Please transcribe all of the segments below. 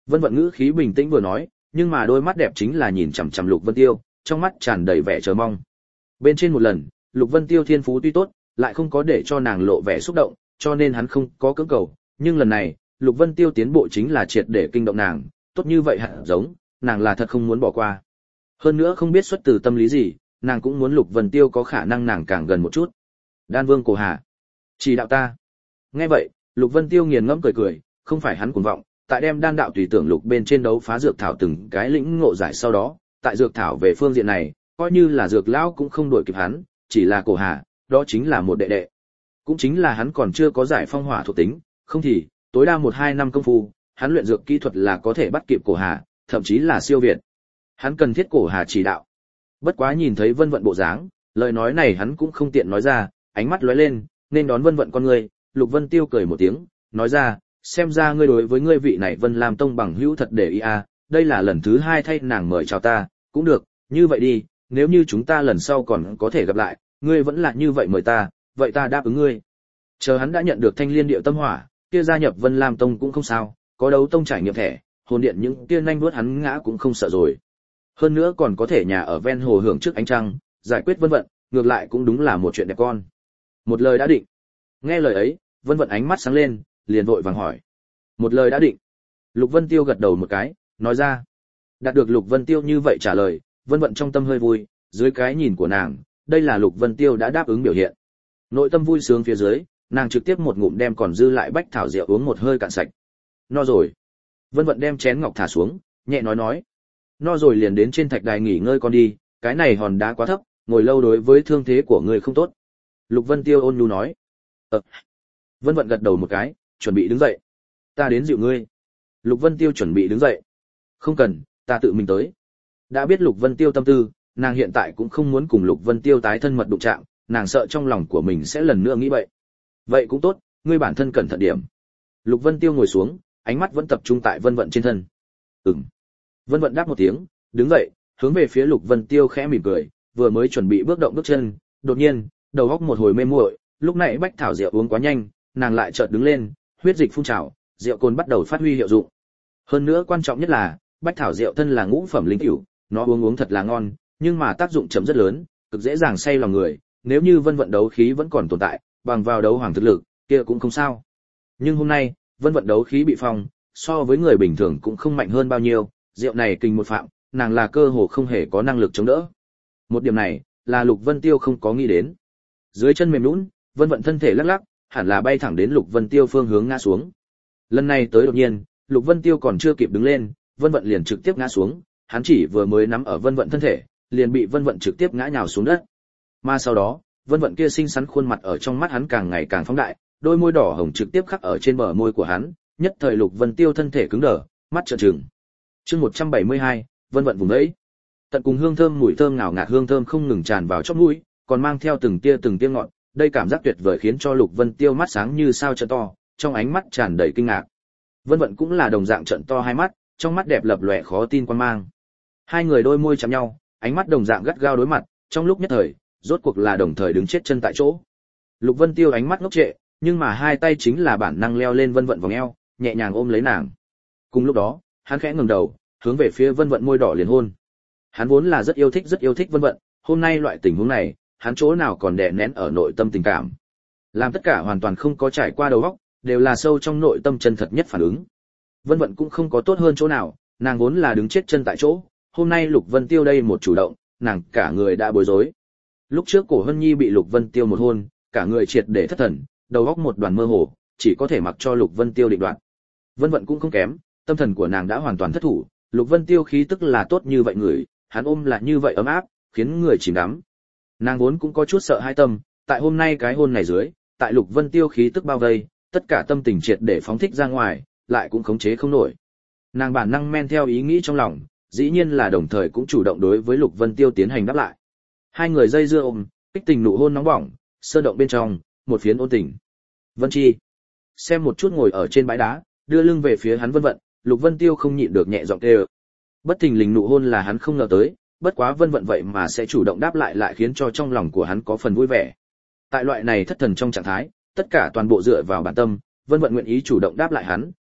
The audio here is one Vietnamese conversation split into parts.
Vân Vận ngữ khí bình tĩnh vừa nói, nhưng mà đôi mắt đẹp chính là nhìn chằm chằm Lục Vân Tiêu, trong mắt tràn đầy vẻ chờ mong. Bên trên một lần, Lục Vân Tiêu thiên phú tuy tốt, lại không có để cho nàng lộ vẻ xúc động, cho nên hắn không có cưỡng cầu, nhưng lần này, Lục Vân Tiêu tiến bộ chính là triệt để kinh động nàng, tốt như vậy hạt giống, nàng là thật không muốn bỏ qua. Hơn nữa không biết xuất từ tâm lý gì, nàng cũng muốn Lục Vân Tiêu có khả năng nàng càng gần một chút. Đan Vương Cổ Hà, chỉ đạo ta. Nghe vậy, Lục Vân Tiêu nghiền ngẫm cười cười, không phải hắn cuồng vọng, tại đem đan đạo tùy tưởng lục bên trên đấu phá dược thảo từng cái lĩnh ngộ giải sau đó, tại dược thảo về phương diện này, coi như là dược lão cũng không đuổi kịp hắn, chỉ là Cổ Hà, đó chính là một đệ đệ. Cũng chính là hắn còn chưa có giải phong hỏa thuộc tính, không thì tối đa 1-2 năm công phu, hắn luyện dược kỹ thuật là có thể bắt kịp Cổ Hà, thậm chí là siêu việt. Hắn cần thiết Cổ Hà chỉ đạo. Bất quá nhìn thấy Vân Vận bộ dáng, lời nói này hắn cũng không tiện nói ra, ánh mắt lóe lên, nên đón Vân Vận con người, Lục Vân Tiêu cười một tiếng, nói ra, xem ra ngươi đối với ngươi vị này Vân Lam Tông bằng hữu thật để ý à, đây là lần thứ 2 thay nàng mời chào ta, cũng được, như vậy đi, nếu như chúng ta lần sau còn có thể gặp lại, ngươi vẫn là như vậy mời ta, vậy ta đáp ứng ngươi. Chờ hắn đã nhận được Thanh Liên Điệu Tâm Hỏa, kia gia nhập Vân Lam Tông cũng không sao, có đấu tông trải nghiệm thẻ, hồn điện những kia nhanh vuốt hắn ngã cũng không sợ rồi. Hơn nữa còn có thể nhà ở ven hồ hưởng trước ánh trăng, giải quyết Vân Vận, ngược lại cũng đúng là một chuyện đẹp con. Một lời đã định. Nghe lời ấy, Vân Vận ánh mắt sáng lên, liền vội vàng hỏi. Một lời đã định. Lục Vân Tiêu gật đầu một cái, nói ra. Đạt được Lục Vân Tiêu như vậy trả lời, Vân Vận trong tâm hơi vui, dưới cái nhìn của nàng, đây là Lục Vân Tiêu đã đáp ứng biểu hiện. Nội tâm vui sướng phía dưới, nàng trực tiếp một ngụm đem còn dư lại bách thảo rượu uống một hơi cạn sạch. No rồi. Vân Vận đem chén ngọc thả xuống, nhẹ nói. No rồi liền đến trên thạch đài nghỉ ngơi con đi, cái này hòn đá quá thấp, ngồi lâu đối với thương thế của người không tốt. Lục Vân Tiêu ôn nhu nói. Vân Vận gật đầu một cái, chuẩn bị đứng dậy. Ta đến dịu ngươi. Lục Vân Tiêu chuẩn bị đứng dậy. Không cần, ta tự mình tới. Đã biết Lục Vân Tiêu tâm tư, nàng hiện tại cũng không muốn cùng Lục Vân Tiêu tái thân mật đụng chạm, nàng sợ trong lòng của mình sẽ lần nữa nghĩ vậy. Vậy cũng tốt, ngươi bản thân cẩn thận điểm. Lục Vân Tiêu ngồi xuống, ánh mắt vẫn tập trung tại Vân Vận trên thân. Vân Vận đáp một tiếng, đứng dậy, hướng về phía Lục Vân Tiêu khẽ mỉm cười, vừa mới chuẩn bị bước động bước chân, đột nhiên, đầu óc một hồi mê muội, lúc nãy bách thảo rượu uống quá nhanh, nàng lại chợt đứng lên, huyết dịch phun trào, rượu cồn bắt đầu phát huy hiệu dụng. Hơn nữa quan trọng nhất là, bách thảo rượu thân là ngũ phẩm linh cửu, nó uống thật là ngon, nhưng mà tác dụng chấm rất lớn, cực dễ dàng say lòng người, nếu như Vân Vận đấu khí vẫn còn tồn tại, bằng vào đấu hoàng thực lực, kia cũng không sao. Nhưng hôm nay, Vân Vận đấu khí bị phong, so với người bình thường cũng không mạnh hơn bao nhiêu, rượu này kinh một phạm, nàng là cơ hồ không hề có năng lực chống đỡ. Một điểm này, là Lục Vân Tiêu không có nghĩ đến. Dưới chân mềm nhũn, Vân Vận thân thể lắc lắc, hẳn là bay thẳng đến Lục Vân Tiêu phương hướng ngã xuống. Lần này tới đột nhiên, Lục Vân Tiêu còn chưa kịp đứng lên, Vân Vận liền trực tiếp ngã xuống, hắn chỉ vừa mới nắm ở Vân Vận thân thể, liền bị Vân Vận trực tiếp ngã nhào xuống đất. Mà sau đó, Vân Vận kia xinh xắn khuôn mặt ở trong mắt hắn càng ngày càng phóng đại, đôi môi đỏ hồng trực tiếp khắc ở trên bờ môi của hắn, nhất thời Lục Vân Tiêu thân thể cứng đờ, mắt trợn trừng. Chương 172, Vân Vận vùng đấy. Tận cùng hương thơm mùi thơm ngào ngạt hương thơm không ngừng tràn vào chóp mũi, còn mang theo từng tia ngọt, đây cảm giác tuyệt vời khiến cho Lục Vân Tiêu mắt sáng như sao trợn to, trong ánh mắt tràn đầy kinh ngạc. Vân Vận cũng là đồng dạng trợn to hai mắt, trong mắt đẹp lập lòe khó tin quan mang. Hai người đôi môi chạm nhau, ánh mắt đồng dạng gắt gao đối mặt, trong lúc nhất thời, rốt cuộc là đồng thời đứng chết chân tại chỗ. Lục Vân Tiêu ánh mắt ngốc trệ, nhưng mà hai tay chính là bản năng leo lên Vân Vận vòng eo, nhẹ nhàng ôm lấy nàng. Cùng lúc đó, hắn khẽ ngẩng đầu, hướng về phía Vân Vận môi đỏ liền hôn. Hắn vốn là rất yêu thích Vân Vận, hôm nay loại tình huống này, hắn chỗ nào còn đè nén ở nội tâm tình cảm. Làm tất cả hoàn toàn không có trải qua đầu óc, đều là sâu trong nội tâm chân thật nhất phản ứng. Vân Vận cũng không có tốt hơn chỗ nào, nàng vốn là đứng chết chân tại chỗ, hôm nay Lục Vân Tiêu đây một chủ động, nàng cả người đã bối rối. Lúc trước Cổ Hân Nhi bị Lục Vân Tiêu một hôn, cả người triệt để thất thần, đầu óc một đoàn mơ hồ, chỉ có thể mặc cho Lục Vân Tiêu định đoạt. Vân Vận cũng không kém, tâm thần của nàng đã hoàn toàn thất thủ, Lục Vân Tiêu khí tức là tốt như vậy người, hắn ôm là như vậy ấm áp, khiến người chìm đắm. Nàng vốn cũng có chút sợ hai tâm, tại hôm nay cái hôn này dưới, tại Lục Vân Tiêu khí tức bao vây, tất cả tâm tình triệt để phóng thích ra ngoài, lại cũng khống chế không nổi. Nàng bản năng men theo ý nghĩ trong lòng, dĩ nhiên là đồng thời cũng chủ động đối với Lục Vân Tiêu tiến hành đáp lại. Hai người dây dưa ôm, kích tình nụ hôn nóng bỏng, sơn động bên trong, một phiến ôn tình. Vân Chi, xem một chút ngồi ở trên bãi đá, đưa lưng về phía hắn Vân Vận, Lục Vân Tiêu không nhịn được nhẹ giọng kêu. Bất thình lình nụ hôn là hắn không ngờ tới, bất quá Vân Vận vậy mà sẽ chủ động đáp lại khiến cho trong lòng của hắn có phần vui vẻ. Tại loại này thất thần trong trạng thái, tất cả toàn bộ dựa vào bản tâm, Vân Vận nguyện ý chủ động đáp lại hắn,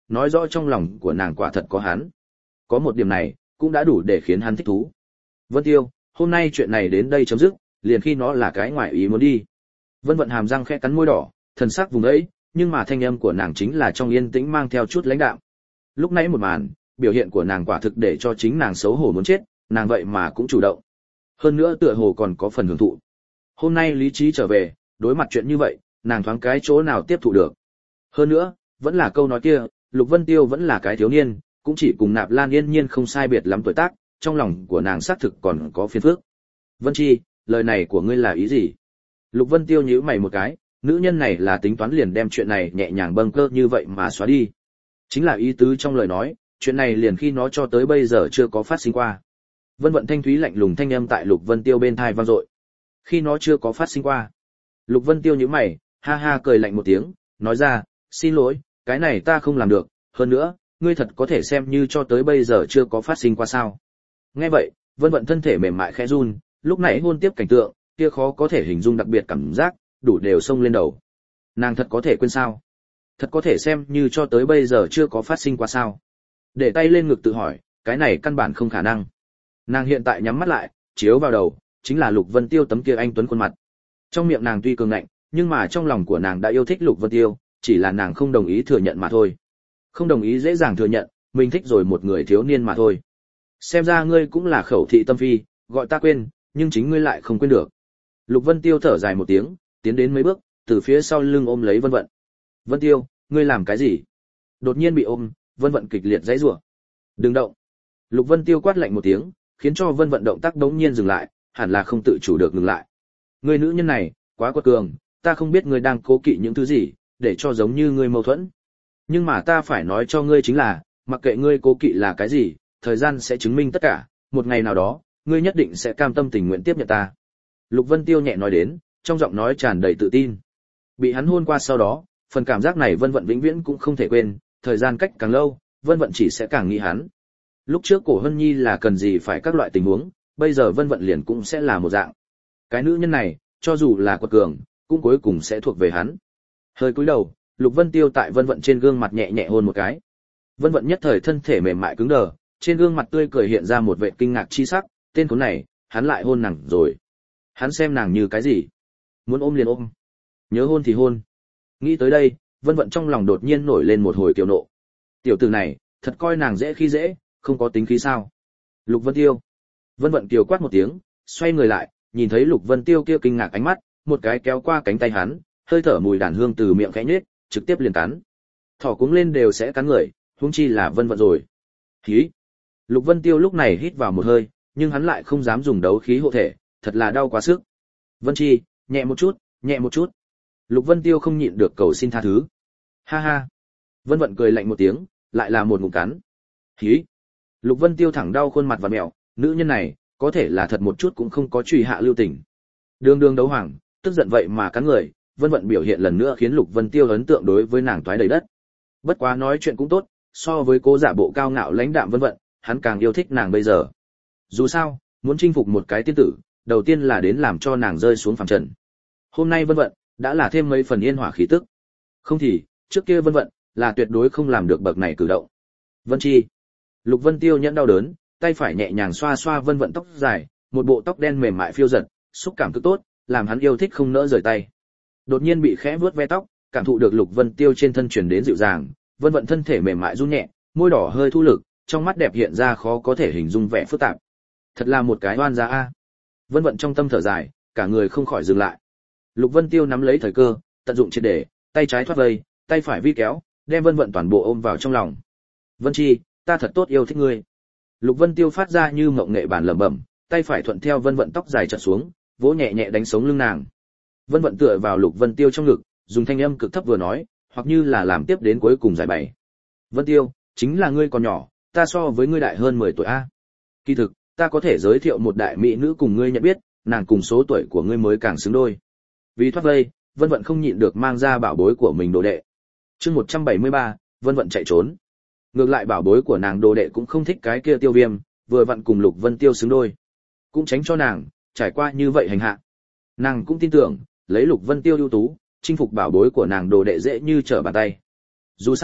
nói rõ trong lòng của nàng quả thật có hắn. Có một điểm này, cũng đã đủ để khiến hắn thích thú. Vân Tiêu, hôm nay chuyện này đến đây chấm dứt, liền khi nó là cái ngoại ý muốn đi. Vân Vận hàm răng khẽ cắn môi đỏ, thần sắc vùng ấy, nhưng mà thanh âm của nàng chính là trong yên tĩnh mang theo chút lãnh đạm. Lúc nãy một màn, biểu hiện của nàng quả thực để cho chính nàng xấu hổ muốn chết, nàng vậy mà cũng chủ động. Hơn nữa tựa hồ còn có phần hưởng thụ. Hôm nay lý trí trở về, đối mặt chuyện như vậy, nàng thoáng cái chỗ nào tiếp thụ được. Hơn nữa, vẫn là câu nói kia, Lục Vân Tiêu vẫn là cái thiếu niên, cũng chỉ cùng Nạp Lan Yên Nhiên không sai biệt lắm tuổi tác, trong lòng của nàng xác thực còn có phiền phức. Vân Chi, lời này của ngươi là ý gì? Lục Vân Tiêu nhíu mày một cái, nữ nhân này là tính toán liền đem chuyện này nhẹ nhàng bâng cơ như vậy mà xóa đi. Chính là ý tứ trong lời nói, chuyện này liền khi nó cho tới bây giờ chưa có phát sinh qua. Vân Vận thanh thúy lạnh lùng thanh âm tại Lục Vân Tiêu bên tai vang dội. Khi nó chưa có phát sinh qua. Lục Vân Tiêu nhíu mày, ha ha cười lạnh một tiếng, nói ra, xin lỗi, cái này ta không làm được, hơn nữa, ngươi thật có thể xem như cho tới bây giờ chưa có phát sinh qua sao. Nghe vậy, Vân Vận thân thể mềm mại khẽ run, lúc nãy hôn tiếp cảnh tượng, kia khó có thể hình dung đặc biệt cảm giác, đủ đều xông lên đầu. Nàng thật có thể quên sao? Thật có thể xem như cho tới bây giờ chưa có phát sinh qua sao? Để tay lên ngực tự hỏi, cái này căn bản không khả năng. Nàng hiện tại nhắm mắt lại, chiếu vào đầu, chính là Lục Vân Tiêu tấm kia anh tuấn khuôn mặt. Trong miệng nàng tuy cường ngạnh, nhưng mà trong lòng của nàng đã yêu thích Lục Vân Tiêu, chỉ là nàng không đồng ý thừa nhận mà thôi. Không đồng ý dễ dàng thừa nhận, mình thích rồi một người thiếu niên mà thôi. Xem ra ngươi cũng là khẩu thị tâm phi, gọi ta quên, nhưng chính ngươi lại không quên được. Lục Vân Tiêu thở dài một tiếng, tiến đến mấy bước, từ phía sau lưng ôm lấy Vân Vận. Vân Tiêu, ngươi làm cái gì? Đột nhiên bị ôm, Vân Vận kịch liệt giãy giụa. Đừng động. Lục Vân Tiêu quát lạnh một tiếng, khiến cho Vân Vận động tác đống nhiên dừng lại, hẳn là không tự chủ được ngừng lại. Ngươi nữ nhân này, quá quật cường, ta không biết ngươi đang cố kỵ những thứ gì, để cho giống như ngươi mâu thuẫn. Nhưng mà ta phải nói cho ngươi chính là, mặc kệ ngươi cố kỵ là cái gì, thời gian sẽ chứng minh tất cả, một ngày nào đó, ngươi nhất định sẽ cam tâm tình nguyện tiếp nhận ta. Lục Vân Tiêu nhẹ nói đến, trong giọng nói tràn đầy tự tin. Bị hắn hôn qua sau đó, phần cảm giác này Vân Vận vĩnh viễn cũng không thể quên, thời gian cách càng lâu, Vân Vận chỉ sẽ càng nghĩ hắn. Lúc trước Cổ Hân Nhi là cần gì phải các loại tình huống, bây giờ Vân Vận liền cũng sẽ là một dạng. Cái nữ nhân này, cho dù là quật cường, cũng cuối cùng sẽ thuộc về hắn. Hơi cúi đầu, Lục Vân Tiêu tại Vân Vận trên gương mặt nhẹ nhẹ hôn một cái. Vân Vận nhất thời thân thể mềm mại cứng đờ, trên gương mặt tươi cười hiện ra một vẻ kinh ngạc chi sắc, tên khốn này, hắn lại hôn nàng rồi. Hắn xem nàng như cái gì? Muốn ôm liền ôm, nhớ hôn thì hôn. Nghĩ tới đây, Vân Vận trong lòng đột nhiên nổi lên một hồi kiều nộ. Tiểu tử này, thật coi nàng dễ khi dễ, không có tính khí sao? Lục Vân Tiêu. Vân Vận kiều quát một tiếng, xoay người lại, nhìn thấy Lục Vân Tiêu kia kinh ngạc ánh mắt, một cái kéo qua cánh tay hắn, hơi thở mùi đàn hương từ miệng khẽ nhếch, trực tiếp liền cắn. Thỏ cuống lên đều sẽ cắn người, huống chi là Vân Vận rồi. Hí. Lục Vân Tiêu lúc này hít vào một hơi, nhưng hắn lại không dám dùng đấu khí hộ thể, thật là đau quá sức. Vân Chi, nhẹ một chút, nhẹ một chút. Lục Vân Tiêu không nhịn được cầu xin tha thứ. Ha ha. Vân Vận cười lạnh một tiếng, lại là một ngụm cắn. Hí. Lục Vân Tiêu thẳng đau khuôn mặt và mẹo, nữ nhân này, có thể là thật một chút cũng không có truy hạ lưu tình. Đường đường đấu hoàng, tức giận vậy mà cắn người, Vân Vận biểu hiện lần nữa khiến Lục Vân Tiêu ấn tượng đối với nàng toái đầy đất. Bất quá nói chuyện cũng tốt, so với cố giả bộ cao ngạo lãnh đạm Vân Vận, hắn càng yêu thích nàng bây giờ. Dù sao, muốn chinh phục một cái tiên tử, đầu tiên là đến làm cho nàng rơi xuống phàm trần. Hôm nay Vân Vận đã là thêm mấy phần yên hỏa khí tức. Không thì, trước kia Vân Vận là tuyệt đối không làm được bậc này cử động. Vân Chi. Lục Vân Tiêu nhẫn đau đớn, tay phải nhẹ nhàng xoa xoa Vân Vận tóc dài, một bộ tóc đen mềm mại phiêu dật, xúc cảm cực tốt, làm hắn yêu thích không nỡ rời tay. Đột nhiên bị khẽ vuốt ve tóc, cảm thụ được Lục Vân Tiêu trên thân truyền đến dịu dàng, Vân Vận thân thể mềm mại run nhẹ, môi đỏ hơi thu lực, trong mắt đẹp hiện ra khó có thể hình dung vẻ phức tạp. Thật là một cái oan gia a. Vân Vận trong tâm thở dài, cả người không khỏi dừng lại. Lục Vân Tiêu nắm lấy thời cơ, tận dụng triệt để, tay trái thoát vây, tay phải vi kéo, đem Vân Vận toàn bộ ôm vào trong lòng. Vân Chi, ta thật tốt yêu thích ngươi. Lục Vân Tiêu phát ra như mộng nghệ bản lẩm bẩm, tay phải thuận theo Vân Vận tóc dài chợt xuống, vỗ nhẹ nhẹ đánh sống lưng nàng. Vân Vận tựa vào Lục Vân Tiêu trong ngực, dùng thanh âm cực thấp vừa nói, hoặc như là làm tiếp đến cuối cùng giải bày. Vân Tiêu, chính là ngươi còn nhỏ, ta so với ngươi đại hơn 10 tuổi a. Kỳ thực, ta có thể giới thiệu một đại mỹ nữ cùng ngươi nhận biết, nàng cùng số tuổi của ngươi mới càng xứng đôi. Vì thoát vây, Vân Vận không nhịn được mang ra bảo bối của mình đồ đệ. Chương 173, Vân Vận chạy trốn. Ngược lại bảo bối của nàng đồ đệ cũng không thích cái kia Tiêu Viêm, vừa vặn cùng Lục Vân Tiêu xứng đôi. Cũng tránh cho nàng trải qua như vậy hành hạ. Nàng cũng tin tưởng, lấy Lục Vân Tiêu ưu tú, chinh phục bảo bối của nàng đồ đệ dễ như trở bàn tay. Dù sao,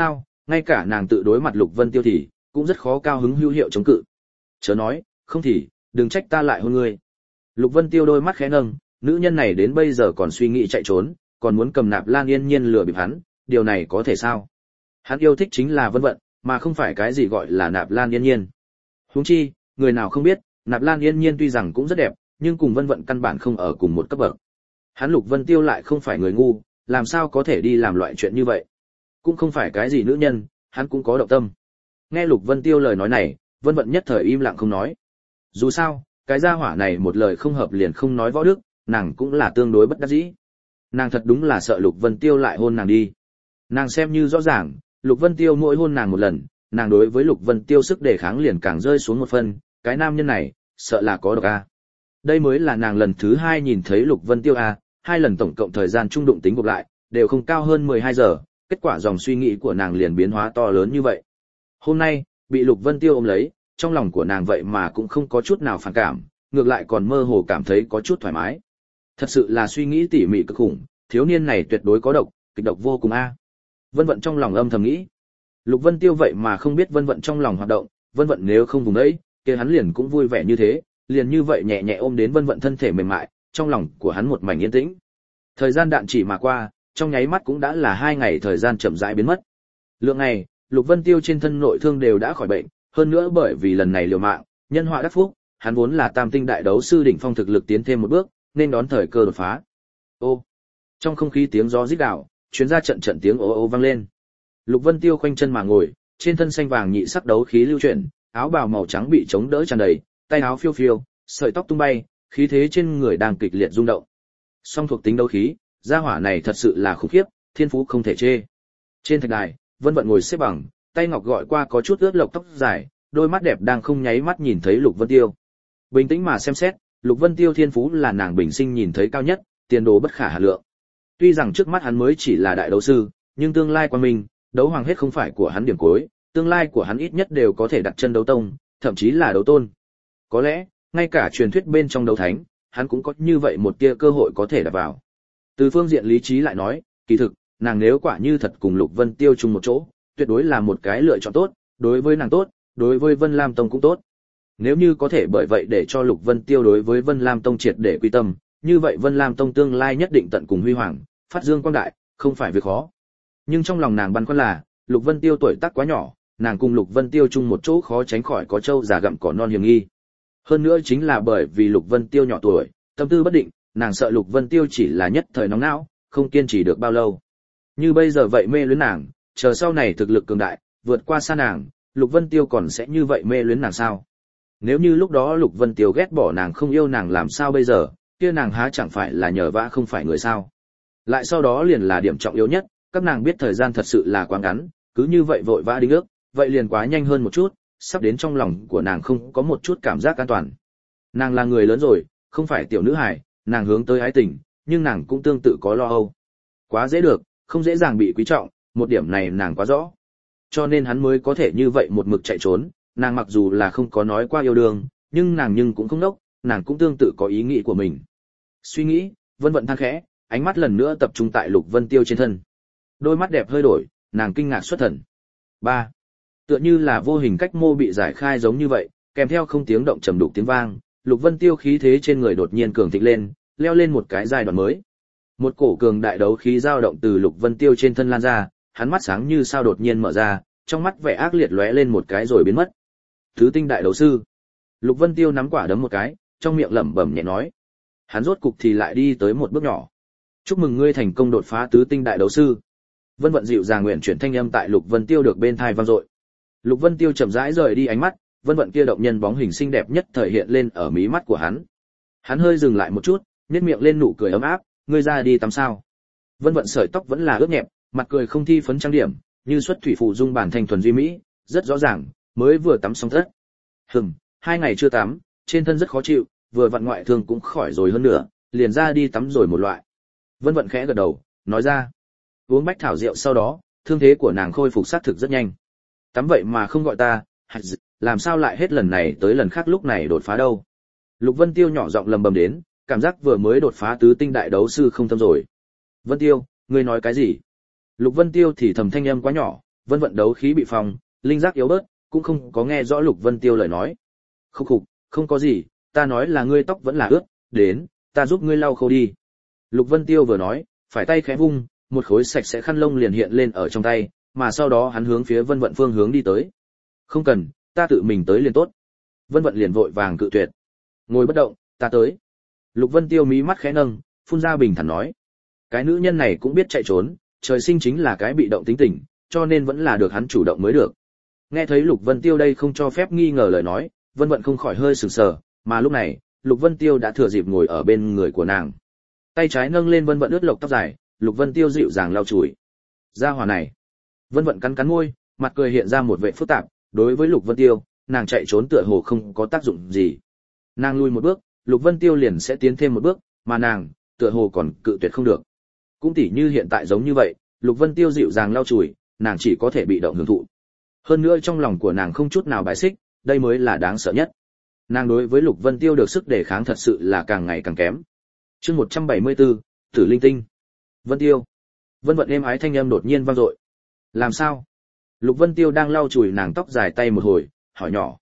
ngay cả nàng tự đối mặt Lục Vân Tiêu thì cũng rất khó cao hứng hữu hiệu chống cự. Chớ nói, không thì đừng trách ta lại hôn ngươi. Lục Vân Tiêu đôi mắt khẽ nâng, nữ nhân này đến bây giờ còn suy nghĩ chạy trốn, còn muốn cầm Nạp Lan Yên Nhiên lừa bịp hắn, điều này có thể sao? Hắn yêu thích chính là Vân Vận, mà không phải cái gì gọi là Nạp Lan Yên Nhiên. Huống chi, người nào không biết, Nạp Lan Yên Nhiên tuy rằng cũng rất đẹp, nhưng cùng Vân Vận căn bản không ở cùng một cấp bậc. Hắn Lục Vân Tiêu lại không phải người ngu, làm sao có thể đi làm loại chuyện như vậy? Cũng không phải cái gì nữ nhân, hắn cũng có động tâm. Nghe Lục Vân Tiêu lời nói này, Vân Vận nhất thời im lặng không nói. Dù sao, cái gia hỏa này một lời không hợp liền không nói võ đức, nàng cũng là tương đối bất đắc dĩ. Nàng thật đúng là sợ Lục Vân Tiêu lại hôn nàng đi. Nàng xem như rõ ràng, Lục Vân Tiêu mỗi hôn nàng một lần, nàng đối với Lục Vân Tiêu sức đề kháng liền càng rơi xuống một phân, cái nam nhân này, sợ là có độc a. Đây mới là nàng lần thứ 2 nhìn thấy Lục Vân Tiêu a, 2 lần tổng cộng thời gian trung đụng tính gộp lại, đều không cao hơn 12 giờ, kết quả dòng suy nghĩ của nàng liền biến hóa to lớn như vậy. Hôm nay, bị Lục Vân Tiêu ôm lấy, trong lòng của nàng vậy mà cũng không có chút nào phản cảm, ngược lại còn mơ hồ cảm thấy có chút thoải mái. Thật sự là suy nghĩ tỉ mỉ cực khủng, thiếu niên này tuyệt đối có độc, kịch độc vô cùng a. Vân Vận trong lòng âm thầm nghĩ. Lục Vân Tiêu vậy mà không biết Vân Vận trong lòng hoạt động, Vân Vận nếu không vùng đấy, kia hắn liền cũng vui vẻ như thế, liền như vậy nhẹ nhẹ ôm đến Vân Vận thân thể mềm mại, trong lòng của hắn một mảnh yên tĩnh. Thời gian đạn chỉ mà qua, trong nháy mắt cũng đã là 2 ngày thời gian chậm rãi biến mất. Lượng ngày, Lục Vân Tiêu trên thân nội thương đều đã khỏi bệnh, hơn nữa bởi vì lần này liều mạng, nhân họa đắc phúc, hắn vốn là tam tinh đại đấu sư đỉnh phong thực lực tiến thêm một bước, nên đón thời cơ đột phá. Ô, trong không khí tiếng gió rít gào, truyền ra trận trận tiếng ồ ồ vang lên. Lục Vân Tiêu khoanh chân mà ngồi, trên thân xanh vàng nhị sắc đấu khí lưu chuyển, áo bào màu trắng bị chống đỡ tràn đầy, tay áo phiêu phiêu, sợi tóc tung bay, khí thế trên người đang kịch liệt rung động. Song thuộc tính đấu khí, gia hỏa này thật sự là khủng khiếp, thiên phú không thể chê. Trên thạch đài, Vân Vận ngồi xếp bằng, tay ngọc gọi qua có chút ướt lộc tóc dài, đôi mắt đẹp đang không nháy mắt nhìn thấy Lục Vân Tiêu. Bình tĩnh mà xem xét, Lục Vân Tiêu thiên phú là nàng bình sinh nhìn thấy cao nhất, tiền đồ bất khả hà lượng. Tuy rằng trước mắt hắn mới chỉ là đại đấu sư, nhưng tương lai quan minh, đấu hoàng hết không phải của hắn điểm cuối, tương lai của hắn ít nhất đều có thể đặt chân đấu tông, thậm chí là đấu tôn. Có lẽ, ngay cả truyền thuyết bên trong đấu thánh, hắn cũng có như vậy một tia cơ hội có thể đặt vào. Từ phương diện lý trí lại nói, kỳ thực, nàng nếu quả như thật cùng Lục Vân Tiêu chung một chỗ, tuyệt đối là một cái lựa chọn tốt, đối với nàng tốt, đối với Vân Lam Tông cũng tốt. Nếu như có thể bởi vậy để cho Lục Vân Tiêu đối với Vân Lam Tông triệt để quy tâm, như vậy Vân Lam Tông tương lai nhất định tận cùng huy hoàng, phát dương quang đại, không phải việc khó. Nhưng trong lòng nàng băn khoăn là, Lục Vân Tiêu tuổi tác quá nhỏ, nàng cùng Lục Vân Tiêu chung một chỗ khó tránh khỏi có trâu già gặm cỏ non hiểm nghi. Hơn nữa chính là bởi vì Lục Vân Tiêu nhỏ tuổi, tâm tư bất định, nàng sợ Lục Vân Tiêu chỉ là nhất thời nóng não, không kiên trì được bao lâu. Như bây giờ vậy mê luyến nàng, chờ sau này thực lực cường đại, vượt qua xa nàng, Lục Vân Tiêu còn sẽ như vậy mê luyến nàng sao? Nếu như lúc đó Lục Vân Tiêu ghét bỏ nàng không yêu nàng làm sao bây giờ, kia nàng há chẳng phải là nhờ vả không phải người sao? Lại sau đó liền là điểm trọng yếu nhất, các nàng biết thời gian thật sự là quá ngắn, cứ như vậy vội vã đính ước, vậy liền quá nhanh hơn một chút, sắp đến trong lòng của nàng không có một chút cảm giác an toàn. Nàng là người lớn rồi, không phải tiểu nữ hài, nàng hướng tới ái tình, nhưng nàng cũng tương tự có lo âu. Quá dễ được, không dễ dàng bị quý trọng, một điểm này nàng quá rõ. Cho nên hắn mới có thể như vậy một mực chạy trốn, nàng mặc dù là không có nói qua yêu đương, nhưng nàng cũng không đốc, nàng cũng tương tự có ý nghĩ của mình. Suy nghĩ, Vân Vận than khẽ, ánh mắt lần nữa tập trung tại Lục Vân Tiêu trên thân. Đôi mắt đẹp hơi đổi, nàng kinh ngạc xuất thần. 3. Tựa như là vô hình cách mô bị giải khai giống như vậy, kèm theo không tiếng động trầm đục tiếng vang, Lục Vân Tiêu khí thế trên người đột nhiên cường thịnh lên, leo lên một cái giai đoạn mới. Một cổ cường đại đấu khí dao động từ Lục Vân Tiêu trên thân lan ra, hắn mắt sáng như sao đột nhiên mở ra, trong mắt vẻ ác liệt lóe lên một cái rồi biến mất. Thứ tinh đại đấu sư. Lục Vân Tiêu nắm quả đấm một cái, trong miệng lẩm bẩm nhẹ nói. Hắn rốt cục thì lại đi tới một bước nhỏ. Chúc mừng ngươi thành công đột phá tứ tinh đại đấu sư. Vân Vận dịu dàng nguyện chuyển thanh âm tại Lục Vân Tiêu được bên tai vang dội. Lục Vân Tiêu chậm rãi rời đi ánh mắt, Vân Vận kia động nhân bóng hình xinh đẹp nhất thời hiện lên ở mí mắt của hắn. Hắn hơi dừng lại một chút, nhếch miệng lên nụ cười ấm áp, ngươi ra đi tắm sao? Vân Vận sợi tóc vẫn là ướt nhẹp, mặt cười không thi phấn trang điểm, như xuất thủy phụ dung bản thanh thuần duy mỹ, rất rõ ràng, mới vừa tắm xong tất. 2 ngày chưa tắm, trên thân rất khó chịu, vừa vặn ngoại thương cũng khỏi rồi hơn nữa, liền ra đi tắm rồi một loại. Vân Vận khẽ gật đầu, nói ra. Uống bách thảo rượu sau đó, thương thế của nàng khôi phục sát thực rất nhanh. Tắm vậy mà không gọi ta, làm sao lại hết lần này tới lần khác lúc này đột phá đâu? Lục Vân Tiêu nhỏ giọng lầm bầm đến, cảm giác vừa mới đột phá tứ tinh đại đấu sư không tâm rồi. Vân Tiêu, ngươi nói cái gì? Lục Vân Tiêu thì thầm thanh âm quá nhỏ, Vân Vận đấu khí bị phong, linh giác yếu bớt, cũng không có nghe rõ Lục Vân Tiêu lời nói. Khúc khục, không có gì, ta nói là ngươi tóc vẫn là ướt, đến, ta giúp ngươi lau khô đi. Lục Vân Tiêu vừa nói, phải tay khẽ vung, một khối sạch sẽ khăn lông liền hiện lên ở trong tay, mà sau đó hắn hướng phía Vân Vận phương hướng đi tới. Không cần, ta tự mình tới liền tốt. Vân Vận liền vội vàng cự tuyệt. Ngồi bất động, ta tới. Lục Vân Tiêu mí mắt khẽ nâng, phun ra bình thản nói. Cái nữ nhân này cũng biết chạy trốn, trời sinh chính là cái bị động tính tình, cho nên vẫn là được hắn chủ động mới được. Nghe thấy Lục Vân Tiêu đây không cho phép nghi ngờ lời nói, Vân Vận không khỏi hơi sửng sờ, mà lúc này, Lục Vân Tiêu đã thừa dịp ngồi ở bên người của nàng. Tay trái nâng lên Vân Vận ướt lộc tóc dài, Lục Vân Tiêu dịu dàng lau chùi. Ra hỏa này. Vân Vận cắn cắn môi, mặt cười hiện ra một vẻ phức tạp, đối với Lục Vân Tiêu, nàng chạy trốn tựa hồ không có tác dụng gì. Nàng lùi một bước, Lục Vân Tiêu liền sẽ tiến thêm một bước, mà nàng, tựa hồ còn cự tuyệt không được. Cũng tỉ như hiện tại giống như vậy, Lục Vân Tiêu dịu dàng lau chùi, nàng chỉ có thể bị động hưởng thụ. Hơn nữa trong lòng của nàng không chút nào bài xích, đây mới là đáng sợ nhất. Nàng đối với Lục Vân Tiêu được sức đề kháng thật sự là càng ngày càng kém. Chương 174, Tử Linh Tinh. Vân Tiêu. Vân Vận êm ái thanh âm đột nhiên vang dội. Làm sao? Lục Vân Tiêu đang lau chùi nàng tóc dài tay một hồi, hỏi nhỏ.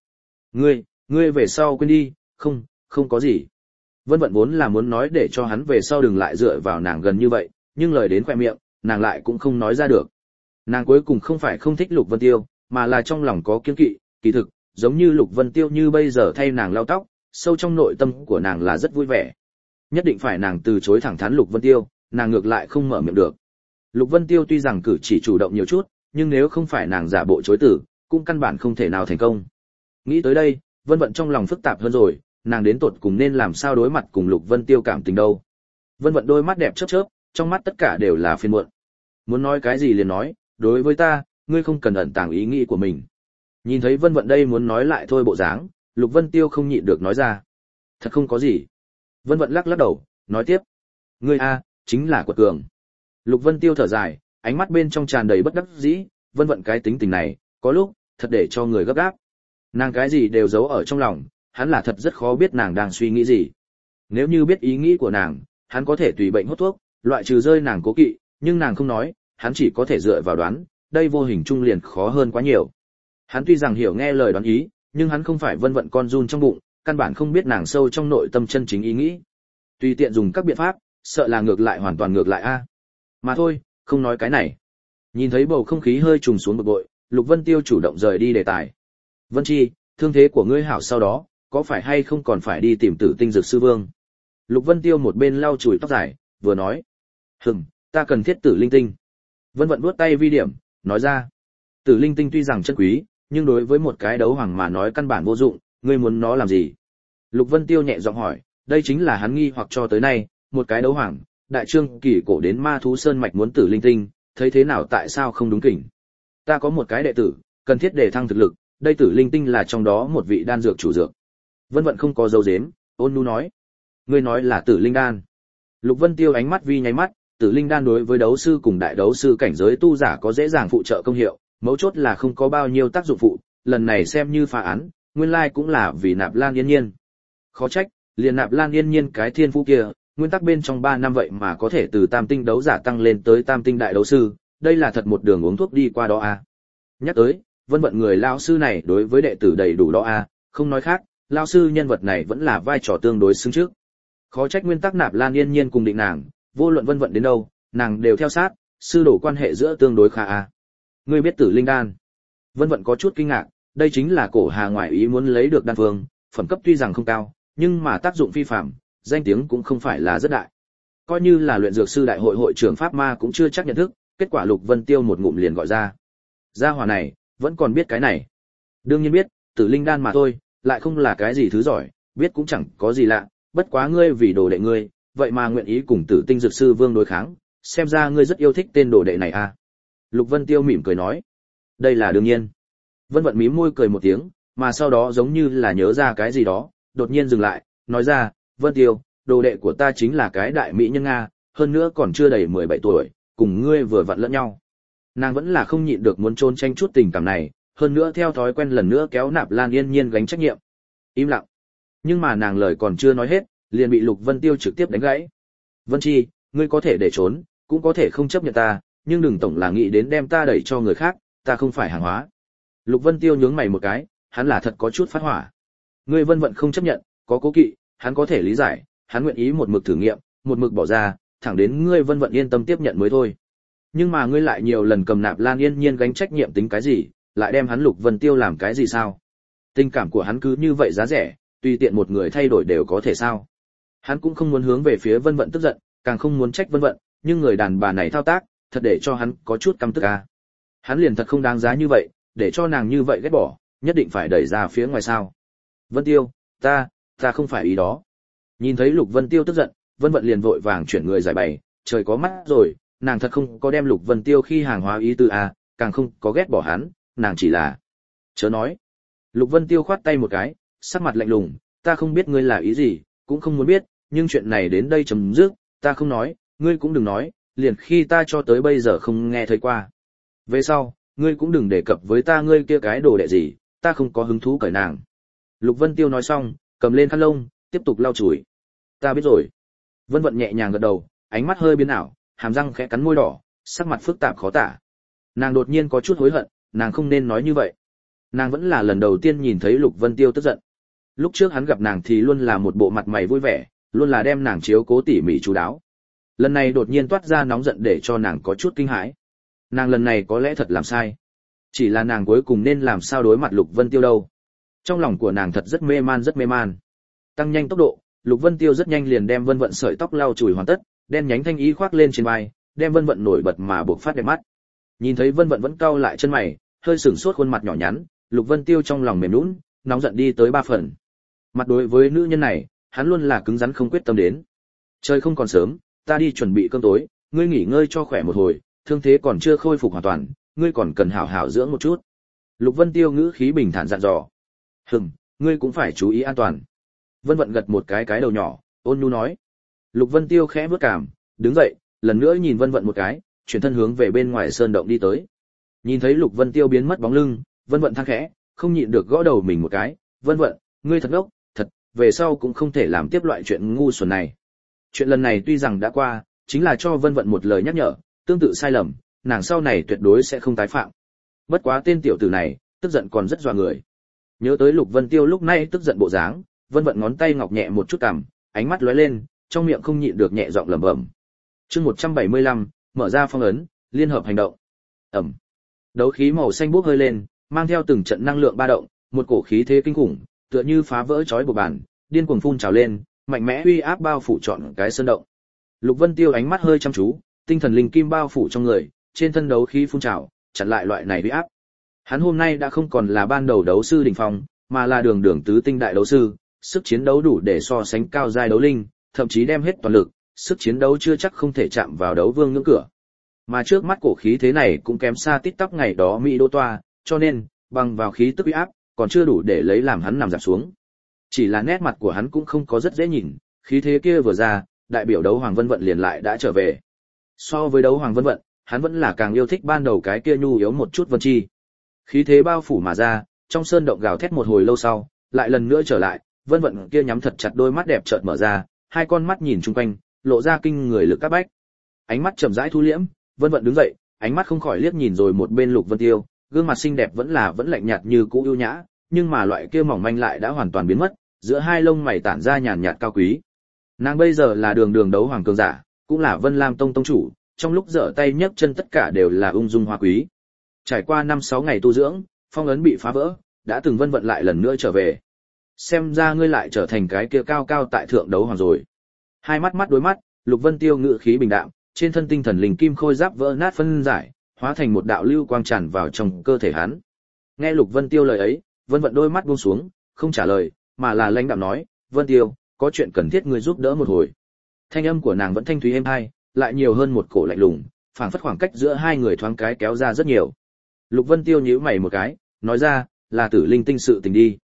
Ngươi về sau quên đi, không có gì. Vân Vận vốn là muốn nói để cho hắn về sau đừng lại dựa vào nàng gần như vậy, nhưng lời đến khóe miệng, nàng lại cũng không nói ra được. Nàng cuối cùng không phải không thích Lục Vân Tiêu, mà là trong lòng có kiêng kỵ, kỳ thực, giống như Lục Vân Tiêu như bây giờ thay nàng lau tóc, sâu trong nội tâm của nàng là rất vui vẻ. Nhất định phải nàng từ chối thẳng thắn Lục Vân Tiêu, nàng ngược lại không mở miệng được. Lục Vân Tiêu tuy rằng cử chỉ chủ động nhiều chút, nhưng nếu không phải nàng giả bộ chối từ, cũng căn bản không thể nào thành công. Nghĩ tới đây, Vân Vận trong lòng phức tạp hơn rồi, nàng đến tột cùng nên làm sao đối mặt cùng Lục Vân Tiêu cảm tình đâu. Vân Vận đôi mắt đẹp chớp chớp, trong mắt tất cả đều là phiền muộn. Muốn nói cái gì liền nói, đối với ta, ngươi không cần ẩn tàng ý nghĩ của mình. Nhìn thấy Vân Vận đây muốn nói lại thôi bộ dáng, Lục Vân Tiêu không nhịn được nói ra. Thật không có gì. Vân Vận lắc lắc đầu, nói tiếp. Ngươi a, chính là quật cường. Lục Vân Tiêu thở dài, ánh mắt bên trong tràn đầy bất đắc dĩ, Vân Vận cái tính tình này, có lúc, thật để cho người gấp gáp. Nàng cái gì đều giấu ở trong lòng, hắn là thật rất khó biết nàng đang suy nghĩ gì. Nếu như biết ý nghĩ của nàng, hắn có thể tùy bệnh hút thuốc, loại trừ rơi nàng cố kỵ, nhưng nàng không nói, hắn chỉ có thể dựa vào đoán, đây vô hình trung liền khó hơn quá nhiều. Hắn tuy rằng hiểu nghe lời đoán ý, nhưng hắn không phải Vân Vận con run trong bụng, căn bản không biết nàng sâu trong nội tâm chân chính ý nghĩ. Tùy tiện dùng các biện pháp, sợ là ngược lại hoàn toàn ngược lại a. Mà thôi, không nói cái này. Nhìn thấy bầu không khí hơi trùng xuống bực bội, Lục Vân Tiêu chủ động rời đi đề tài. Vân Chi, thương thế của ngươi hảo sau đó, có phải hay không còn phải đi tìm Tử Tinh Dược Sư Vương? Lục Vân Tiêu một bên lau chùi tóc dài, vừa nói. Ta cần thiết Tử Linh Tinh. Vân Vận vuốt tay vi điểm, nói ra. Tử Linh Tinh tuy rằng chân quý, nhưng đối với một cái đấu hoàng mà nói căn bản vô dụng, ngươi muốn nó làm gì? Lục Vân Tiêu nhẹ giọng hỏi, đây chính là hắn nghi hoặc cho tới nay, một cái đấu hoàng, đại trương kỳ cổ đến Ma Thú Sơn mạch muốn Tử Linh Tinh, thấy thế nào tại sao không đúng kỉnh? Ta có một cái đệ tử, cần thiết để thăng thực lực, đây Tử Linh Tinh là trong đó một vị đan dược chủ dược. Vân Vận không có dấu giếm, ôn nhu nói. Ngươi nói là Tử Linh đan. Lục Vân Tiêu ánh mắt vi nháy mắt, Tử Linh đan đối với đấu sư cùng đại đấu sư cảnh giới tu giả có dễ dàng phụ trợ công hiệu, mấu chốt là không có bao nhiêu tác dụng phụ, lần này xem như phá án, nguyên lai cũng là vì Nạp Lan Yên Nhiên. Khó trách, liền Nạp Lan Yên Nhiên cái thiên phú kia, nguyên tắc bên trong 3 năm vậy mà có thể từ tam tinh đấu giả tăng lên tới tam tinh đại đấu sư, đây là thật một đường uống thuốc đi qua đó a. Nhắc tới, Vân Vận người lão sư này đối với đệ tử đầy đủ đó a, không nói khác, lão sư nhân vật này vẫn là vai trò tương đối xứng trước. Khó trách nguyên tắc Nạp Lan Yên Nhiên cùng định nàng, vô luận Vân Vận đến đâu, nàng đều theo sát, sư đồ quan hệ giữa tương đối khá a. Ngươi biết Tử Linh đan? Vân Vận có chút kinh ngạc, đây chính là cổ Hà ngoại ý muốn lấy được đan phương, phẩm cấp tuy rằng không cao, nhưng mà tác dụng phi phàm, danh tiếng cũng không phải là rất đại. Coi như là luyện dược sư đại hội hội trưởng pháp ma cũng chưa chắc nhận thức, kết quả Lục Vân Tiêu một ngụm liền gọi ra. Gia hỏa này, vẫn còn biết cái này. Đương nhiên biết, Tử Linh đan mà thôi, lại không là cái gì thứ giỏi, biết cũng chẳng có gì lạ, bất quá ngươi vì đồ đệ ngươi, vậy mà nguyện ý cùng Tử Tinh Dược Sư Vương đối kháng, xem ra ngươi rất yêu thích tên đồ đệ này a. Lục Vân Tiêu mỉm cười nói. Đây là đương nhiên. Vân Vận mím môi cười một tiếng, mà sau đó giống như là nhớ ra cái gì đó, đột nhiên dừng lại, nói ra, Vân Tiêu, đồ đệ của ta chính là cái đại mỹ nhân Nga, hơn nữa còn chưa đầy 17 tuổi, cùng ngươi vừa vặn lẫn nhau. Nàng vẫn là không nhịn được muốn trôn tranh chút tình cảm này, hơn nữa theo thói quen lần nữa kéo Nạp Lan Yên Nhiên gánh trách nhiệm. Im lặng. Nhưng mà nàng lời còn chưa nói hết, liền bị Lục Vân Tiêu trực tiếp đánh gãy. Vân Chi, ngươi có thể để trốn, cũng có thể không chấp nhận ta, nhưng đừng tổng là nghĩ đến đem ta đẩy cho người khác, ta không phải hàng hóa. Lục Vân Tiêu nhướng mày một cái, hắn là thật có chút phát hỏa. Ngươi Vân Vận không chấp nhận, có cố kỵ, hắn có thể lý giải, hắn nguyện ý một mực thử nghiệm, một mực bỏ ra, thẳng đến ngươi Vân Vận yên tâm tiếp nhận mới thôi. Nhưng mà ngươi lại nhiều lần cầm Nạp Lan Yên Nhiên gánh trách nhiệm tính cái gì, lại đem hắn Lục Vân Tiêu làm cái gì sao? Tình cảm của hắn cứ như vậy giá rẻ, tùy tiện một người thay đổi đều có thể sao? Hắn cũng không muốn hướng về phía Vân Vận tức giận, càng không muốn trách Vân Vận, nhưng người đàn bà này thao tác, thật để cho hắn có chút căm tức a. Hắn liền thật không đáng giá như vậy, để cho nàng như vậy ghét bỏ, nhất định phải đẩy ra phía ngoài sao? Vân Tiêu, ta không phải ý đó. Nhìn thấy Lục Vân Tiêu tức giận, Vân Vận liền vội vàng chuyển người giải bày, trời có mắt rồi, nàng thật không có đem Lục Vân Tiêu khi hàng hóa ý tư a, càng không có ghét bỏ hắn, nàng chỉ là chớ nói. Lục Vân Tiêu khoát tay một cái, sắc mặt lạnh lùng, ta không biết ngươi là ý gì, cũng không muốn biết, nhưng chuyện này đến đây chấm dứt, ta không nói, ngươi cũng đừng nói, liền khi ta cho tới bây giờ không nghe thấy qua. Về sau, ngươi cũng đừng đề cập với ta ngươi kia cái đồ đệ gì, ta không có hứng thú cởi nàng. Lục Vân Tiêu nói xong, cầm lên khăn lông, tiếp tục lau chùi. Ta biết rồi. Vân Vận nhẹ nhàng gật đầu, ánh mắt hơi biến ảo, hàm răng khẽ cắn môi đỏ, sắc mặt phức tạp khó tả. Nàng đột nhiên có chút hối hận, nàng không nên nói như vậy. Nàng vẫn là lần đầu tiên nhìn thấy Lục Vân Tiêu tức giận. Lúc trước hắn gặp nàng thì luôn là một bộ mặt mày vui vẻ, luôn là đem nàng chiếu cố tỉ mỉ chú đáo. Lần này đột nhiên toát ra nóng giận để cho nàng có chút kinh hãi. Nàng lần này có lẽ thật làm sai. Chỉ là nàng cuối cùng nên làm sao đối mặt Lục Vân Tiêu đâu. Trong lòng của nàng thật rất mê man. Tăng nhanh tốc độ, Lục Vân Tiêu rất nhanh liền đem Vân Vận sợi tóc lau chùi hoàn tất, đen nhánh thanh ý khoác lên trên vai, đem Vân Vận nổi bật mà buộc phát đẹp mắt. Nhìn thấy Vân Vận vẫn cau lại chân mày, hơi sửng sốt khuôn mặt nhỏ nhắn, Lục Vân Tiêu trong lòng mềm nhũn, nóng giận đi tới 3 phần. Mặt đối với nữ nhân này, hắn luôn là cứng rắn không quyết tâm đến. Trời không còn sớm, ta đi chuẩn bị cơm tối, ngươi nghỉ ngơi cho khỏe một hồi, thương thế còn chưa khôi phục hoàn toàn, ngươi còn cần hảo hảo dưỡng một chút. Lục Vân Tiêu ngữ khí bình thản dặn dò. Ngươi cũng phải chú ý an toàn. Vân Vận gật một cái đầu nhỏ, ôn nhu nói. Lục Vân Tiêu khẽ bước cảm, đứng dậy, lần nữa nhìn Vân Vận một cái, chuyển thân hướng về bên ngoài sơn động đi tới. Nhìn thấy Lục Vân Tiêu biến mất bóng lưng, Vân Vận than khẽ, không nhịn được gõ đầu mình một cái, Vân Vận, ngươi thật ngốc, thật, về sau cũng không thể làm tiếp loại chuyện ngu xuẩn này. Chuyện lần này tuy rằng đã qua, chính là cho Vân Vận một lời nhắc nhở, tương tự sai lầm, nàng sau này tuyệt đối sẽ không tái phạm. Bất quá tên tiểu tử này, tức giận còn rất dọa người. Nhớ tới Lục Vân Tiêu lúc này tức giận bộ dáng, Vân Vận ngón tay ngọc nhẹ một chút cằm, ánh mắt lóe lên, trong miệng không nhịn được nhẹ giọng lẩm bẩm. Chương 175, mở ra phong ấn, liên hợp hành động. Ầm. Đấu khí màu xanh bốc hơi lên, mang theo từng trận năng lượng ba động, một cổ khí thế kinh khủng, tựa như phá vỡ chói buộc bản, điên cuồng phun trào lên, mạnh mẽ uy áp bao phủ trọn cái sơn động. Lục Vân Tiêu ánh mắt hơi chăm chú, tinh thần linh kim bao phủ trong người, trên thân đấu khí phun trào, chặn lại loại này uy áp. Hắn hôm nay đã không còn là ban đầu đấu sư đỉnh phong, mà là đường đường tứ tinh đại đấu sư, sức chiến đấu đủ để so sánh cao giai đấu linh, thậm chí đem hết toàn lực, sức chiến đấu chưa chắc không thể chạm vào đấu vương ngưỡng cửa. Mà trước mắt cổ khí thế này cũng kém xa tít tắp ngày đó Mỹ Đô Toa, cho nên, bằng vào khí tức uy áp, còn chưa đủ để lấy làm hắn nằm dạp xuống. Chỉ là nét mặt của hắn cũng không có rất dễ nhìn, khí thế kia vừa ra, đại biểu đấu Hoàng Vân Vận liền lại đã trở về. So với đấu Hoàng Vân Vận, hắn vẫn là càng yêu thích ban đầu cái kia nhu yếu một chút Vân Chi. Khí thế bao phủ mà ra, trong sơn động gào thét một hồi lâu sau, lại lần nữa trở lại, Vân Vận kia nhắm thật chặt đôi mắt đẹp chợt mở ra, hai con mắt nhìn chung quanh, lộ ra kinh người lực các bách. Ánh mắt chậm rãi thu liễm, Vân Vận đứng dậy, ánh mắt không khỏi liếc nhìn rồi một bên Lục Vân Tiêu, gương mặt xinh đẹp vẫn lạnh nhạt như cũ ưu nhã, nhưng mà loại kia mỏng manh lại đã hoàn toàn biến mất, giữa hai lông mày tản ra nhàn nhạt cao quý. Nàng bây giờ là đường đường đấu hoàng cường giả, cũng là Vân Lam tông tông chủ, trong lúc giở tay nhấc chân tất cả đều là ung dung hoa quý. Trải qua 5-6 ngày tu dưỡng, phong ấn bị phá vỡ, đã từng Vân Vận lại lần nữa trở về. Xem ra ngươi lại trở thành cái kia cao cao tại thượng đấu hoàng rồi. Hai mắt đối mắt, Lục Vân Tiêu ngự khí bình đạm, trên thân tinh thần linh kim khôi giáp vỡ nát phân giải, hóa thành một đạo lưu quang tràn vào trong cơ thể hắn. Nghe Lục Vân Tiêu lời ấy, Vân Vận đôi mắt buông xuống, không trả lời, mà là lãnh đạm nói, "Vân Tiêu, có chuyện cần thiết ngươi giúp đỡ một hồi." Thanh âm của nàng vẫn thanh thúy êm tai, lại nhiều hơn một cổ lạnh lùng, phảng phất khoảng cách giữa hai người thoáng cái kéo ra rất nhiều. Lục Vân Tiêu nhíu mày một cái, nói ra, "Là Tử Linh tinh sự tình đi."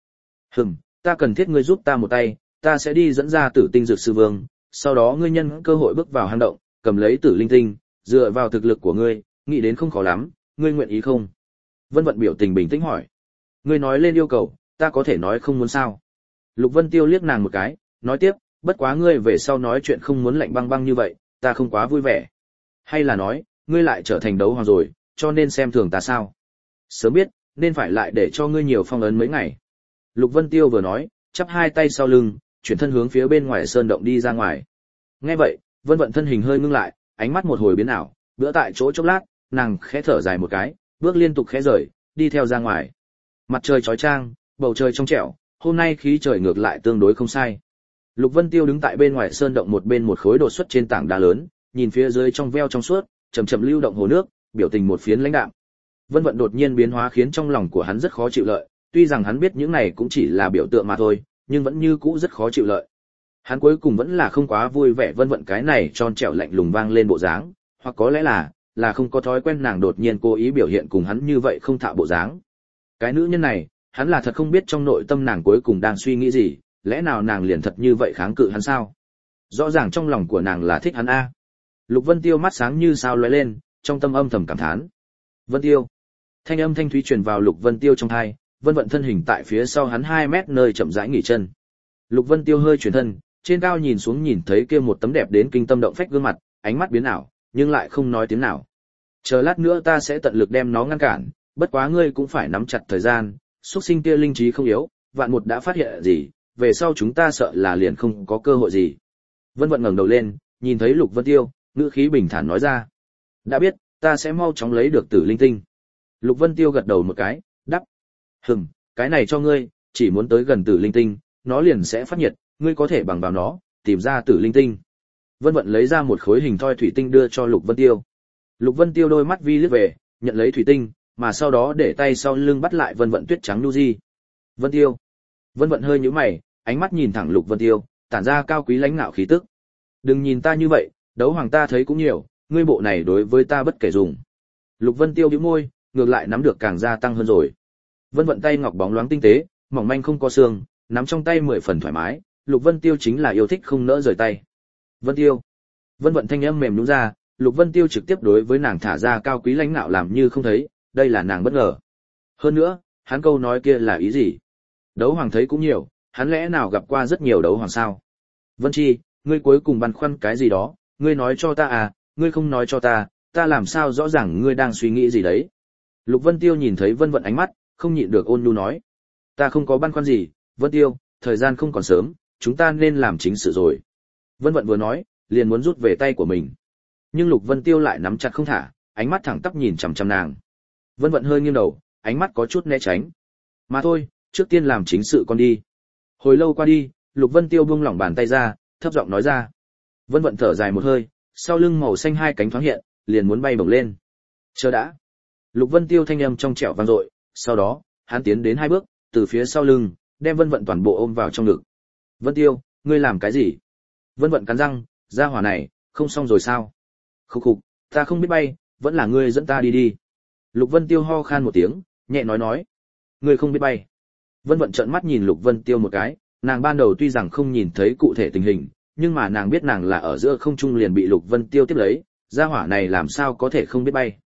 Ta cần thiết ngươi giúp ta một tay, ta sẽ đi dẫn ra Tử Tinh Dược Sư Vương, sau đó ngươi nhân cơ hội bước vào hang động, cầm lấy Tử Linh tinh, dựa vào thực lực của ngươi, nghĩ đến không khó lắm, ngươi nguyện ý không?" Vân Vận biểu tình bình tĩnh hỏi. "Ngươi nói lên yêu cầu, ta có thể nói không muốn sao?" Lục Vân Tiêu liếc nàng một cái, nói tiếp, "Bất quá ngươi về sau nói chuyện không muốn lạnh băng băng như vậy, ta không quá vui vẻ. Hay là nói, ngươi lại trở thành đấu hoàng rồi, cho nên xem thường ta sao?" Sớm biết, nên phải lại để cho ngươi nhiều phong ấn mấy ngày. Lục Vân Tiêu vừa nói, chắp hai tay sau lưng, chuyển thân hướng phía bên ngoài sơn động đi ra ngoài. Nghe vậy, Vân Vận thân hình hơi ngưng lại, ánh mắt một hồi biến ảo, bữa tại chỗ chốc lát, nàng khẽ thở dài một cái, bước liên tục khẽ rời, đi theo ra ngoài. Mặt trời chói chang, bầu trời trong trẻo, hôm nay khí trời ngược lại tương đối không sai. Lục Vân Tiêu đứng tại bên ngoài sơn động một bên một khối đột xuất trên tảng đá lớn, nhìn phía dưới trong veo trong suốt, chậm chậm lưu động hồ nước, biểu tình một phiến lãnh đạm. Vân Vận đột nhiên biến hóa khiến trong lòng của hắn rất khó chịu lợi, tuy rằng hắn biết những này cũng chỉ là biểu tượng mà thôi, nhưng vẫn như cũ rất khó chịu lợi. Hắn cuối cùng vẫn là không quá vui vẻ Vân Vận cái này tròn trẻo lạnh lùng vang lên bộ dáng, hoặc có lẽ là không có thói quen nàng đột nhiên cố ý biểu hiện cùng hắn như vậy không thạo bộ dáng. Cái nữ nhân này, hắn là thật không biết trong nội tâm nàng cuối cùng đang suy nghĩ gì, lẽ nào nàng liền thật như vậy kháng cự hắn sao? Rõ ràng trong lòng của nàng là thích hắn a. Lục Vân Tiêu mắt sáng như sao lóe lên, trong tâm âm thầm cảm thán. Vân Tiêu. Thanh âm thanh thúy truyền vào Lục Vân Tiêu trong tai, Vân Vận thân hình tại phía sau hắn 2 mét nơi chậm rãi nghỉ chân. Lục Vân Tiêu hơi chuyển thân, trên cao nhìn xuống nhìn thấy kia một tấm đẹp đến kinh tâm động phách gương mặt, ánh mắt biến ảo, nhưng lại không nói tiếng nào. Chờ lát nữa ta sẽ tận lực đem nó ngăn cản, bất quá ngươi cũng phải nắm chặt thời gian, xuất sinh kia linh trí không yếu, vạn một đã phát hiện gì, về sau chúng ta sợ là liền không có cơ hội gì. Vân Vận ngẩng đầu lên, nhìn thấy Lục Vân Tiêu, ngữ khí bình thản nói ra. Đã biết, ta sẽ mau chóng lấy được tử linh tinh. Lục Vân Tiêu gật đầu một cái, đáp. Cái này cho ngươi, chỉ muốn tới gần tử linh tinh, nó liền sẽ phát nhiệt, ngươi có thể bằng vào nó, tìm ra tử linh tinh. Vân Vận lấy ra một khối hình thoi thủy tinh đưa cho Lục Vân Tiêu. Lục Vân Tiêu đôi mắt vi liếc về, nhận lấy thủy tinh, mà sau đó để tay sau lưng bắt lại Vân Vận tuyết trắng nu di. Vân Tiêu. Vân Vận hơi nhíu mày, ánh mắt nhìn thẳng Lục Vân Tiêu, tản ra cao quý lãnh ngạo khí tức. Đừng nhìn ta như vậy, đấu hoàng ta thấy cũng nhiều, ngươi bộ này đối với ta bất kể dùng. Lục Vân Tiêu bĩu môi, ngược lại nắm được càng gia tăng hơn rồi. Vân Vận tay ngọc bóng loáng tinh tế, mỏng manh không có xương, nắm trong tay 10 phần thoải mái, Lục Vân Tiêu chính là yêu thích không nỡ rời tay. Vân Tiêu. Vân Vận thanh âm mềm nhũn ra, Lục Vân Tiêu trực tiếp đối với nàng thả ra cao quý lãnh ngạo làm như không thấy, đây là nàng bất ngờ. Hơn nữa, hắn câu nói kia là ý gì? Đấu hoàng thấy cũng nhiều, hắn lẽ nào gặp qua rất nhiều đấu hoàng sao? Vân Chi, ngươi cuối cùng băn khoăn cái gì đó, ngươi nói cho ta à, ngươi không nói cho ta, ta làm sao rõ ràng ngươi đang suy nghĩ gì đấy? Lục Vân Tiêu nhìn thấy Vân Vận ánh mắt, không nhịn được ôn nhu nói. Ta không có băn khoăn gì, Vân Tiêu, thời gian không còn sớm, chúng ta nên làm chính sự rồi. Vân Vận vừa nói, liền muốn rút về tay của mình. Nhưng Lục Vân Tiêu lại nắm chặt không thả, ánh mắt thẳng tắp nhìn chằm chằm nàng. Vân Vận hơi nghiêng đầu, ánh mắt có chút né tránh. Mà thôi, trước tiên làm chính sự con đi. Hồi lâu qua đi, Lục Vân Tiêu buông lỏng bàn tay ra, thấp giọng nói ra. Vân Vận thở dài một hơi, sau lưng màu xanh 2 cánh thoáng hiện, liền muốn bay bổng lên. Chờ đã. Lục Vân Tiêu thanh âm trong trẻo vang dội, sau đó, hắn tiến đến 2 bước, từ phía sau lưng, đem Vân Vận toàn bộ ôm vào trong ngực. Vân Tiêu, ngươi làm cái gì? Vân Vận cắn răng, gia hỏa này, không xong rồi sao? Khục khục, ta không biết bay, vẫn là ngươi dẫn ta đi đi. Lục Vân Tiêu ho khan một tiếng, nhẹ nói. Ngươi không biết bay. Vân Vận trợn mắt nhìn Lục Vân Tiêu một cái, nàng ban đầu tuy rằng không nhìn thấy cụ thể tình hình, nhưng mà nàng biết nàng là ở giữa không trung liền bị Lục Vân Tiêu tiếp lấy, gia hỏa này làm sao có thể không biết bay.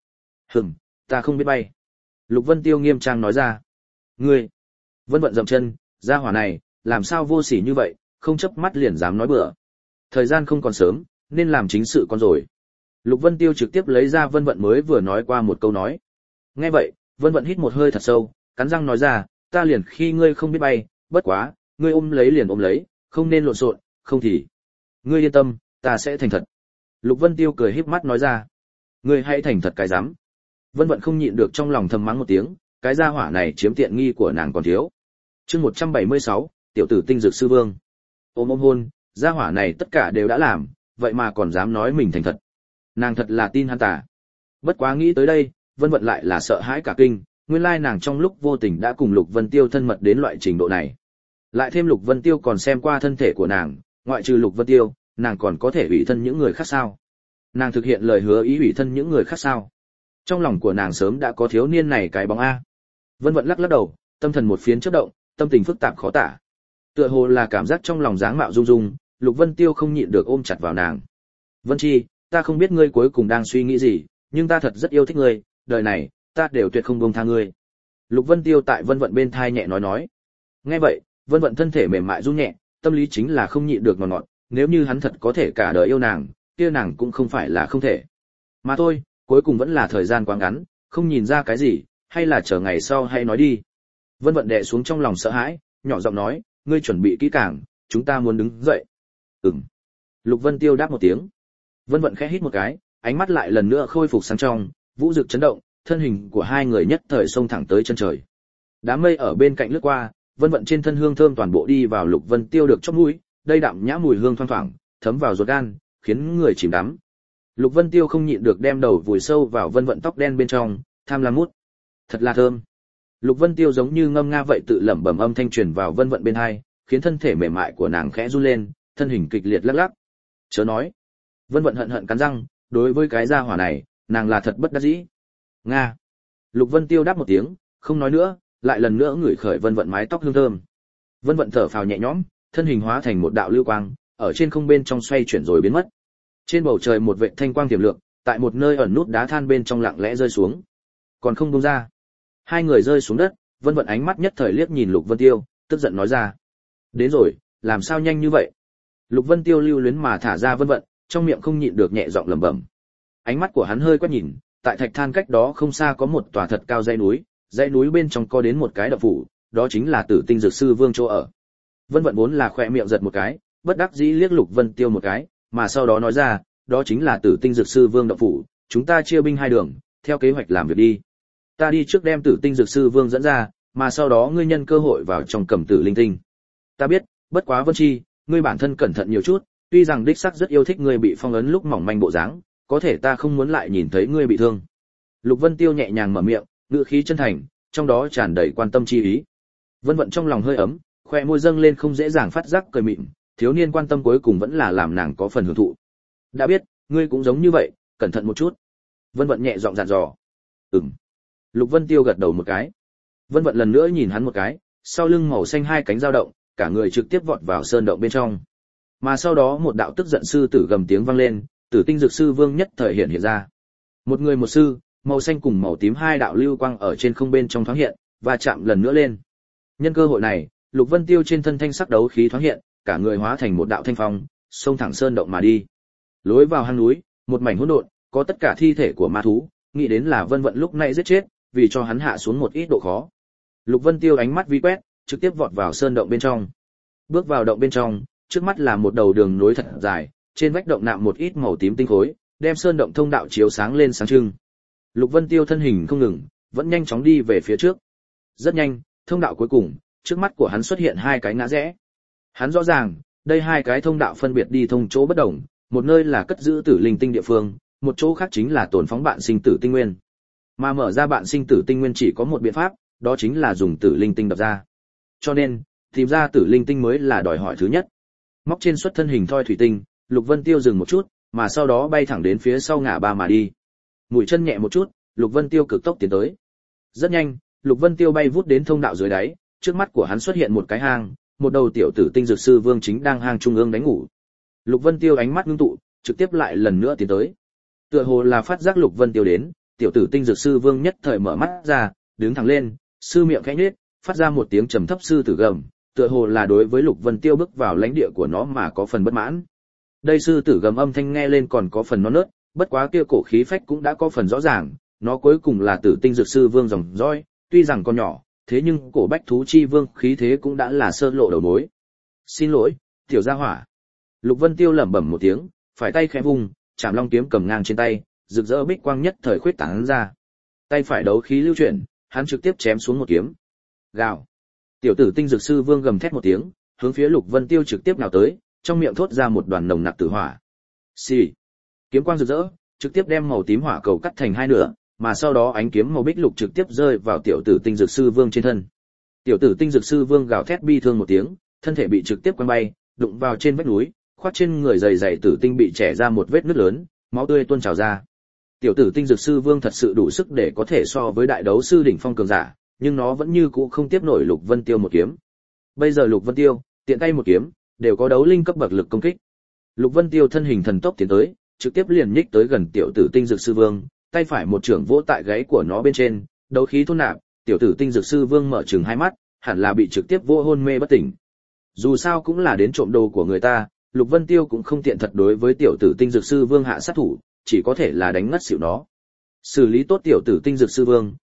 Ta không biết bay. Lục Vân Tiêu nghiêm trang nói ra. Ngươi. Vân Vận dậm chân, gia hỏa này, làm sao vô sỉ như vậy, không chớp mắt liền dám nói bừa. Thời gian không còn sớm, nên làm chính sự con rồi. Lục Vân Tiêu trực tiếp lấy ra Vân Vận mới vừa nói qua một câu nói. Nghe vậy, Vân Vận hít một hơi thật sâu, cắn răng nói ra, ta liền khi ngươi không biết bay, bất quá, ngươi ôm lấy liền ôm lấy, không nên lộn xộn, không thì. Ngươi yên tâm, ta sẽ thành thật. Lục Vân Tiêu cười híp mắt nói ra. Ngươi hãy thành thật cái dám. Vân Vận không nhịn được trong lòng thầm mắng một tiếng, cái gia hỏa này chiếm tiện nghi của nàng còn thiếu. Chương 176, tiểu tử tinh dược sư vương. Ôm hôn, gia hỏa này tất cả đều đã làm, vậy mà còn dám nói mình thành thật. Nàng thật là tin hắn tà. Bất quá nghĩ tới đây, Vân Vận lại là sợ hãi cả kinh, nguyên lai nàng trong lúc vô tình đã cùng Lục Vân Tiêu thân mật đến loại trình độ này. Lại thêm Lục Vân Tiêu còn xem qua thân thể của nàng, ngoại trừ Lục Vân Tiêu, nàng còn có thể ủy thân những người khác sao? Nàng thực hiện lời hứa ý ủy thân những người khác sao? Trong lòng của nàng sớm đã có thiếu niên này cái bóng a. Vân Vận lắc đầu, tâm thần một phiến chớp động, tâm tình phức tạp khó tả. Tựa hồ là cảm giác trong lòng dáng mạo rung rung, Lục Vân Tiêu không nhịn được ôm chặt vào nàng. Vân Chi, ta không biết ngươi cuối cùng đang suy nghĩ gì, nhưng ta thật rất yêu thích ngươi, đời này, ta đều tuyệt không buông tha ngươi. Lục Vân Tiêu tại Vân Vận bên thai nhẹ nói. Nghe vậy, Vân Vận thân thể mềm mại run nhẹ, tâm lý chính là không nhịn được ngọt, nếu như hắn thật có thể cả đời yêu nàng, kia nàng cũng không phải là không thể. Mà thôi, cuối cùng vẫn là thời gian quá ngắn, không nhìn ra cái gì, hay là chờ ngày sau hay nói đi. Vân Vận đè xuống trong lòng sợ hãi, nhỏ giọng nói, ngươi chuẩn bị kỹ càng, chúng ta muốn đứng dậy. Lục Vân Tiêu đáp một tiếng. Vân Vận khẽ hít một cái, ánh mắt lại lần nữa khôi phục sáng trong, vũ dực chấn động, thân hình của hai người nhất thời xông thẳng tới chân trời. Đám mây ở bên cạnh lướt qua, Vân Vận trên thân hương thơm toàn bộ đi vào Lục Vân Tiêu được chóp mũi, đây đậm nhã mùi hương thoang thoảng, thấm vào ruột gan, khiến người chìm đắm. Lục Vân Tiêu không nhịn được đem đầu vùi sâu vào Vân Vận tóc đen bên trong, tham lam mút. Thật là thơm. Lục Vân Tiêu giống như ngâm nga vậy tự lẩm bẩm âm thanh truyền vào Vân Vận bên tai, khiến thân thể mềm mại của nàng khẽ run lên, thân hình kịch liệt lắc lắc. Chớ nói. Vân Vận hận hận cắn răng, đối với cái gia hỏa này, nàng là thật bất đắc dĩ. Nga. Lục Vân Tiêu đáp một tiếng, không nói nữa, lại lần nữa ngửi khởi Vân Vận mái tóc hương thơm. Vân Vận thở phào nhẹ nhõm, thân hình hóa thành một đạo lưu quang, ở trên không bên trong xoay chuyển rồi biến mất. Trên bầu trời một vệt thanh quang tiềm lượng, tại một nơi ẩn nút đá than bên trong lặng lẽ rơi xuống. Còn không buông ra. Hai người rơi xuống đất, Vân Vận ánh mắt nhất thời liếc nhìn Lục Vân Tiêu, tức giận nói ra: "Đến rồi, làm sao nhanh như vậy?" Lục Vân Tiêu lưu luyến mà thả ra Vân Vận, trong miệng không nhịn được nhẹ giọng lẩm bẩm. Ánh mắt của hắn hơi quét nhìn, tại thạch than cách đó không xa có một tòa thật cao dãy núi bên trong có đến một cái động phủ, đó chính là Tử Tinh Dược Sư Vương chỗ ở. Vân Vận vốn là khỏe miệng giật một cái, bất đắc dĩ liếc Lục Vân Tiêu một cái, mà sau đó nói ra, đó chính là Tử Tinh Dược Sư Vương động phủ, chúng ta chia binh hai đường, theo kế hoạch làm việc đi. Ta đi trước đem Tử Tinh Dược Sư Vương dẫn ra, mà sau đó ngươi nhân cơ hội vào trong cầm tử linh tinh. Ta biết, bất quá Vân Chi, ngươi bản thân cẩn thận nhiều chút, tuy rằng đích xác rất yêu thích ngươi bị phong ấn lúc mỏng manh bộ dáng, có thể ta không muốn lại nhìn thấy ngươi bị thương. Lục Vân Tiêu nhẹ nhàng mở miệng, ngữ khí chân thành, trong đó tràn đầy quan tâm chi ý. Vân Vận trong lòng hơi ấm, khoe môi dâng lên không dễ dàng phát giác cười mịn, thiếu niên quan tâm cuối cùng vẫn là làm nàng có phần hưởng thụ. Đã biết, ngươi cũng giống như vậy, cẩn thận một chút. Vân Vận nhẹ giọng dặn dò. Lục Vân Tiêu gật đầu một cái. Vân Vận lần nữa nhìn hắn một cái, sau lưng màu xanh hai cánh dao động, cả người trực tiếp vọt vào sơn động bên trong. Mà sau đó một đạo tức giận sư tử gầm tiếng vang lên, Tử Tinh Dược Sư Vương nhất thời hiện ra. Một người một sư, màu xanh cùng màu tím hai đạo lưu quang ở trên không bên trong thoáng hiện, và chạm lần nữa lên. Nhân cơ hội này, Lục Vân Tiêu trên thân thanh sắc đấu khí thoáng hiện, cả người hóa thành một đạo thanh phong, xông thẳng sơn động mà đi. Lối vào hang núi, một mảnh hỗn độn, có tất cả thi thể của ma thú, nghĩ đến là Vân Vận lúc nãy giết chết, vì cho hắn hạ xuống một ít độ khó. Lục Vân Tiêu ánh mắt vi quét, trực tiếp vọt vào sơn động bên trong. Bước vào động bên trong, trước mắt là một đầu đường nối thật dài, trên vách động nạm một ít màu tím tinh khối, đem sơn động thông đạo chiếu sáng lên sáng trưng. Lục Vân Tiêu thân hình không ngừng, vẫn nhanh chóng đi về phía trước. Rất nhanh, thông đạo cuối cùng, trước mắt của hắn xuất hiện hai cái ngã rẽ. Hắn rõ ràng, đây hai cái thông đạo phân biệt đi thông chỗ bất đồng, một nơi là cất giữ tử linh tinh địa phương, một chỗ khác chính là tồn phóng bạn sinh tử tinh nguyên. Mà mở ra bạn sinh tử tinh nguyên chỉ có một biện pháp, đó chính là dùng tử linh tinh đập ra. Cho nên, tìm ra tử linh tinh mới là đòi hỏi thứ nhất. Móc trên xuất thân hình thoi thủy tinh, Lục Vân Tiêu dừng một chút, mà sau đó bay thẳng đến phía sau ngã ba mà đi. Mũi chân nhẹ một chút, Lục Vân Tiêu cực tốc tiến tới. Rất nhanh, Lục Vân Tiêu bay vút đến thông đạo dưới đáy, trước mắt của hắn xuất hiện một cái hang, một đầu tiểu Tử Tinh Dược Sư Vương chính đang hang trung ương đánh ngủ. Lục Vân Tiêu ánh mắt ngưng tụ, trực tiếp lại lần nữa tiến tới. Tựa hồ là phát giác Lục Vân Tiêu đến, tiểu Tử Tinh Dược Sư Vương nhất thời mở mắt ra, đứng thẳng lên, sư miệng khẽ nhếch, phát ra một tiếng trầm thấp sư tử gầm, tựa hồ là đối với Lục Vân Tiêu bước vào lãnh địa của nó mà có phần bất mãn. Đây sư tử gầm âm thanh nghe lên còn có phần non nớt, bất quá kia cổ khí phách cũng đã có phần rõ ràng, nó cuối cùng là Tử Tinh Dược Sư Vương dòng dõi, tuy rằng còn nhỏ, thế nhưng cổ bách thú chi vương khí thế cũng đã là sơ lộ đầu mối. Xin lỗi, tiểu gia hỏa. Lục Vân Tiêu lẩm bẩm một tiếng, phải tay khẽ vung, Trảm Long kiếm cầm ngang trên tay, rực rỡ bích quang nhất thời khuyết tán ra. Tay phải đấu khí lưu chuyển, hắn trực tiếp chém xuống một kiếm. Gào. Tiểu Tử Tinh Dược Sư Vương gầm thét một tiếng, hướng phía Lục Vân Tiêu trực tiếp nào tới, trong miệng thốt ra một đoàn nồng nặc tử hỏa. Xì. Kiếm quang rực rỡ, trực tiếp đem màu tím hỏa cầu cắt thành hai nửa, mà sau đó ánh kiếm màu bích lục trực tiếp rơi vào Tiểu Tử Tinh Dược Sư Vương trên thân. Tiểu Tử Tinh Dược Sư Vương gào thét bi thương một tiếng, thân thể bị trực tiếp quăng bay, đụng vào trên vách núi, khoát trên người dày dày tử tinh bị chẻ ra một vết nứt lớn, máu tươi tuôn trào ra. Tiểu Tử Tinh Dược Sư Vương thật sự đủ sức để có thể so với đại đấu sư đỉnh phong cường giả, nhưng nó vẫn như cũ không tiếp nổi Lục Vân Tiêu một kiếm. Bây giờ Lục Vân Tiêu, tiện tay một kiếm, đều có đấu linh cấp bậc lực công kích. Lục Vân Tiêu thân hình thần tốc tiến tới, trực tiếp liền nhích tới gần Tiểu Tử Tinh Dược Sư Vương, tay phải một chưởng vỗ tại gáy của nó bên trên, đấu khí thôn nạp, Tiểu Tử Tinh Dược Sư Vương mở trừng hai mắt, hẳn là bị trực tiếp vô hôn mê bất tỉnh. Dù sao cũng là đến trộm đồ của người ta, Lục Vân Tiêu cũng không tiện thật đối với Tiểu Tử Tinh Dược Sư Vương hạ sát thủ, chỉ có thể là đánh ngất xỉu nó. Xử lý tốt Tiểu Tử Tinh Dược Sư Vương,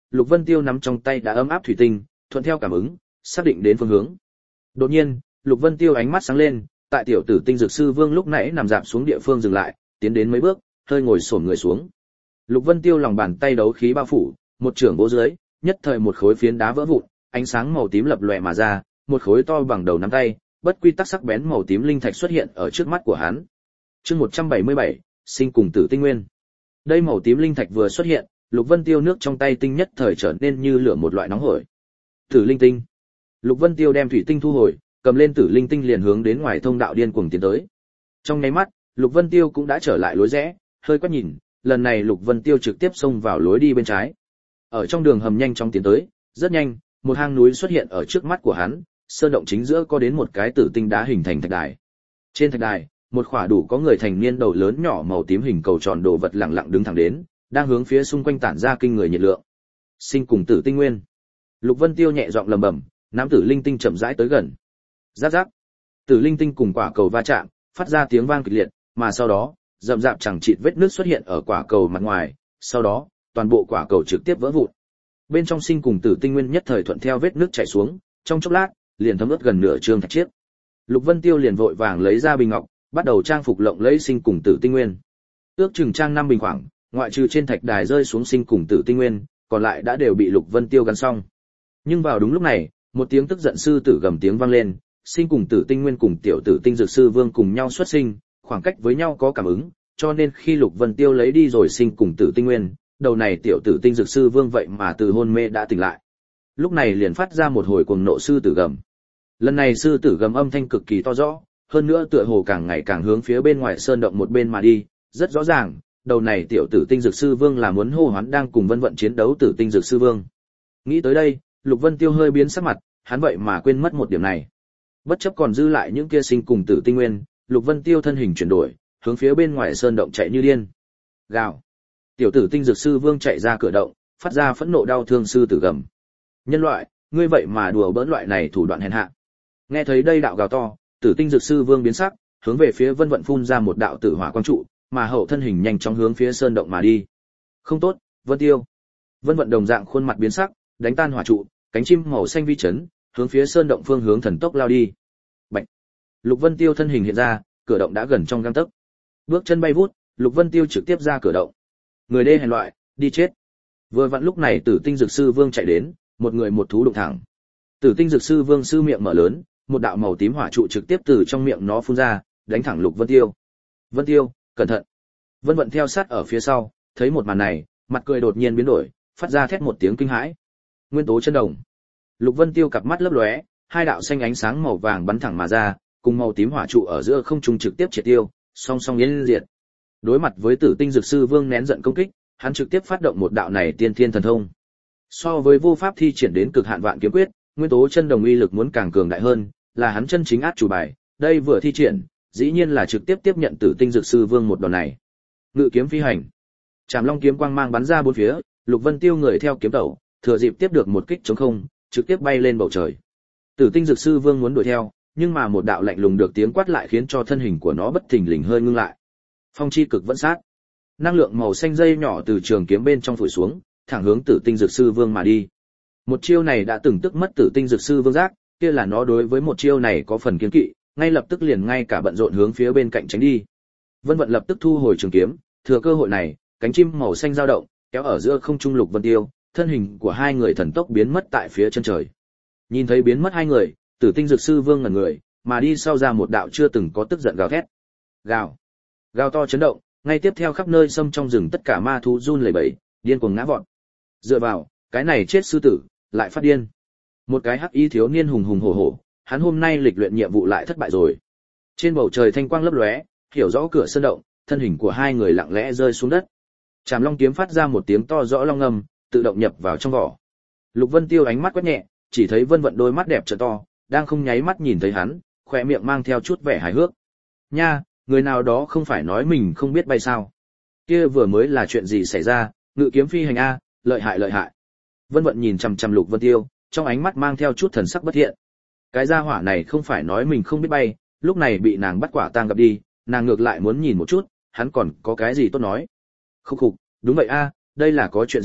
Lục Vân Tiêu nắm trong tay đã ấm áp thủy tinh, thuận theo cảm ứng, xác định đến phương hướng. Đột nhiên, Lục Vân Tiêu ánh mắt sáng lên, tại tiểu tử tinh dược sư Vương lúc nãy nằm dạp xuống địa phương dừng lại, tiến đến mấy bước, hơi ngồi xổm người xuống. Lục Vân Tiêu lòng bàn tay đấu khí bao phủ, một chưởng vỗ dưới, nhất thời một khối phiến đá vỡ vụn, ánh sáng màu tím lập lòe mà ra, một khối to bằng đầu nắm tay, bất quy tắc sắc bén màu tím linh thạch xuất hiện ở trước mắt của hắn. Chương 177, sinh cùng tử tinh nguyên. Đây màu tím linh thạch vừa xuất hiện, Lục Vân Tiêu nước trong tay tinh nhất thời trở nên như lửa một loại nóng hổi. Tử linh tinh. Lục Vân Tiêu đem thủy tinh thu hồi, cầm lên tử linh tinh liền hướng đến ngoài thông đạo điên cuồng tiến tới. Trong nháy mắt, Lục Vân Tiêu cũng đã trở lại lối rẽ, hơi quét nhìn, lần này Lục Vân Tiêu trực tiếp xông vào lối đi bên trái. Ở trong đường hầm nhanh chóng tiến tới, rất nhanh, một hang núi xuất hiện ở trước mắt của hắn, sơn động chính giữa có đến một cái tử tinh đá hình thành thạch đài. Trên thạch đài, một khỏa đủ có người thành niên đầu lớn nhỏ màu tím hình cầu tròn đồ vật lặng lặng đứng thẳng đến, đang hướng phía xung quanh tản ra kinh người nhiệt lượng. Sinh cùng tử tinh nguyên. Lục Vân Tiêu nhẹ giọng lẩm bẩm, nắm tử linh tinh chậm rãi tới gần. Rắc rắc. Tử linh tinh cùng quả cầu va chạm, phát ra tiếng vang kịch liệt, mà sau đó, rậm rạp chẳng chịt vết nứt xuất hiện ở quả cầu mặt ngoài, sau đó, toàn bộ quả cầu trực tiếp vỡ vụn. Bên trong sinh cùng tử tinh nguyên nhất thời thuận theo vết nước chảy xuống, trong chốc lát, liền thấm ướt gần nửa trương thạch chiếc. Lục Vân Tiêu liền vội vàng lấy ra bình ngọc, bắt đầu trang phục lộng lẫy sinh cùng tử tinh nguyên. Ước chừng trang 5 bình khoảng, ngoại trừ trên thạch đài rơi xuống sinh cùng tử tinh nguyên, còn lại đã đều bị Lục Vân Tiêu gắn xong. Nhưng vào đúng lúc này, một tiếng tức giận sư tử gầm tiếng vang lên, sinh cùng tử tinh nguyên cùng tiểu tử tinh dược sư Vương cùng nhau xuất sinh, khoảng cách với nhau có cảm ứng, cho nên khi Lục Vân Tiêu lấy đi rồi sinh cùng tử tinh nguyên, đầu này tiểu tử tinh dược sư Vương vậy mà từ hôn mê đã tỉnh lại. Lúc này liền phát ra một hồi cuồng nộ sư tử gầm. Lần này sư tử gầm âm thanh cực kỳ to rõ, hơn nữa tựa hồ càng ngày càng hướng phía bên ngoài sơn động một bên mà đi, rất rõ ràng, đầu này tiểu tử tinh dược sư Vương là muốn hô hoán đang cùng Vân Vận chiến đấu tử tinh dược sư Vương. Nghĩ tới đây, Lục Vân Tiêu hơi biến sắc mặt, hắn vậy mà quên mất một điểm này. Bất chấp còn dư lại những kia sinh cùng tử tinh nguyên, Lục Vân Tiêu thân hình chuyển đổi, hướng phía bên ngoài sơn động chạy như điên. Gào. Tiểu tử tinh dược sư Vương chạy ra cửa động, phát ra phẫn nộ đau thương sư tử gầm. Nhân loại, ngươi vậy mà đùa bỡn loại này thủ đoạn hèn hạ. Nghe thấy đây đạo gào to, tử tinh dược sư Vương biến sắc, hướng về phía Vân Vận phun ra một đạo tử hỏa quang trụ, mà hậu thân hình nhanh chóng hướng phía sơn động mà đi. Không tốt, Vân Tiêu. Vân Vận đồng dạng khuôn mặt biến sắc, đánh tan hỏa trụ, cánh chim màu xanh vi chấn, hướng phía sơn động phương hướng thần tốc lao đi. Bạch. Lục Vân Tiêu thân hình hiện ra, cửa động đã gần trong gang tấc. Bước chân bay vút, Lục Vân Tiêu trực tiếp ra cửa động. Người đê hèn loại, đi chết. Vừa vặn lúc này Tử Tinh Dược Sư Vương chạy đến, một người một thú đụng thẳng. Tử Tinh Dược Sư Vương sư miệng mở lớn, một đạo màu tím hỏa trụ trực tiếp từ trong miệng nó phun ra, đánh thẳng Lục Vân Tiêu. Vân Tiêu, cẩn thận. Vân Vận theo sát ở phía sau, thấy một màn này, mặt cười đột nhiên biến đổi, phát ra thét một tiếng kinh hãi. Nguyên tố chân đồng. Lục Vân Tiêu cặp mắt lấp lóe, hai đạo xanh ánh sáng màu vàng bắn thẳng mà ra, cùng màu tím hỏa trụ ở giữa không trung trực tiếp triệt tiêu, song song biến diệt. Đối mặt với Tử Tinh Dược Sư Vương nén giận công kích, hắn trực tiếp phát động một đạo này tiên thiên thần thông. So với vô pháp thi triển đến cực hạn vạn kiếm quyết, nguyên tố chân đồng uy lực muốn càng cường đại hơn, là hắn chân chính át chủ bài, đây vừa thi triển, dĩ nhiên là trực tiếp tiếp nhận Tử Tinh Dược Sư Vương một đòn này. Ngự kiếm phi hành. Trảm Long kiếm quang mang bắn ra bốn phía, Lục Vân Tiêu người theo kiếm tẩu, thừa dịp tiếp được một kích chống không, trực tiếp bay lên bầu trời. Tử Tinh Dược Sư Vương muốn đuổi theo, nhưng mà một đạo lạnh lùng được tiếng quát lại khiến cho thân hình của nó bất thình lình hơi ngưng lại. Phong chi cực vẫn sát. Năng lượng màu xanh dây nhỏ từ trường kiếm bên trong phủi xuống, thẳng hướng Tử Tinh Dược Sư Vương mà đi. Một chiêu này đã từng tức mất Tử Tinh Dược Sư Vương giác, kia là nó đối với một chiêu này có phần kiêng kỵ, ngay lập tức liền ngay cả bận rộn hướng phía bên cạnh tránh đi. Vân Vận lập tức thu hồi trường kiếm, thừa cơ hội này, cánh chim màu xanh dao động, kéo ở giữa không trung Lục Vân Tiêu, thân hình của hai người thần tốc biến mất tại phía chân trời. Nhìn thấy biến mất hai người, Tử Tinh Dược Sư Vương ngẩn người, mà đi sau ra một đạo chưa từng có tức giận gào thét. Gào. Gào to chấn động, ngay tiếp theo khắp nơi xâm trong rừng tất cả ma thú run lẩy bẩy, điên cuồng ngã vọt. Dựa vào, cái này chết sư tử, lại phát điên. Một cái hắc y thiếu niên hùng hùng hổ hổ, hắn hôm nay lịch luyện nhiệm vụ lại thất bại rồi. Trên bầu trời thanh quang lấp lóe, hiểu rõ cửa sơn động, thân hình của hai người lặng lẽ rơi xuống đất. Trảm Long kiếm phát ra một tiếng to rõ long ngâm, tự động nhập vào trong vỏ. Lục Vân Tiêu ánh mắt quét nhẹ, chỉ thấy Vân Vận đôi mắt đẹp trợ to, đang không nháy mắt nhìn thấy hắn, khóe miệng mang theo chút vẻ hài hước. Nha, người nào đó không phải nói mình không biết bay sao? Kia vừa mới là chuyện gì xảy ra? Ngự kiếm phi hành a, lợi hại lợi hại. Vân Vận nhìn chằm chằm Lục Vân Tiêu, trong ánh mắt mang theo chút thần sắc bất thiện. Cái gia hỏa này không phải nói mình không biết bay, lúc này bị nàng bắt quả tang gặp đi, nàng ngược lại muốn nhìn một chút, hắn còn có cái gì tốt nói. Khục khục, đúng vậy a, đây là có chuyện gì,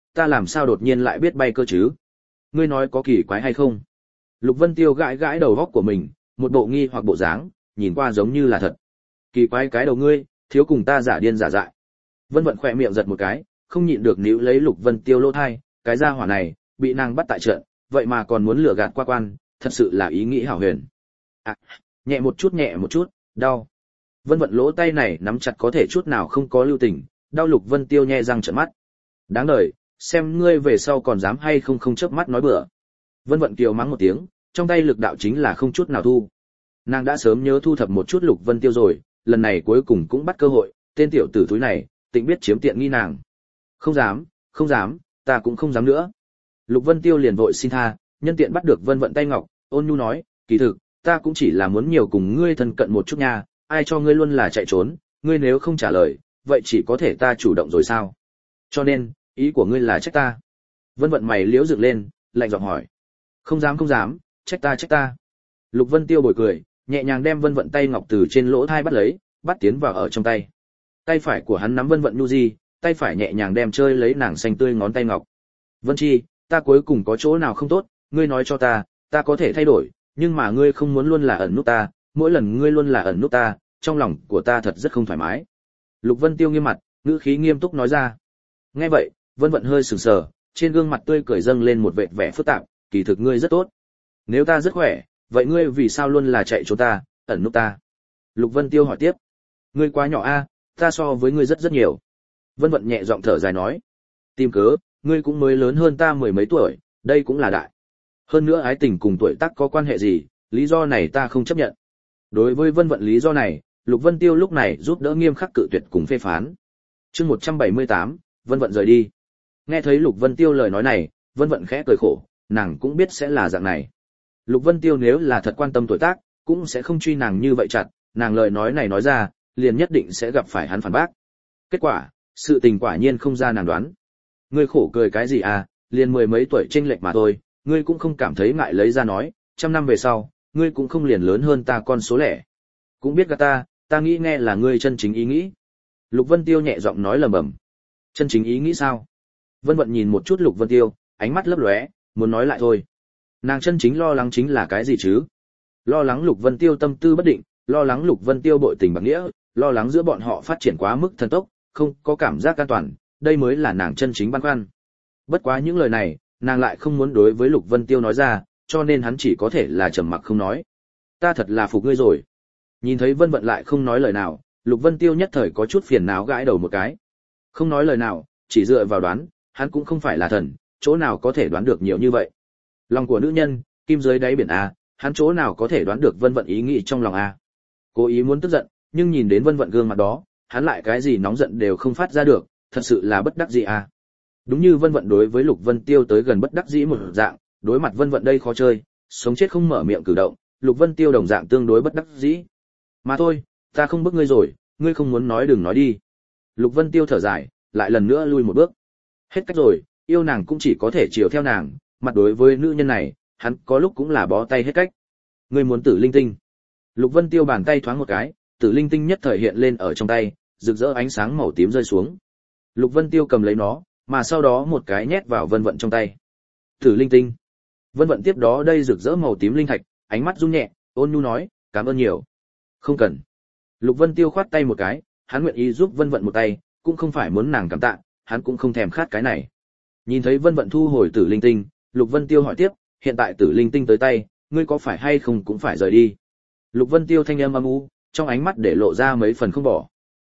ta làm sao đột nhiên lại biết bay cơ chứ? Ngươi nói có kỳ quái hay không? Lục Vân Tiêu gãi gãi đầu góc của mình, một bộ nghi hoặc bộ dáng, nhìn qua giống như là thật. Kỳ quái cái đầu ngươi, thiếu cùng ta giả điên giả dại. Vân Vận khỏe miệng giật một cái, không nhịn được níu lấy Lục Vân Tiêu lỗ thai, cái gia hỏa này, bị nàng bắt tại trận, vậy mà còn muốn lừa gạt qua quan, thật sự là ý nghĩ hảo huyền. À, nhẹ một chút, đau. Vân Vận lỗ tay này nắm chặt có thể chút nào không có lưu tình, đau. Lục Vân Tiêu nhe răng trợn mắt. Đáng đời, xem ngươi về sau còn dám hay không không chớp mắt nói bừa. Vân Vận kiều mắng một tiếng, trong tay lực đạo chính là không chút nào thu. Nàng đã sớm nhớ thu thập một chút Lục Vân Tiêu rồi, lần này cuối cùng cũng bắt cơ hội, tên tiểu tử thúi này, tịnh biết chiếm tiện nghi nàng. Không dám, ta cũng không dám nữa. Lục Vân Tiêu liền vội xin tha, nhân tiện bắt được Vân Vận tay ngọc, ôn nhu nói, kỳ thực, ta cũng chỉ là muốn nhiều cùng ngươi thân cận một chút nha, ai cho ngươi luôn là chạy trốn, ngươi nếu không trả lời, vậy chỉ có thể ta chủ động rồi sao? Cho nên, ý của ngươi là trách ta. Vân Vận mày liễu dựng lên, lạnh giọng hỏi. Không dám, trách ta. Lục Vân Tiêu bồi cười, nhẹ nhàng đem Vân Vận tay ngọc từ trên lỗ thai bắt lấy, bắt tiến vào ở trong tay. Tay phải của hắn nắm Vân Vận nhu di, tay phải nhẹ nhàng đem chơi lấy nàng xanh tươi ngón tay ngọc. Vân Chi, ta cuối cùng có chỗ nào không tốt, ngươi nói cho ta có thể thay đổi, nhưng mà ngươi không muốn luôn là ẩn nút ta, mỗi lần ngươi luôn là ẩn nút ta, trong lòng của ta thật rất không thoải mái. Lục Vân Tiêu nghiêm mặt, ngữ khí nghiêm túc nói ra. Nghe vậy, Vân Vận hơi sừng sờ, trên gương mặt tươi cười dâng lên một vệt vẻ phức tạp, kỳ thực ngươi rất tốt. Nếu ta rất khỏe, vậy ngươi vì sao luôn là chạy trốn ta, ẩn nút ta? Lục Vân Tiêu hỏi tiếp. Ngươi quá nhỏ a, ta so với ngươi rất nhiều. Vân Vận nhẹ giọng thở dài nói. Tìm cớ, ngươi cũng mới lớn hơn ta mười mấy tuổi, đây cũng là đại. Hơn nữa ái tình cùng tuổi tác có quan hệ gì, lý do này ta không chấp nhận. Đối với Vân Vận lý do này, Lục Vân Tiêu lúc này giúp đỡ nghiêm khắc cự tuyệt cùng phê phán. Chương 178, Vân Vận rời đi. Nghe thấy Lục Vân Tiêu lời nói này, Vân Vận khẽ cười khổ, nàng cũng biết sẽ là dạng này. Lục Vân Tiêu nếu là thật quan tâm tuổi tác, cũng sẽ không truy nàng như vậy chặt, nàng lời nói này nói ra, liền nhất định sẽ gặp phải hắn phản bác. Kết quả, sự tình quả nhiên không ra nàng đoán. Ngươi khổ cười cái gì à, liền mười mấy tuổi chênh lệch mà thôi, ngươi cũng không cảm thấy ngại lấy ra nói, 100 năm về sau, ngươi cũng không liền lớn hơn ta con số lẻ. Cũng biết gạt ta nghĩ nghe là ngươi chân chính ý nghĩ. Lục Vân Tiêu nhẹ giọng nói lẩm bẩm. Chân chính ý nghĩ sao? Vân Vận nhìn một chút Lục Vân Tiêu, ánh mắt lấp lóe, muốn nói lại thôi. Nàng chân chính lo lắng chính là cái gì chứ? Lo lắng Lục Vân Tiêu tâm tư bất định, lo lắng Lục Vân Tiêu bội tình bạc nghĩa, lo lắng giữa bọn họ phát triển quá mức thần tốc, không có cảm giác an toàn, đây mới là nàng chân chính băn khoăn. Bất quá những lời này, nàng lại không muốn đối với Lục Vân Tiêu nói ra, cho nên hắn chỉ có thể là trầm mặc không nói. Ta thật là phục ngươi rồi. Nhìn thấy Vân Vận lại không nói lời nào, Lục Vân Tiêu nhất thời có chút phiền não gãi đầu một cái. Không nói lời nào, chỉ dựa vào đoán, hắn cũng không phải là thần, chỗ nào có thể đoán được nhiều như vậy. Lòng của nữ nhân, kim dưới đáy biển a, hắn chỗ nào có thể đoán được Vân Vận ý nghĩ trong lòng a. Cố ý muốn tức giận, nhưng nhìn đến Vân Vận gương mặt đó, hắn lại cái gì nóng giận đều không phát ra được, thật sự là bất đắc dĩ a. Đúng như Vân Vận đối với Lục Vân Tiêu tới gần bất đắc dĩ một dạng, đối mặt Vân Vận đây khó chơi, sống chết không mở miệng cử động, Lục Vân Tiêu đồng dạng tương đối bất đắc dĩ. Mà thôi, ta không bức ngươi rồi, ngươi không muốn nói đừng nói đi. Lục Vân Tiêu thở dài, lại lần nữa lui một bước. Hết cách rồi, yêu nàng cũng chỉ có thể chiều theo nàng, mặt đối với nữ nhân này, hắn có lúc cũng là bó tay hết cách. Ngươi muốn Tử Linh Tinh? Lục Vân Tiêu bàn tay thoáng một cái, Tử Linh Tinh nhất thời hiện lên ở trong tay, rực rỡ ánh sáng màu tím rơi xuống. Lục Vân Tiêu cầm lấy nó, mà sau đó một cái nhét vào Vân Vận trong tay. Tử Linh Tinh. Vân Vận tiếp đó đây rực rỡ màu tím linh thạch, ánh mắt rung nhẹ, ôn nhu nói, cảm ơn nhiều. Không cần. Lục Vân Tiêu khoát tay một cái, hắn nguyện ý giúp Vân Vận một tay, cũng không phải muốn nàng cảm tạ, hắn cũng không thèm khát cái này. Nhìn thấy Vân Vận thu hồi Tử Linh Tinh, Lục Vân Tiêu hỏi tiếp, hiện tại Tử Linh Tinh tới tay, ngươi có phải hay không cũng phải rời đi. Lục Vân Tiêu thanh âm âm u, trong ánh mắt để lộ ra mấy phần không bỏ.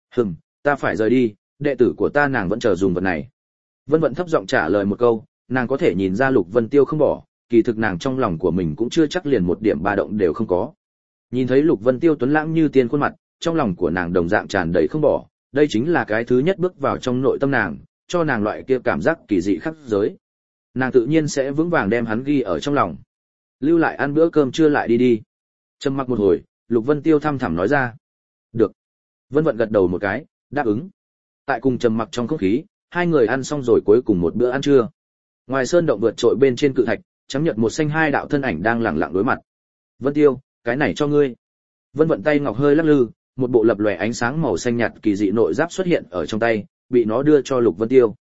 Ta phải rời đi, đệ tử của ta nàng vẫn chờ dùng vật này. Vân Vận thấp giọng trả lời một câu, nàng có thể nhìn ra Lục Vân Tiêu không bỏ, kỳ thực nàng trong lòng của mình cũng chưa chắc liền một điểm ba động đều không có. Nhìn thấy Lục Vân Tiêu tuấn lãng như tiên khuôn mặt, trong lòng của nàng đồng dạng tràn đầy không bỏ, đây chính là cái thứ nhất bước vào trong nội tâm nàng, cho nàng loại kia cảm giác kỳ dị khắc giới. Nàng tự nhiên sẽ vững vàng đem hắn ghi ở trong lòng. Lưu lại ăn bữa cơm trưa lại đi. Trầm mặc một hồi, Lục Vân Tiêu thăm thẳm nói ra. Được. Vân Vận gật đầu một cái, đáp ứng. Tại cùng trầm mặc trong không khí, hai người ăn xong rồi cuối cùng một bữa ăn trưa. Ngoài sơn động vượt trội bên trên cự thạch, trắng nhật một xanh hai đạo thân ảnh đang lẳng lặng đối mặt. Vân Tiêu, cái này cho ngươi. Vân Vận tay ngọc hơi lắc lư, một bộ lập lòe ánh sáng màu xanh nhạt kỳ dị nội giáp xuất hiện ở trong tay, bị nó đưa cho Lục Vân Tiêu.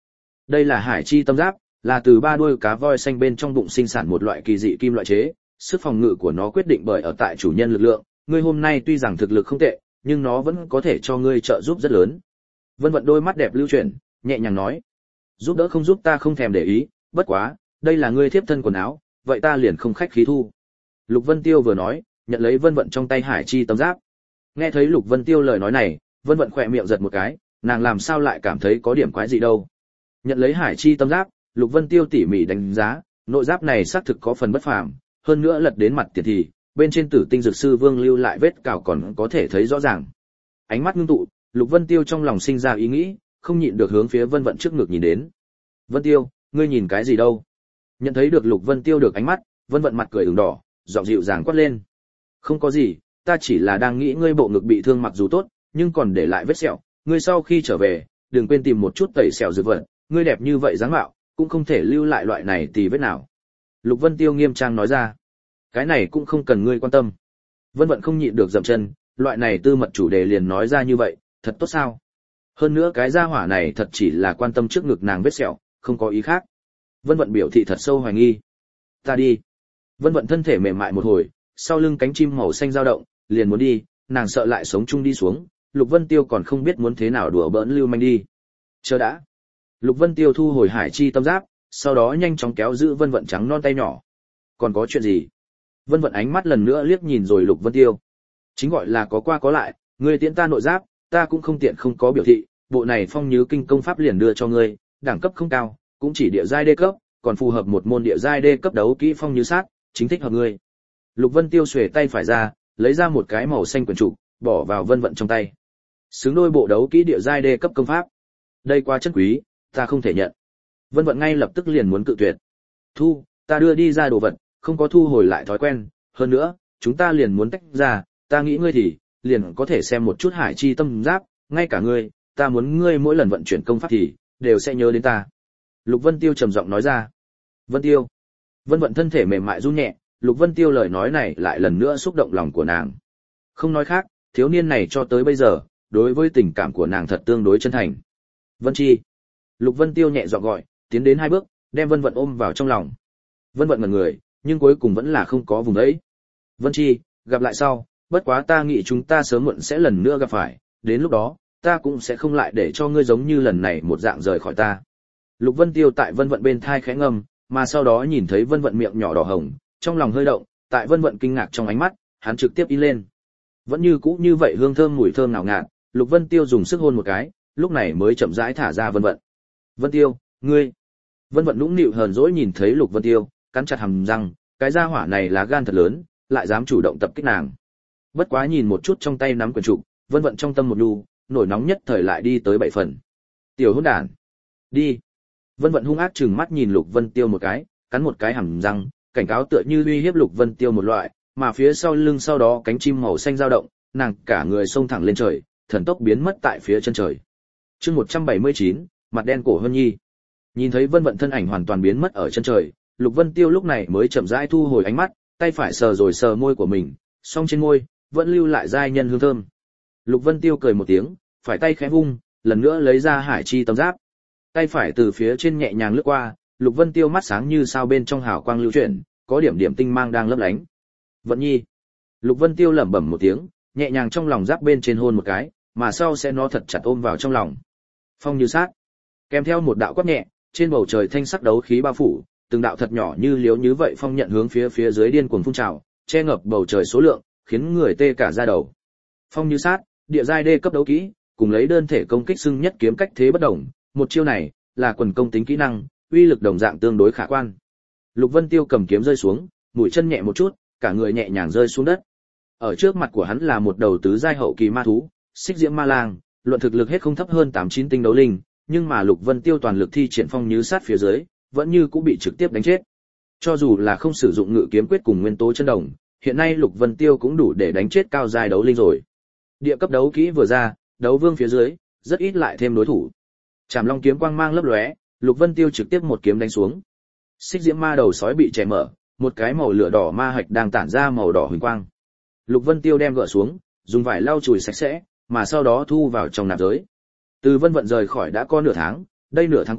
Đây là hải chi tâm giáp, là từ 3 đuôi cá voi xanh bên trong bụng sinh sản một loại kỳ dị kim loại chế, sức phòng ngự của nó quyết định bởi ở tại chủ nhân lực lượng, ngươi hôm nay tuy rằng thực lực không tệ, nhưng nó vẫn có thể cho ngươi trợ giúp rất lớn. Vân Vận đôi mắt đẹp lưu chuyển, nhẹ nhàng nói, giúp đỡ không giúp ta không thèm để ý, bất quá, đây là ngươi thiếp thân quần áo, vậy ta liền không khách khí thu. Lục Vân Tiêu vừa nói, nhận lấy Vân Vận trong tay hải chi tâm giáp. Nghe thấy Lục Vân Tiêu lời nói này, Vân Vận khỏe miệng giật một cái, nàng làm sao lại cảm thấy có điểm quái gì đâu. Nhận lấy hải chi tâm giáp, Lục Vân Tiêu tỉ mỉ đánh giá, nội giáp này xác thực có phần bất phàm, hơn nữa lật đến mặt tiền thì, bên trên Tử Tinh Dược Sư Vương lưu lại vết cào còn có thể thấy rõ ràng. Ánh mắt ngưng tụ, Lục Vân Tiêu trong lòng sinh ra ý nghĩ, không nhịn được hướng phía Vân Vận trước ngực nhìn đến. Vân Tiêu, ngươi nhìn cái gì đâu? Nhận thấy được Lục Vân Tiêu được ánh mắt, Vân Vận mặt cười ửng đỏ, giọng dịu dàng quát lên. Không có gì, ta chỉ là đang nghĩ ngươi bộ ngực bị thương mặc dù tốt, nhưng còn để lại vết sẹo, ngươi sau khi trở về, đừng quên tìm một chút tẩy sẹo dược vật, ngươi đẹp như vậy dáng mạo, cũng không thể lưu lại loại này tì vết nào. Lục Vân Tiêu nghiêm trang nói ra. Cái này cũng không cần ngươi quan tâm. Vân Vận không nhịn được dậm chân, loại này tư mật chủ đề liền nói ra như vậy, thật tốt sao? Hơn nữa cái gia hỏa này thật chỉ là quan tâm trước ngực nàng vết sẹo, không có ý khác. Vân Vận biểu thị thật sâu hoài nghi. Ta đi. Vân Vận thân thể mềm mại một hồi, sau lưng cánh chim màu xanh dao động, liền muốn đi, nàng sợ lại sống chung đi xuống, Lục Vân Tiêu còn không biết muốn thế nào đùa bỡn lưu manh đi. Chờ đã. Lục Vân Tiêu thu hồi hải chi tâm giáp, sau đó nhanh chóng kéo giữ Vân Vận trắng non tay nhỏ. Còn có chuyện gì? Vân Vận ánh mắt lần nữa liếc nhìn rồi Lục Vân Tiêu. Chính gọi là có qua có lại, ngươi tiễn ta nội giáp, ta cũng không tiện không có biểu thị, bộ này phong nhứ kinh công pháp liền đưa cho ngươi, đẳng cấp không cao, cũng chỉ địa giai đê cấp, còn phù hợp một môn địa giai đê cấp đấu kỹ phong nhứ sát, chính thích hợp ngươi. Lục Vân Tiêu xuề tay phải ra, lấy ra một cái màu xanh quyển trục, bỏ vào Vân Vận trong tay. Xứng đôi bộ đấu kỹ địa giai đê cấp công pháp. Đây quá chân quý, ta không thể nhận. Vân Vận ngay lập tức liền muốn cự tuyệt. Thu, ta đưa đi ra đồ vật, không có thu hồi lại thói quen, hơn nữa, chúng ta liền muốn tách ra, ta nghĩ ngươi thì, liền có thể xem một chút hải chi tâm giáp, ngay cả ngươi, ta muốn ngươi mỗi lần vận chuyển công pháp thì, đều sẽ nhớ đến ta. Lục Vân Tiêu trầm giọng nói ra. Vân Tiêu. Vân Vận thân thể mềm mại run nhẹ, Lục Vân Tiêu lời nói này lại lần nữa xúc động lòng của nàng. Không nói khác, thiếu niên này cho tới bây giờ, đối với tình cảm của nàng thật tương đối chân thành. Vân Chi. Lục Vân Tiêu nhẹ giọng gọi, tiến đến 2 bước, đem Vân Vận ôm vào trong lòng. Vân Vận ngẩn người, nhưng cuối cùng vẫn là không có vùng đấy. Vân Chi, gặp lại sau, bất quá ta nghĩ chúng ta sớm muộn sẽ lần nữa gặp phải, đến lúc đó, ta cũng sẽ không lại để cho ngươi giống như lần này một dạng rời khỏi ta. Lục Vân Tiêu tại Vân Vận bên thai khẽ ngâm, mà sau đó nhìn thấy Vân Vận miệng nhỏ đỏ hồng, trong lòng hơi động, tại Vân Vận kinh ngạc trong ánh mắt, hắn trực tiếp in lên. Vẫn như cũ như vậy hương thơm mùi thơm ngào ngạt, Lục Vân Tiêu dùng sức hôn một cái, lúc này mới chậm rãi thả ra Vân Vận. Vân Tiêu, ngươi. Vân Vận nũng nịu hờn dỗi nhìn thấy Lục Vân Tiêu, cắn chặt hàm răng, cái gia hỏa này là gan thật lớn, lại dám chủ động tập kích nàng. Bất quá nhìn một chút trong tay nắm quyển trục, Vân Vận trong tâm một nhu, nổi nóng nhất thời lại đi tới 7 phần. Tiểu hỗn đản, đi. Vân Vận hung ác trừng mắt nhìn Lục Vân Tiêu một cái, cắn một cái hàm răng, cảnh cáo tựa như uy hiếp Lục Vân Tiêu một loại, mà phía sau lưng sau đó cánh chim màu xanh dao động, nàng cả người xông thẳng lên trời, thần tốc biến mất tại phía chân trời. Chương 179, mặt đen cổ Hân Nhi. Nhìn thấy Vân Vận thân ảnh hoàn toàn biến mất ở chân trời, Lục Vân Tiêu lúc này mới chậm rãi thu hồi ánh mắt, tay phải sờ rồi sờ môi của mình, song trên môi vẫn lưu lại giai nhân hương thơm. Lục Vân Tiêu cười một tiếng, phải tay khẽ vung, lần nữa lấy ra hải chi tâm giáp. Tay phải từ phía trên nhẹ nhàng lướt qua, Lục Vân Tiêu mắt sáng như sao bên trong hào quang lưu chuyển, có điểm điểm tinh mang đang lấp lánh. Vận Nhi. Lục Vân Tiêu lẩm bẩm một tiếng, nhẹ nhàng trong lòng giáp bên trên hôn một cái, mà sau sẽ nó thật chặt ôm vào trong lòng. Phong như sát. Kèm theo một đạo quát nhẹ, trên bầu trời thanh sắc đấu khí bao phủ, từng đạo thật nhỏ như liếu như vậy phong nhận hướng phía dưới điên cuồng phun trào, che ngập bầu trời số lượng, khiến người tê cả da đầu. Phong như sát, địa giai đê cấp đấu kỹ, cùng lấy đơn thể công kích xưng nhất kiếm cách thế bất động, một chiêu này là quần công tính kỹ năng, uy lực đồng dạng tương đối khả quan. Lục Vân Tiêu cầm kiếm rơi xuống, mũi chân nhẹ một chút, cả người nhẹ nhàng rơi xuống đất. Ở trước mặt của hắn là một đầu tứ giai hậu kỳ ma thú, Xích Diễm Ma Lang, luận thực lực hết không thấp hơn 8-9 tinh đấu linh, nhưng mà Lục Vân Tiêu toàn lực thi triển phong như sát phía dưới, vẫn như cũng bị trực tiếp đánh chết. Cho dù là không sử dụng ngự kiếm quyết cùng nguyên tố chân đồng, hiện nay Lục Vân Tiêu cũng đủ để đánh chết cao giai đấu linh rồi. Địa cấp đấu kỹ vừa ra, đấu vương phía dưới, rất ít lại thêm đối thủ. Trảm Long kiếm quang mang lấp lóe, Lục Vân Tiêu trực tiếp một kiếm đánh xuống. Xích Diễm Ma đầu sói bị chẻ mở, một cái màu lửa đỏ ma hạch đang tản ra màu đỏ huỳnh quang. Lục Vân Tiêu đem gỡ xuống, dùng vải lau chùi sạch sẽ, mà sau đó thu vào trong nạp giới. Từ Vân Vận rời khỏi đã có nửa tháng, đây nửa tháng qua,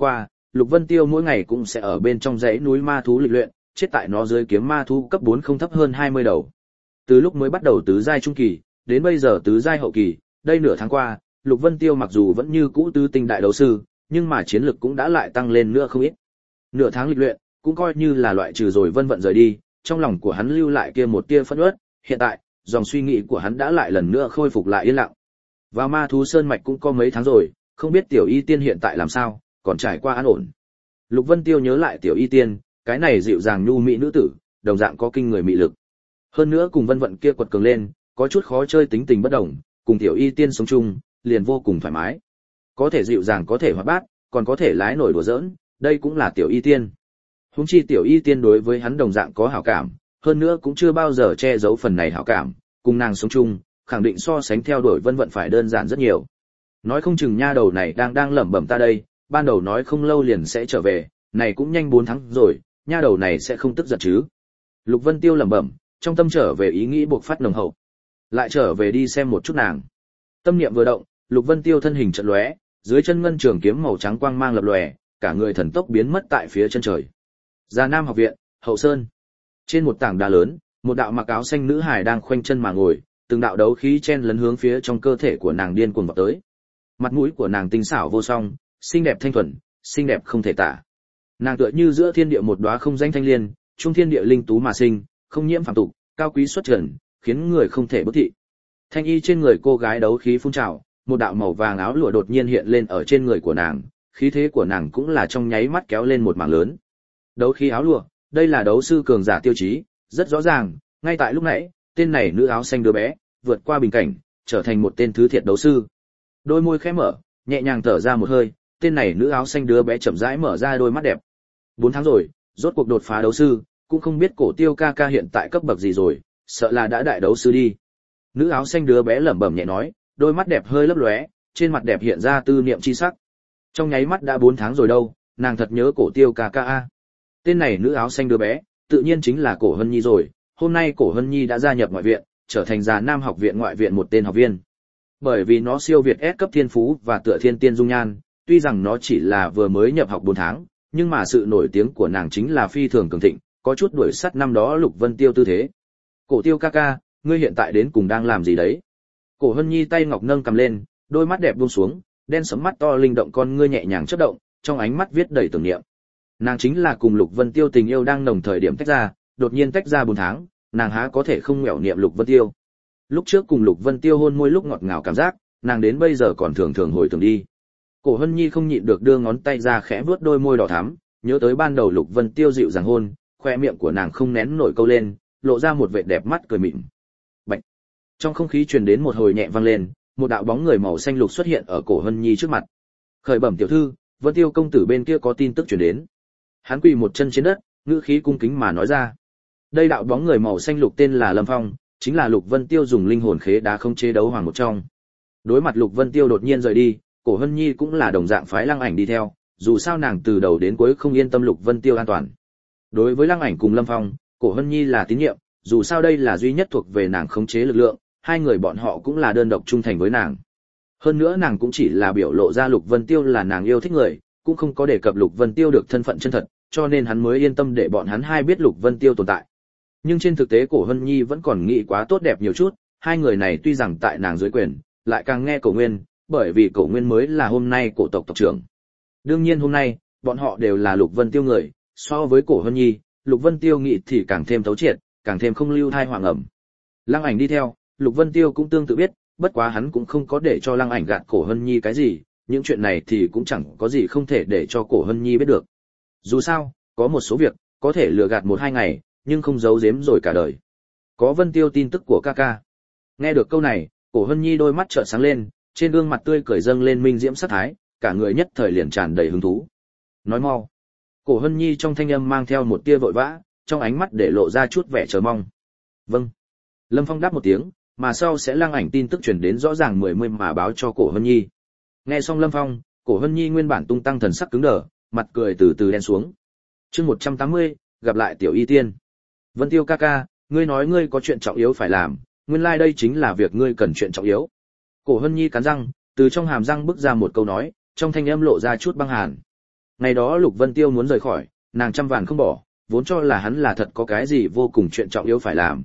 Lục Vân Tiêu mỗi ngày cũng sẽ ở bên trong dãy núi ma thú lịch luyện, chết tại nó dưới kiếm ma thú cấp 4 không thấp hơn 20 đầu. Từ lúc mới bắt đầu tứ giai trung kỳ, đến bây giờ tứ giai hậu kỳ, đây nửa tháng qua, Lục Vân Tiêu mặc dù vẫn như cũ tứ tinh đại đấu sư, nhưng mà chiến lực cũng đã lại tăng lên nữa không ít. Nửa tháng lịch luyện, cũng coi như là loại trừ rồi Vân Vận rời đi, trong lòng của hắn lưu lại kia một tia phẫn uất, hiện tại, dòng suy nghĩ của hắn đã lại lần nữa khôi phục lại yên lặng. Vào ma thú sơn mạch cũng có mấy tháng rồi, không biết tiểu y tiên hiện tại làm sao, còn trải qua an ổn. Lục Vân Tiêu nhớ lại tiểu y tiên, cái này dịu dàng nhu mỹ nữ tử, đồng dạng có kinh người mị lực. Hơn nữa cùng Vân Vận kia quật cường lên, có chút khó chơi tính tình bất đồng, cùng tiểu y tiên sống chung, liền vô cùng thoải mái. Có thể dịu dàng có thể hoạt bát, còn có thể lái nổi đùa giỡn, đây cũng là tiểu y tiên. Huống chi tiểu y tiên đối với hắn đồng dạng có hảo cảm, hơn nữa cũng chưa bao giờ che giấu phần này hảo cảm, cùng nàng sống chung, khẳng định so sánh theo đuổi Vân Vận phải đơn giản rất nhiều. Nói không chừng nha đầu này đang lẩm bẩm ta đây, ban đầu nói không lâu liền sẽ trở về, này cũng nhanh 4 tháng rồi, nha đầu này sẽ không tức giận chứ. Lục Vân Tiêu lẩm bẩm, trong tâm trở về ý nghĩ buộc phát nồng hậu. Lại trở về đi xem một chút nàng. Tâm niệm vừa động, Lục Vân Tiêu thân hình chợt lóe, dưới chân ngân trường kiếm màu trắng quang mang lập lòe, cả người thần tốc biến mất tại phía chân trời. Già Nam học viện, Hậu Sơn. Trên một tảng đá lớn, một đạo mặc áo xanh nữ hài đang khoanh chân mà ngồi, từng đạo đấu khí chen lấn hướng phía trong cơ thể của nàng điên cuồng vọt tới. Mặt mũi của nàng tinh xảo vô song, xinh đẹp thanh thuần, xinh đẹp không thể tả. Nàng tựa như giữa thiên địa một đóa không danh thanh liên, trung thiên địa linh tú mà sinh, không nhiễm phàm tục, cao quý xuất trần, khiến người không thể bất thị. Thanh y trên người cô gái đấu khí phun trào, một đạo màu vàng áo lụa đột nhiên hiện lên ở trên người của nàng, khí thế của nàng cũng là trong nháy mắt kéo lên một mảng lớn. Đấu khí áo lụa, đây là đấu sư cường giả tiêu chí, rất rõ ràng, ngay tại lúc nãy, tên này nữ áo xanh đứa bé, vượt qua bình cảnh, trở thành một tên thứ thiệt đấu sư. Đôi môi khẽ mở, nhẹ nhàng thở ra một hơi, tên này nữ áo xanh đứa bé chậm rãi mở ra đôi mắt đẹp. 4 tháng rồi, rốt cuộc đột phá đấu sư, cũng không biết Cổ Tiêu ca ca hiện tại cấp bậc gì rồi, sợ là đã đại đấu sư đi. Nữ áo xanh đứa bé lẩm bẩm nhẹ nói, đôi mắt đẹp hơi lấp lóe, trên mặt đẹp hiện ra tư niệm chi sắc. Trong nháy mắt đã 4 tháng rồi đâu, nàng thật nhớ Cổ Tiêu ca ca a. Tên này nữ áo xanh đứa bé, tự nhiên chính là Cổ Hân Nhi rồi, hôm nay Cổ Hân Nhi đã gia nhập ngoại viện, trở thành Già Nam học viện ngoại viện một tên học viên. Bởi vì nó siêu việt S cấp thiên phú và tựa thiên tiên dung nhan, tuy rằng nó chỉ là vừa mới nhập học 4 tháng, nhưng mà sự nổi tiếng của nàng chính là phi thường cường thịnh, có chút đuổi sát năm đó Lục Vân Tiêu tư thế. Cổ Tiêu ca ca, ngươi hiện tại đến cùng đang làm gì đấy? Cổ Hân Nhi tay ngọc nâng cầm lên, đôi mắt đẹp buông xuống, đen sẫm mắt to linh động con ngươi nhẹ nhàng chớp động, trong ánh mắt viết đầy tưởng niệm. Nàng chính là cùng Lục Vân Tiêu tình yêu đang nồng thời điểm tách ra, đột nhiên tách ra 4 tháng, nàng há có thể không mẻo niệm Lục Vân Tiêu. Lúc trước cùng Lục Vân Tiêu hôn môi lúc ngọt ngào cảm giác, nàng đến bây giờ còn thường thường hồi tưởng đi. Cổ Hân Nhi không nhịn được đưa ngón tay ra khẽ vuốt đôi môi đỏ thắm, nhớ tới ban đầu Lục Vân Tiêu dịu dàng hôn, khoe miệng của nàng không nén nổi câu lên, lộ ra một vẻ đẹp mắt cười mịn. Bạch. Trong không khí truyền đến một hồi nhẹ vang lên, một đạo bóng người màu xanh lục xuất hiện ở Cổ Hân Nhi trước mặt. Khởi bẩm tiểu thư, Vân Tiêu công tử bên kia có tin tức truyền đến. Hắn quỳ một chân trên đất, ngữ khí cung kính mà nói ra. Đây đạo bóng người màu xanh lục tên là Lâm Phong, chính là Lục Vân Tiêu dùng linh hồn khế đá không chế đấu hoàng một trong. Đối mặt Lục Vân Tiêu đột nhiên rời đi, Cổ Hân Nhi cũng là đồng dạng phái Lăng Ảnh đi theo, dù sao nàng từ đầu đến cuối không yên tâm Lục Vân Tiêu an toàn. Đối với Lăng Ảnh cùng Lâm Phong, Cổ Hân Nhi là tín nhiệm, dù sao đây là duy nhất thuộc về nàng khống chế lực lượng, hai người bọn họ cũng là đơn độc trung thành với nàng. Hơn nữa nàng cũng chỉ là biểu lộ ra Lục Vân Tiêu là nàng yêu thích người, cũng không có đề cập Lục Vân Tiêu được thân phận chân thật, cho nên hắn mới yên tâm để bọn hắn hai biết Lục Vân Tiêu tồn tại. Nhưng trên thực tế Cổ Hân Nhi vẫn còn nghĩ quá tốt đẹp nhiều chút, hai người này tuy rằng tại nàng dưới quyền, lại càng nghe Cổ Nguyên, bởi vì Cổ Nguyên mới là hôm nay cổ tộc tộc trưởng. Đương nhiên hôm nay, bọn họ đều là Lục Vân Tiêu người, so với Cổ Hân Nhi, Lục Vân Tiêu nghĩ thì càng thêm thấu triệt, càng thêm không lưu thai hoàng ẩm. Lăng Ảnh đi theo, Lục Vân Tiêu cũng tương tự biết, bất quá hắn cũng không có để cho Lăng Ảnh gạt Cổ Hân Nhi cái gì, những chuyện này thì cũng chẳng có gì không thể để cho Cổ Hân Nhi biết được. Dù sao, có một số việc, có thể lừa gạt 1-2 ngày, nhưng không giấu giếm rồi cả đời. Có Vân Tiêu tin tức của ca ca. Nghe được câu này, Cổ Hân Nhi đôi mắt trợn sáng lên, trên gương mặt tươi cười dâng lên minh diễm sắc thái, cả người nhất thời liền tràn đầy hứng thú. Nói mau. Cổ Hân Nhi trong thanh âm mang theo một tia vội vã, trong ánh mắt để lộ ra chút vẻ chờ mong. Vâng. Lâm Phong đáp một tiếng, mà sau sẽ Lăng Ảnh tin tức truyền đến rõ ràng 10 mà báo cho Cổ Hân Nhi. Nghe xong Lâm Phong, Cổ Hân Nhi nguyên bản tung tăng thần sắc cứng đờ, mặt cười từ từ đen xuống. Chương 180, gặp lại tiểu y tiên. Vân Tiêu ca ca, ngươi nói ngươi có chuyện trọng yếu phải làm, nguyên lai đây chính là việc ngươi cần chuyện trọng yếu. Cổ Hân Nhi cắn răng, từ trong hàm răng bứt ra một câu nói, trong thanh âm lộ ra chút băng hàn. Ngày đó Lục Vân Tiêu muốn rời khỏi, nàng trăm vạn không bỏ, vốn cho là hắn là thật có cái gì vô cùng chuyện trọng yếu phải làm,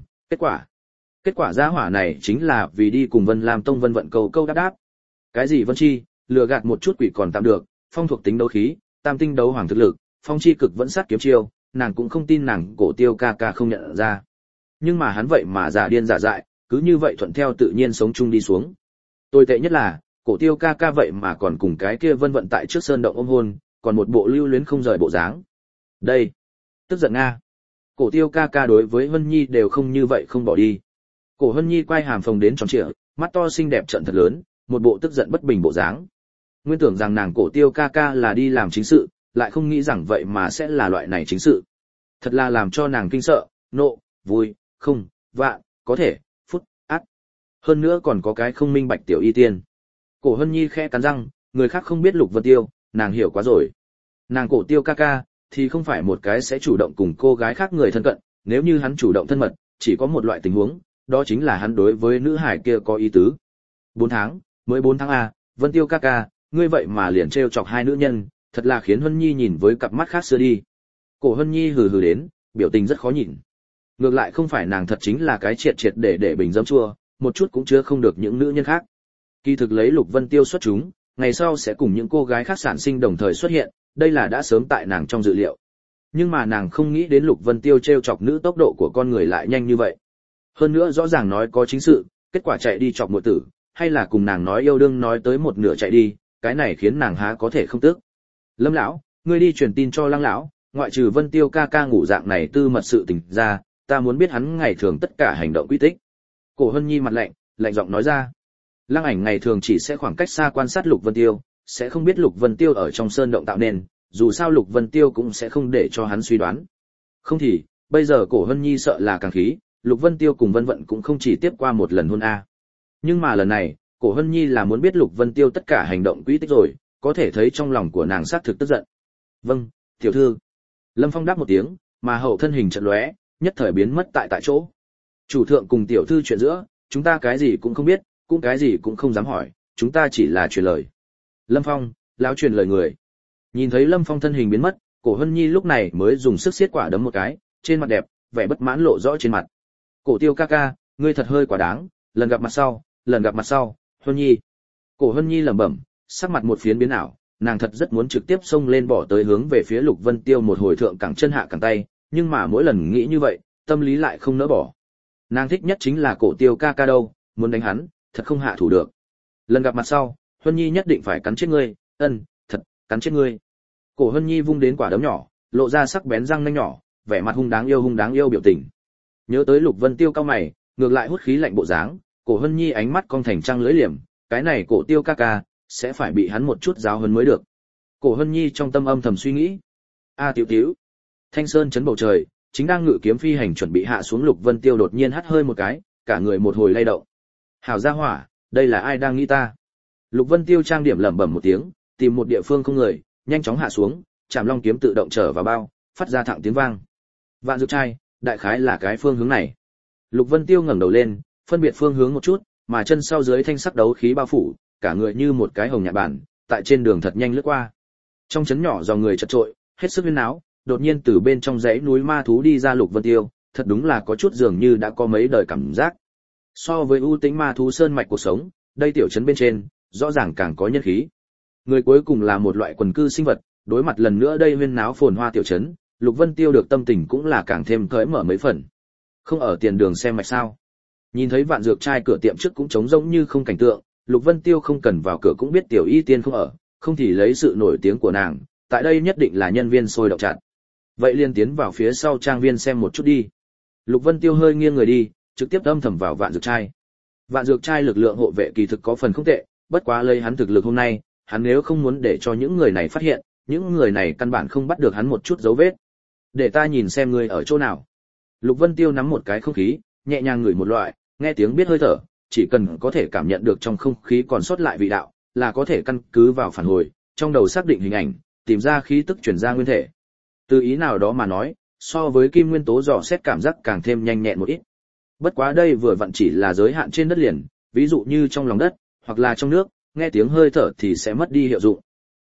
kết quả gia hỏa này chính là vì đi cùng Vân Lam Tông Vân Vận câu câu đáp đáp. Cái gì Vân Chi, lừa gạt một chút quỷ còn tạm được, phong thuộc tính đấu khí, tam tinh đấu hoàng thực lực, phong chi cực vẫn sát kiếm chiêu, nàng cũng không tin nàng Cổ Tiêu ca ca không nhận ra. Nhưng mà hắn vậy mà giả điên giả dại, cứ như vậy thuận theo tự nhiên sống chung đi xuống. Tồi tệ nhất là, Cổ Tiêu ca ca vậy mà còn cùng cái kia Vân Vận tại trước sơn động ôm hôn, còn một bộ lưu luyến không rời bộ dáng. Đây, tức giận nga. Cổ Tiêu ca ca đối với Vân Nhi đều không như vậy không bỏ đi. Cổ Vân Nhi quay hàm phồng đến tròn trịa, mắt to xinh đẹp trợn thật lớn, một bộ tức giận bất bình bộ dáng. Nguyên tưởng rằng nàng Cổ Tiêu ca ca là đi làm chính sự, lại không nghĩ rằng vậy mà sẽ là loại này chính sự. Thật là làm cho nàng kinh sợ, nộ, vui, không, vạn, có thể, phút, ác. Hơn nữa còn có cái không minh bạch tiểu y tiên. Cổ Hân Nhi khẽ cắn răng, người khác không biết Lục Vân Tiêu, nàng hiểu quá rồi. Nàng Cổ Tiêu ca ca thì không phải một cái sẽ chủ động cùng cô gái khác người thân cận, nếu như hắn chủ động thân mật, chỉ có một loại tình huống, đó chính là hắn đối với nữ hải kia có ý tứ. 4 tháng, mới 4 tháng a, Vân Tiêu ca ca, ngươi vậy mà liền trêu chọc hai nữ nhân, thật là khiến Hân Nhi nhìn với cặp mắt khác xưa đi. Cổ Hân Nhi hừ hừ đến, biểu tình rất khó nhìn. Ngược lại không phải nàng thật chính là cái triệt để bình dấm chua, một chút cũng chứa không được những nữ nhân khác. Kỳ thực lấy Lục Vân Tiêu xuất chúng, ngày sau sẽ cùng những cô gái khác sản sinh đồng thời xuất hiện, đây là đã sớm tại nàng trong dự liệu. Nhưng mà nàng không nghĩ đến Lục Vân Tiêu trêu chọc nữ tốc độ của con người lại nhanh như vậy. Hơn nữa rõ ràng nói có chính sự, kết quả chạy đi chọc muội tử, hay là cùng nàng nói yêu đương nói tới một nửa chạy đi, cái này khiến nàng há có thể không tức. Lâm lão, ngươi đi truyền tin cho Lăng lão, ngoại trừ Vân Tiêu ca ca ngủ dạng này tư mật sự tình ra, ta muốn biết hắn ngày thường tất cả hành động quy tích. Cổ Hân Nhi mặt lạnh giọng nói ra. Lăng Ảnh ngày thường chỉ sẽ khoảng cách xa quan sát Lục Vân Tiêu, sẽ không biết Lục Vân Tiêu ở trong sơn động tạo nên, dù sao Lục Vân Tiêu cũng sẽ không để cho hắn suy đoán. Không thì, bây giờ Cổ Hân Nhi sợ là càng khí, Lục Vân Tiêu cùng Vân Vận cũng không chỉ tiếp qua một lần hôn a. Nhưng mà lần này, Cổ Hân Nhi là muốn biết Lục Vân Tiêu tất cả hành động quy tích rồi, có thể thấy trong lòng của nàng xác thực tức giận. Vâng, tiểu thư. Lâm Phong đáp một tiếng, mà hậu thân hình chợt lóe, nhất thời biến mất tại chỗ. Chủ thượng cùng tiểu thư chuyện giữa, chúng ta cái gì cũng không biết, cũng cái gì cũng không dám hỏi, chúng ta chỉ là truyền lời. Lâm Phong, lão truyền lời người. Nhìn thấy Lâm Phong thân hình biến mất, Cổ Hân Nhi lúc này mới dùng sức siết quả đấm một cái, trên mặt đẹp, vẻ bất mãn lộ rõ trên mặt. Cổ Tiêu ca ca, ngươi thật hơi quá đáng, lần gặp mặt sau, Hân Nhi. Cổ Hân Nhi lẩm bẩm, sắc mặt một phiến biến ảo, nàng thật rất muốn trực tiếp xông lên bỏ tới hướng về phía Lục Vân Tiêu một hồi thượng cẳng chân hạ cẳng tay, nhưng mà mỗi lần nghĩ như vậy, tâm lý lại không nỡ bỏ. Nàng thích nhất chính là Cổ Tiêu ca ca đâu, muốn đánh hắn, thật không hạ thủ được. Lần gặp mặt sau, Hân Nhi nhất định phải cắn chết ngươi, thật, cắn chết ngươi. Cổ Hân Nhi vung đến quả đấm nhỏ, lộ ra sắc bén răng nanh nhỏ, vẻ mặt hung đáng yêu biểu tình. Nhớ tới Lục Vân Tiêu cao mày, ngược lại hút khí lạnh bộ dáng, Cổ Hân Nhi ánh mắt cong thành trăng lưỡi liềm, cái này Cổ Tiêu ca ca sẽ phải bị hắn một chút giáo huấn mới được. Cổ Hân Nhi trong tâm âm thầm suy nghĩ. A tiểu tiểu. Thanh sơn chấn bầu trời, chính đang ngự kiếm phi hành chuẩn bị hạ xuống Lục Vân Tiêu đột nhiên hắt hơi một cái, cả người một hồi lay động. Hảo gia hỏa, đây là ai đang nghĩ ta? Lục Vân Tiêu trang điểm lẩm bẩm một tiếng, tìm một địa phương không người, nhanh chóng hạ xuống, Trảm Long kiếm tự động trở vào bao, phát ra thẳng tiếng vang. Vạn Dược trai, đại khái là cái phương hướng này. Lục Vân Tiêu ngẩng đầu lên, phân biệt phương hướng một chút, mà chân sau dưới thanh sắc đấu khí bao phủ, cả người như một cái hồng nhạn bản, tại trên đường thật nhanh lướt qua. Trong chấn nhỏ dòng người chật trội, hết sức huyên náo, đột nhiên từ bên trong dãy núi ma thú đi ra Lục Vân Tiêu, thật đúng là có chút dường như đã có mấy đời cảm giác. So với ưu tĩnh ma thú sơn mạch cuộc sống, đây tiểu trấn bên trên, rõ ràng càng có nhân khí. Người cuối cùng là một loại quần cư sinh vật, đối mặt lần nữa đây huyên náo phồn hoa tiểu trấn, Lục Vân Tiêu được tâm tình cũng là càng thêm cởi mở mấy phần. Không ở tiền đường xem mạch sao? Nhìn thấy Vạn Dược trai cửa tiệm trước cũng trống rỗng như không cảnh tượng, Lục Vân Tiêu không cần vào cửa cũng biết tiểu y tiên không ở, không thì lấy sự nổi tiếng của nàng, tại đây nhất định là nhân viên sôi động chặt. Vậy liền tiến vào phía sau trang viên xem một chút đi. Lục Vân Tiêu hơi nghiêng người đi, trực tiếp âm thầm vào Vạn Dược trai. Vạn Dược trai lực lượng hộ vệ kỳ thực có phần không tệ, bất quá lấy hắn thực lực hôm nay, hắn nếu không muốn để cho những người này phát hiện, những người này căn bản không bắt được hắn một chút dấu vết. Để ta nhìn xem ngươi ở chỗ nào. Lục Vân Tiêu nắm một cái không khí, nhẹ nhàng ngửi một loại, nghe tiếng biết hơi thở, chỉ cần có thể cảm nhận được trong không khí còn sót lại vị đạo, là có thể căn cứ vào phản hồi, trong đầu xác định hình ảnh, tìm ra khí tức chuyển ra nguyên thể. Từ ý nào đó mà nói, so với kim nguyên tố dò xét cảm giác càng thêm nhanh nhẹn một ít. Bất quá đây vừa vặn chỉ là giới hạn trên đất liền, ví dụ như trong lòng đất, hoặc là trong nước, nghe tiếng hơi thở thì sẽ mất đi hiệu dụng.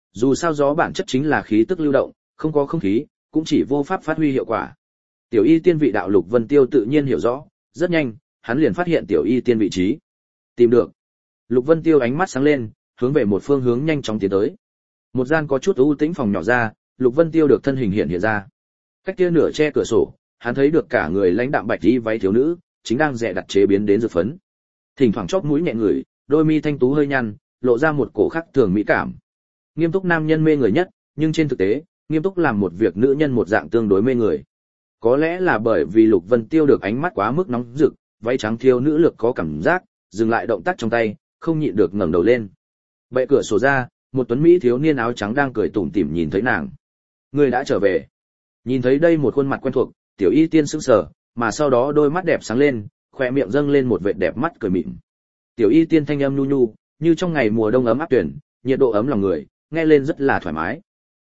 Dù sao gió bản chất chính là khí tức lưu động, không có không khí, cũng chỉ vô pháp phát huy hiệu quả. Tiểu Y Tiên vị đạo Lục Vân Tiêu tự nhiên hiểu rõ, rất nhanh, hắn liền phát hiện Tiểu Y Tiên vị trí. Tìm được. Lục Vân Tiêu ánh mắt sáng lên, hướng về một phương hướng nhanh chóng tiến tới. Một gian có chút u tĩnh phòng nhỏ ra, Lục Vân Tiêu được thân hình hiện ra. Cách kia nửa che cửa sổ, hắn thấy được cả người lãnh đạm bạch y váy thiếu nữ, chính đang dè đặt chế biến đến dược phấn. Thỉnh thoảng chóp mũi nhẹ ngửi, đôi mi thanh tú hơi nhăn, lộ ra một cổ khắc thường mỹ cảm. Nghiêm túc nam nhân mê người nhất, nhưng trên thực tế, nghiêm túc làm một việc nữ nhân một dạng tương đối mê người. Có lẽ là bởi vì Lục Vân Tiêu được ánh mắt quá mức nóng rực, váy trắng thiếu nữ lực có cảm giác, dừng lại động tác trong tay, không nhịn được ngẩng đầu lên. Bệ cửa sổ ra, một tuấn mỹ thiếu niên áo trắng đang cười tủm tỉm nhìn thấy nàng. Người đã trở về. Nhìn thấy đây một khuôn mặt quen thuộc, Tiểu Y Tiên sững sờ, mà sau đó đôi mắt đẹp sáng lên, khóe miệng dâng lên một vệt đẹp mắt cười mịn. Tiểu Y Tiên thanh âm nhu nhu, như trong ngày mùa đông ấm áp tuyển, nhiệt độ ấm lòng người, nghe lên rất là thoải mái.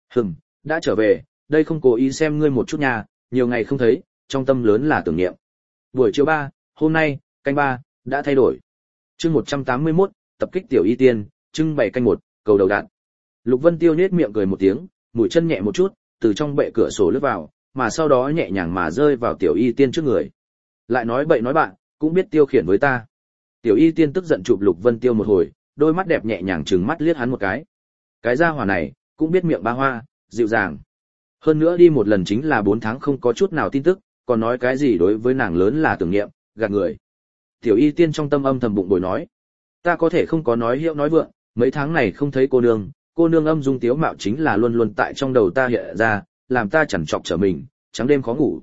Đã trở về, đây không cố ý xem ngươi một chút nha, nhiều ngày không thấy, trong tâm lớn là tưởng niệm. Buổi chiều 3, hôm nay, canh 3, đã thay đổi. Chương 181, tập kích Tiểu Y Tiên, trưng bày canh 1, cầu đầu đạn. Lục Vân Tiêu nhếch miệng cười một tiếng, mũi chân nhẹ một chút, từ trong bệ cửa sổ lướt vào, mà sau đó nhẹ nhàng mà rơi vào Tiểu Y Tiên trước người. Lại nói bậy nói bạn, cũng biết tiêu khiển với ta. Tiểu Y Tiên tức giận chụp Lục Vân Tiêu một hồi, đôi mắt đẹp nhẹ nhàng trừng mắt liếc hắn một cái. Cái gia hỏa này, cũng biết miệng ba hoa, dịu dàng. Hơn nữa đi một lần chính là 4 tháng không có chút nào tin tức, còn nói cái gì đối với nàng lớn là tưởng niệm, gạt người. Tiểu Y Tiên trong tâm âm thầm bụng bồi nói, ta có thể không có nói hiệu nói vượng, mấy tháng này không thấy cô nương âm dung tiếu mạo chính là luôn luôn tại trong đầu ta hiện ra, làm ta chằn trọc trở mình, trắng đêm khó ngủ.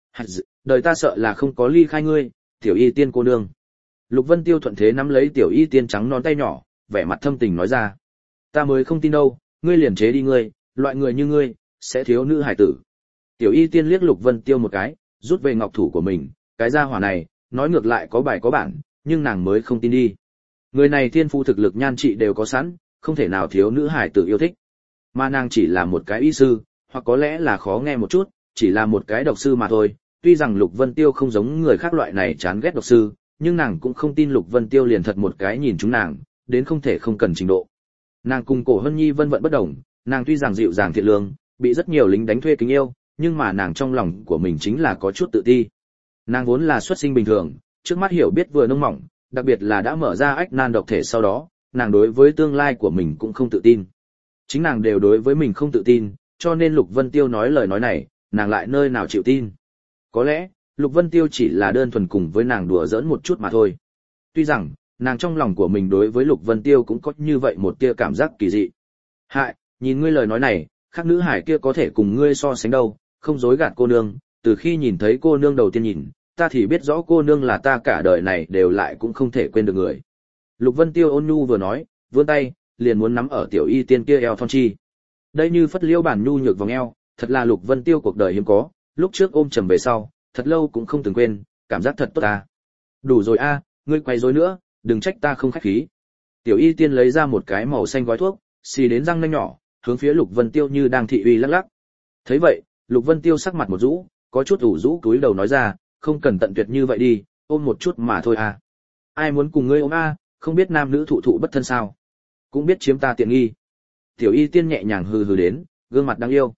Đời ta sợ là không có ly khai ngươi, Tiểu Y Tiên cô nương. Lục Vân Tiêu thuận thế nắm lấy Tiểu Y Tiên trắng non tay nhỏ, vẻ mặt thâm tình nói ra, ta mới không tin đâu, ngươi liền chế đi ngươi, loại người như ngươi sẽ thiếu nữ hải tử. Tiểu Y Tiên liếc Lục Vân Tiêu một cái, rút về ngọc thủ của mình, cái gia hỏa này, nói ngược lại có bài có bản, nhưng nàng mới không tin đi. Người này thiên phu thực lực nhan trị đều có sẵn, không thể nào thiếu nữ hải tử yêu thích. Mà nàng chỉ là một cái y sư, hoặc có lẽ là khó nghe một chút, chỉ là một cái độc sư mà thôi. Tuy rằng Lục Vân Tiêu không giống người khác loại này chán ghét độc sư, nhưng nàng cũng không tin Lục Vân Tiêu liền thật một cái nhìn chúng nàng, đến không thể không cần trình độ. Nàng cùng Cổ Hân Nhi vân vận bất đồng, nàng tuy rằng dịu dàng thiện lương, bị rất nhiều lính đánh thuê kính yêu, nhưng mà nàng trong lòng của mình chính là có chút tự ti. Nàng vốn là xuất sinh bình thường, trước mắt hiểu biết vừa nông mỏng, đặc biệt là đã mở ra ách nan độc thể sau đó, nàng đối với tương lai của mình cũng không tự tin. Chính nàng đều đối với mình không tự tin, cho nên Lục Vân Tiêu nói lời nói này, nàng lại nơi nào chịu tin. Có lẽ, Lục Vân Tiêu chỉ là đơn thuần cùng với nàng đùa giỡn một chút mà thôi. Tuy rằng, nàng trong lòng của mình đối với Lục Vân Tiêu cũng có như vậy một tia cảm giác kỳ dị. Hại, nhìn ngươi lời nói này, khác nữ hải kia có thể cùng ngươi so sánh đâu, không dối gạt cô nương, từ khi nhìn thấy cô nương đầu tiên nhìn, ta thì biết rõ cô nương là ta cả đời này đều lại cũng không thể quên được người. Lục Vân Tiêu ôn nhu vừa nói, vươn tay, liền muốn nắm ở Tiểu Y Tiên kia eo thon chi. Đây như phất liễu bản nhu nhược vòng eo, thật là Lục Vân Tiêu cuộc đời hiếm có, lúc trước ôm trầm về sau, thật lâu cũng không từng quên, cảm giác thật tốt ta. Đủ rồi a, ngươi quay rối nữa, đừng trách ta không khách khí. Tiểu Y Tiên lấy ra một cái màu xanh gói thuốc, xì đến răng nanh nhỏ, hướng phía Lục Vân Tiêu như đang thị uy lắc lắc. Thấy vậy, Lục Vân Tiêu sắc mặt một rũ, có chút ủ rũ cúi đầu nói ra, không cần tận tuyệt như vậy đi, ôm một chút mà thôi à. Ai muốn cùng ngươi ôm a, không biết nam nữ thụ thụ bất thân sao? Cũng biết chiếm ta tiện nghi. Tiểu Y Tiên nhẹ nhàng hừ hừ đến, gương mặt đáng yêu.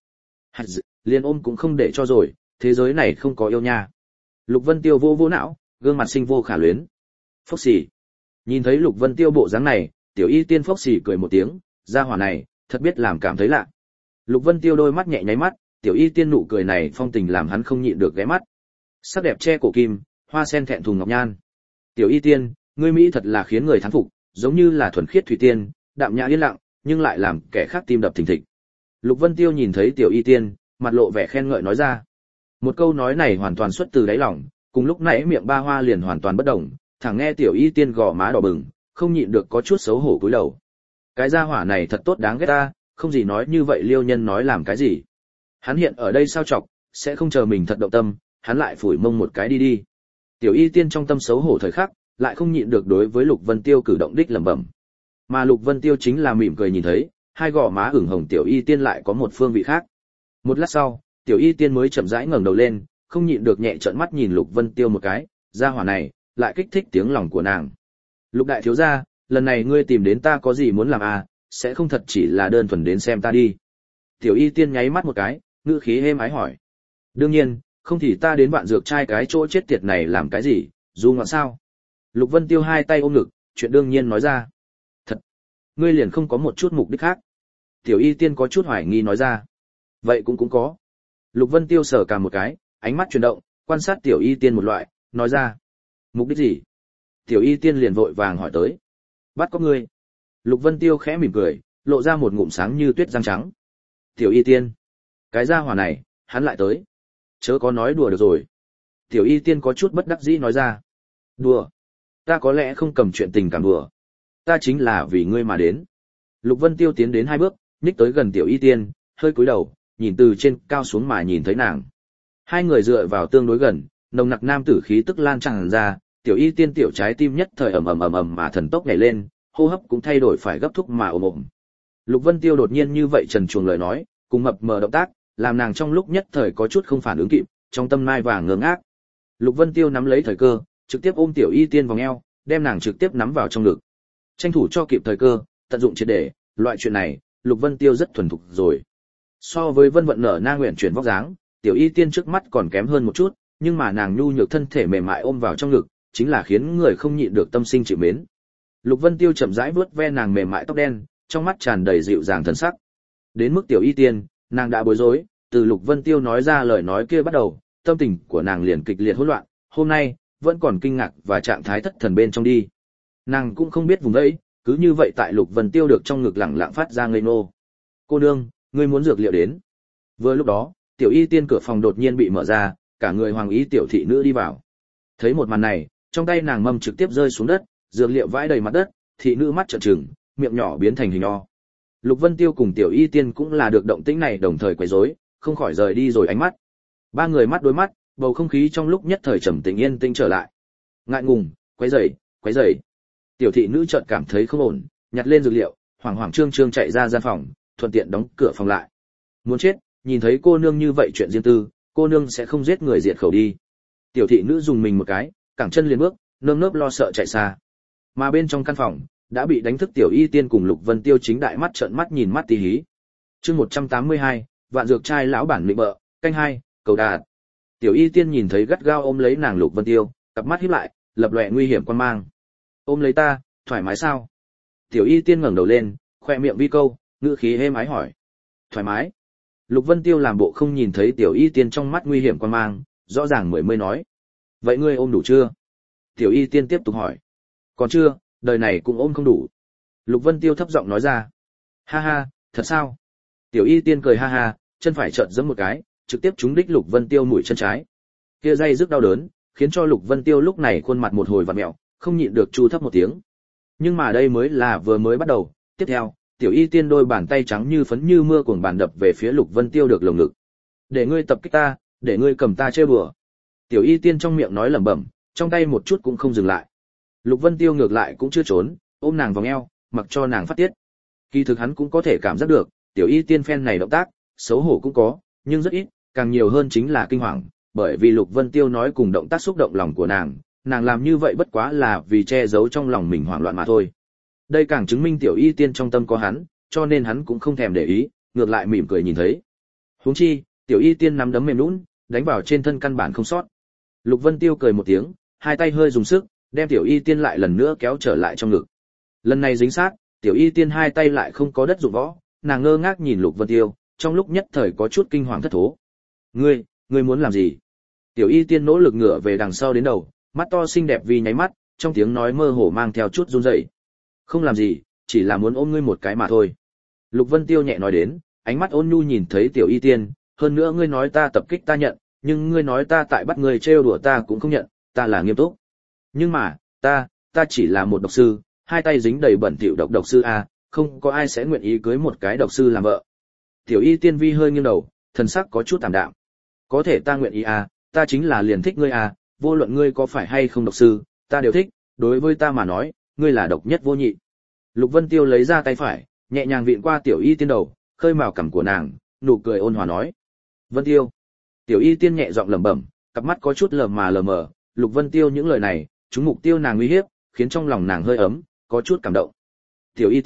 Liền ôm cũng không để cho rồi, thế giới này không có yêu nha. Lục Vân Tiêu vô vô não, gương mặt sinh vô khả luyến. Phốc xì. Nhìn thấy Lục Vân Tiêu bộ dáng này, Tiểu Y Tiên phốc xì cười một tiếng, gia hỏa này, thật biết làm cảm thấy lạ. Lục Vân Tiêu đôi mắt nhẹ nháy mắt, Tiểu Y Tiên nụ cười này phong tình làm hắn không nhịn được ghé mắt. Sắc đẹp che cổ kim, hoa sen thẹn thùng ngọc nhan. Tiểu Y Tiên, ngươi mỹ thật là khiến người thán phục, giống như là thuần khiết thủy tiên, đạm nhã yên lặng, nhưng lại làm kẻ khác tim đập thình thịch. Lục Vân Tiêu nhìn thấy Tiểu Y Tiên, mặt lộ vẻ khen ngợi nói ra. Một câu nói này hoàn toàn xuất từ đáy lòng, cùng lúc nãy miệng ba hoa liền hoàn toàn bất đồng, thẳng nghe Tiểu Y Tiên gò má đỏ bừng, không nhịn được có chút xấu hổ cúi đầu. Cái gia hỏa này thật tốt đáng ghét ta, không gì nói như vậy Liêu Nhân nói làm cái gì? Hắn hiện ở đây sao chọc, sẽ không chờ mình thật động tâm, hắn lại phủi mông một cái đi đi. Tiểu Y Tiên trong tâm xấu hổ thời khắc, lại không nhịn được đối với Lục Vân Tiêu cử động đích lẩm bẩm. Mà Lục Vân Tiêu chính là mỉm cười nhìn thấy, hai gò má ửng hồng Tiểu Y Tiên lại có một phương vị khác. Một lát sau, Tiểu Y Tiên mới chậm rãi ngẩng đầu lên, không nhịn được nhẹ trợn mắt nhìn Lục Vân Tiêu một cái, gia hỏa này lại kích thích tiếng lòng của nàng. Lục đại thiếu gia, lần này ngươi tìm đến ta có gì muốn làm à? sẽ không thật chỉ là đơn thuần đến xem ta đi. Tiểu y tiên nháy mắt một cái, ngữ khí êm ái hỏi. Đương nhiên, không thì ta đến Vạn Dược Trai cái chỗ chết tiệt này làm cái gì, dù ngoạn sao. Lục Vân Tiêu hai tay ôm ngực, chuyện đương nhiên nói ra. Thật, ngươi liền không có một chút mục đích khác. Tiểu y tiên có chút hoài nghi nói ra. Vậy cũng có. Lục Vân Tiêu sờ cả một cái, ánh mắt chuyển động, quan sát tiểu y tiên một loại, nói ra. Mục đích gì? Tiểu y tiên liền vội vàng hỏi tới. Bắt có ngươi. Lục Vân Tiêu khẽ mỉm cười, lộ ra một ngụm sáng như tuyết răng trắng. Tiểu y tiên. Cái gia hỏa này, hắn lại tới. Chớ có nói đùa được rồi. Tiểu y tiên có chút bất đắc dĩ nói ra. Đùa. Ta có lẽ không cầm chuyện tình cảm đùa. Ta chính là vì ngươi mà đến. Lục Vân Tiêu tiến đến hai bước, nhích tới gần tiểu y tiên, hơi cúi đầu, nhìn từ trên cao xuống mà nhìn thấy nàng. Hai người dựa vào tương đối gần, nồng nặc nam tử khí tức lan tràn ra, tiểu y tiên tiểu trái tim nhất thời ầm ầm ầm ầm mà thần tốc nhảy lên, hô hấp cũng thay đổi phải gấp thúc mà ồm ồm. Lục Vân Tiêu đột nhiên như vậy trần truồng lời nói, cùng mập mờ động tác, làm nàng trong lúc nhất thời có chút không phản ứng kịp, trong tâm mai vàng ngơ ngác. Lục Vân Tiêu nắm lấy thời cơ, trực tiếp ôm tiểu y tiên vòng eo, đem nàng trực tiếp nắm vào trong ngực. Tranh thủ cho kịp thời cơ, tận dụng triệt để, loại chuyện này, Lục Vân Tiêu rất thuần thục rồi. So với Vân Vận nở na nguyện chuyển vóc dáng, tiểu y tiên trước mắt còn kém hơn một chút, nhưng mà nàng nhu nhược thân thể mềm mại ôm vào trong ngực, chính là khiến người không nhịn được tâm sinh chịu mến. Lục Vân Tiêu chậm rãi vuốt ve nàng mềm mại tóc đen, trong mắt tràn đầy dịu dàng thần sắc. Đến mức tiểu y tiên, nàng đã bối rối, từ Lục Vân Tiêu nói ra lời nói kia bắt đầu, tâm tình của nàng liền kịch liệt hỗn loạn, hôm nay vẫn còn kinh ngạc và trạng thái thất thần bên trong đi. Nàng cũng không biết vùng đấy, cứ như vậy tại Lục Vân Tiêu được trong ngực lẳng lặng phát ra ngây nô. Cô nương, ngươi muốn dược liệu đến. Vừa lúc đó, tiểu y tiên cửa phòng đột nhiên bị mở ra, cả người hoàng ý tiểu thị nữ đi vào. Thấy một màn này, trong tay nàng mâm trực tiếp rơi xuống đất, dược liệu vãi đầy mặt đất, thị nữ mắt trợn trừng, miệng nhỏ biến thành hình o. Lục Vân Tiêu cùng tiểu y tiên cũng là được động tĩnh này đồng thời quấy rối, không khỏi rời đi rồi ánh mắt. Ba người mắt đối mắt, bầu không khí trong lúc nhất thời trầm tĩnh yên tĩnh trở lại. Ngại ngùng, quấy rầy. Tiểu thị nữ chợt cảm thấy không ổn, nhặt lên dược liệu, hoảng hoảng trương trương chạy ra gian phòng, thuận tiện đóng cửa phòng lại. Muốn chết, nhìn thấy cô nương như vậy chuyện riêng tư, cô nương sẽ không giết người diệt khẩu đi. Tiểu thị nữ dùng mình một cái, cẳng chân liền bước, nơm nớp lo sợ chạy xa. Mà bên trong căn phòng, đã bị đánh thức tiểu y tiên cùng Lục Vân Tiêu chính đại mắt trợn mắt nhìn mắt tí hí. Chương 182, Vạn Dược Trai lão bản mịn bợ, canh 2, cầu đạt. Tiểu y tiên nhìn thấy gắt gao ôm lấy nàng Lục Vân Tiêu, cặp mắt híp lại, lập lòe nguy hiểm quan mang. Ôm lấy ta, thoải mái sao? Tiểu y tiên ngẩng đầu lên, khoe miệng vi câu, ngữ khí êm ái hỏi. Thoải mái. Lục Vân Tiêu làm bộ không nhìn thấy tiểu y tiên trong mắt nguy hiểm quan mang, rõ ràng mới nói. Vậy ngươi ôm đủ chưa? Tiểu y tiên tiếp tục hỏi. Còn chưa, đời này cũng ôm không đủ. Lục Vân Tiêu thấp giọng nói ra. Ha ha, thật sao? Tiểu y tiên cười ha ha, chân phải chợt giẫm một cái, trực tiếp trúng đích Lục Vân Tiêu mũi chân trái. Kia dây rất đau đớn, khiến cho Lục Vân Tiêu lúc này khuôn mặt một hồi vặn mẹo, không nhịn được chu thấp một tiếng. Nhưng mà đây mới là vừa mới bắt đầu, tiếp theo, tiểu y tiên đôi bàn tay trắng như phấn như mưa cuồng bàn đập về phía Lục Vân Tiêu được lồng ngực. Để ngươi tập kích ta, để ngươi cầm ta chơi bừa. Tiểu y tiên trong miệng nói lẩm bẩm, trong tay một chút cũng không dừng lại. Lục Vân Tiêu ngược lại cũng chưa trốn, ôm nàng vòng eo, mặc cho nàng phát tiết. Kỳ thực hắn cũng có thể cảm giác được, tiểu y tiên phen này động tác, xấu hổ cũng có, nhưng rất ít, càng nhiều hơn chính là kinh hoàng, bởi vì Lục Vân Tiêu nói cùng động tác xúc động lòng của nàng làm như vậy bất quá là vì che giấu trong lòng mình hoảng loạn mà thôi. Đây càng chứng minh tiểu y tiên trong tâm có hắn, cho nên hắn cũng không thèm để ý, ngược lại mỉm cười nhìn thấy. Huống chi, tiểu y tiên nắm đấm mềm nhũn, đánh vào trên thân căn bản không sót. Lục Vân Tiêu cười một tiếng, hai tay hơi dùng sức, đem tiểu y tiên lại lần nữa kéo trở lại trong ngực. Lần này dính sát, tiểu y tiên hai tay lại không có đất dụng võ, nàng ngơ ngác nhìn Lục Vân Tiêu, trong lúc nhất thời có chút kinh hoàng thất thố. Ngươi muốn làm gì? Tiểu y tiên nỗ lực ngửa về đằng sau đến đầu, mắt to xinh đẹp vì nháy mắt, trong tiếng nói mơ hồ mang theo chút run rẩy. Không làm gì, chỉ là muốn ôm ngươi một cái mà thôi. Lục Vân Tiêu nhẹ nói đến, ánh mắt ôn nhu nhìn thấy tiểu y tiên, hơn nữa ngươi nói ta tập kích ta nhận, nhưng ngươi nói ta tại bắt ngươi trêu đùa ta cũng không nhận, ta là nghiêm túc. Nhưng mà, ta chỉ là một độc sư, hai tay dính đầy bẩn thỉu độc sư a, không có ai sẽ nguyện ý cưới một cái độc sư làm vợ. Tiểu y tiên vi hơi nghiêng đầu, thần sắc có chút tạm đạm. Có thể ta nguyện ý a, ta chính là liền thích ngươi a, vô luận ngươi có phải hay không độc sư, ta đều thích, đối với ta mà nói, ngươi là độc nhất vô nhị. Lục Vân Tiêu lấy ra tay phải, nhẹ nhàng vịn qua tiểu y tiên đầu, khơi mào cằm của nàng, nụ cười ôn hòa nói. Vân Tiêu. Tiểu y tiên nhẹ giọng lẩm bẩm, cặp mắt có chút lờ mờ, Lục Vân Tiêu những lời này, chúng mục tiêu nàng uy hiếp, khiến trong lòng nàng hơi ấm, có chút cảm động. Tiểu y tiên,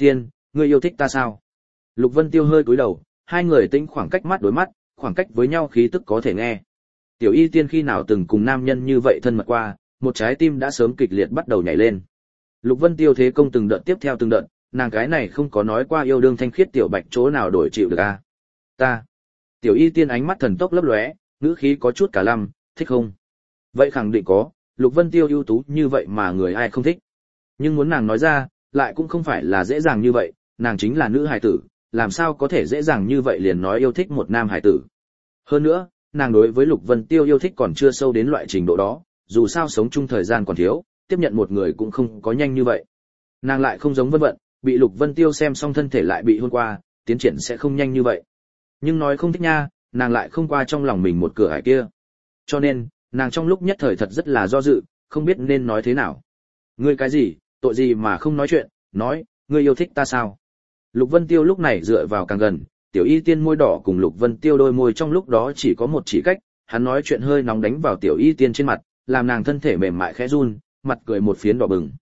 ngươi yêu thích ta sao? Lục Vân Tiêu hơi cúi đầu, hai người tĩnh khoảng cách mắt đối mắt, khoảng cách với nhau khí tức có thể nghe. Tiểu Y Tiên khi nào từng cùng nam nhân như vậy thân mật qua, một trái tim đã sớm kịch liệt bắt đầu nhảy lên. Lục Vân Tiêu thế công từng đợt tiếp theo từng đợt, nàng cái này không có nói qua yêu đương thanh khiết tiểu bạch chỗ nào đổi chịu được a. Ta. Tiểu Y Tiên ánh mắt thần tốc lấp lóe, ngữ khí có chút cả lăm, thích không? Vậy khẳng định có, Lục Vân Tiêu ưu tú như vậy mà người ai không thích. Nhưng muốn nàng nói ra, lại cũng không phải là dễ dàng như vậy, nàng chính là nữ hài tử, làm sao có thể dễ dàng như vậy liền nói yêu thích một nam hài tử. Hơn nữa, nàng đối với Lục Vân Tiêu yêu thích còn chưa sâu đến loại trình độ đó, dù sao sống chung thời gian còn thiếu, tiếp nhận một người cũng không có nhanh như vậy. Nàng lại không giống Vân Vận, bị Lục Vân Tiêu xem xong thân thể lại bị hôn qua, tiến triển sẽ không nhanh như vậy. Nhưng nói không thích nha, nàng lại không qua trong lòng mình một cửa ải kia. Cho nên, nàng trong lúc nhất thời thật rất là do dự, không biết nên nói thế nào. Ngươi cái gì, tội gì mà không nói chuyện, nói, ngươi yêu thích ta sao? Lục Vân Tiêu lúc này dựa vào càng gần, Tiểu Y Tiên môi đỏ cùng Lục Vân Tiêu đôi môi trong lúc đó chỉ có một chỉ cách, hắn nói chuyện hơi nóng đánh vào Tiểu Y Tiên trên mặt, làm nàng thân thể mềm mại khẽ run, mặt cười một phiến đỏ bừng.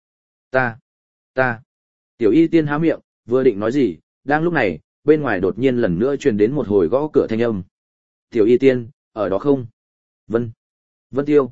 Ta. Tiểu Y Tiên há miệng, vừa định nói gì, đang lúc này, bên ngoài đột nhiên lần nữa truyền đến một hồi gõ cửa thanh âm. Tiểu Y Tiên, ở đó không? Vân Tiêu,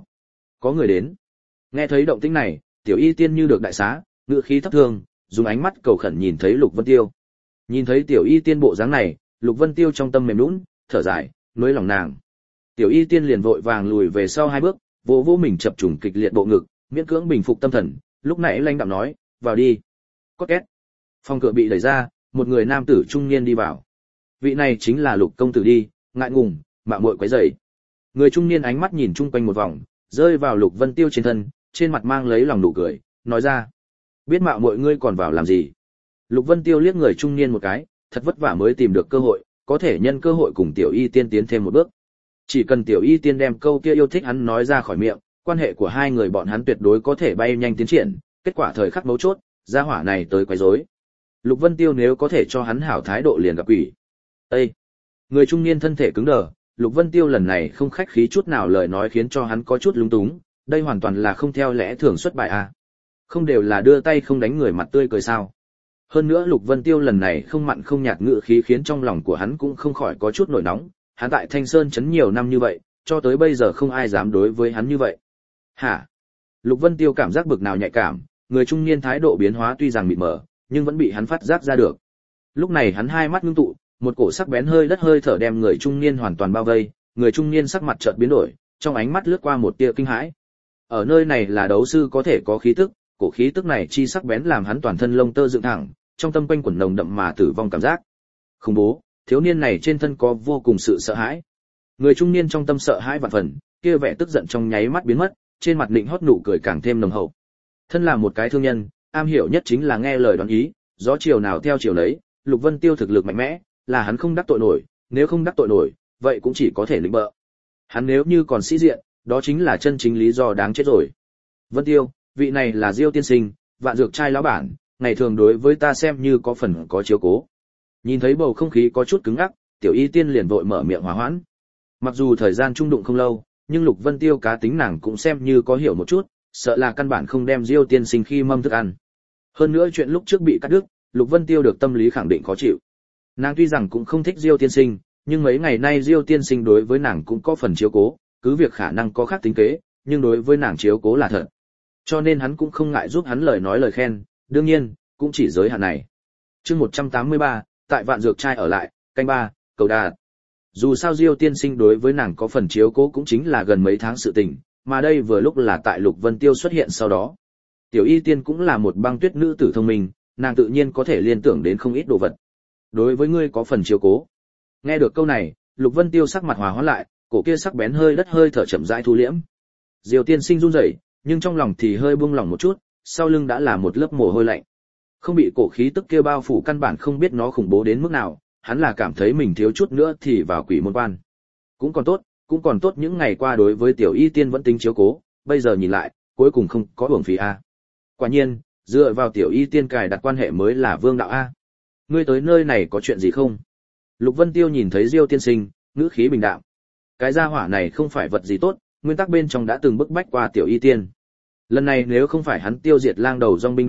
có người đến. Nghe thấy động tĩnh này, Tiểu Y Tiên như được đại xá, ngữ khí thấp thường, dùng ánh mắt cầu khẩn nhìn thấy Lục Vân Tiêu. Nhìn thấy Tiểu Y Tiên bộ dáng này, Lục Vân Tiêu trong tâm mềm nhũn, thở dài, nuối lòng nàng. Tiểu Y Tiên liền vội vàng lùi về sau hai bước, vỗ vỗ mình chập trùng kịch liệt bộ ngực, miễn cưỡng bình phục tâm thần, lúc nãy lãnh đạm nói, vào đi. Cốt két. Phòng cửa bị đẩy ra, một người nam tử trung niên đi vào. Vị này chính là Lục công tử đi, ngại ngùng, mạo muội quấy rầy. Người trung niên ánh mắt nhìn chung quanh một vòng, rơi vào Lục Vân Tiêu trên thân, trên mặt mang lấy lòng nụ cười, nói ra: biết mạo muội ngươi còn vào làm gì? Lục Vân Tiêu liếc người trung niên một cái, thật vất vả mới tìm được cơ hội, có thể nhân cơ hội cùng Tiểu Y Tiên tiến thêm một bước. Chỉ cần Tiểu Y Tiên đem câu kia yêu thích hắn nói ra khỏi miệng, quan hệ của hai người bọn hắn tuyệt đối có thể bay nhanh tiến triển, kết quả thời khắc mấu chốt, gia hỏa này tới quấy rối. Lục Vân Tiêu nếu có thể cho hắn hảo thái độ liền gặp quỷ. Ê! Người trung niên thân thể cứng đờ, Lục Vân Tiêu lần này không khách khí chút nào lời nói khiến cho hắn có chút lúng túng, đây hoàn toàn là không theo lẽ thường xuất bài a. Không đều là đưa tay không đánh người mặt tươi cười sao? Hơn nữa Lục Vân Tiêu lần này không mặn không nhạt ngữ khí khiến trong lòng của hắn cũng không khỏi có chút nổi nóng, hắn tại Thanh Sơn trấn nhiều năm như vậy, cho tới bây giờ không ai dám đối với hắn như vậy. Hả? Lục Vân Tiêu cảm giác bực nào nhạy cảm, người trung niên thái độ biến hóa tuy rằng mịt mờ, nhưng vẫn bị hắn phát giác ra được. Lúc này hắn hai mắt ngưng tụ, một cổ sắc bén hơi đất hơi thở đem người trung niên hoàn toàn bao vây, người trung niên sắc mặt chợt biến đổi, trong ánh mắt lướt qua một tia kinh hãi. Ở nơi này là đấu sư có thể có khí tức, cổ khí tức này chi sắc bén làm hắn toàn thân lông tơ dựng thẳng, trong tâm quanh quẩn nồng đậm mà tử vong cảm giác. Khủng bố, thiếu niên này trên thân có vô cùng sự sợ hãi. Người trung niên trong tâm sợ hãi vạn phần, kia vẻ tức giận trong nháy mắt biến mất, trên mặt định hót nụ cười càng thêm nồng hậu. Thân là một cái thương nhân, am hiểu nhất chính là nghe lời đoán ý, gió chiều nào theo chiều lấy, Lục Vân Tiêu thực lực mạnh mẽ, là hắn không đắc tội nổi, nếu không đắc tội nổi, vậy cũng chỉ có thể lĩnh bợ. Hắn nếu như còn sĩ diện, đó chính là chân chính lý do đáng chết rồi. Vân Tiêu, vị này là Diêu tiên sinh, Vạn Dược trai lão bản, ngày thường đối với ta xem như có phần có chiếu cố. Nhìn thấy bầu không khí có chút cứng ngắc, Tiểu Y Tiên liền vội mở miệng hòa hoãn. Mặc dù thời gian trung đụng không lâu, nhưng Lục Vân Tiêu cá tính nàng cũng xem như có hiểu một chút, sợ là căn bản không đem Diêu tiên sinh khi mâm thức ăn. Hơn nữa chuyện lúc trước bị cắt đứt, Lục Vân Tiêu được tâm lý khẳng định khó chịu. Nàng tuy rằng cũng không thích Diêu tiên sinh, nhưng mấy ngày nay Diêu tiên sinh đối với nàng cũng có phần chiếu cố, cứ việc khả năng có khác tính kế, nhưng đối với nàng chiếu cố là thật. Cho nên hắn cũng không ngại giúp hắn lời nói lời khen, đương nhiên, cũng chỉ giới hạn này. Chương 183, tại Vạn Dược trai ở lại, canh 3, cầu đà. Dù sao Diêu tiên sinh đối với nàng có phần chiếu cố cũng chính là gần mấy tháng sự tình, mà đây vừa lúc là tại Lục Vân Tiêu xuất hiện sau đó. Tiểu Y Tiên cũng là một băng tuyết nữ tử thông minh, nàng tự nhiên có thể liên tưởng đến không ít đồ vật. Đối với ngươi có phần chiếu cố. Nghe được câu này, Lục Vân Tiêu sắc mặt hòa hoãn lại, cổ kia sắc bén hơi đất hơi thở chậm rãi thu liễm. Diêu tiên sinh run rẩy, nhưng trong lòng thì hơi buông lỏng một chút, sau lưng đã là một lớp mồ hôi lạnh. Không bị cổ khí tức kia bao phủ căn bản không biết nó khủng bố đến mức nào, hắn là cảm thấy mình thiếu chút nữa thì vào quỷ môn quan. Cũng còn tốt những ngày qua đối với Tiểu Y Tiên vẫn tính chiếu cố, bây giờ nhìn lại, cuối cùng không có uổng phí a. Quả nhiên, dựa vào Tiểu Y Tiên cài đặt quan hệ mới là vương đạo a. Ngươi tới nơi này có chuyện gì không? Lục Vân Tiêu nhìn thấy Diêu tiên sinh, ngữ khí bình đạm. Cái gia hỏa này không phải vật gì tốt, nguyên tắc bên trong đã từng bức bách qua Tiểu Y Tiên. Lần này nếu không phải hắn tiêu diệt lang đầu dòng binh đoàn,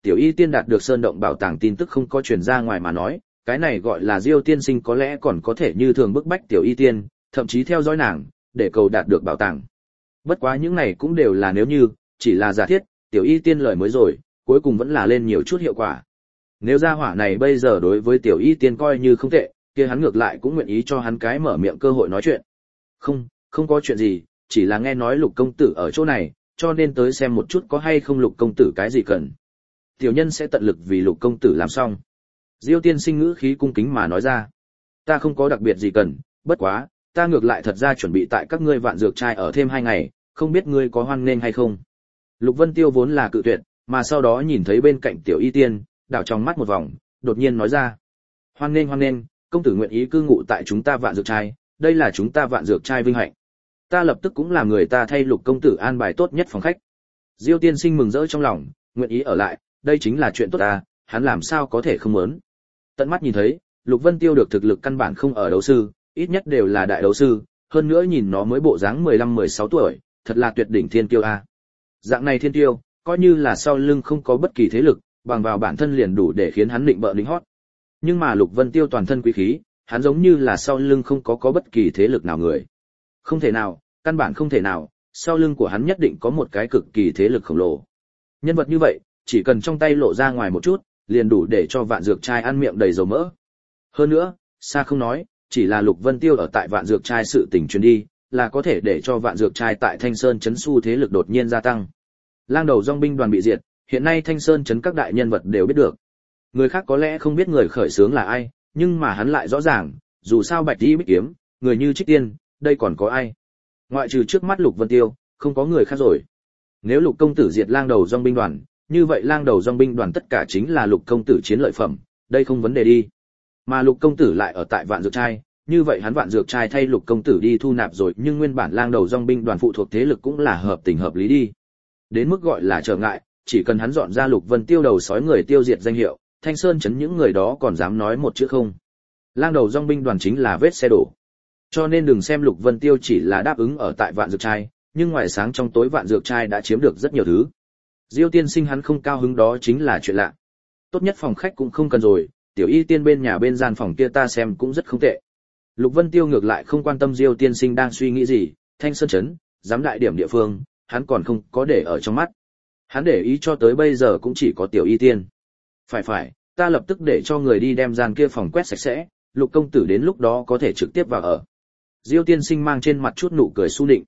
Tiểu Y Tiên đạt được sơn động bảo tàng tin tức không có truyền ra ngoài mà nói, cái này gọi là Diêu tiên sinh có lẽ còn có thể như thường bức bách Tiểu Y Tiên, thậm chí theo dõi nàng, để cầu đạt được bảo tàng. Bất quá những này cũng đều là nếu như, chỉ là giả thiết, Tiểu Y Tiên lời mới rồi, cuối cùng vẫn là lên nhiều chút hiệu quả. Nếu gia hỏa này bây giờ đối với Tiểu Y Tiên coi như không tệ, kia hắn ngược lại cũng nguyện ý cho hắn cái mở miệng cơ hội nói chuyện. Không có chuyện gì, chỉ là nghe nói Lục công tử ở chỗ này, cho nên tới xem một chút có hay không Lục công tử cái gì cần. Tiểu nhân sẽ tận lực vì Lục công tử làm xong. Diêu tiên sinh ngữ khí cung kính mà nói ra. Ta không có đặc biệt gì cần, bất quá, ta ngược lại thật ra chuẩn bị tại các ngươi Vạn Dược Trai ở thêm 2 ngày, không biết ngươi có hoan nghênh hay không. Lục Vân Tiêu vốn là cự tuyệt, mà sau đó nhìn thấy bên cạnh Tiểu Y Tiên, đảo trong mắt một vòng, đột nhiên nói ra. Hoan nghênh, công tử nguyện ý cư ngụ tại chúng ta Vạn Dược Trai, đây là chúng ta Vạn Dược Trai vinh hạnh. Ta lập tức cũng làm người ta thay Lục công tử an bài tốt nhất phòng khách. Diêu tiên sinh mừng rỡ trong lòng, nguyện ý ở lại, đây chính là chuyện tốt ta, hắn làm sao có thể không muốn. Tận mắt nhìn thấy, Lục Vân Tiêu được thực lực căn bản không ở đấu sư, ít nhất đều là đại đấu sư, hơn nữa nhìn nó mới bộ dáng 15-16 tuổi, thật là tuyệt đỉnh thiên tiêu a. Dạng này thiên tiêu, coi như là sau lưng không có bất kỳ thế lực, bằng vào bản thân liền đủ để khiến hắn định bợ lính hót. Nhưng mà Lục Vân Tiêu toàn thân quý khí, hắn giống như là sau lưng không có bất kỳ thế lực nào người. Không thể nào, căn bản không thể nào, sau lưng của hắn nhất định có một cái cực kỳ thế lực khổng lồ. Nhân vật như vậy, chỉ cần trong tay lộ ra ngoài một chút, liền đủ để cho Vạn Dược Trai ăn miệng đầy dầu mỡ. Hơn nữa, xa không nói, chỉ là Lục Vân Tiêu ở tại Vạn Dược Trai sự tình truyền đi, là có thể để cho Vạn Dược Trai tại Thanh Sơn trấn xu thế lực đột nhiên gia tăng. Lang đầu dòng binh đoàn bị diệt, hiện nay Thanh Sơn trấn các đại nhân vật đều biết được. Người khác có lẽ không biết người khởi xướng là ai, nhưng mà hắn lại rõ ràng, dù sao Bạch Y Bích Kiếm, người như Trích Tiên, đây còn có ai? Ngoại trừ trước mắt Lục Vân Tiêu, không có người khác rồi. Nếu Lục công tử diệt Lang đầu dòng binh đoàn, như vậy Lang đầu dòng binh đoàn tất cả chính là Lục công tử chiến lợi phẩm, đây không vấn đề đi. Mà Lục công tử lại ở tại Vạn Dược Trai, như vậy hắn Vạn Dược Trai thay Lục công tử đi thu nạp rồi, nhưng nguyên bản Lang đầu dòng binh đoàn phụ thuộc thế lực cũng là hợp tình hợp lý đi. Đến mức gọi là trở ngại, chỉ cần hắn dọn ra Lục Vân Tiêu đầu sói người tiêu diệt danh hiệu, Thanh Sơn trấn những người đó còn dám nói một chữ không. Lang đầu dòng binh đoàn chính là vết xe đổ. Cho nên đừng xem Lục Vân Tiêu chỉ là đáp ứng ở tại Vạn Dược Trai, nhưng ngoài sáng trong tối Vạn Dược Trai đã chiếm được rất nhiều thứ. Diêu tiên sinh hắn không cao hứng đó chính là chuyện lạ. Tốt nhất phòng khách cũng không cần rồi, Tiểu Y Tiên bên nhà bên gian phòng kia ta xem cũng rất không tệ. Lục Vân Tiêu ngược lại không quan tâm Diêu tiên sinh đang suy nghĩ gì, Thanh Sơn trấn, giám đại điểm địa phương, hắn còn không có để ở trong mắt. Hắn để ý cho tới bây giờ cũng chỉ có Tiểu Y Tiên. Phải, ta lập tức để cho người đi đem gian kia phòng quét sạch sẽ, Lục công tử đến lúc đó có thể trực tiếp vào ở. Diêu tiên sinh mang trên mặt chút nụ cười su định.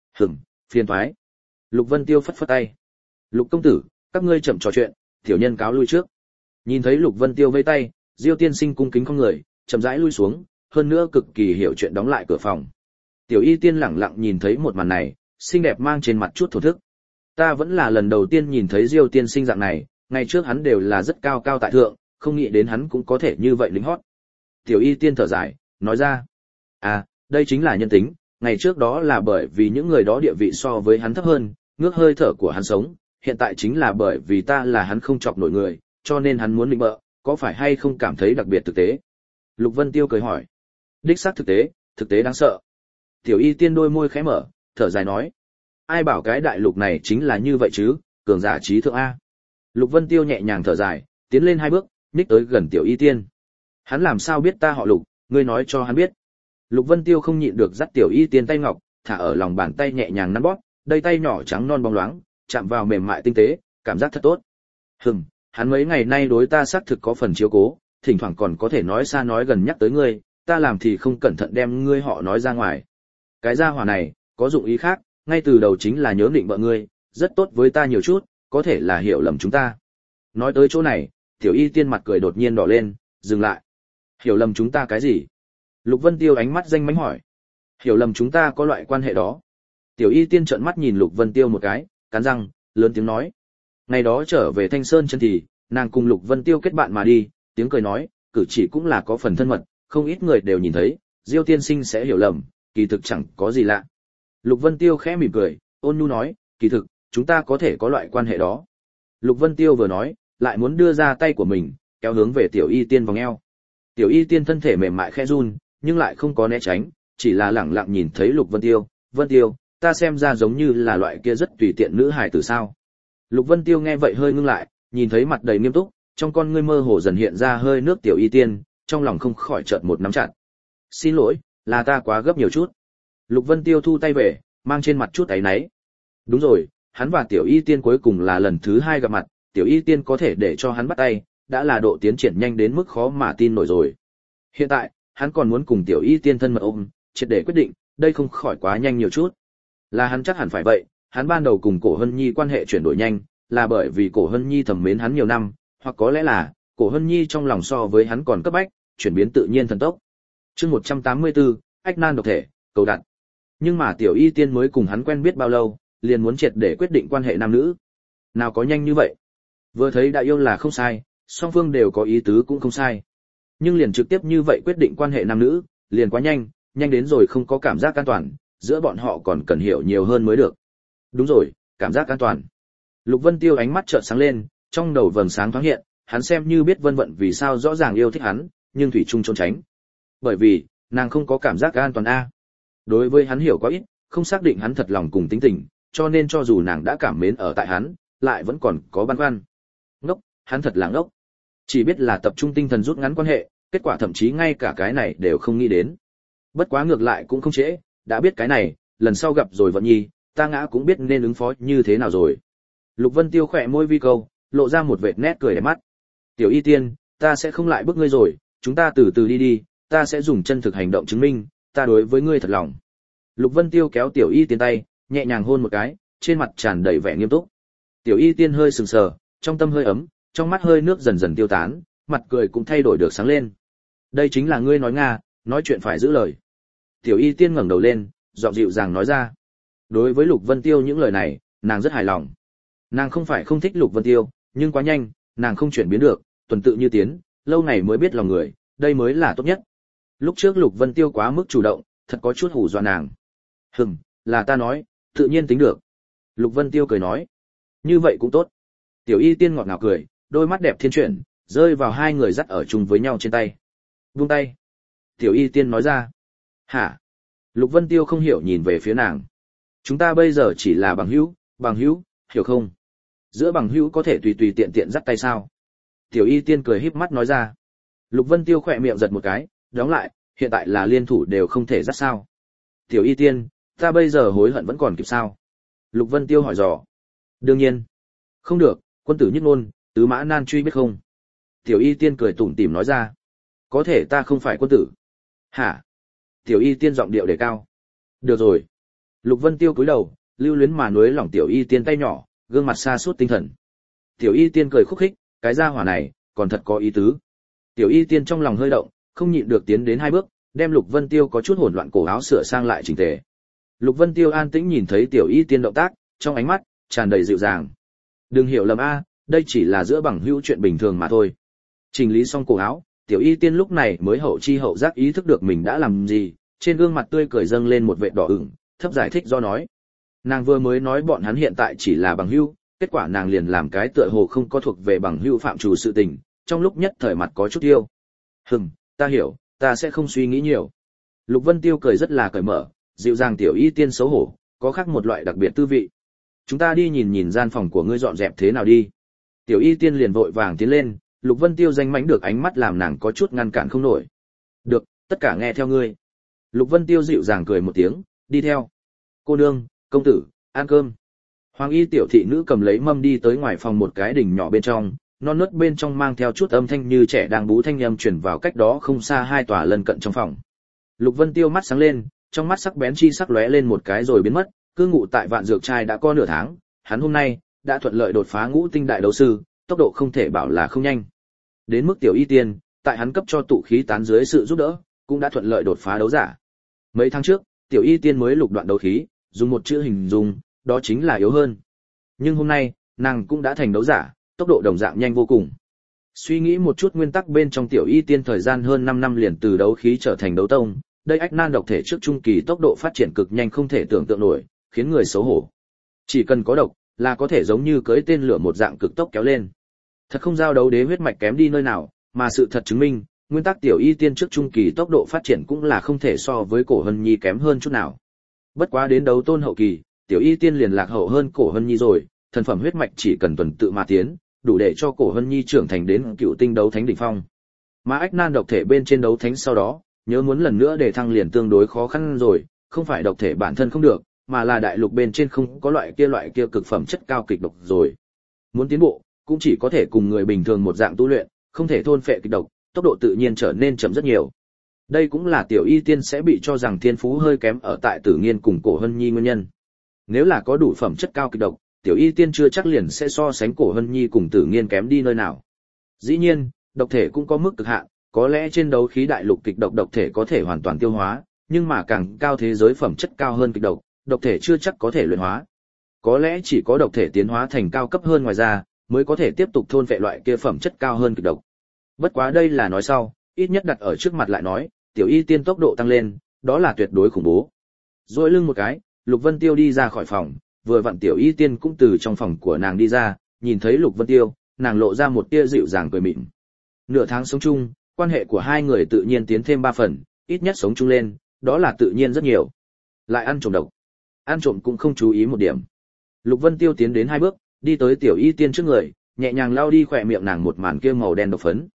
Phiền toái. Lục Vân Tiêu phất phất tay. Lục công tử, các ngươi chậm trò chuyện, tiểu nhân cáo lui trước. Nhìn thấy Lục Vân Tiêu vẫy tay, Diêu tiên sinh cung kính không người, chậm rãi lui xuống, hơn nữa cực kỳ hiểu chuyện đóng lại cửa phòng. Tiểu Y Tiên lẳng lặng nhìn thấy một màn này, xinh đẹp mang trên mặt chút thổ thức. Ta vẫn là lần đầu tiên nhìn thấy Diêu tiên sinh dạng này, ngày trước hắn đều là rất cao cao tại thượng, không nghĩ đến hắn cũng có thể như vậy lính hót. Tiểu Y Tiên thở dài, nói ra, đây chính là nhân tính, ngày trước đó là bởi vì những người đó địa vị so với hắn thấp hơn, ngước hơi thở của hắn sống, hiện tại chính là bởi vì ta là hắn không chọc nổi người, cho nên hắn muốn định bợ, có phải hay không cảm thấy đặc biệt thực tế? Lục Vân Tiêu cười hỏi. Đích xác thực tế đáng sợ. Tiểu Y Tiên đôi môi khẽ mở, thở dài nói, ai bảo cái đại lục này chính là như vậy chứ, cường giả trí thượng a. Lục Vân Tiêu nhẹ nhàng thở dài, tiến lên 2 bước, ních tới gần Tiểu Y Tiên. Hắn làm sao biết ta họ Lục, ngươi nói cho hắn biết. Lục Vân Tiêu không nhịn được dắt Tiểu Y Tiên tay ngọc, thả ở lòng bàn tay nhẹ nhàng nắn bóp, đây tay nhỏ trắng non bóng loáng, chạm vào mềm mại tinh tế, cảm giác thật tốt. Hắn mấy ngày nay đối ta xác thực có phần chiếu cố, thỉnh thoảng còn có thể nói xa nói gần nhắc tới ngươi, ta làm thì không cẩn thận đem ngươi họ nói ra ngoài. Cái gia hỏa này, có dụng ý khác, ngay từ đầu chính là nhớ định bợ ngươi, rất tốt với ta nhiều chút, có thể là hiểu lầm chúng ta. Nói tới chỗ này, Tiểu Y Tiên mặt cười đột nhiên đỏ lên, dừng lại. Hiểu lầm chúng ta cái gì? Lục Vân Tiêu ánh mắt danh mánh hỏi. Hiểu lầm chúng ta có loại quan hệ đó. Tiểu Y Tiên trợn mắt nhìn Lục Vân Tiêu một cái, cắn răng, lớn tiếng nói. Ngày đó trở về Thanh Sơn chân thì, nàng cùng Lục Vân Tiêu kết bạn mà đi, tiếng cười nói, cử chỉ cũng là có phần thân mật, không ít người đều nhìn thấy, Diêu tiên sinh sẽ hiểu lầm, kỳ thực chẳng có gì lạ. Lục Vân Tiêu khẽ mỉm cười, ôn nhu nói, kỳ thực, chúng ta có thể có loại quan hệ đó. Lục Vân Tiêu vừa nói, lại muốn đưa ra tay của mình, kéo hướng về Tiểu Y Tiên vòng eo. Tiểu Y Tiên thân thể mềm mại khẽ run, nhưng lại không có né tránh, chỉ là lẳng lặng nhìn thấy Lục Vân Tiêu. Vân Tiêu, ta xem ra giống như là loại kia rất tùy tiện nữ hài tử sao? Lục Vân Tiêu nghe vậy hơi ngưng lại, nhìn thấy mặt đầy nghiêm túc, trong con ngươi mơ hồ dần hiện ra hơi nước Tiểu Y Tiên, trong lòng không khỏi chợt một nắm chặt. Xin lỗi, là ta quá gấp nhiều chút. Lục Vân Tiêu thu tay về, mang trên mặt chút áy náy. Đúng rồi, hắn và Tiểu Y Tiên cuối cùng là lần thứ 2 gặp mặt, Tiểu Y Tiên có thể để cho hắn bắt tay, đã là độ tiến triển nhanh đến mức khó mà tin nổi rồi. Hiện tại, hắn còn muốn cùng Tiểu Y Tiên thân mật ôm, triệt để quyết định, đây không khỏi quá nhanh nhiều chút. Là hắn chắc hẳn phải vậy, hắn ban đầu cùng Cổ Hân Nhi quan hệ chuyển đổi nhanh, là bởi vì Cổ Hân Nhi thầm mến hắn nhiều năm, hoặc có lẽ là Cổ Hân Nhi trong lòng so với hắn còn cấp bách, chuyển biến tự nhiên thần tốc. Chương 184, ách nan độc thể, cầu đặt. Nhưng mà Tiểu Y Tiên mới cùng hắn quen biết bao lâu, liền muốn triệt để quyết định quan hệ nam nữ. Nào có nhanh như vậy. Vừa thấy đã yêu là không sai, song phương đều có ý tứ cũng không sai. Nhưng liền trực tiếp như vậy quyết định quan hệ nam nữ, liền quá nhanh, nhanh đến rồi không có cảm giác an toàn, giữa bọn họ còn cần hiểu nhiều hơn mới được. Đúng rồi, cảm giác an toàn. Lục Vân Tiêu ánh mắt chợt sáng lên, trong đầu vầng sáng thoáng hiện, hắn xem như biết Vân Vận vì sao rõ ràng yêu thích hắn, nhưng thủy chung trốn tránh. Bởi vì, nàng không có cảm giác an toàn a. Đối với hắn hiểu quá ít, không xác định hắn thật lòng cùng tính tình, cho nên cho dù nàng đã cảm mến ở tại hắn, lại vẫn còn có băn khoăn. Ngốc, hắn thật là ngốc. Chỉ biết là tập trung tinh thần rút ngắn quan hệ, kết quả thậm chí ngay cả cái này đều không nghĩ đến. Bất quá ngược lại cũng không trễ, đã biết cái này, lần sau gặp rồi Vận Nhi, ta ngã cũng biết nên ứng phó như thế nào rồi. Lục Vân Tiêu khẽ môi vi câu, lộ ra một vệt nét cười đẹp mắt. Tiểu Y Tiên, ta sẽ không lại bức ngươi rồi, chúng ta từ từ đi đi, ta sẽ dùng chân thực hành động chứng minh, ta đối với ngươi thật lòng. Lục Vân Tiêu kéo Tiểu Y Tiên tay, nhẹ nhàng hôn một cái, trên mặt tràn đầy vẻ nghiêm túc. Tiểu Y Tiên hơi sừng sờ, trong tâm hơi ấm, trong mắt hơi nước dần dần tiêu tán, mặt cười cũng thay đổi được sáng lên. Đây chính là ngươi nói Nga, nói chuyện phải giữ lời. Tiểu Y Tiên ngẩng đầu lên, giọng dịu dàng nói ra. Đối với Lục Vân Tiêu những lời này, nàng rất hài lòng. Nàng không phải không thích Lục Vân Tiêu, nhưng quá nhanh, nàng không chuyển biến được, tuần tự như tiến, lâu ngày mới biết lòng người, đây mới là tốt nhất. Lúc trước Lục Vân Tiêu quá mức chủ động, thật có chút hù dọa nàng. Là ta nói, tự nhiên tính được. Lục Vân Tiêu cười nói. Như vậy cũng tốt. Tiểu Y Tiên ngọt ngào cười, đôi mắt đẹp thiên chuyển, rơi vào hai người dắt ở chung với nhau trên tay. Buông tay. Tiểu Y Tiên nói ra. Hả? Lục Vân Tiêu không hiểu nhìn về phía nàng. Chúng ta bây giờ chỉ là bằng hữu, hiểu không? Giữa bằng hữu có thể tùy tùy tiện tiện dắt tay sao? Tiểu Y Tiên cười híp mắt nói ra. Lục Vân Tiêu khỏe miệng giật một cái, đóng lại, hiện tại là liên thủ đều không thể dắt sao? Tiểu Y Tiên, ta bây giờ hối hận vẫn còn kịp sao? Lục Vân Tiêu hỏi dò. Đương nhiên. Không được, quân tử nhất ngôn, tứ mã nan truy biết không? Tiểu Y Tiên cười tủm tỉm nói ra. Có thể ta không phải quân tử. Hả? Tiểu Y Tiên giọng điệu đề cao. Được rồi. Lục Vân Tiêu cúi đầu, lưu luyến mà nuối lỏng Tiểu Y Tiên tay nhỏ, gương mặt sa sút tinh thần. Tiểu Y Tiên cười khúc khích, cái gia hỏa này, còn thật có ý tứ. Tiểu Y Tiên trong lòng hơi động, không nhịn được tiến đến 2 bước, đem Lục Vân Tiêu có chút hỗn loạn cổ áo sửa sang lại chỉnh tề. Lục Vân Tiêu an tĩnh nhìn thấy Tiểu Y Tiên động tác, trong ánh mắt tràn đầy dịu dàng. Đừng hiểu lầm a, đây chỉ là giữa bằng hữu chuyện bình thường mà thôi. Chỉnh lý xong cổ áo, Tiểu Y Tiên lúc này mới hậu chi hậu giác ý thức được mình đã làm gì, trên gương mặt tươi cười dâng lên một vệt đỏ ửng, thấp giải thích do nói. Nàng vừa mới nói bọn hắn hiện tại chỉ là bằng hữu, kết quả nàng liền làm cái tựa hồ không có thuộc về bằng hữu phạm trù sự tình, trong lúc nhất thời mặt có chút tiêu. Ta hiểu, ta sẽ không suy nghĩ nhiều. Lục Vân Tiêu cười rất là cởi mở, dịu dàng Tiểu Y Tiên xấu hổ, có khác một loại đặc biệt tư vị. Chúng ta đi nhìn nhìn gian phòng của ngươi dọn dẹp thế nào đi. Tiểu Y Tiên liền vội vàng tiến lên, Lục Vân Tiêu danh mãnh được ánh mắt làm nàng có chút ngăn cản không nổi. Được, tất cả nghe theo ngươi. Lục Vân Tiêu dịu dàng cười một tiếng, đi theo. Cô nương, công tử, ăn cơm. Hoàng y tiểu thị nữ cầm lấy mâm đi tới ngoài phòng một cái đình nhỏ bên trong, non nớt bên trong mang theo chút âm thanh như trẻ đang bú thanh âm truyền vào cách đó không xa 2 tòa lân cận trong phòng. Lục Vân Tiêu mắt sáng lên, trong mắt sắc bén chi sắc lóe lên một cái rồi biến mất, cư ngụ tại Vạn Dược Trai đã có nửa tháng, hắn hôm nay đã thuận lợi đột phá ngũ tinh đại đấu sư, tốc độ không thể bảo là không nhanh. Đến mức Tiểu Y Tiên, tại hắn cấp cho tụ khí tán dưới sự giúp đỡ, cũng đã thuận lợi đột phá đấu giả. Mấy tháng trước, Tiểu Y Tiên mới lục đoạn đấu khí, dùng một chữ hình dung, đó chính là yếu hơn. Nhưng hôm nay, nàng cũng đã thành đấu giả, tốc độ đồng dạng nhanh vô cùng. Suy nghĩ một chút nguyên tắc bên trong Tiểu Y Tiên thời gian hơn 5 năm liền từ đấu khí trở thành đấu tông, đây ách nan độc thể trước trung kỳ tốc độ phát triển cực nhanh không thể tưởng tượng nổi, khiến người xấu hổ. Chỉ cần có độc, là có thể giống như cưỡi tên lửa một dạng cực tốc kéo lên. Thật không giao đấu đế huyết mạch kém đi nơi nào, mà sự thật chứng minh, nguyên tắc Tiểu Y Tiên trước trung kỳ tốc độ phát triển cũng là không thể so với Cổ Hân Nhi kém hơn chút nào. Bất quá đến đấu tôn hậu kỳ, Tiểu Y Tiên liền lạc hậu hơn Cổ Hân Nhi rồi, thần phẩm huyết mạch chỉ cần tuần tự mà tiến, đủ để cho Cổ Hân Nhi trưởng thành đến cựu tinh đấu thánh đỉnh phong. Mà ách nan độc thể bên trên đấu thánh sau đó, nhớ muốn lần nữa để thăng liền tương đối khó khăn rồi, không phải độc thể bản thân không được, mà là đại lục bên trên không có loại kia cực phẩm chất cao kịch độc rồi. Muốn tiến bộ, cũng chỉ có thể cùng người bình thường một dạng tu luyện, không thể thôn phệ kịch độc, tốc độ tự nhiên trở nên chậm rất nhiều. Đây cũng là Tiểu Y Tiên sẽ bị cho rằng thiên phú hơi kém ở tại Tử Nghiên cùng Cổ Hân Nhi nguyên nhân. Nếu là có đủ phẩm chất cao kịch độc, Tiểu Y Tiên chưa chắc liền sẽ so sánh Cổ Hân Nhi cùng Tử Nghiên kém đi nơi nào. Dĩ nhiên, độc thể cũng có mức cực hạn, có lẽ trên đấu khí đại lục kịch độc thể có thể hoàn toàn tiêu hóa, nhưng mà càng cao thế giới phẩm chất cao hơn kịch độc thể chưa chắc có thể luyện hóa. Có lẽ chỉ có độc thể tiến hóa thành cao cấp hơn ngoài ra, mới có thể tiếp tục thôn phệ loại kia phẩm chất cao hơn kịch độc. Bất quá đây là nói sau, ít nhất đặt ở trước mặt lại nói, Tiểu Y Tiên tốc độ tăng lên, đó là tuyệt đối khủng bố. Rồi lưng một cái, Lục Vân Tiêu đi ra khỏi phòng, vừa vặn Tiểu Y Tiên cũng từ trong phòng của nàng đi ra, nhìn thấy Lục Vân Tiêu, nàng lộ ra một tia dịu dàng cười mịn. Nửa tháng sống chung, quan hệ của hai người tự nhiên tiến thêm 3 phần, ít nhất sống chung lên, đó là tự nhiên rất nhiều. Lại ăn trộm độc. Ăn trộm cũng không chú ý một điểm. Lục Vân Tiêu tiến đến 2 bước, đi tới Tiểu Y Tiên trước người, nhẹ nhàng lau đi khỏe miệng nàng một màn kia màu đen độc phấn.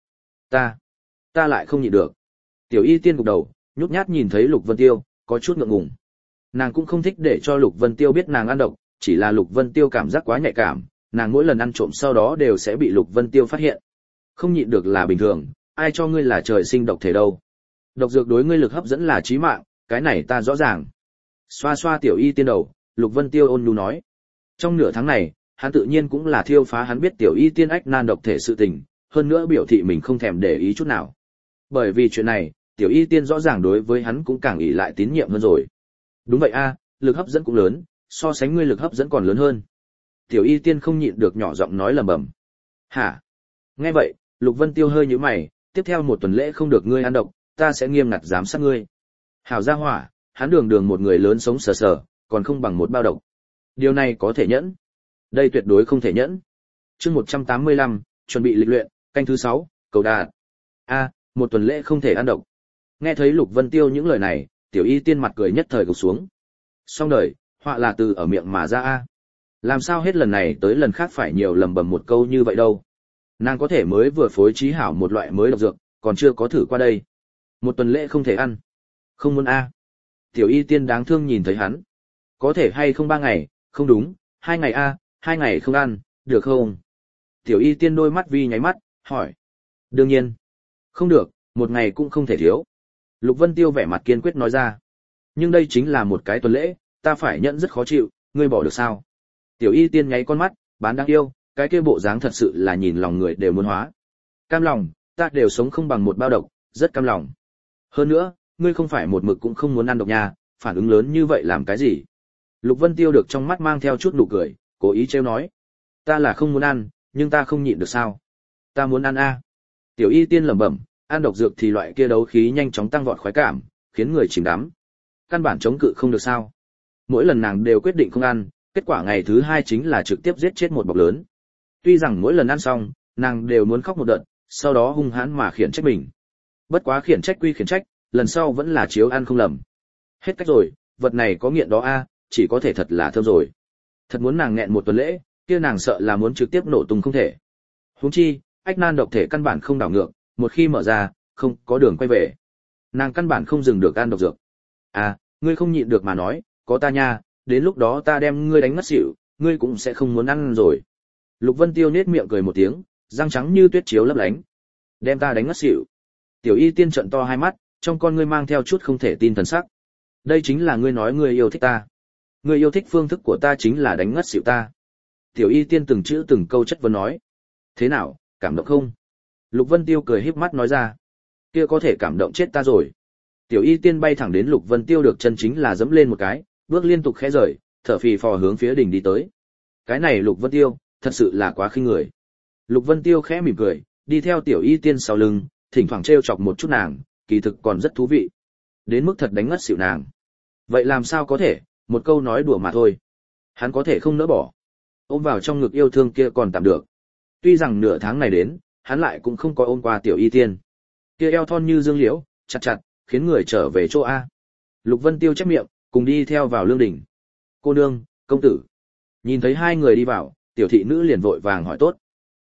Ta lại không nhịn được. Tiểu Y Tiên gục đầu, nhút nhát nhìn thấy Lục Vân Tiêu, có chút ngượng ngùng. Nàng cũng không thích để cho Lục Vân Tiêu biết nàng ăn độc, chỉ là Lục Vân Tiêu cảm giác quá nhạy cảm, nàng mỗi lần ăn trộm sau đó đều sẽ bị Lục Vân Tiêu phát hiện. Không nhịn được là bình thường, ai cho ngươi là trời sinh độc thể đâu. Độc dược đối ngươi lực hấp dẫn là chí mạng, cái này ta rõ ràng. Xoa xoa Tiểu Y Tiên đầu, Lục Vân Tiêu ôn nhu nói. Trong nửa tháng này, hắn tự nhiên cũng là thiêu phá hắn biết Tiểu Y Tiên ách nan độc thể sự tình, hơn nữa biểu thị mình không thèm để ý chút nào. Bởi vì chuyện này, Tiểu Y Tiên rõ ràng đối với hắn cũng càng ỷ lại tín nhiệm hơn rồi. Đúng vậy a, lực hấp dẫn cũng lớn, so sánh ngươi lực hấp dẫn còn lớn hơn. Tiểu Y Tiên không nhịn được nhỏ giọng nói lẩm bẩm. Hả? Nghe vậy, Lục Vân Tiêu hơi nhíu mày, tiếp theo 1 tuần lễ không được ngươi ăn độc, ta sẽ nghiêm ngặt giám sát ngươi. Hảo gia hỏa, hắn đường một người lớn sống sờ sờ, còn không bằng một bao độc. Điều này có thể nhẫn? Đây tuyệt đối không thể nhẫn. Chương 185, chuẩn bị lịch luyện, canh thứ 6, cầu đạt. A, 1 tuần lễ không thể ăn độc. Nghe thấy Lục Vân Tiêu những lời này, Tiểu Y Tiên mặt cười nhất thời gục xuống. Xong đời, họa là từ ở miệng mà ra a. Làm sao hết lần này tới lần khác phải nhiều lầm bầm một câu như vậy đâu? Nàng có thể mới vừa phối trí hảo một loại mới độc dược, còn chưa có thử qua đây. 1 tuần lễ không thể ăn. Không muốn a. Tiểu Y Tiên đáng thương nhìn thấy hắn. Có thể hay không 3 ngày, không đúng, 2 ngày a, 2 ngày không ăn, được không? Tiểu Y Tiên đôi mắt vi nháy mắt, hỏi. Đương nhiên. Không được, 1 ngày cũng không thể thiếu. Lục Vân Tiêu vẻ mặt kiên quyết nói ra. Nhưng đây chính là một cái tuần lễ, ta phải nhận rất khó chịu, ngươi bỏ được sao? Tiểu Y Tiên nháy con mắt, bán đáng yêu, cái kia bộ dáng thật sự là nhìn lòng người đều muốn hóa. Cam lòng, ta đều sống không bằng một bao độc, rất cam lòng. Hơn nữa, ngươi không phải một mực cũng không muốn ăn độc nha, phản ứng lớn như vậy làm cái gì? Lục Vân Tiêu được trong mắt mang theo chút nụ cười, cố ý trêu nói. Ta là không muốn ăn, nhưng ta không nhịn được sao? Ta muốn ăn a. Tiểu Y Tiên lẩm bẩm, ăn độc dược thì loại kia đấu khí nhanh chóng tăng vọt khoái cảm, khiến người chìm đắm. Căn bản chống cự không được sao? Mỗi lần nàng đều quyết định không ăn, kết quả ngày thứ 2 chính là trực tiếp giết chết một bọc lớn. Tuy rằng mỗi lần ăn xong, nàng đều muốn khóc một đợt, sau đó hung hãn mà khiển trách mình. Bất quá khiển trách quy khiển trách, lần sau vẫn là chiếu ăn không lầm. Hết cách rồi, vật này có nghiện đó a, chỉ có thể thật là thơm rồi. Thật muốn nàng nghẹn 1 tuần lễ, kia nàng sợ là muốn trực tiếp nổ tung không thể. Huống chi, ách nan độc thể căn bản không đảo ngược, một khi mở ra, không có đường quay về. Nàng căn bản không dừng được ăn độc dược. À, ngươi không nhịn được mà nói, có ta nha, đến lúc đó ta đem ngươi đánh ngất xỉu, ngươi cũng sẽ không muốn ăn rồi. Lục Vân Tiêu nhếch miệng cười một tiếng, răng trắng như tuyết chiếu lấp lánh. Đem ta đánh ngất xỉu. Tiểu Y Tiên trợn to hai mắt, trong con ngươi mang theo chút không thể tin thần sắc. Đây chính là ngươi nói ngươi yêu thích ta. Ngươi yêu thích phương thức của ta chính là đánh ngất xỉu ta. Tiểu Y Tiên từng chữ từng câu chất vấn nói. Thế nào, cảm động không? Lục Vân Tiêu cười híp mắt nói ra. Kia có thể cảm động chết ta rồi. Tiểu Y Tiên bay thẳng đến Lục Vân Tiêu được chân chính là dẫm lên một cái, bước liên tục khẽ rời, thở phì phò hướng phía đỉnh đi tới. Cái này Lục Vân Tiêu, thật sự là quá khinh người. Lục Vân Tiêu khẽ mỉm cười, đi theo Tiểu Y Tiên sau lưng, thỉnh thoảng trêu chọc một chút nàng, kỳ thực còn rất thú vị. Đến mức thật đánh ngất xỉu nàng. Vậy làm sao có thể, một câu nói đùa mà thôi. Hắn có thể không nỡ bỏ. Ôm vào trong ngực yêu thương kia còn tạm được. Tuy rằng nửa tháng này đến, hắn lại cũng không có ôm qua Tiểu Y Tiên. Kia eo thon như dương liễu, chặt chặt, khiến người trở về chỗ A. Lục Vân Tiêu chép miệng, cùng đi theo vào lương đỉnh. Cô nương, công tử. Nhìn thấy hai người đi vào, tiểu thị nữ liền vội vàng hỏi tốt.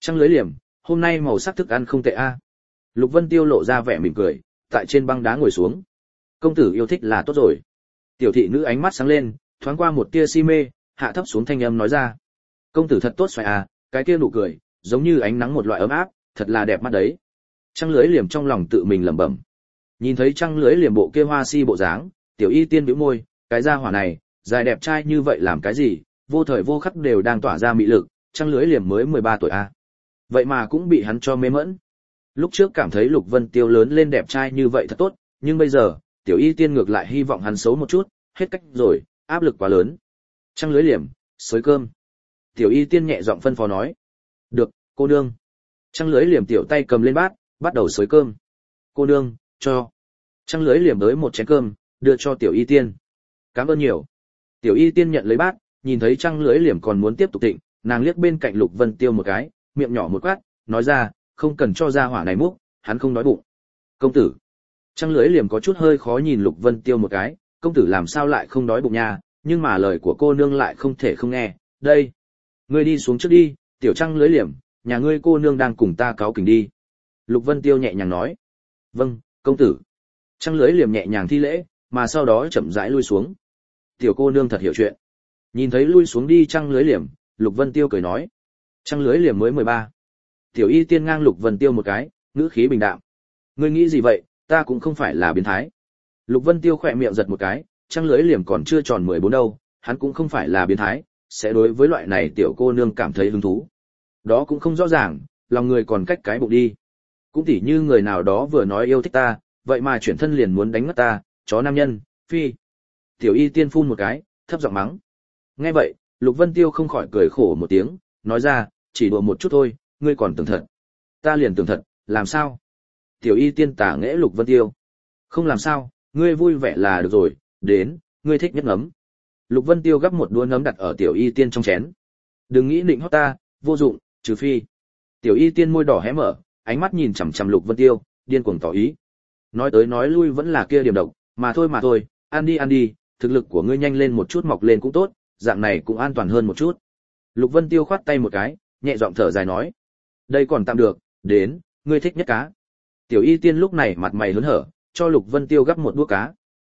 Trăng lưới liềm, hôm nay màu sắc thức ăn không tệ a. Lục Vân Tiêu lộ ra vẻ mỉm cười, tại trên băng đá ngồi xuống. Công tử yêu thích là tốt rồi. Tiểu thị nữ ánh mắt sáng lên, thoáng qua một tia si mê, hạ thấp xuống thanh âm nói ra. Công tử thật tốt xoài à, cái kia nụ cười, giống như ánh nắng một loại ấm áp, thật là đẹp mắt đấy. Trăng lưới liềm trong lòng tự mình lẩm bẩm. Nhìn thấy trăng lưới liềm bộ kia hoa si bộ dáng, Tiểu Y Tiên bĩu môi, cái gia hỏa này, dài đẹp trai như vậy làm cái gì, vô thời vô khắc đều đang tỏa ra mị lực, trăng lưới liềm mới 13 tuổi à. Vậy mà cũng bị hắn cho mê mẫn. Lúc trước cảm thấy Lục Vân Tiêu lớn lên đẹp trai như vậy thật tốt, nhưng bây giờ, Tiểu Y Tiên ngược lại hy vọng hắn xấu một chút, hết cách rồi, áp lực quá lớn. Trăng lưới liềm, xới cơm. Tiểu Y Tiên nhẹ giọng phân phó nói. Được, cô nương. Trăng lưới liềm tiểu tay cầm lên bát, bắt đầu xới cơm. Cô nương, cho. Trăng lưới liềm tới một chén cơm, đưa cho Tiểu Y Tiên. Cảm ơn nhiều. Tiểu Y Tiên nhận lấy bát, nhìn thấy trăng lưới liềm còn muốn tiếp tục thịnh, nàng liếc bên cạnh Lục Vân Tiêu một cái, miệng nhỏ một quát, nói ra, không cần cho ra hỏa này múc, hắn không đói bụng. Công tử. Trăng lưới liềm có chút hơi khó nhìn Lục Vân Tiêu một cái, công tử làm sao lại không đói bụng nha, nhưng mà lời của cô nương lại không thể không nghe. Đây, ngươi đi xuống trước đi, tiểu trăng lưới liềm, nhà ngươi cô nương đang cùng ta cáo kỉnh đi. Lục Vân Tiêu nhẹ nhàng nói. Vâng, công tử. Trăng lưới liềm nhẹ nhàng thi lễ, mà sau đó chậm rãi lui xuống. Tiểu cô nương thật hiểu chuyện. Nhìn thấy lui xuống đi trăng lưới liềm, Lục Vân Tiêu cười nói. Trăng lưới liềm mới 13. Tiểu Y Tiên ngang Lục Vân Tiêu một cái, ngữ khí bình đạm. Ngươi nghĩ gì vậy, ta cũng không phải là biến thái. Lục Vân Tiêu khỏe miệng giật một cái, trăng lưới liềm còn chưa tròn 14 đâu, hắn cũng không phải là biến thái, sẽ đối với loại này tiểu cô nương cảm thấy hứng thú. Đó cũng không rõ ràng, lòng người còn cách cái bụng đi. Cũng tỉ như người nào đó vừa nói yêu thích ta, vậy mà chuyển thân liền muốn đánh ngất ta, chó nam nhân, phi. Tiểu Y Tiên phun một cái, thấp giọng mắng. Nghe vậy, Lục Vân Tiêu không khỏi cười khổ một tiếng, nói ra, chỉ đùa một chút thôi, ngươi còn tưởng thật. Ta liền tưởng thật, làm sao? Tiểu Y Tiên tả nghễ Lục Vân Tiêu. Không làm sao, ngươi vui vẻ là được rồi, đến, ngươi thích nhất nấm. Lục Vân Tiêu gắp một đũa nấm đặt ở Tiểu Y Tiên trong chén. Đừng nghĩ định hót ta, vô dụng, trừ phi. Tiểu Y Tiên môi đỏ hé mở, ánh mắt nhìn chằm chằm Lục Vân Tiêu, điên cuồng tỏ ý. Nói tới nói lui vẫn là kia điểm độc, mà thôi, ăn đi, thực lực của ngươi nhanh lên một chút mọc lên cũng tốt, dạng này cũng an toàn hơn một chút. Lục Vân Tiêu khoát tay một cái, nhẹ giọng thở dài nói. Đây còn tạm được, đến, ngươi thích nhất cá. Tiểu Y Tiên lúc này mặt mày hớn hở, cho Lục Vân Tiêu gắp một đũa cá.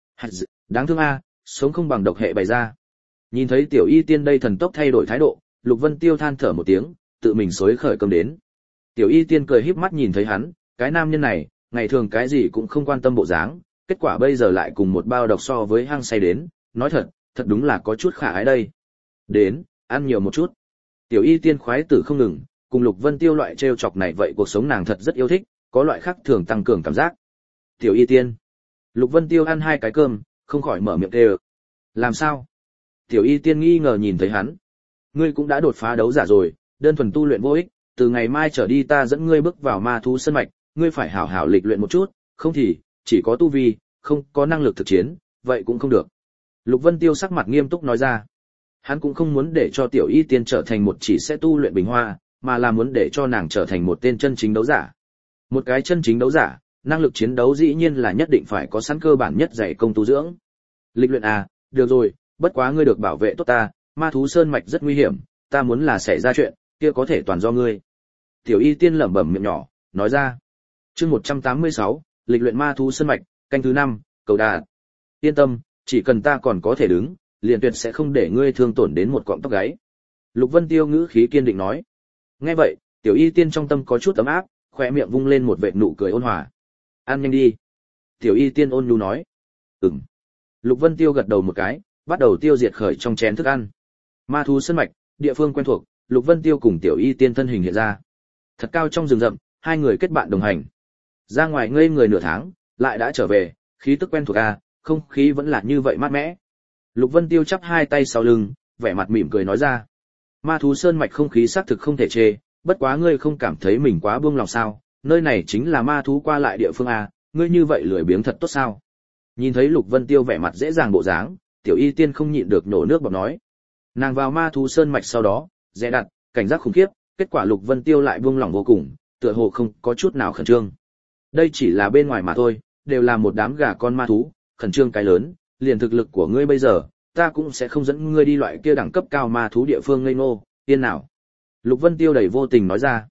Đáng thương a, sống không bằng độc hệ bày ra. Nhìn thấy Tiểu Y Tiên đây thần tốc thay đổi thái độ, Lục Vân Tiêu than thở một tiếng, tự mình xối khởi cơm đến. Tiểu Y Tiên cười híp mắt nhìn thấy hắn, cái nam nhân này, ngày thường cái gì cũng không quan tâm bộ dáng, kết quả bây giờ lại cùng một bao độc so với hang say đến, nói thật, thật đúng là có chút khả ái đây. Đến, ăn nhiều một chút. Tiểu Y Tiên khoái tử không ngừng, cùng Lục Vân Tiêu loại trêu chọc này vậy cuộc sống nàng thật rất yêu thích, có loại khác thường tăng cường cảm giác. Tiểu Y Tiên. Lục Vân Tiêu ăn 2 cái cơm, không khỏi mở miệng kêu. Làm sao? Tiểu Y Tiên nghi ngờ nhìn thấy hắn. Ngươi cũng đã đột phá đấu giả rồi, đơn thuần tu luyện vô ích, từ ngày mai trở đi ta dẫn ngươi bước vào ma thú sơn mạch, ngươi phải hảo hảo lịch luyện một chút, không thì chỉ có tu vi, không có năng lực thực chiến, vậy cũng không được. Lục Vân Tiêu sắc mặt nghiêm túc nói ra. Hắn cũng không muốn để cho Tiểu Y Tiên trở thành một chỉ sẽ tu luyện bình hoa, mà là muốn để cho nàng trở thành một tên chân chính đấu giả. Một cái chân chính đấu giả, năng lực chiến đấu dĩ nhiên là nhất định phải có sẵn cơ bản nhất dạy công tu dưỡng. Lịch luyện à, được rồi, bất quá ngươi được bảo vệ tốt ta, ma thú sơn mạch rất nguy hiểm, ta muốn là xảy ra chuyện, kia có thể toàn do ngươi. Tiểu Y Tiên lẩm bẩm miệng nhỏ, nói ra. Chương 186, lịch luyện ma thú sơn mạch, canh thứ 5, cầu đạt. Yên tâm, chỉ cần ta còn có thể đứng, liền tuyệt sẽ không để ngươi thương tổn đến một cọng tóc gáy. Lục Vân Tiêu ngữ khí kiên định nói. Nghe vậy, Tiểu Y Tiên trong tâm có chút ấm áp, khóe miệng vung lên một vệt nụ cười ôn hòa. Ăn nhanh đi. Tiểu Y Tiên ôn nhu nói. Ừm. Lục Vân Tiêu gật đầu một cái, bắt đầu tiêu diệt khởi trong chén thức ăn. Ma thú sơn mạch, địa phương quen thuộc, Lục Vân Tiêu cùng Tiểu Y Tiên thân hình hiện ra. Thật cao trong rừng rậm, hai người kết bạn đồng hành. Ra ngoài ngây người nửa tháng, lại đã trở về, khí tức quen thuộc a, không khí vẫn là như vậy mát mẻ. Lục Vân Tiêu chắp hai tay sau lưng, vẻ mặt mỉm cười nói ra. Ma thú sơn mạch không khí xác thực không thể chê, bất quá ngươi không cảm thấy mình quá buông lòng sao, nơi này chính là ma thú qua lại địa phương a, ngươi như vậy lười biếng thật tốt sao? Nhìn thấy Lục Vân Tiêu vẻ mặt dễ dàng bộ dáng, Tiểu Y Tiên không nhịn được nổ nước bọt nói. Nàng vào ma thú sơn mạch sau đó, dè đặt, cảnh giác khủng khiếp, kết quả Lục Vân Tiêu lại buông lòng vô cùng, tựa hồ không có chút nào khẩn trương. Đây chỉ là bên ngoài mà thôi, đều là một đám gà con ma thú, khẩn trương cái lớn, liền thực lực của ngươi bây giờ, ta cũng sẽ không dẫn ngươi đi loại kia đẳng cấp cao ma thú địa phương ngây ngô, tiên nào. Lục Vân Tiêu đầy vô tình nói ra.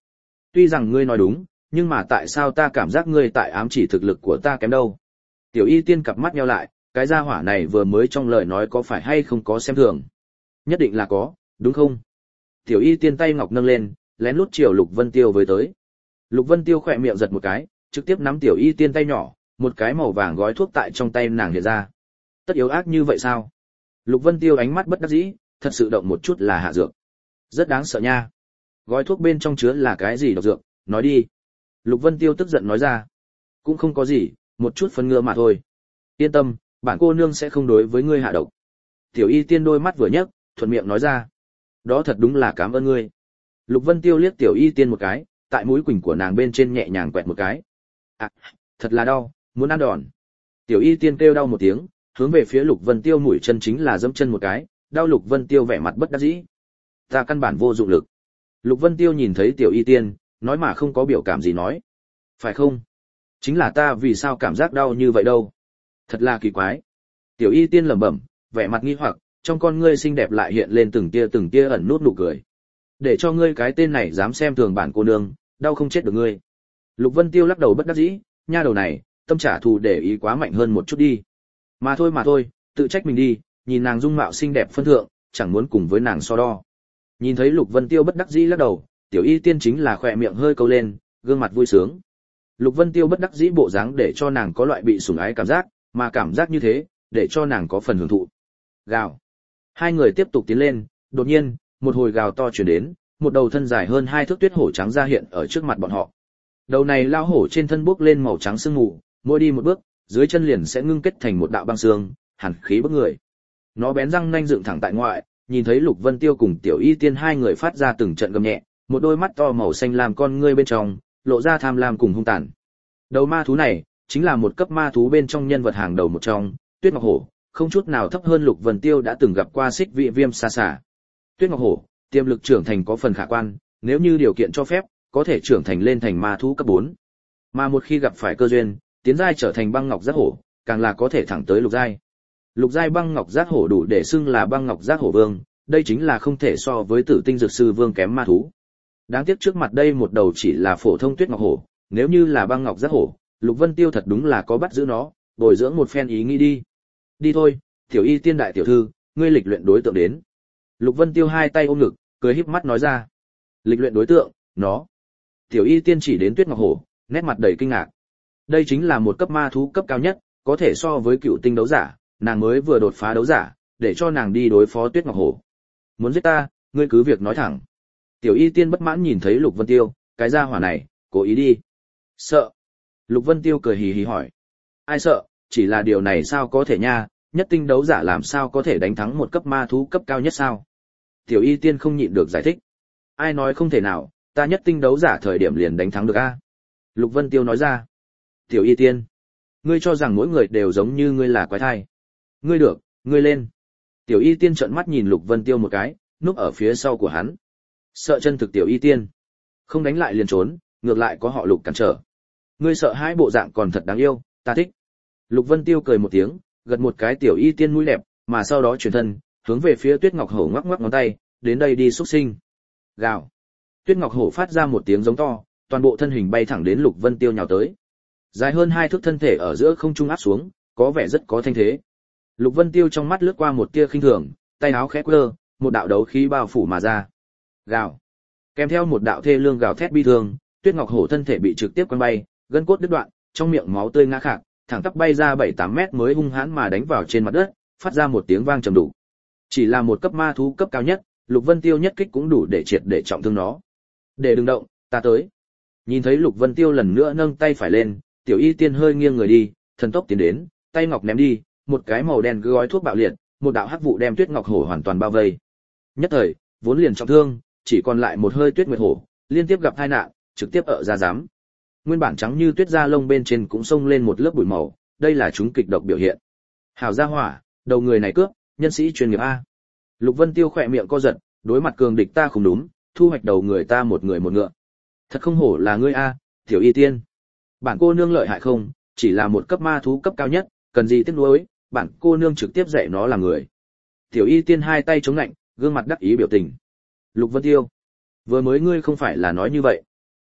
Tuy rằng ngươi nói đúng, nhưng mà tại sao ta cảm giác ngươi tại ám chỉ thực lực của ta kém đâu? Tiểu Y Tiên cặp mắt nheo lại, cái gia hỏa này vừa mới trong lời nói có phải hay không có xem thường? Nhất định là có, đúng không? Tiểu Y Tiên tay ngọc nâng lên, lén lút chiều Lục Vân Tiêu với tới. Lục Vân Tiêu khỏe miệng giật một cái, trực tiếp nắm Tiểu Y Tiên tay nhỏ, một cái màu vàng gói thuốc tại trong tay nàng hiện ra. Tất yếu ác như vậy sao? Lục Vân Tiêu ánh mắt bất đắc dĩ, thật sự động một chút là hạ dược. Rất đáng sợ nha. Gói thuốc bên trong chứa là cái gì độc dược, nói đi. Lục Vân Tiêu tức giận nói ra. Cũng không có gì, một chút phân ngừa mà thôi. Yên tâm, bản cô nương sẽ không đối với ngươi hạ độc. Tiểu Y Tiên đôi mắt vừa nhấc, thuận miệng nói ra. Đó thật đúng là cảm ơn ngươi. Lục Vân Tiêu liếc Tiểu Y Tiên một cái, tại mũi quỳnh của nàng bên trên nhẹ nhàng quẹt một cái. À, thật là đau, muốn ăn đòn. Tiểu Y Tiên kêu đau một tiếng, hướng về phía Lục Vân Tiêu mũi chân chính là dẫm chân một cái, đau Lục Vân Tiêu vẻ mặt bất đắc dĩ. Ta căn bản vô dụng lực. Lục Vân Tiêu nhìn thấy Tiểu Y Tiên, nói mà không có biểu cảm gì nói. Phải không? Chính là ta vì sao cảm giác đau như vậy đâu? Thật là kỳ quái. Tiểu Y Tiên lẩm bẩm, vẻ mặt nghi hoặc, trong con ngươi xinh đẹp lại hiện lên từng tia ẩn nút nụ cười. Để cho ngươi cái tên này dám xem thường bản cô nương, đau không chết được ngươi. Lục Vân Tiêu lắc đầu bất đắc dĩ, nha đầu này, tâm trả thù để ý quá mạnh hơn một chút đi. Mà thôi, tự trách mình đi, nhìn nàng dung mạo xinh đẹp phân thượng, chẳng muốn cùng với nàng so đo. Nhìn thấy Lục Vân Tiêu bất đắc dĩ lắc đầu, Tiểu Y Tiên chính là khỏe miệng hơi câu lên, gương mặt vui sướng. Lục Vân Tiêu bất đắc dĩ bộ dáng để cho nàng có loại bị sủng ái cảm giác, mà cảm giác như thế, để cho nàng có phần hưởng thụ. Gào. Hai người tiếp tục tiến lên, đột nhiên, một hồi gào to truyền đến, một đầu thân dài hơn 2 thước tuyết hổ trắng ra hiện ở trước mặt bọn họ. Đầu này lao hổ trên thân bốc lên màu trắng sương mù, mỗi đi một bước, dưới chân liền sẽ ngưng kết thành một đạo băng xương, hàn khí bức người. Nó bén răng nanh dựng thẳng tại ngoại, nhìn thấy Lục Vân Tiêu cùng Tiểu Y Tiên hai người phát ra từng trận gầm nhẹ, một đôi mắt to màu xanh lam con ngươi bên trong, lộ ra tham lam cùng hung tàn. Đầu ma thú này, chính là một cấp ma thú bên trong nhân vật hàng đầu một trong, Tuyết Ngọc Hổ, không chút nào thấp hơn Lục Vân Tiêu đã từng gặp qua Xích Vị Viêm xa xả. Tuyết Ngọc Hổ, tiềm lực trưởng thành có phần khả quan, nếu như điều kiện cho phép, có thể trưởng thành lên thành ma thú cấp 4. Mà một khi gặp phải cơ duyên, tiến giai trở thành băng ngọc giác hổ, càng là có thể thẳng tới lục giai. Lục giai băng ngọc giác hổ đủ để xưng là băng ngọc giác hổ vương, đây chính là không thể so với Tử Tinh Dược Sư Vương kém ma thú. Đáng tiếc trước mặt đây một đầu chỉ là phổ thông Tuyết Ngọc Hổ, nếu như là băng ngọc giác hổ, Lục Vân Tiêu thật đúng là có bắt giữ nó, bồi dưỡng một phen ý nghĩ đi. Đi thôi, Tiểu Y Tiên đại tiểu thư, ngươi lịch luyện đối tượng đến. Lục Vân Tiêu hai tay ôm ngực, cười híp mắt nói ra. Lịch luyện đối tượng, nó. Tiểu Y Tiên chỉ đến Tuyết Ngọc Hổ, nét mặt đầy kinh ngạc. Đây chính là một cấp ma thú cấp cao nhất, có thể so với cựu tinh đấu giả, nàng mới vừa đột phá đấu giả, để cho nàng đi đối phó Tuyết Ngọc Hổ. Muốn giết ta, ngươi cứ việc nói thẳng. Tiểu Y Tiên bất mãn nhìn thấy Lục Vân Tiêu, cái gia hỏa này, cố ý đi. Sợ. Lục Vân Tiêu cười hì hì hỏi. Ai sợ, chỉ là điều này sao có thể nha, nhất tinh đấu giả làm sao có thể đánh thắng một cấp ma thú cấp cao nhất sao? Tiểu Y Tiên không nhịn được giải thích. Ai nói không thể nào, ta nhất tinh đấu giả thời điểm liền đánh thắng được a. Lục Vân Tiêu nói ra. Tiểu Y Tiên, ngươi cho rằng mỗi người đều giống như ngươi là quái thai. Ngươi được, ngươi lên. Tiểu Y Tiên trợn mắt nhìn Lục Vân Tiêu một cái, núp ở phía sau của hắn. Sợ chân thực Tiểu Y Tiên. Không đánh lại liền trốn, ngược lại có họ Lục cản trở. Ngươi sợ hãi bộ dạng còn thật đáng yêu, ta thích. Lục Vân Tiêu cười một tiếng, gật một cái Tiểu Y Tiên mũi đẹp, mà sau đó chuyển thân, hướng về phía Tuyết Ngọc Hổ ngoắc ngoắc ngón tay, đến đây đi xúc sinh. Gào. Tuyết Ngọc Hổ phát ra một tiếng giống to, toàn bộ thân hình bay thẳng đến Lục Vân Tiêu nhào tới. Dài hơn 2 thước thân thể ở giữa không trung áp xuống, có vẻ rất có thanh thế. Lục Vân Tiêu trong mắt lướt qua một tia khinh thường, tay áo khẽ quơ, một đạo đấu khí bao phủ mà ra. Gào. Kèm theo một đạo thê lương gào thét bi thương, Tuyết Ngọc Hổ thân thể bị trực tiếp quăng bay, gân cốt đứt đoạn, trong miệng máu tươi ngã khạc, thẳng tắp bay ra 7-8 mét mới hung hãn mà đánh vào trên mặt đất, phát ra một tiếng vang trầm đủ. Chỉ là một cấp ma thú cấp cao nhất, Lục Vân Tiêu nhất kích cũng đủ để triệt để trọng thương nó. Để đừng động, ta tới. Nhìn thấy Lục Vân Tiêu lần nữa nâng tay phải lên, Tiểu Y Tiên hơi nghiêng người đi, thần tốc tiến đến, tay ngọc ném đi, một cái màu đen gói thuốc bạo liệt, một đạo hắc vụ đem Tuyết Ngọc Hổ hoàn toàn bao vây. Nhất thời, vốn liền trọng thương, chỉ còn lại một hơi Tuyết Nguyệt Hổ, liên tiếp gặp tai nạn, trực tiếp ở ra giám. Nguyên bản trắng như tuyết da lông bên trên cũng xông lên một lớp bụi màu, đây là chúng kịch độc biểu hiện. Hảo gia hỏa, đầu người này cướp, nhân sĩ chuyên nghiệp a. Lục Vân Tiêu khỏe miệng co giật, đối mặt cường địch ta không đúng, thu hoạch đầu người ta một người một ngựa. Thật không hổ là ngươi a, Tiểu Y Tiên. Bản cô nương lợi hại không, chỉ là một cấp ma thú cấp cao nhất, cần gì tiếc nuối, bản cô nương trực tiếp dạy nó là người. Tiểu Y Tiên hai tay chống lạnh, gương mặt đắc ý biểu tình. Lục Vân Tiêu, vừa mới ngươi không phải là nói như vậy.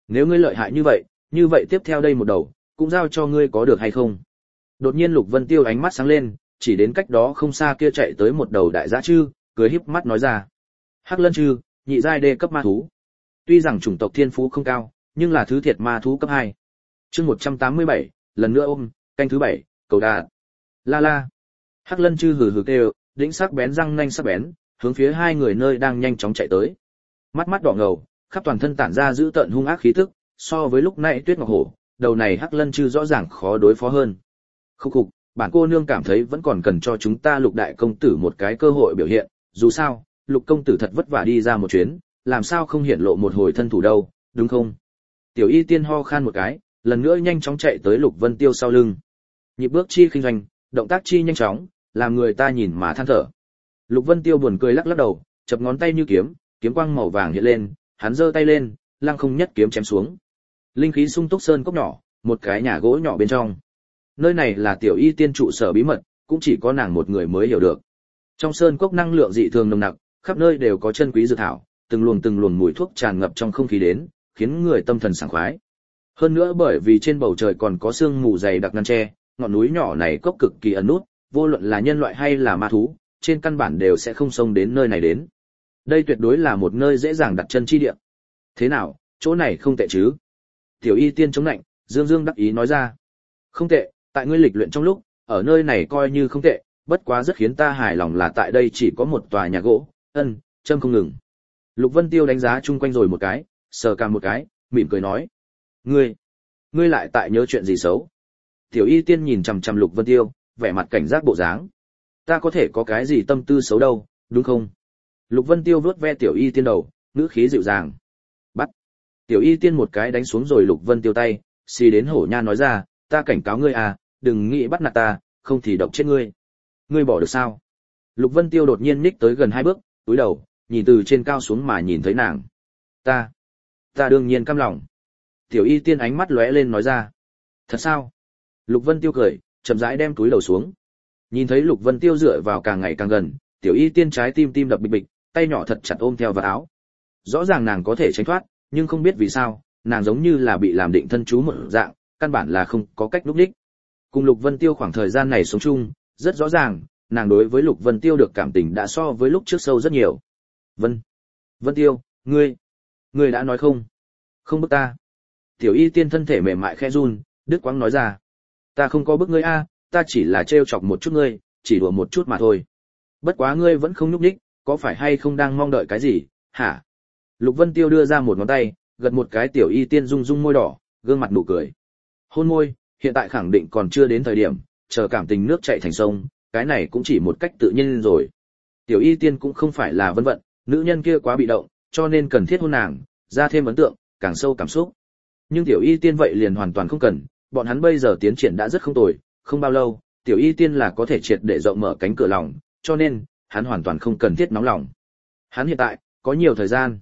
Nếu ngươi lợi hại như vậy tiếp theo đây một đầu, cũng giao cho ngươi có được hay không? Đột nhiên Lục Vân Tiêu ánh mắt sáng lên, chỉ đến cách đó không xa kia chạy tới một đầu đại dã chư, cười híp mắt nói ra. Hắc Lân chư, nhị giai đê cấp ma thú. Tuy rằng chủng tộc thiên phú không cao, nhưng là thứ thiệt ma thú cấp 2. Chương 187, lần nữa ôm, canh thứ 7, cầu đà. La la. Hắc Lân chư hừ hừ kêu, đĩnh sắc bén răng nanh sắc bén, hướng phía hai người nơi đang nhanh chóng chạy tới. Mắt mắt đỏ ngầu, khắp toàn thân tản ra dữ tợn hung ác khí tức, so với lúc nãy Tuyết Ngọc Hổ, đầu này Hắc Lân chư rõ ràng khó đối phó hơn. Khúc khục, bản cô nương cảm thấy vẫn còn cần cho chúng ta Lục đại công tử một cái cơ hội biểu hiện, dù sao, Lục công tử thật vất vả đi ra một chuyến, làm sao không hiển lộ một hồi thân thủ đâu, đúng không? Tiểu Y Tiên ho khan một cái, lần nữa nhanh chóng chạy tới Lục Vân Tiêu sau lưng. Nhịp bước chi khinh doanh, động tác chi nhanh chóng, làm người ta nhìn mà than thở. Lục Vân Tiêu buồn cười lắc lắc đầu, chập ngón tay như kiếm, kiếm quang màu vàng hiện lên, hắn giơ tay lên, lăng không nhất kiếm chém xuống. Linh khí sung túc sơn cốc nhỏ, một cái nhà gỗ nhỏ bên trong. Nơi này là Tiểu Y Tiên trụ sở bí mật, cũng chỉ có nàng một người mới hiểu được. Trong sơn cốc năng lượng dị thường nồng nặc, khắp nơi đều có chân quý dược thảo, từng luồng mùi thuốc tràn ngập trong không khí đến, khiến người tâm thần sảng khoái. Hơn nữa bởi vì trên bầu trời còn có sương mù dày đặc ngăn che, ngọn núi nhỏ này cốc cực kỳ ẩn nút, vô luận là nhân loại hay là ma thú, trên căn bản đều sẽ không xông đến nơi này đến. Đây tuyệt đối là một nơi dễ dàng đặt chân chi địa. Thế nào, chỗ này không tệ chứ? Tiểu Y Tiên chống nạnh, dương dương đắc ý nói ra. Không tệ, tại ngươi lịch luyện trong lúc, ở nơi này coi như không tệ, bất quá rất khiến ta hài lòng là tại đây chỉ có một tòa nhà gỗ, châm không ngừng. Lục Vân Tiêu đánh giá chung quanh rồi một cái, sờ cằm một cái, mỉm cười nói. Ngươi lại tại nhớ chuyện gì xấu? Tiểu Y Tiên nhìn chằm chằm Lục Vân Tiêu, vẻ mặt cảnh giác bộ dáng. Ta có thể có cái gì tâm tư xấu đâu, đúng không? Lục Vân Tiêu vuốt ve Tiểu Y Tiên đầu, ngữ khí dịu dàng. Bắt. Tiểu Y Tiên một cái đánh xuống rồi Lục Vân Tiêu tay, xì đến hổ nha nói ra, ta cảnh cáo ngươi à, đừng nghĩ bắt nạt ta, không thì độc chết ngươi. Ngươi bỏ được sao? Lục Vân Tiêu đột nhiên nhích tới gần 2 bước, cúi đầu, nhìn từ trên cao xuống mà nhìn thấy nàng. Ta đương nhiên cam lòng. Tiểu Y Tiên ánh mắt lóe lên nói ra. Thật sao? Lục Vân Tiêu cười, chậm rãi đem túi đầu xuống. Nhìn thấy Lục Vân Tiêu dựa vào càng ngày càng gần, Tiểu Y Tiên trái tim tim đập bịch bịch, tay nhỏ thật chặt ôm theo vào áo. Rõ ràng nàng có thể tránh thoát, nhưng không biết vì sao, nàng giống như là bị làm định thân chú một dạng, căn bản là không có cách lúc đích. Cùng Lục Vân Tiêu khoảng thời gian này sống chung, rất rõ ràng, nàng đối với Lục Vân Tiêu được cảm tình đã so với lúc trước sâu rất nhiều. Vân Tiêu, ngươi đã nói không? Không bức ta. Tiểu Y Tiên thân thể mềm mại khẽ run, đứt quãng nói ra. Ta không có bức ngươi a, ta chỉ là trêu chọc một chút ngươi, chỉ đùa một chút mà thôi. Bất quá ngươi vẫn không nhúc nhích, có phải hay không đang mong đợi cái gì, hả? Lục Vân Tiêu đưa ra một ngón tay, gật một cái Tiểu Y Tiên rung rung môi đỏ, gương mặt nụ cười. Hôn môi, hiện tại khẳng định còn chưa đến thời điểm, chờ cảm tình nước chảy thành sông, cái này cũng chỉ một cách tự nhiên rồi. Tiểu Y Tiên cũng không phải là vân vận, nữ nhân kia quá bị động, cho nên cần thiết hôn nàng, ra thêm ấn tượng, càng sâu cảm xúc. Nhưng Tiểu Y Tiên vậy liền hoàn toàn không cần, bọn hắn bây giờ tiến triển đã rất không tồi, không bao lâu, Tiểu Y Tiên là có thể triệt để rộng mở cánh cửa lòng, cho nên, hắn hoàn toàn không cần thiết nóng lòng. Hắn hiện tại, có nhiều thời gian.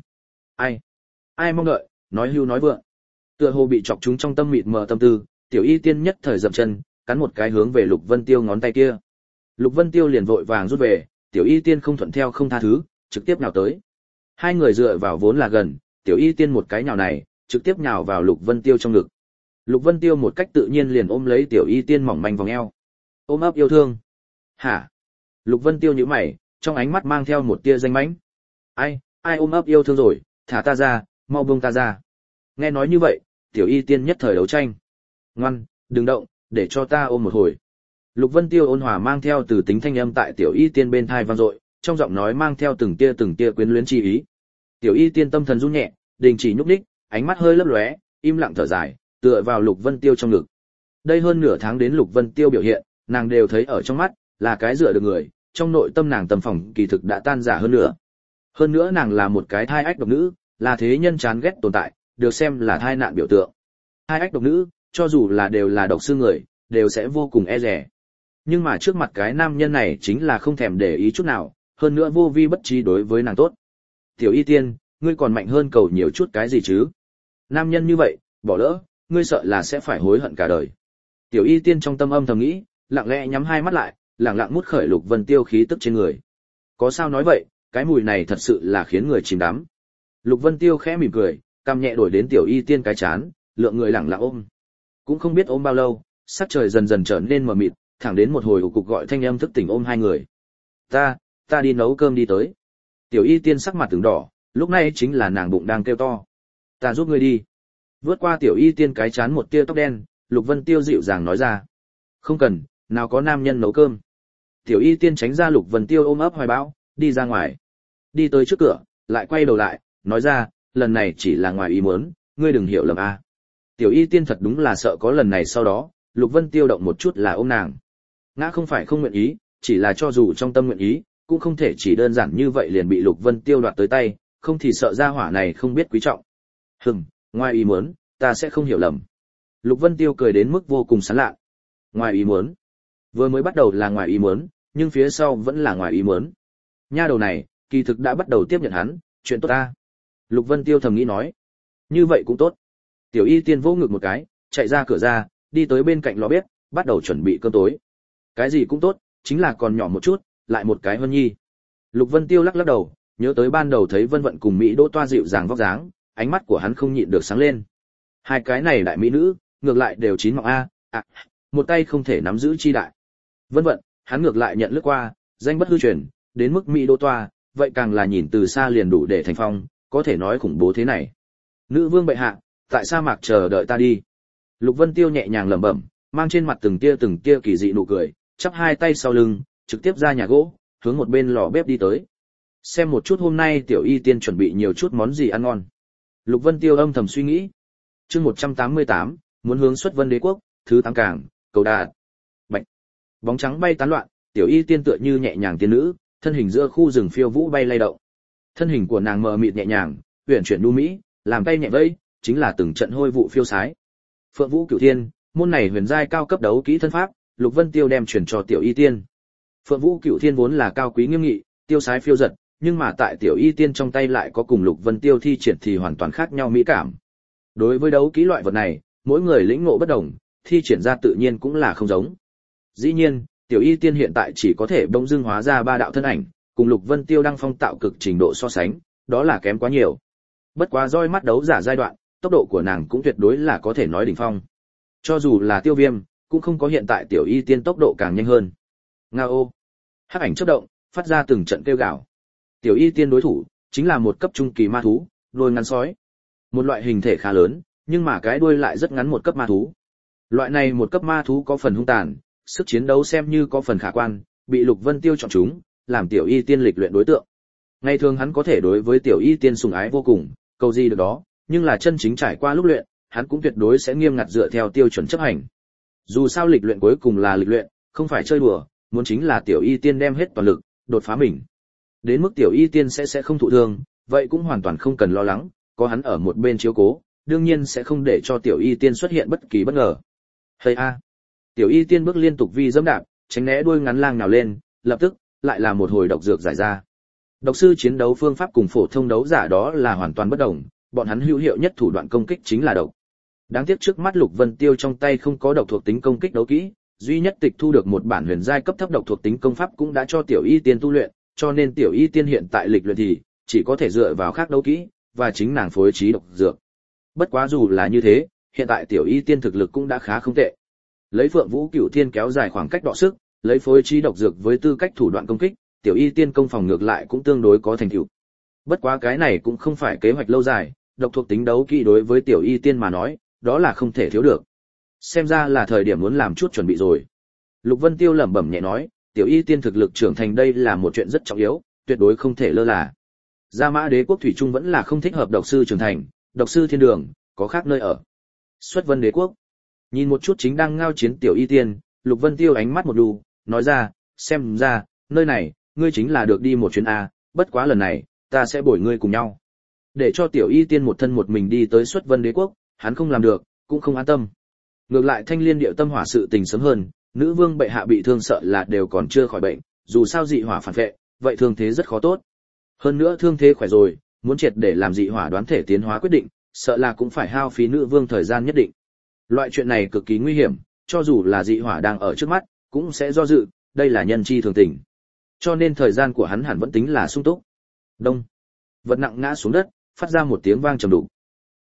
Ai mong đợi, nói hưu nói vượng. Tựa hồ bị chọc chúng trong tâm mịt mờ tâm tư, Tiểu Y Tiên nhất thời dậm chân, cắn một cái hướng về Lục Vân Tiêu ngón tay kia. Lục Vân Tiêu liền vội vàng rút về, Tiểu Y Tiên không thuận theo không tha thứ, trực tiếp nhào tới. Hai người dựa vào vốn là gần, Tiểu Y Tiên một cái nhào này, trực tiếp nhào vào Lục Vân Tiêu trong ngực. Lục Vân Tiêu một cách tự nhiên liền ôm lấy Tiểu Y Tiên mỏng manh vòng eo. Ôm ấp yêu thương. Hả? Lục Vân Tiêu nhíu mày, trong ánh mắt mang theo một tia danh mãnh. Ai ôm ấp yêu thương rồi, thả ta ra, mau buông ta ra. Nghe nói như vậy, Tiểu Y Tiên nhất thời đấu tranh. Ngoan, đừng động, để cho ta ôm một hồi. Lục Vân Tiêu ôn hòa mang theo từ tính thanh âm tại Tiểu Y Tiên bên tai vang dội, trong giọng nói mang theo từng tia quyến luyến chi ý. Tiểu Y Tiên tâm thần run nhẹ, đình chỉ nhúc nhích, ánh mắt hơi lấp lóe, im lặng thở dài, tựa vào Lục Vân Tiêu trong ngực. Đây hơn nửa tháng đến Lục Vân Tiêu biểu hiện, nàng đều thấy ở trong mắt, là cái dựa được người, trong nội tâm nàng tâm phòng kỳ thực đã tan rã hơn nữa. Hơn nữa nàng là một cái thai ách độc nữ, là thế nhân chán ghét tồn tại, được xem là thai nạn biểu tượng. Thai ách độc nữ, cho dù là đều là độc sư người, đều sẽ vô cùng e dè. Nhưng mà trước mặt cái nam nhân này chính là không thèm để ý chút nào, hơn nữa vô vi bất trí đối với nàng tốt. Tiểu Y Tiên, ngươi còn mạnh hơn cầu nhiều chút cái gì chứ? Nam nhân như vậy, bỏ lỡ, ngươi sợ là sẽ phải hối hận cả đời. Tiểu Y Tiên trong tâm âm thầm nghĩ, lặng lẽ nhắm hai mắt lại, lặng lặng mút khởi Lục Vân Tiêu khí tức trên người. Có sao nói vậy, cái mùi này thật sự là khiến người chìm đắm. Lục Vân Tiêu khẽ mỉm cười, cằm nhẹ đổi đến tiểu y tiên cái chán, lượng người lẳng lặng ôm. Cũng không biết ôm bao lâu, sắc trời dần dần trở nên mờ mịt, thẳng đến một hồi ủ cục gọi thanh âm thức tỉnh ôm hai người. Ta đi nấu cơm đi tới. Tiểu y tiên sắc mặt từng đỏ, lúc này chính là nàng bụng đang kêu to. Ta giúp ngươi đi. Vướt qua tiểu y tiên cái chán một tia tóc đen, Lục Vân Tiêu dịu dàng nói ra. Không cần, nào có nam nhân nấu cơm. Tiểu y tiên tránh ra Lục Vân Tiêu ôm ấp hoài bão, đi ra ngoài. Đi tới trước cửa, lại quay đầu lại, nói ra, lần này chỉ là ngoài ý muốn, ngươi đừng hiểu lầm a. Tiểu y tiên thật đúng là sợ có lần này sau đó, Lục Vân Tiêu động một chút là ôm nàng. Ngã không phải không nguyện ý, chỉ là cho dù trong tâm nguyện ý, cũng không thể chỉ đơn giản như vậy liền bị Lục Vân Tiêu đoạt tới tay, không thì sợ ra hỏa này không biết quý trọng. Ngoài ý muốn, ta sẽ không hiểu lầm. Lục Vân Tiêu cười đến mức vô cùng sán lạ. Ngoài ý muốn. Vừa mới bắt đầu là ngoài ý muốn, nhưng phía sau vẫn là ngoài ý muốn. Nha đầu này, kỳ thực đã bắt đầu tiếp nhận hắn, chuyện tốt ta. Lục Vân Tiêu thầm nghĩ nói. Như vậy cũng tốt. Tiểu y tiên vỗ ngực một cái, chạy ra cửa ra, đi tới bên cạnh lò bếp, bắt đầu chuẩn bị cơm tối. Cái gì cũng tốt, chính là còn nhỏ một chút, lại một cái Vân Nhi. Lục Vân Tiêu lắc lắc đầu, nhớ tới ban đầu thấy Vân Vận cùng Mỹ Đỗ Toa dịu dàng vóc dáng, ánh mắt của hắn không nhịn được sáng lên. Hai cái này đại mỹ nữ, ngược lại đều chín mọng một tay không thể nắm giữ chi đại. Vân Vận, hắn ngược lại nhận lướt qua, danh bất hư truyền, đến mức Mỹ Đỗ Toa, vậy càng là nhìn từ xa liền đủ để thành phong, có thể nói khủng bố thế này. Nữ vương bệ hạ, tại sa mạc chờ đợi ta đi. Lục Vân Tiêu nhẹ nhàng lẩm bẩm, mang trên mặt từng tia kỳ dị nụ cười, chắp hai tay sau lưng, trực tiếp ra nhà gỗ, hướng một bên lò bếp đi tới. Xem một chút hôm nay tiểu y tiên chuẩn bị nhiều chút món gì ăn ngon. Lục Vân Tiêu âm thầm suy nghĩ. Chương 188, muốn hướng xuất Vân Đế quốc, thứ 8 cảng, cầu đạt. Bạch. Bóng trắng bay tán loạn, tiểu y tiên tựa như nhẹ nhàng tiên nữ, thân hình giữa khu rừng phiêu vũ bay lay động. Thân hình của nàng mờ mịt nhẹ nhàng, uyển chuyển nhu mỹ, làm tay nhẹ vẫy, chính là từng trận hôi vụ phiêu sái. Phượng Vũ Cửu Thiên, môn này huyền giai cao cấp đấu kỹ thân pháp, Lục Vân Tiêu đem truyền cho tiểu y tiên. Phượng Vũ Cửu Thiên vốn là cao quý nghiêm nghị, tiêu sái phiêu giật, nhưng mà tại tiểu y tiên trong tay lại có cùng Lục Vân Tiêu thi triển thì hoàn toàn khác nhau mỹ cảm. Đối với đấu kỹ loại vật này, mỗi người lĩnh ngộ bất đồng, thi triển ra tự nhiên cũng là không giống. Dĩ nhiên, tiểu y tiên hiện tại chỉ có thể bỗng dưng hóa ra ba đạo thân ảnh, cùng Lục Vân Tiêu đang phong tạo cực trình độ so sánh, đó là kém quá nhiều. Bất quá roi mắt đấu giả giai đoạn, tốc độ của nàng cũng tuyệt đối là có thể nói đỉnh phong. Cho dù là Tiêu Viêm, cũng không có hiện tại tiểu y tiên tốc độ càng nhanh hơn. Ngao. Hắc ảnh chớp động, phát ra từng trận kêu gào. Tiểu y tiên đối thủ chính là một cấp trung kỳ ma thú, đuôi ngắn sói. Một loại hình thể khá lớn, nhưng mà cái đuôi lại rất ngắn một cấp ma thú. Loại này một cấp ma thú có phần hung tàn, sức chiến đấu xem như có phần khả quan, bị Lục Vân Tiêu chọn chúng, làm tiểu y tiên lịch luyện đối tượng. Ngày thường hắn có thể đối với tiểu y tiên sủng ái vô cùng, cầu gì được đó, nhưng là chân chính trải qua lúc luyện, hắn cũng tuyệt đối sẽ nghiêm ngặt dựa theo tiêu chuẩn chấp hành. Dù sao lịch luyện cuối cùng là lịch luyện, không phải chơi đùa, muốn chính là tiểu y tiên đem hết toàn lực, đột phá mình. Đến mức tiểu y tiên sẽ không thụ thương, vậy cũng hoàn toàn không cần lo lắng, có hắn ở một bên chiếu cố, đương nhiên sẽ không để cho tiểu y tiên xuất hiện bất kỳ bất ngờ. Hây a! Tiểu y tiên bước liên tục vi dẫm đạp, tránh né đuôi ngắn lang nào lên, lập tức lại là một hồi độc dược giải ra. Độc sư chiến đấu phương pháp cùng phổ thông đấu giả đó là hoàn toàn bất đồng, bọn hắn hữu hiệu nhất thủ đoạn công kích chính là độc. Đáng tiếc trước mắt Lục Vân Tiêu trong tay không có độc thuộc tính công kích đấu kỹ, duy nhất tịch thu được một bản huyền giai cấp thấp độc thuộc tính công pháp cũng đã cho tiểu y tiên tu luyện, cho nên tiểu y tiên hiện tại lịch luyện thì chỉ có thể dựa vào khác đấu kỹ và chính nàng phối trí độc dược. Bất quá dù là như thế, hiện tại tiểu y tiên thực lực cũng đã khá không tệ. Lấy Phượng Vũ Cửu Thiên kéo dài khoảng cách đọ sức, lấy phối trí độc dược với tư cách thủ đoạn công kích, tiểu y tiên công phòng ngược lại cũng tương đối có thành tựu. Bất quá cái này cũng không phải kế hoạch lâu dài, độc thuộc tính đấu kỹ đối với tiểu y tiên mà nói, đó là không thể thiếu được. Xem ra là thời điểm muốn làm chút chuẩn bị rồi. Lục Vân Tiêu lẩm bẩm nhẹ nói, tiểu y tiên thực lực trưởng thành đây là một chuyện rất trọng yếu, tuyệt đối không thể lơ là. Gia Mã Đế quốc thủy chung vẫn là không thích hợp độc sư trưởng thành, độc sư thiên đường, có khác nơi ở. Xuất Vân Đế quốc. Nhìn một chút chính đang ngao chiến tiểu y tiên, Lục Vân Tiêu ánh mắt một đù, nói ra, xem ra, nơi này, ngươi chính là được đi một chuyến A, bất quá lần này, ta sẽ bồi ngươi cùng nhau. Để cho tiểu y tiên một thân một mình đi tới Xuất Vân Đế quốc, hắn không làm được, cũng không an tâm. Ngược lại Thanh Liên Điệu Tâm Hỏa sự tình sớm hơn, nữ vương bệ hạ bị thương sợ là đều còn chưa khỏi bệnh, dù sao dị hỏa phản vệ, vậy thương thế rất khó tốt. Hơn nữa thương thế khỏe rồi, muốn triệt để làm dị hỏa đoán thể tiến hóa quyết định, sợ là cũng phải hao phí nữ vương thời gian nhất định. Loại chuyện này cực kỳ nguy hiểm, cho dù là dị hỏa đang ở trước mắt, cũng sẽ do dự, đây là nhân chi thường tình. Cho nên thời gian của hắn hẳn vẫn tính là sung túc. Đông. Vật nặng ngã xuống đất, phát ra một tiếng vang trầm đục.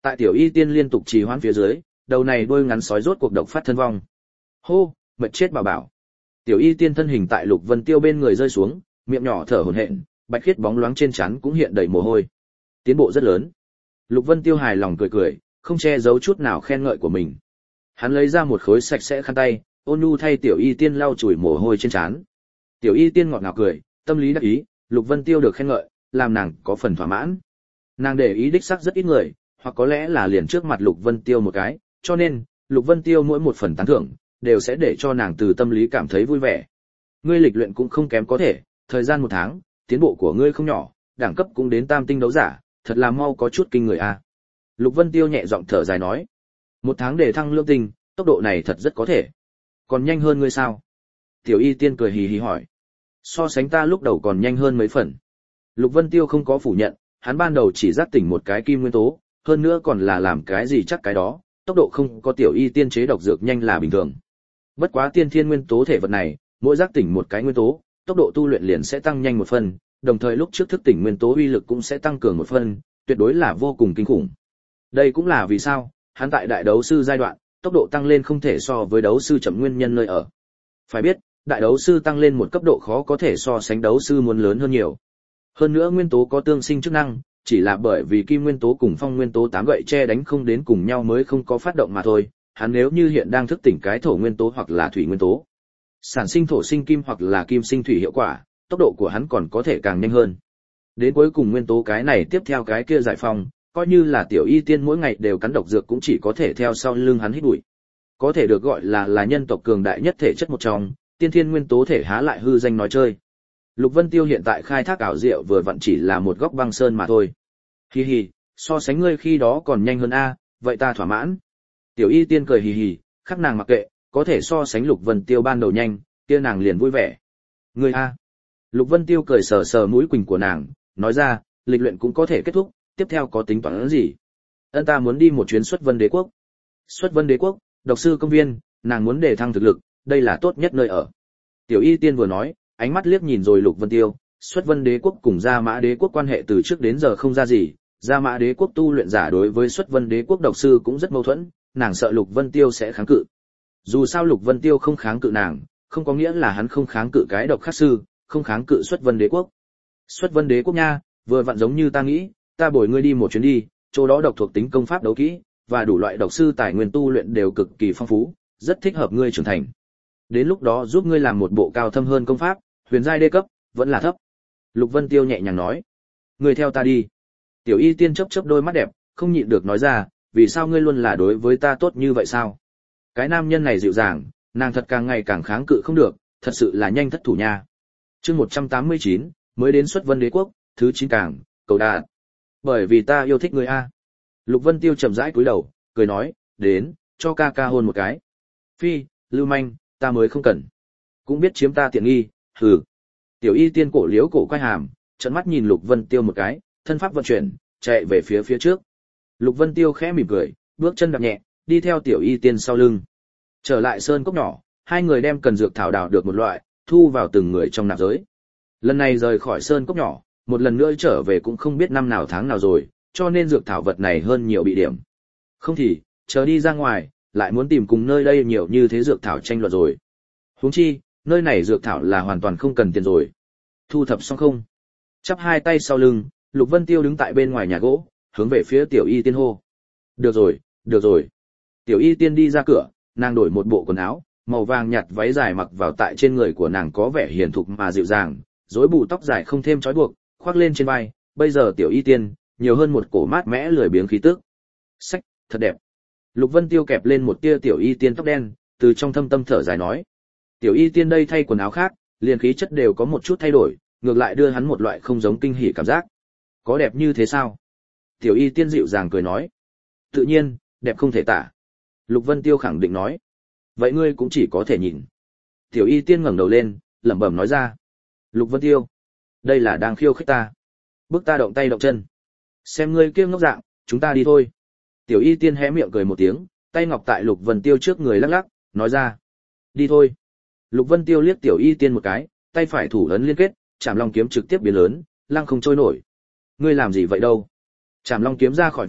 Tại tiểu y tiên liên tục trì hoãn phía dưới, đầu này đuôi ngắn sói rốt cuộc độc phát thân vong. Hô, mệt chết bảo bảo. Tiểu y tiên thân hình tại Lục Vân Tiêu bên người rơi xuống, miệng nhỏ thở hổn hển, bạch khiết bóng loáng trên trán cũng hiện đầy mồ hôi. Tiến bộ rất lớn. Lục Vân Tiêu hài lòng cười cười, không che giấu chút nào khen ngợi của mình. Hắn lấy ra một khối sạch sẽ khăn tay, ôn nhu thay tiểu y tiên lau chùi mồ hôi trên trán. Tiểu y tiên ngọt ngào cười, tâm lý đắc ý, Lục Vân Tiêu được khen ngợi, làm nàng có phần thỏa mãn. Nàng để ý đích xác rất ít người, hoặc có lẽ là liền trước mặt Lục Vân Tiêu một cái, cho nên, Lục Vân Tiêu mỗi một phần tán thưởng, đều sẽ để cho nàng từ tâm lý cảm thấy vui vẻ. Ngươi lịch luyện cũng không kém có thể, thời gian 1 tháng, tiến bộ của ngươi không nhỏ, đẳng cấp cũng đến tam tinh đấu giả, thật là mau có chút kinh người a. Lục Vân Tiêu nhẹ giọng thở dài nói, 1 tháng để thăng lương tinh, tốc độ này thật rất có thể. Còn nhanh hơn ngươi sao? Tiểu y tiên cười hì hì hỏi. So sánh ta lúc đầu còn nhanh hơn mấy phần. Lục Vân Tiêu không có phủ nhận, hắn ban đầu chỉ giác tỉnh một cái kim nguyên tố, hơn nữa còn là làm cái gì chắc cái đó, tốc độ không có tiểu y tiên chế độc dược nhanh là bình thường. Bất quá tiên thiên nguyên tố thể vật này, mỗi giác tỉnh một cái nguyên tố, tốc độ tu luyện liền sẽ tăng nhanh 1 phần, đồng thời lúc trước thức tỉnh nguyên tố uy lực cũng sẽ tăng cường 1 phần, tuyệt đối là vô cùng kinh khủng. Đây cũng là vì sao, hắn tại đại đấu sư giai đoạn, tốc độ tăng lên không thể so với đấu sư chậm nguyên nhân nơi ở. Phải biết, đại đấu sư tăng lên một cấp độ khó có thể so sánh đấu sư muốn lớn hơn nhiều. Hơn nữa nguyên tố có tương sinh chức năng, chỉ là bởi vì kim nguyên tố cùng phong nguyên tố 8 gậy che đánh không đến cùng nhau mới không có phát động mà thôi. Hắn nếu như hiện đang thức tỉnh cái thổ nguyên tố hoặc là thủy nguyên tố, sản sinh thổ sinh kim hoặc là kim sinh thủy hiệu quả, tốc độ của hắn còn có thể càng nhanh hơn. Đến cuối cùng nguyên tố cái này tiếp theo cái kia giải phong, coi như là tiểu y tiên mỗi ngày đều cắn độc dược cũng chỉ có thể theo sau lưng hắn hít bụi. Có thể được gọi là nhân tộc cường đại nhất thể chất một trong, tiên thiên nguyên tố thể há lại hư danh nói chơi. Lục Vân Tiêu hiện tại khai thác ảo diệu vừa vặn chỉ là một góc băng sơn mà thôi. Hi hi, so sánh ngươi khi đó còn nhanh hơn a, vậy ta thỏa mãn. Tiểu y tiên cười hì hì, khắc nàng mặc kệ, có thể so sánh Lục Vân Tiêu ban đầu nhanh, kia nàng liền vui vẻ. Ngươi a. Lục Vân Tiêu cười sờ sờ mũi quỳnh của nàng, nói ra, lịch luyện cũng có thể kết thúc, tiếp theo có tính toán gì? Ân ta muốn đi một chuyến Xuất Vân Đế quốc. Xuất Vân Đế quốc, độc sư công viên, nàng muốn đề thăng thực lực, đây là tốt nhất nơi ở. Tiểu y tiên vừa nói, ánh mắt liếc nhìn rồi Lục Vân Tiêu, Xuất Vân Đế quốc cùng Gia Mã Đế quốc quan hệ từ trước đến giờ không ra gì, Gia Mã Đế quốc tu luyện giả đối với Xuất Vân Đế quốc độc sư cũng rất mâu thuẫn, nàng sợ Lục Vân Tiêu sẽ kháng cự. Dù sao Lục Vân Tiêu không kháng cự nàng, không có nghĩa là hắn không kháng cự cái độc khắc sư, không kháng cự Xuất Vân Đế quốc. Xuất Vân Đế quốc nha, vừa vặn giống như ta nghĩ, ta bồi ngươi đi một chuyến đi, chỗ đó độc thuộc tính công pháp đấu kỹ và đủ loại độc sư tài nguyên tu luyện đều cực kỳ phong phú, rất thích hợp ngươi trưởng thành. Đến lúc đó giúp ngươi làm một bộ cao thâm hơn công pháp, huyền giai đê cấp, vẫn là thấp. Lục Vân Tiêu nhẹ nhàng nói, ngươi theo ta đi. Tiểu y tiên chớp chớp đôi mắt đẹp, không nhịn được nói ra, vì sao ngươi luôn là đối với ta tốt như vậy sao? Cái nam nhân này dịu dàng, nàng thật càng ngày càng kháng cự không được, thật sự là nhanh thất thủ nha. Chương 189, mới đến Xuất Vân Đế quốc, thứ 9 càng, cầu đạt. Bởi vì ta yêu thích ngươi a. Lục Vân Tiêu chậm rãi cúi đầu, cười nói, đến, cho ca ca hôn một cái. Phi, lưu manh, ta mới không cần. Cũng biết chiếm ta tiện nghi, hừ. Tiểu y tiên cổ liếu cổ quay hàm, trợn mắt nhìn Lục Vân Tiêu một cái, thân pháp vận chuyển, chạy về phía trước. Lục Vân Tiêu khẽ mỉm cười, bước chân đạp nhẹ, đi theo tiểu y tiên sau lưng. Trở lại sơn cốc nhỏ, hai người đem cần dược thảo đào được một loại, thu vào từng người trong nạp giới. Lần này rời khỏi sơn cốc nhỏ, một lần nữa trở về cũng không biết năm nào tháng nào rồi, cho nên dược thảo vật này hơn nhiều bị điểm. Không thì, chờ đi ra ngoài, lại muốn tìm cùng nơi đây nhiều như thế dược thảo tranh luận rồi. Huống chi, nơi này dược thảo là hoàn toàn không cần tiền rồi. Thu thập xong không? Chắp hai tay sau lưng, Lục Vân Tiêu đứng tại bên ngoài nhà gỗ, hướng về phía tiểu y tiên hô. Được rồi, được rồi. Tiểu y tiên đi ra cửa, nàng đổi một bộ quần áo, màu vàng nhạt váy dài mặc vào tại trên người của nàng có vẻ hiền thục mà dịu dàng, rối bù tóc dài không thêm trói buộc, khoác lên trên vai, bây giờ tiểu y tiên, nhiều hơn một cổ mát mẽ lười biếng khí tức. Sách, thật đẹp. Lục Vân Tiêu kẹp lên một tia tiểu y tiên tóc đen, từ trong thâm tâm thở dài nói. Tiểu y tiên đây thay quần áo khác, liền khí chất đều có một chút thay đổi, ngược lại đưa hắn một loại không giống kinh hỉ cảm giác. Có đẹp như thế sao? Tiểu y tiên dịu dàng cười nói. Tự nhiên, đẹp không thể tả. Lục Vân Tiêu khẳng định nói. Vậy ngươi cũng chỉ có thể nhìn. Tiểu y tiên ngẩng đầu lên, lẩm bẩm nói ra. Lục Vân Tiêu, đây là đang khiêu khích ta. Bức ta động tay động chân. Xem ngươi kiêng ngốc dạng, chúng ta đi thôi. Tiểu y tiên hé miệng cười một tiếng, tay ngọc tại Lục Vân Tiêu trước người lắc lắc, nói ra. Đi thôi. Lục Vân Tiêu liếc tiểu y tiên một cái, tay phải thủ ấn liên kết, Trảm Long kiếm trực tiếp biến lớn, lăng không trôi nổi. Ngươi làm gì vậy đâu? Trảm Long kiếm ra khỏi vỏ,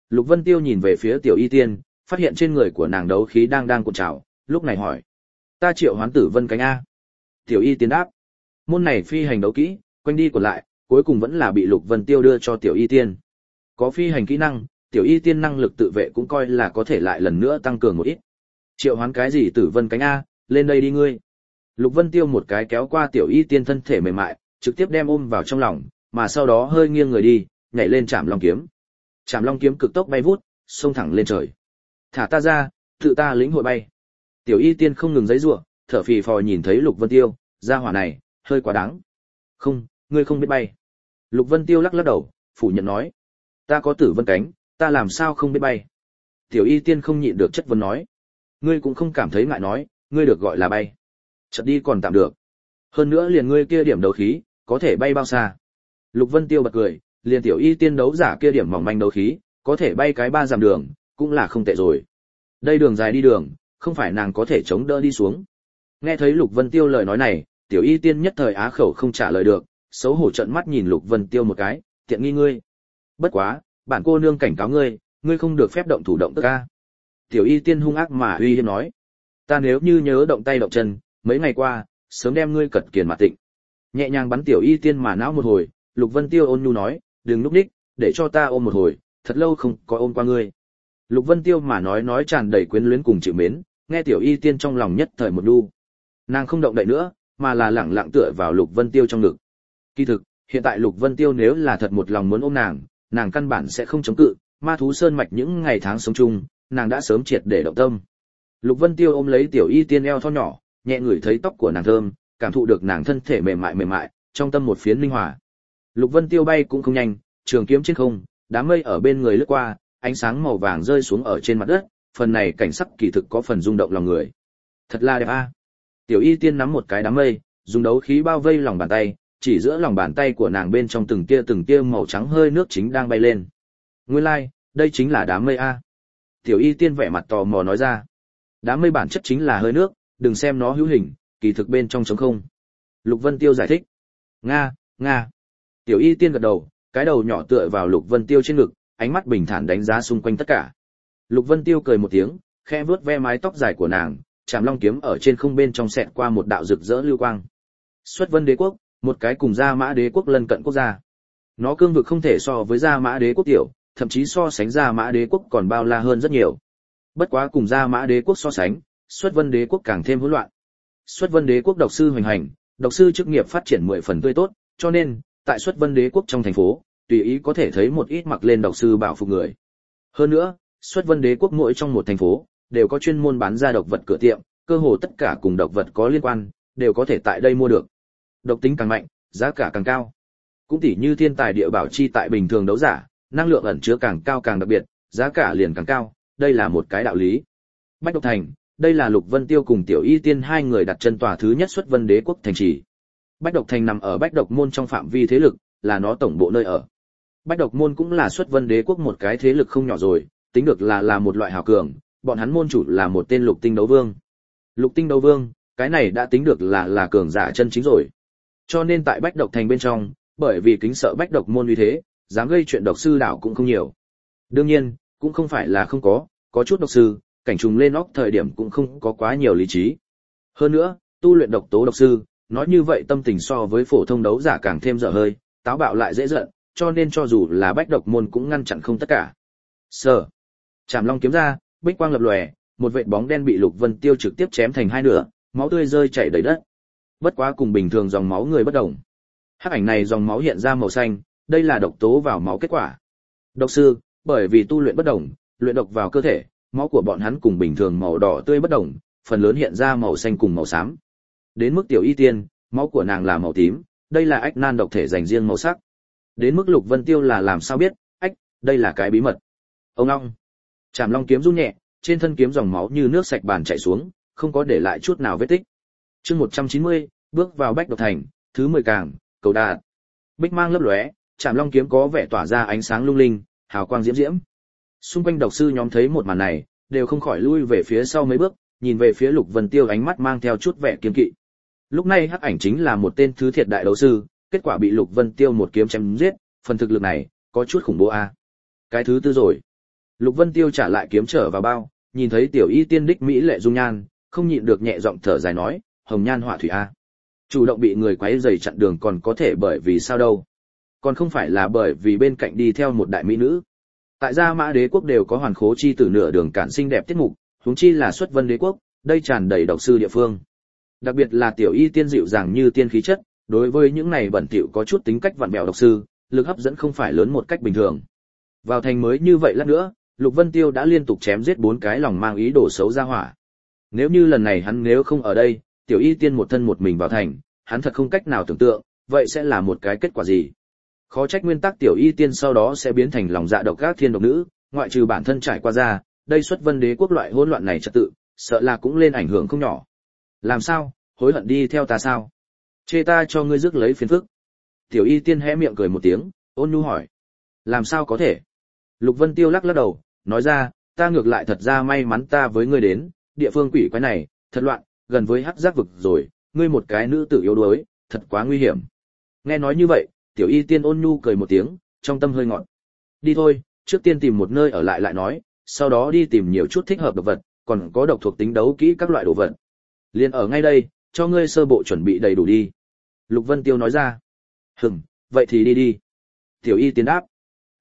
Lục Vân Tiêu nhìn về phía Tiểu Y Tiên, phát hiện trên người của nàng đấu khí đang cuộn trào, lúc này hỏi: "Ta triệu hoán Tử Vân cánh a?" Tiểu Y Tiên đáp: "Môn này phi hành đấu kỹ, quanh đi của lại, cuối cùng vẫn là bị Lục Vân Tiêu đưa cho Tiểu Y Tiên. Có phi hành kỹ năng, Tiểu Y Tiên năng lực tự vệ cũng coi là có thể lại lần nữa tăng cường một ít. Triệu hoán cái gì Tử Vân cánh a, lên đây đi ngươi." Lục Vân Tiêu một cái kéo qua Tiểu Y Tiên thân thể mềm mại, trực tiếp đem ôm vào trong lòng, mà sau đó hơi nghiêng người đi, nhảy lên Trảm Long kiếm. Trảm Long kiếm cực tốc bay vút, xông thẳng lên trời. "Thả ta ra, tự ta lĩnh hội bay." Tiểu Y Tiên không ngừng giãy giụa, thở phì phò nhìn thấy Lục Vân Tiêu, gia hỏa này, hơi quá đáng. "Không, ngươi không biết bay." Lục Vân Tiêu lắc lắc đầu, phủ nhận nói: "Ta có Tử Vân cánh, ta làm sao không biết bay?" Tiểu Y Tiên không nhịn được chất vấn nói: "Ngươi cũng không cảm thấy ngại nói, ngươi được gọi là bay. Chợt đi còn tạm được. Hơn nữa liền ngươi kia điểm đấu khí, có thể bay bao xa?" Lục Vân Tiêu bật cười, liền Tiểu Y Tiên đấu giả kia điểm mỏng manh đấu khí, có thể bay cái 3 dặm đường, cũng là không tệ rồi. Đây đường dài đi đường, không phải nàng có thể chống đỡ đi xuống. Nghe thấy Lục Vân Tiêu lời nói này, Tiểu Y Tiên nhất thời á khẩu không trả lời được, xấu hổ trợn mắt nhìn Lục Vân Tiêu một cái, tiện nghi ngươi. "Bất quá, bản cô nương cảnh cáo ngươi, ngươi không được phép động thủ động tức a." Tiểu Y Tiên hung ác mà uy hiếp nói: "Ta nếu như nhớ động tay động chân, mấy ngày qua, sớm đem ngươi cật kiền mà tịnh." Nhẹ nhàng bắn Tiểu Y Tiên mà não một hồi, Lục Vân Tiêu ôn nhu nói: "Đừng núp đích, để cho ta ôm một hồi, thật lâu không có ôm qua ngươi." Lục Vân Tiêu mà nói tràn đầy quyến luyến cùng chịu mến, nghe Tiểu Y Tiên trong lòng nhất thời một đu. Nàng không động đậy nữa, mà là lẳng lặng tựa vào Lục Vân Tiêu trong ngực. Kỳ thực, hiện tại Lục Vân Tiêu nếu là thật một lòng muốn ôm nàng căn bản sẽ không chống cự, ma thú sơn mạch những ngày tháng sống chung, nàng đã sớm triệt để động tâm. Lục Vân Tiêu ôm lấy Tiểu Y Tiên eo thon nhỏ, nhẹ ngửi thấy tóc của nàng thơm, cảm thụ được nàng thân thể mềm mại, trong tâm một phiến linh hòa. Lục Vân Tiêu bay cũng không nhanh, trường kiếm trên không, đám mây ở bên người lướt qua, ánh sáng màu vàng rơi xuống ở trên mặt đất, phần này cảnh sắc kỳ thực có phần rung động lòng người. Thật là đẹp a. Tiểu Y Tiên nắm một cái đám mây, dùng đấu khí bao vây lòng bàn tay, chỉ giữa lòng bàn tay của nàng bên trong từng tia màu trắng hơi nước chính đang bay lên. Nguyên lai, đây chính là đám mây a. Tiểu Y Tiên vẻ mặt tò mò nói ra. Đám mây bản chất chính là hơi nước, đừng xem nó hữu hình, kỳ thực bên trong trống không. Lục Vân Tiêu giải thích. Nga. Tiểu Y Tiên gật đầu, cái đầu nhỏ tựa vào Lục Vân Tiêu trên ngực, ánh mắt bình thản đánh giá xung quanh tất cả. Lục Vân Tiêu cười một tiếng, khẽ vuốt ve mái tóc dài của nàng, Trảm Long kiếm ở trên không bên trong xẹt qua một đạo rực rỡ lưu quang. Xuất Vân Đế quốc, một cái cùng Gia Mã Đế quốc lân cận quốc gia. Nó cương vực không thể so với Gia Mã Đế quốc tiểu, thậm chí so sánh Gia Mã Đế quốc còn bao la hơn rất nhiều. Bất quá cùng Gia Mã Đế quốc so sánh, Xuất Vân Đế quốc càng thêm hỗn loạn. Xuất Vân Đế quốc độc sư hoành hành, độc sư chức nghiệp phát triển 10 phần tươi tốt, cho nên tại Xuất Vân Đế quốc trong thành phố, tùy ý có thể thấy một ít mặc lên độc sư bảo phục người. Hơn nữa, Xuất Vân Đế quốc mỗi trong một thành phố đều có chuyên môn bán ra độc vật cửa tiệm, cơ hồ tất cả cùng độc vật có liên quan đều có thể tại đây mua được. Độc tính càng mạnh, giá cả càng cao. Cũng tỉ như thiên tài địa bảo chi tại bình thường đấu giả, năng lượng ẩn chứa càng cao càng đặc biệt, giá cả liền càng cao, đây là một cái đạo lý. Bách Độc Thành, đây là Lục Vân Tiêu cùng Tiểu Y Tiên hai người đặt chân tòa thứ nhất Xuất Vân Đế quốc thành trì. Bách Độc Thành nằm ở Bách Độc môn trong phạm vi thế lực, là nó tổng bộ nơi ở. Bách Độc môn cũng là Xuất Vân Đế quốc một cái thế lực không nhỏ rồi, tính được là một loại hào cường, bọn hắn môn chủ là một tên Lục Tinh Đấu Vương. Lục Tinh Đấu Vương, cái này đã tính được là cường giả chân chính rồi. Cho nên tại Bách Độc Thành bên trong, bởi vì kính sợ Bách Độc môn uy thế, dám gây chuyện độc sư đảo cũng không nhiều. Đương nhiên, cũng không phải là không có chút độc sư, cảnh trùng lên óc thời điểm cũng không có quá nhiều lý trí. Hơn nữa, tu luyện độc tố độc sư, nói như vậy tâm tình so với phổ thông đấu giả càng thêm dở hơi, táo bạo lại dễ giận, cho nên cho dù là Bách Độc môn cũng ngăn chặn không tất cả. Trảm Long kiếm ra, bích quang lập lòe, một vệt bóng đen bị Lục Vân Tiêu trực tiếp chém thành hai nửa, máu tươi rơi chảy đầy đất. Bất quá cùng bình thường dòng máu người bất đồng. Hắc ảnh này dòng máu hiện ra màu xanh, đây là độc tố vào máu kết quả. Độc sư, bởi vì tu luyện bất đồng, luyện độc vào cơ thể, máu của bọn hắn cùng bình thường màu đỏ tươi bất đồng, phần lớn hiện ra màu xanh cùng màu xám. Đến mức Tiểu Y Tiên, máu của nàng là màu tím, đây là ách nan độc thể dành riêng màu sắc. Đến mức Lục Vân Tiêu là làm sao biết, đây là cái bí mật. Ông long. Trảm Long kiếm run nhẹ, trên thân kiếm dòng máu như nước sạch bàn chảy xuống, không có để lại chút nào vết tích. Chương 190, bước vào Bách Độc Thành, thứ 10 càng, cầu đạt. Bích mang lấp lóe, Trảm Long kiếm có vẻ tỏa ra ánh sáng lung linh, hào quang diễm diễm. Xung quanh độc sư nhóm thấy một màn này, đều không khỏi lui về phía sau mấy bước, nhìn về phía Lục Vân Tiêu ánh mắt mang theo chút vẻ kiêng kỵ. Lúc này Hắc ảnh chính là một tên thứ thiệt đại đấu sư, kết quả bị Lục Vân Tiêu một kiếm chém giết, phần thực lực này có chút khủng bố a. Cái thứ tư rồi. Lục Vân Tiêu trả lại kiếm trở vào bao, nhìn thấy tiểu y tiên đích mỹ lệ dung nhan, không nhịn được nhẹ giọng thở dài nói, hồng nhan họa thủy a. Chủ động bị người quấy rầy chặn đường còn có thể bởi vì sao đâu? Còn không phải là bởi vì bên cạnh đi theo một đại mỹ nữ. Tại gia Mã Đế quốc đều có hoàn khố chi tử nửa đường cản xinh đẹp tiết mục, huống chi là xuất Vân Đế quốc, đây tràn đầy độc sư địa phương. Đặc biệt là tiểu y tiên dịu dàng như tiên khí chất, đối với những này bẩn thỉu có chút tính cách vặn vẹo độc sư, lực hấp dẫn không phải lớn một cách bình thường. Vào thành mới như vậy lát nữa, Lục Vân Tiêu đã liên tục chém giết 4 cái lòng mang ý đồ xấu ra hỏa. Nếu như lần này hắn nếu không ở đây, tiểu y tiên một thân một mình vào thành, hắn thật không cách nào tưởng tượng, vậy sẽ là một cái kết quả gì? Khó trách nguyên tắc tiểu y tiên sau đó sẽ biến thành lòng dạ độc ác thiên độc nữ, ngoại trừ bản thân trải qua ra, đây xuất Vân Đế quốc loại hỗn loạn này trật tự, sợ là cũng lên ảnh hưởng không nhỏ. Làm sao, hối hận đi theo ta sao? Chê ta cho ngươi rước lấy phiền phức. Tiểu y tiên hé miệng cười một tiếng, ôn nhu hỏi. Làm sao có thể? Lục Vân Tiêu lắc lắc đầu, nói ra, ta ngược lại thật ra may mắn ta với ngươi đến, địa phương quỷ quái này, thật loạn, gần với hắc giác vực rồi, ngươi một cái nữ tử yếu đuối, thật quá nguy hiểm. Nghe nói như vậy, tiểu y tiên ôn nhu cười một tiếng, trong tâm hơi ngọt. Đi thôi, trước tiên tìm một nơi ở lại nói, sau đó đi tìm nhiều chút thích hợp độc vật, còn có độc thuộc tính đấu kỹ các loại đồ vật. Liên ở ngay đây, cho ngươi sơ bộ chuẩn bị đầy đủ đi. Lục Vân Tiêu nói ra. Vậy thì đi đi. Tiểu y tiên đáp.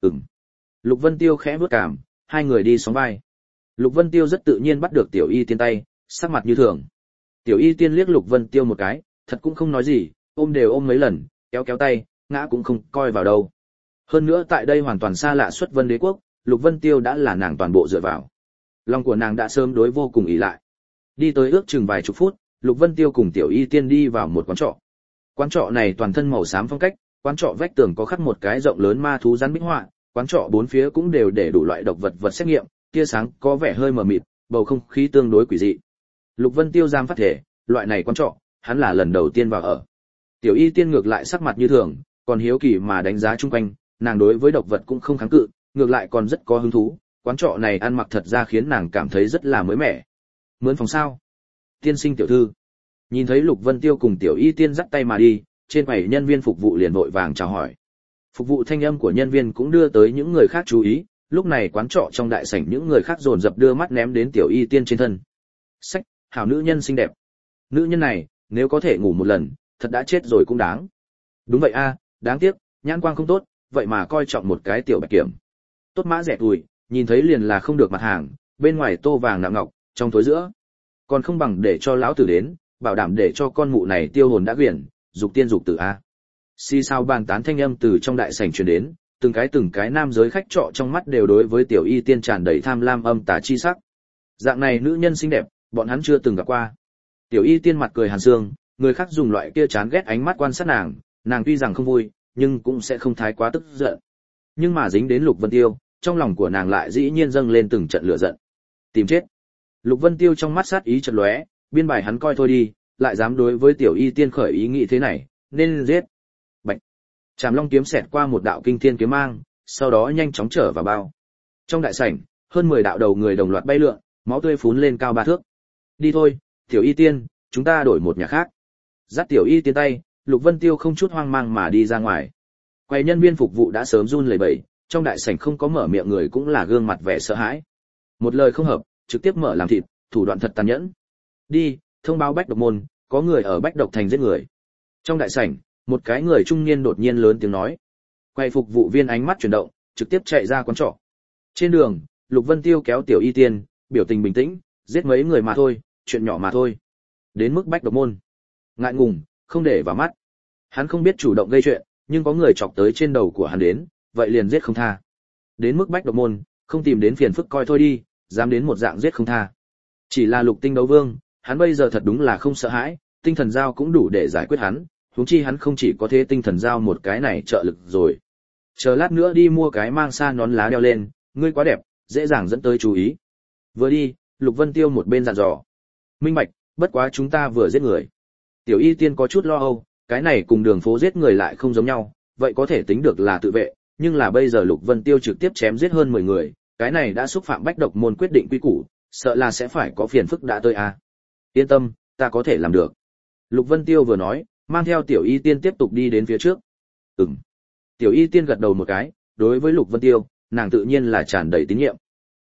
Lục Vân Tiêu khẽ vuốt cảm, hai người đi sóng vai. Lục Vân Tiêu rất tự nhiên bắt được tiểu y tiên tay, sắc mặt như thường. Tiểu y tiên liếc Lục Vân Tiêu một cái, thật cũng không nói gì, ôm đều ôm mấy lần, kéo kéo tay, ngã cũng không coi vào đâu. Hơn nữa tại đây hoàn toàn xa lạ xuất Vân Đế quốc, Lục Vân Tiêu đã là nàng toàn bộ dựa vào. Lòng của nàng đã sớm đối vô cùng ỷ lại. Đi tới ước chừng vài chục phút, Lục Vân Tiêu cùng tiểu y tiên đi vào một quán trọ. Quán trọ này toàn thân màu xám phong cách, quán trọ vách tường có khắc một cái rộng lớn ma thú rắn bích họa, quán trọ bốn phía cũng đều để đủ loại độc vật xét nghiệm, tia sáng có vẻ hơi mờ mịt, bầu không khí tương đối quỷ dị. Lục Vân Tiêu giam phát thể, loại này quán trọ, hắn là lần đầu tiên vào ở. Tiểu y tiên ngược lại sắc mặt như thường, còn hiếu kỳ mà đánh giá chung quanh, nàng đối với độc vật cũng không kháng cự, ngược lại còn rất có hứng thú, quán trọ này ăn mặc thật ra khiến nàng cảm thấy rất là mới mẻ. Mướn phòng sao? Tiên sinh tiểu thư. Nhìn thấy Lục Vân Tiêu cùng tiểu y tiên dắt tay mà đi, trên quầy nhân viên phục vụ liền vội vàng chào hỏi. Phục vụ thanh âm của nhân viên cũng đưa tới những người khác chú ý, lúc này quán trọ trong đại sảnh những người khác dồn dập đưa mắt ném đến tiểu y tiên trên thân. Sách, hảo nữ nhân xinh đẹp. Nữ nhân này, nếu có thể ngủ một lần, thật đã chết rồi cũng đáng. Đúng vậy a, đáng tiếc, nhãn quang không tốt, vậy mà coi trọng một cái tiểu bạch kiểm. Tốt mã rẻ tuổi, nhìn thấy liền là không được mặt hàng, bên ngoài tô vàng nạm ngọc, trong tối giữa. Còn không bằng để cho lão tử đến, bảo đảm để cho con mụ này tiêu hồn đã quyển, dục tiên dục tử a. Xì sao bàn tán thanh âm từ trong đại sảnh truyền đến, từng cái nam giới khách trọ trong mắt đều đối với tiểu y tiên tràn đầy tham lam âm tà chi sắc. Dạng này nữ nhân xinh đẹp, bọn hắn chưa từng gặp qua. Tiểu y tiên mặt cười hàn sương, người khác dùng loại kia chán ghét ánh mắt quan sát nàng, nàng tuy rằng không vui, nhưng cũng sẽ không thái quá tức giận. Nhưng mà dính đến Lục Vân Tiêu, trong lòng của nàng lại dĩ nhiên dâng lên từng trận lửa giận. Tìm chết. Lục Vân Tiêu trong mắt sát ý chợt lóe, biên bài hắn coi thôi đi, lại dám đối với tiểu y tiên khởi ý nghĩ thế này, nên giết. Bạch. Trảm Long kiếm xẹt qua một đạo kinh thiên kiếm mang, sau đó nhanh chóng trở vào bao. Trong đại sảnh, hơn 10 đạo đầu người đồng loạt bay lượn, máu tươi phún lên cao 3 thước. Đi thôi, tiểu y tiên, chúng ta đổi một nhà khác. Dắt tiểu y tiên tay, Lục Vân Tiêu không chút hoang mang mà đi ra ngoài. Quầy nhân viên phục vụ đã sớm run lẩy bẩy, trong đại sảnh không có mở miệng người cũng là gương mặt vẻ sợ hãi. Một lời không hợp, trực tiếp mở làm thịt, thủ đoạn thật tàn nhẫn. Đi, thông báo Bách Độc môn, có người ở Bách Độc thành giết người. Trong đại sảnh, một cái người trung niên đột nhiên lớn tiếng nói. Quầy phục vụ viên ánh mắt chuyển động, trực tiếp chạy ra quán trọ. Trên đường, Lục Vân Tiêu kéo tiểu y tiên, biểu tình bình tĩnh, giết mấy người mà thôi, chuyện nhỏ mà thôi. Đến mức Bách Độc môn, ngại ngùng, không để vào mắt. Hắn không biết chủ động gây chuyện, nhưng có người chọc tới trên đầu của hắn đến, vậy liền giết không tha. Đến mức Bách Độc môn, không tìm đến phiền phức coi thôi đi, dám đến một dạng giết không tha. Chỉ là Lục Tinh đấu vương, hắn bây giờ thật đúng là không sợ hãi, tinh thần giao cũng đủ để giải quyết hắn, huống chi hắn không chỉ có thế tinh thần giao một cái này trợ lực rồi. Chờ lát nữa đi mua cái mang sa nón lá đeo lên, ngươi quá đẹp, dễ dàng dẫn tới chú ý. Vừa đi, Lục Vân Tiêu một bên dặn dò. Minh bạch, bất quá chúng ta vừa giết người. Tiểu y tiên có chút lo âu, cái này cùng đường phố giết người lại không giống nhau, vậy có thể tính được là tự vệ, nhưng là bây giờ Lục Vân Tiêu trực tiếp chém giết hơn 10 người, cái này đã xúc phạm Bách Độc môn quyết định quy củ, sợ là sẽ phải có phiền phức đã tới a. Yên tâm, ta có thể làm được. Lục Vân Tiêu vừa nói, mang theo tiểu y tiên tiếp tục đi đến phía trước. Tiểu y tiên gật đầu một cái, đối với Lục Vân Tiêu, nàng tự nhiên là tràn đầy tín nhiệm.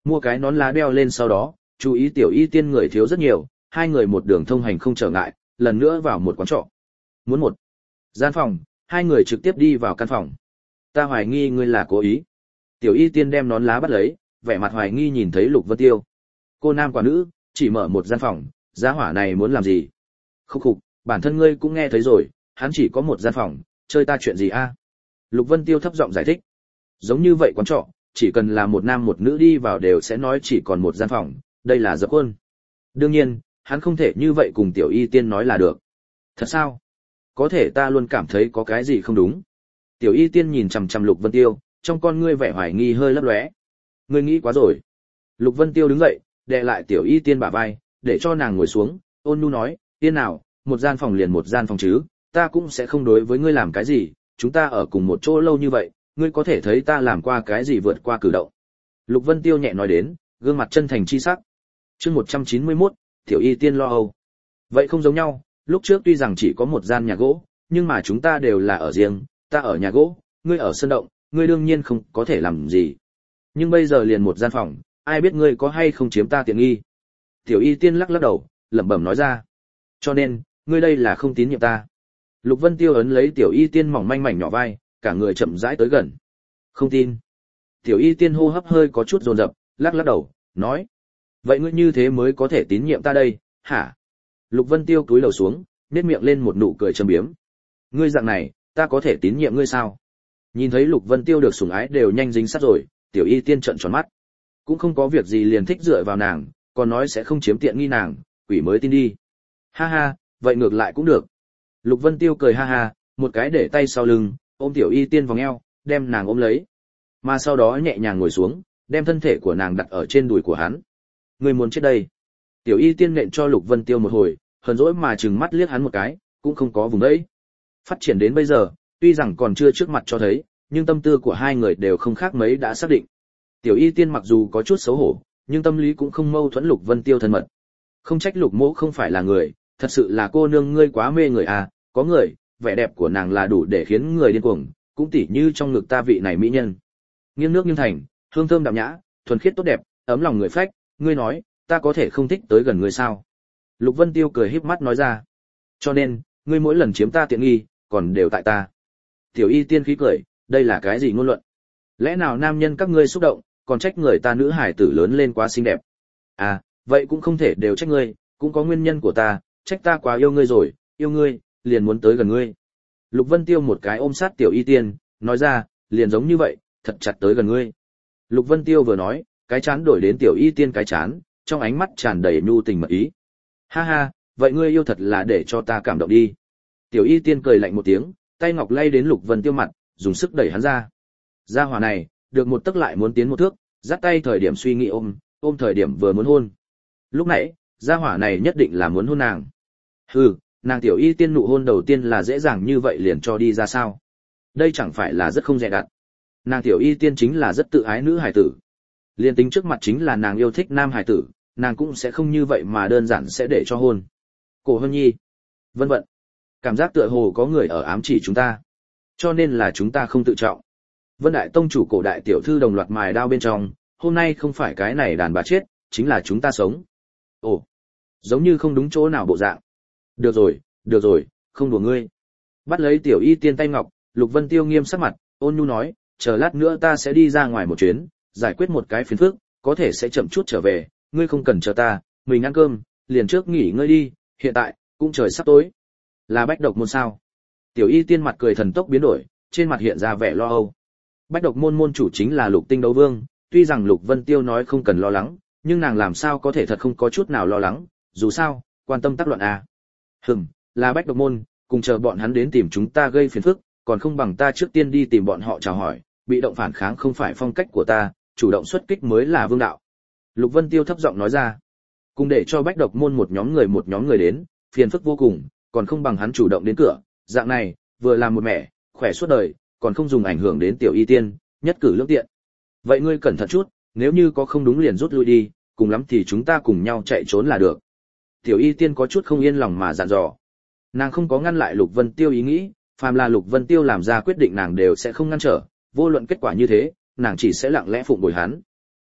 Mua cái nón lá đeo lên sau đó, chú ý tiểu y tiên người thiếu rất nhiều, hai người một đường thông hành không trở ngại, lần nữa vào một quán trọ. Muốn một gian phòng, hai người trực tiếp đi vào căn phòng. Ta hoài nghi ngươi là cố ý. Tiểu y tiên đem nón lá bắt lấy, vẻ mặt hoài nghi nhìn thấy Lục Vân Tiêu. Cô nam quả nữ, chỉ mở một gian phòng, giá hỏa này muốn làm gì? Khúc khục, bản thân ngươi cũng nghe thấy rồi, hắn chỉ có một gian phòng, chơi ta chuyện gì a? Lục Vân Tiêu thấp giọng giải thích. Giống như vậy quán trọ, chỉ cần là một nam một nữ đi vào đều sẽ nói chỉ còn một gian phòng, đây là dập khuôn. Đương nhiên, hắn không thể như vậy cùng tiểu y tiên nói là được. Thật sao? Có thể ta luôn cảm thấy có cái gì không đúng. Tiểu y tiên nhìn chằm chằm Lục Vân Tiêu, trong con ngươi vẻ hoài nghi hơi lấp lóe. Ngươi nghĩ quá rồi. Lục Vân Tiêu đứng dậy, đè lại tiểu y tiên bả vai, để cho nàng ngồi xuống, ôn nhu nói, tiên nào, một gian phòng liền một gian phòng chứ, ta cũng sẽ không đối với ngươi làm cái gì, chúng ta ở cùng một chỗ lâu như vậy, ngươi có thể thấy ta làm qua cái gì vượt qua cử động. Lục Vân Tiêu nhẹ nói đến, gương mặt chân thành chi sắc. Chương 191, tiểu y tiên lo âu. Vậy không giống nhau, lúc trước tuy rằng chỉ có một gian nhà gỗ, nhưng mà chúng ta đều là ở riêng, ta ở nhà gỗ, ngươi ở sân động, ngươi đương nhiên không có thể làm gì. Nhưng bây giờ liền một gian phòng, ai biết ngươi có hay không chiếm ta tiện nghi. Tiểu y tiên lắc lắc đầu, lẩm bẩm nói ra. Cho nên, ngươi đây là không tín nhiệm ta. Lục Vân Tiêu ấn lấy tiểu y tiên mỏng manh mảnh nhỏ vai, cả người chậm rãi tới gần. Không tin. Tiểu y tiên hô hấp hơi có chút dồn dập, lắc lắc đầu, nói. Vậy ngươi như thế mới có thể tín nhiệm ta đây, hả? Lục Vân Tiêu cúi đầu xuống, nét miệng lên một nụ cười châm biếm. Ngươi dạng này, ta có thể tín nhiệm ngươi sao? Nhìn thấy Lục Vân Tiêu được sủng ái đều nhanh dính sát rồi, tiểu y tiên trợn tròn mắt. Cũng không có việc gì liền thích dựa vào nàng, còn nói sẽ không chiếm tiện nghi nàng, quỷ mới tin đi. Ha ha, vậy ngược lại cũng được. Lục Vân Tiêu cười ha ha, một cái để tay sau lưng, ôm tiểu y tiên vòng eo, đem nàng ôm lấy. Mà sau đó nhẹ nhàng ngồi xuống, đem thân thể của nàng đặt ở trên đùi của hắn. Ngươi muốn chết đây. Tiểu y tiên nện cho Lục Vân Tiêu một hồi, hờn dỗi mà trừng mắt liếc hắn một cái, cũng không có vùng đấy. Phát triển đến bây giờ, tuy rằng còn chưa trước mặt cho thấy, nhưng tâm tư của hai người đều không khác mấy đã xác định. Tiểu y tiên mặc dù có chút xấu hổ, nhưng tâm lý cũng không mâu thuẫn Lục Vân Tiêu thân mật. Không trách Lục Mỗ không phải là người, thật sự là cô nương ngươi quá mê người à, có người, vẻ đẹp của nàng là đủ để khiến người điên cuồng, cũng tỉ như trong ngực ta vị này mỹ nhân. Nghiêng nước nghiêng thành, hương thơm đạm nhã, thuần khiết tốt đẹp, ấm lòng người phách, ngươi nói, ta có thể không thích tới gần ngươi sao? Lục Vân Tiêu cười híp mắt nói ra. Cho nên, ngươi mỗi lần chiếm ta tiện nghi, còn đều tại ta. Tiểu y tiên khí cười, đây là cái gì ngôn luận? Lẽ nào nam nhân các ngươi xúc động, còn trách người ta nữ hải tử lớn lên quá xinh đẹp? À, vậy cũng không thể đều trách ngươi, cũng có nguyên nhân của ta, trách ta quá yêu ngươi rồi, yêu ngươi, liền muốn tới gần ngươi. Lục Vân Tiêu một cái ôm sát tiểu y tiên, nói ra, liền giống như vậy, thật chặt tới gần ngươi. Lục Vân Tiêu vừa nói, cái chán đổi đến tiểu y tiên cái chán, trong ánh mắt tràn đầy nhu tình mật ý. Ha ha, vậy ngươi yêu thật là để cho ta cảm động đi. Tiểu y tiên cười lạnh một tiếng, tay ngọc lay đến Lục Vân Tiêu mặt, dùng sức đẩy hắn ra. Gia hỏa này, được một tấc lại muốn tiến một thước, dắt tay thời điểm suy nghĩ ôm thời điểm vừa muốn hôn. Lúc nãy, gia hỏa này nhất định là muốn hôn nàng. Hừ, nàng tiểu y tiên nụ hôn đầu tiên là dễ dàng như vậy liền cho đi ra sao? Đây chẳng phải là rất không dè dặt. Nàng tiểu y tiên chính là rất tự ái nữ hài tử. Liên tính trước mặt chính là nàng yêu thích nam hài tử, nàng cũng sẽ không như vậy mà đơn giản sẽ để cho hôn. Cổ Hân Nhi, vân vân. Cảm giác tựa hồ có người ở ám chỉ chúng ta. Cho nên là chúng ta không tự trọng. Vân Đại Tông chủ cổ đại tiểu thư đồng loạt mài đao bên trong, hôm nay không phải cái này đàn bà chết, chính là chúng ta sống. Ồ, giống như không đúng chỗ nào bộ dạng. Được rồi, không đùa ngươi. Bắt lấy tiểu y tiên tay ngọc, Lục Vân Tiêu nghiêm sắc mặt, ôn nhu nói, chờ lát nữa ta sẽ đi ra ngoài một chuyến, giải quyết một cái phiền phức, có thể sẽ chậm chút trở về, ngươi không cần chờ ta, mình ăn cơm, liền trước nghỉ ngơi đi, hiện tại, cũng trời sắp tối. Là Bách Độc môn sao? Tiểu y tiên mặt cười thần tốc biến đổi, trên mặt hiện ra vẻ lo âu. Bách Độc môn môn chủ chính là Lục Tinh Đấu Vương, tuy rằng Lục Vân Tiêu nói không cần lo lắng, nhưng nàng làm sao có thể thật không có chút nào lo lắng, dù sao, quan tâm tác luận à. Là Bách Độc môn, cùng chờ bọn hắn đến tìm chúng ta gây phiền phức, còn không bằng ta trước tiên đi tìm bọn họ chào hỏi, bị động phản kháng không phải phong cách của ta, chủ động xuất kích mới là vương đạo. Lục Vân Tiêu thấp giọng nói ra. Cùng để cho Bách Độc môn một nhóm người đến, phiền phức vô cùng, còn không bằng hắn chủ động đến cửa, dạng này, vừa làm một mẹ, khỏe suốt đời, còn không dùng ảnh hưởng đến tiểu y tiên, nhất cử lưỡng tiện. Vậy ngươi cẩn thận chút, nếu như có không đúng liền rút lui đi, cùng lắm thì chúng ta cùng nhau chạy trốn là được. Tiểu y tiên có chút không yên lòng mà dặn dò. Nàng không có ngăn lại Lục Vân Tiêu ý nghĩ, phàm là Lục Vân Tiêu làm ra quyết định nàng đều sẽ không ngăn trở, vô luận kết quả như thế, nàng chỉ sẽ lặng lẽ phụng bồi hắn.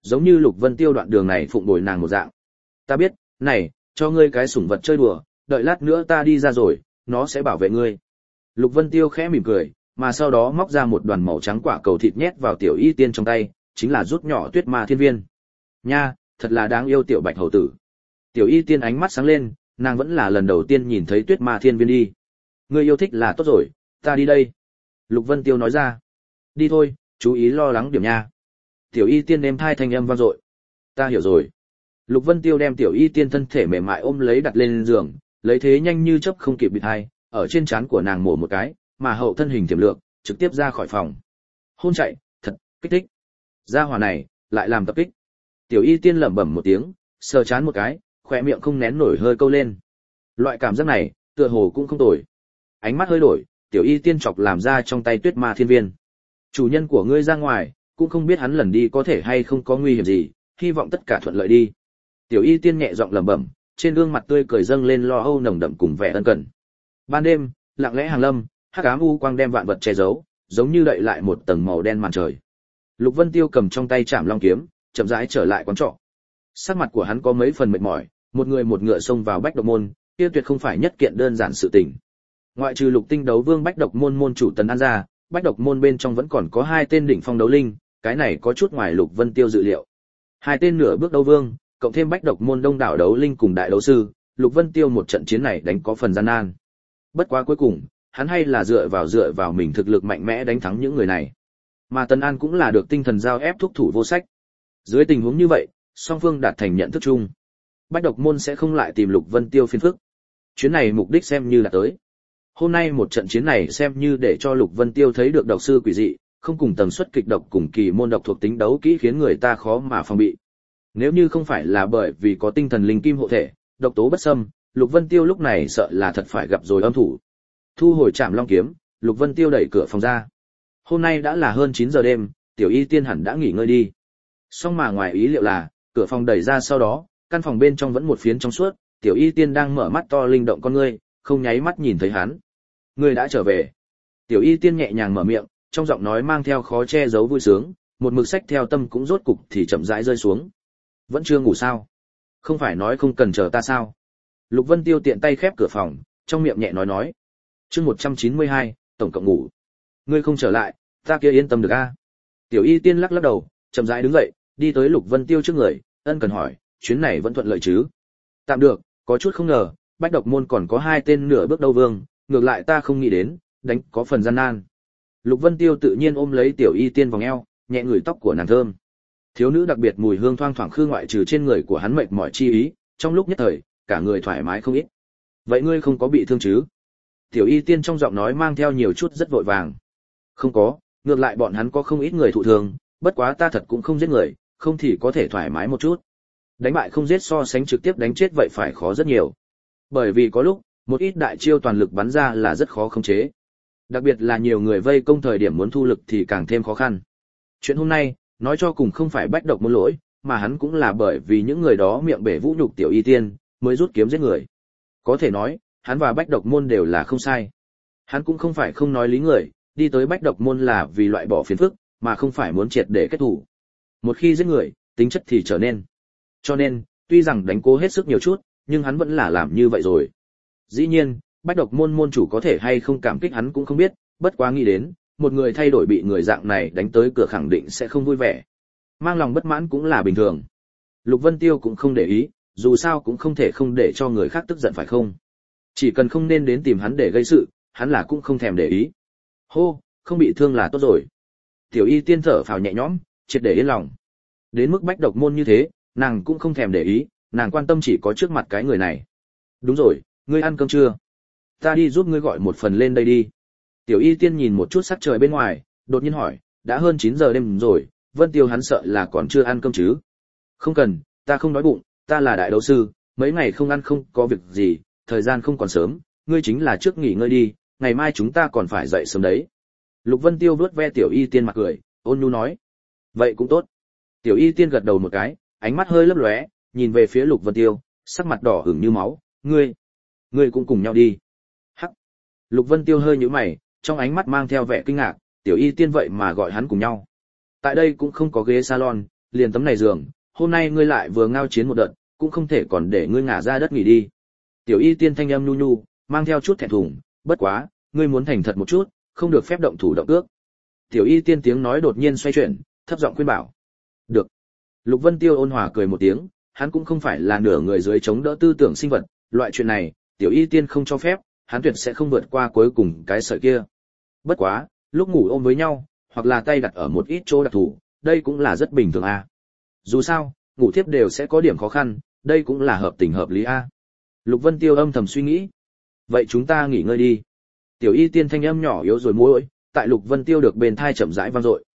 giống như Lục Vân Tiêu đoạn đường này phụng bồi nàng một dạng. Ta biết, này, cho ngươi cái sủng vật chơi đùa, đợi lát nữa ta đi ra rồi, nó sẽ bảo vệ ngươi. Lục Vân Tiêu khẽ mỉm cười, mà sau đó móc ra một đoàn màu trắng quả cầu thịt nhét vào Tiểu Y Tiên trong tay, chính là rút nhỏ Tuyết Ma Thiên Viên. Nha, thật là đáng yêu tiểu Bạch hầu tử. Tiểu Y Tiên ánh mắt sáng lên, nàng vẫn là lần đầu tiên nhìn thấy Tuyết Ma Thiên Viên đi. Ngươi yêu thích là tốt rồi, ta đi đây. Lục Vân Tiêu nói ra. Đi thôi, chú ý lo lắng điểm nha. Tiểu Y Tiên êm thai thanh âm vang dội. Ta hiểu rồi. Lục Vân Tiêu đem Tiểu Y Tiên thân thể mềm mại ôm lấy đặt lên giường, lấy thế nhanh như chớp không kịp bịt hai, ở trên trán của nàng mổ một cái, mà hậu thân hình tiềm lượng, trực tiếp ra khỏi phòng. Hôn chạy, thật kích thích. Gia hỏa này lại làm tập kích. Tiểu Y Tiên lẩm bẩm một tiếng, sờ trán một cái, khóe miệng không nén nổi hơi câu lên. Loại cảm giác này, tựa hồ cũng không tồi. Ánh mắt hơi đổi, Tiểu Y Tiên chọc làm ra trong tay Tuyết Ma Thiên Viên. Chủ nhân của ngươi ra ngoài, cũng không biết hắn lần đi có thể hay không có nguy hiểm gì, hy vọng tất cả thuận lợi đi. Tiểu Y Tiên nhẹ giọng lẩm bẩm, trên gương mặt tươi cười dâng lên lo âu nồng đậm cùng vẻ ân cần. Ban đêm, lặng lẽ hàng lâm, hắc ám u quang đem vạn vật che giấu, giống như đậy lại một tầng màu đen màn trời. Lục Vân Tiêu cầm trong tay Trảm Long kiếm, chậm rãi trở lại quán trọ. Sắc mặt của hắn có mấy phần mệt mỏi, một người một ngựa xông vào Bách Độc môn, kia tuyệt không phải nhất kiện đơn giản sự tình. Ngoại trừ Lục Tinh đấu vương Bách Độc môn môn chủ Tần An ra, Bách Độc môn bên trong vẫn còn có hai tên đỉnh phong đấu linh, cái này có chút ngoài Lục Vân Tiêu dự liệu. Hai tên nửa bước đấu vương, cộng thêm Bách Độc môn đông đảo đấu linh cùng đại đấu sư, Lục Vân Tiêu một trận chiến này đánh có phần gian nan. Bất quá cuối cùng, hắn hay là dựa vào mình thực lực mạnh mẽ đánh thắng những người này. Mà Tần An cũng là được tinh thần giao ép thúc thủ vô sách. Dưới tình huống như vậy, song phương đạt thành nhận thức chung. Bách Độc môn sẽ không lại tìm Lục Vân Tiêu phiền phức. Chuyến này mục đích xem như là tới. Hôm nay một trận chiến này xem như để cho Lục Vân Tiêu thấy được độc sư quỷ dị, không cùng tần suất kịch độc cùng kỳ môn độc thuộc tính đấu kỹ khiến người ta khó mà phòng bị. Nếu như không phải là bởi vì có tinh thần linh kim hộ thể, độc tố bất xâm, Lục Vân Tiêu lúc này sợ là thật phải gặp rồi âm thủ. Thu hồi Trảm Long kiếm, Lục Vân Tiêu đẩy cửa phòng ra. Hôm nay đã là hơn 9 giờ đêm, Tiểu Y Tiên hẳn đã nghỉ ngơi đi. Song mà ngoài ý liệu là, cửa phòng đẩy ra sau đó, căn phòng bên trong vẫn một phiến trong suốt, Tiểu Y Tiên đang mở mắt to linh động con ngươi, không nháy mắt nhìn thấy hắn. Ngươi đã trở về. Tiểu Y Tiên nhẹ nhàng mở miệng, trong giọng nói mang theo khó che giấu vui sướng, một mực sách theo tâm cũng rốt cục thì chậm rãi rơi xuống. Vẫn chưa ngủ sao? Không phải nói không cần chờ ta sao? Lục Vân Tiêu tiện tay khép cửa phòng, trong miệng nhẹ nói. Chương 192, tổng cộng ngủ. Ngươi không trở lại, ta kia yên tâm được a? Tiểu Y Tiên lắc lắc đầu, chậm rãi đứng dậy, đi tới Lục Vân Tiêu trước người, ân cần hỏi, chuyến này vẫn thuận lợi chứ? Tạm được, có chút không ngờ, Bách Độc môn còn có hai tên nửa bước đấu vương, ngược lại ta không nghĩ đến, đánh có phần gian nan. Lục Vân Tiêu tự nhiên ôm lấy Tiểu Y Tiên vòng eo, nhẹ ngửi tóc của nàng thơm. Thiếu nữ đặc biệt mùi hương thoang thoảng khư ngoại trừ trên người của hắn mệt mỏi chi ý, trong lúc nhất thời, cả người thoải mái không ít. Vậy ngươi không có bị thương chứ? Tiểu Y Tiên trong giọng nói mang theo nhiều chút rất vội vàng. Không có, ngược lại bọn hắn có không ít người thụ thương, bất quá ta thật cũng không giết người, không thì có thể thoải mái một chút. Đánh bại không giết so sánh trực tiếp đánh chết vậy phải khó rất nhiều. Bởi vì có lúc, một ít đại chiêu toàn lực bắn ra là rất khó khống chế. Đặc biệt là nhiều người vây công thời điểm muốn thu lực thì càng thêm khó khăn. Chuyện hôm nay, nói cho cùng không phải Bách Độc môn lỗi, mà hắn cũng là bởi vì những người đó miệng bể vũ nhục Tiểu Y Tiên, mới rút kiếm giết người. Có thể nói, hắn và Bách Độc môn đều là không sai. Hắn cũng không phải không nói lý người, đi tới Bách Độc môn là vì loại bỏ phiền phức, mà không phải muốn triệt để kết thù. Một khi giết người, tính chất thì trở nên. Cho nên, tuy rằng đánh cố hết sức nhiều chút, nhưng hắn vẫn là làm như vậy rồi. Dĩ nhiên, Bách Độc môn môn chủ có thể hay không cảm kích hắn cũng không biết, bất quá nghĩ đến, một người thay đổi bị người dạng này đánh tới cửa khẳng định sẽ không vui vẻ. Mang lòng bất mãn cũng là bình thường. Lục Vân Tiêu cũng không để ý, dù sao cũng không thể không để cho người khác tức giận phải không? Chỉ cần không nên đến tìm hắn để gây sự, hắn là cũng không thèm để ý. Hô, không bị thương là tốt rồi. Tiểu Y Tiên thở phào nhẹ nhõm, triệt để yên lòng. Đến mức Bách Độc môn như thế, nàng cũng không thèm để ý, nàng quan tâm chỉ có trước mặt cái người này. Đúng rồi, ngươi ăn cơm chưa? Ta đi giúp ngươi gọi một phần lên đây đi. Tiểu Y Tiên nhìn một chút sắc trời bên ngoài, đột nhiên hỏi, đã hơn 9 giờ đêm rồi, Vân Tiêu hắn sợ là còn chưa ăn cơm chứ? Không cần, ta không đói bụng, ta là đại đấu sư, mấy ngày không ăn không có việc gì, thời gian không còn sớm, ngươi chính là trước nghỉ ngơi đi, ngày mai chúng ta còn phải dậy sớm đấy. Lục Vân Tiêu vuốt ve Tiểu Y Tiên mặt cười, ôn nhu nói. Vậy cũng tốt. Tiểu Y Tiên gật đầu một cái, ánh mắt hơi lấp lóe, nhìn về phía Lục Vân Tiêu, sắc mặt đỏ ửng như máu, ngươi cũng cùng nhau đi. Hắc. Lục Vân Tiêu hơi nhíu mày, trong ánh mắt mang theo vẻ kinh ngạc, Tiểu Y Tiên vậy mà gọi hắn cùng nhau. Tại đây cũng không có ghế salon, liền tấm này giường, hôm nay ngươi lại vừa ngao chiến một đợt, cũng không thể còn để ngươi ngả ra đất nghỉ đi. Tiểu Y Tiên thanh âm nhu nhu, mang theo chút thẹn thùng, bất quá, ngươi muốn thành thật một chút, không được phép động thủ động cước. Tiểu Y Tiên tiếng nói đột nhiên xoay chuyển, thấp giọng khuyên bảo. Được. Lục Vân Tiêu ôn hòa cười một tiếng, hắn cũng không phải là nửa người dưới chống đỡ tư tưởng sinh vật, loại chuyện này, Tiểu Y Tiên không cho phép, hắn tuyệt sẽ không vượt qua cuối cùng cái sợi kia. Bất quá, lúc ngủ ôm với nhau, hoặc là tay đặt ở một ít chỗ đặc thù, đây cũng là rất bình thường a. Dù sao, ngủ tiếp đều sẽ có điểm khó khăn, đây cũng là hợp tình hợp lý a. Lục Vân Tiêu âm thầm suy nghĩ. Vậy chúng ta nghỉ ngơi đi. Tiểu Y Tiên thanh âm nhỏ yếu rồi môi, tại Lục Vân Tiêu được bên thai chậm rãi vang dội.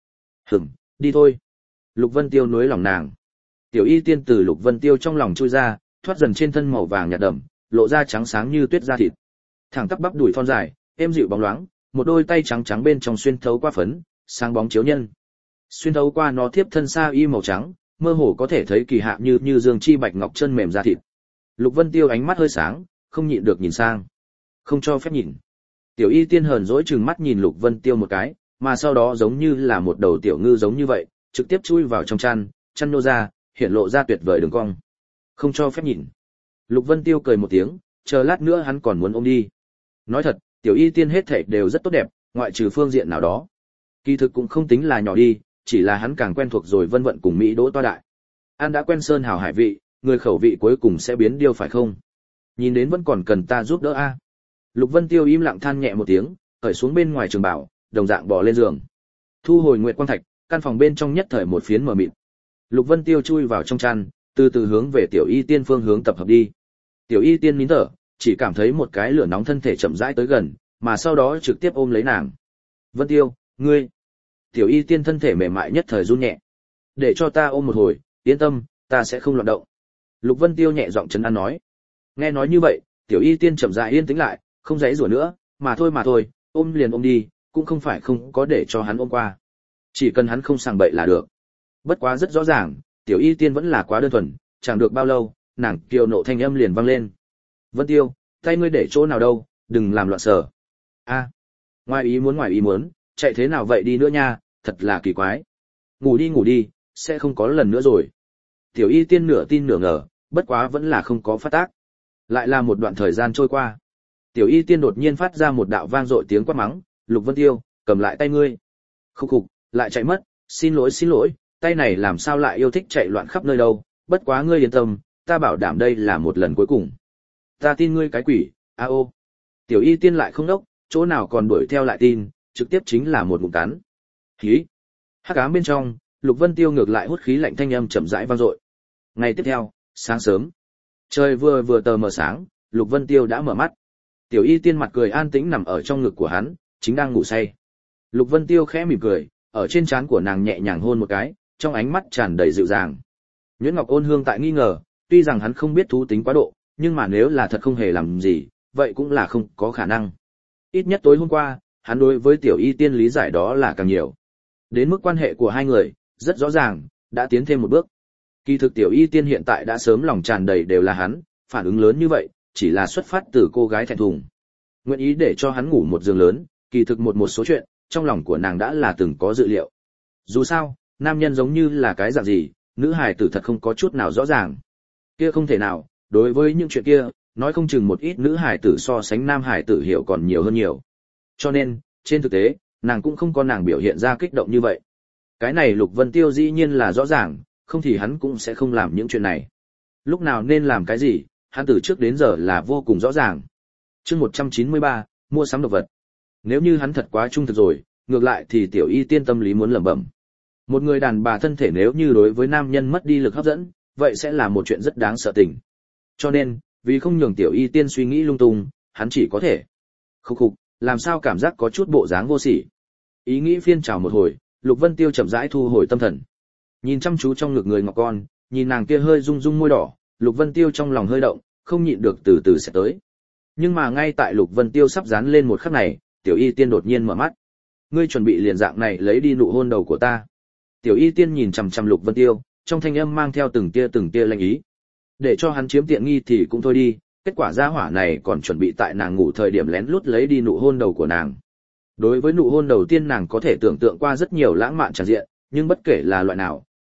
Đi thôi. Lục Vân Tiêu nuối lòng nàng. Tiểu Y Tiên từ Lục Vân Tiêu trong lòng chui ra, thoát dần trên thân màu vàng nhạt đậm, lộ ra trắng sáng như tuyết da thịt. Thẳng tắp bắp đùi thon dài, êm dịu bóng loáng, một đôi tay trắng trắng bên trong xuyên thấu qua phấn, sáng bóng chiếu nhân. Xuyên thấu qua nó tiếp thân sa y màu trắng, mơ hồ có thể thấy kỳ hạ như dương chi bạch ngọc chân mềm da thịt. Lục Vân Tiêu ánh mắt hơi sáng, không nhịn được nhìn sang. Không cho phép nhìn. Tiểu Y Tiên hờn dỗi trừng mắt nhìn Lục Vân Tiêu một cái, mà sau đó giống như là một đầu tiểu ngư giống như vậy, trực tiếp chui vào trong chăn nô ra, hiện lộ ra tuyệt vời đường cong. Không cho phép nhìn. Lục Vân Tiêu cười một tiếng, chờ lát nữa hắn còn muốn ôm đi. Nói thật, Tiểu Y Tiên hết thảy đều rất tốt đẹp, ngoại trừ phương diện nào đó. Kỳ thực cũng không tính là nhỏ đi, chỉ là hắn càng quen thuộc rồi vân vận cùng Mỹ Đỗ toa đại. An đã quen sơn hào hải vị, người khẩu vị cuối cùng sẽ biến điêu phải không? Nhìn đến vẫn còn cần ta giúp đỡ a. Lục Vân Tiêu im lặng than nhẹ một tiếng, cởi xuống bên ngoài trường bảo, đồng dạng bò lên giường. Thu hồi nguyệt quang thạch, căn phòng bên trong nhất thời một phiến mờ mịt. Lục Vân Tiêu chui vào trong chăn, từ từ hướng về Tiểu Y Tiên phương hướng tập hợp đi. Tiểu Y Tiên nín thở, chỉ cảm thấy một cái lửa nóng thân thể chậm rãi tới gần, mà sau đó trực tiếp ôm lấy nàng. Vân Tiêu, ngươi. Tiểu Y Tiên thân thể mềm mại nhất thời run nhẹ. Để cho ta ôm một hồi, yên tâm, ta sẽ không loạn động. Lục Vân Tiêu nhẹ giọng trấn an nói. Nghe nói như vậy, Tiểu Y Tiên chậm rãi yên tĩnh lại, không giãy giụa nữa, mà thôi, ôm liền ôm đi, cũng không phải không có để cho hắn ôm qua. Chỉ cần hắn không sảng bậy là được. Bất quá rất rõ ràng, Tiểu Y Tiên vẫn là quá đơn thuần, chẳng được bao lâu, nàng kiều nộ thanh âm liền vang lên. Vân Tiêu, tay ngươi để chỗ nào đâu, đừng làm loạn sở. A, ngoài ý muốn, chạy thế nào vậy đi nữa nha, thật là kỳ quái. Ngủ đi, sẽ không có lần nữa rồi. Tiểu Y Tiên nửa tin nửa ngờ, bất quá vẫn là không có phát tác. Lại là một đoạn thời gian trôi qua. Tiểu Y Tiên đột nhiên phát ra một đạo vang dội tiếng quát mắng, Lục Vân Tiêu, cầm lại tay ngươi. Khục, lại chạy mất, xin lỗi, tay này làm sao lại yêu thích chạy loạn khắp nơi đâu, bất quá ngươi yên tâm, ta bảo đảm đây là một lần cuối cùng. Ta tin ngươi cái quỷ, a ô. Tiểu Y Tiên lại không đốc, chỗ nào còn đuổi theo lại tin, trực tiếp chính là một ngụm cắn. Khí. Hắc ám bên trong, Lục Vân Tiêu ngược lại hút khí lạnh thanh âm chậm rãi vang dội. Ngày tiếp theo, sáng sớm. Trời vừa tờ mờ sáng, Lục Vân Tiêu đã mở mắt. Tiểu Y Tiên mặt cười an tĩnh nằm ở trong ngực của hắn, chính đang ngủ say. Lục Vân Tiêu khẽ mỉm cười, ở trên trán của nàng nhẹ nhàng hôn một cái, trong ánh mắt tràn đầy dịu dàng. Nhuyễn Ngọc ôn hương tại nghi ngờ, tuy rằng hắn không biết thú tính quá độ, nhưng mà nếu là thật không hề làm gì, vậy cũng là không có khả năng. Ít nhất tối hôm qua, hắn đối với Tiểu Y Tiên lý giải đó là càng nhiều. Đến mức quan hệ của hai người, rất rõ ràng, đã tiến thêm một bước. Kỳ thực Tiểu Y Tiên hiện tại đã sớm lòng tràn đầy đều là hắn, phản ứng lớn như vậy, chỉ là xuất phát từ cô gái thẹn thùng. Nguyện ý để cho hắn ngủ một giường lớn, kỳ thực một số chuyện, trong lòng của nàng đã là từng có dự liệu. Dù sao, nam nhân giống như là cái dạng gì, nữ hài tử thật không có chút nào rõ ràng. Kia không thể nào, đối với những chuyện kia, nói không chừng một ít nữ hài tử so sánh nam hài tử hiểu còn nhiều hơn nhiều. Cho nên, trên thực tế, nàng cũng không có nàng biểu hiện ra kích động như vậy. Cái này Lục Vân Tiêu dĩ nhiên là rõ ràng, không thì hắn cũng sẽ không làm những chuyện này. Lúc nào nên làm cái gì, hắn từ trước đến giờ là vô cùng rõ ràng. Chương 193, mua sắm đồ vật. Nếu như hắn thật quá trung thực rồi, ngược lại thì Tiểu Y Tiên tâm lý muốn lẩm bẩm. Một người đàn bà thân thể nếu như đối với nam nhân mất đi lực hấp dẫn, vậy sẽ là một chuyện rất đáng sợ tình. Cho nên, vì không nhường Tiểu Y Tiên suy nghĩ lung tung, hắn chỉ có thể khục, làm sao cảm giác có chút bộ dáng vô sỉ. Ý nghĩ phiên trào một hồi, Lục Vân Tiêu chậm rãi thu hồi tâm thần. Nhìn chăm chú trong ngực người ngọc con, nhìn nàng kia hơi rung rung môi đỏ, Lục Vân Tiêu trong lòng hơi động, không nhịn được từ từ sẽ tới. Nhưng mà ngay tại Lục Vân Tiêu sắp dán lên một khắc này, Tiểu Y Tiên đột nhiên mở mắt. Ngươi chuẩn bị liền dạng này lấy đi nụ hôn đầu của ta. Tiểu Y Tiên nhìn chằm chằm Lục Vân Tiêu, trong thanh âm mang theo từng tia lanh ý. Để cho hắn chiếm tiện nghi thì cũng thôi đi, kết quả gia hỏa này còn chuẩn bị tại nàng ngủ thời điểm lén lút lấy đi nụ hôn đầu của nàng. Đối với nụ hôn đầu tiên nàng có thể tưởng tượng qua rất nhiều lãng mạn tràn diện, nhưng bất kể là loại nào,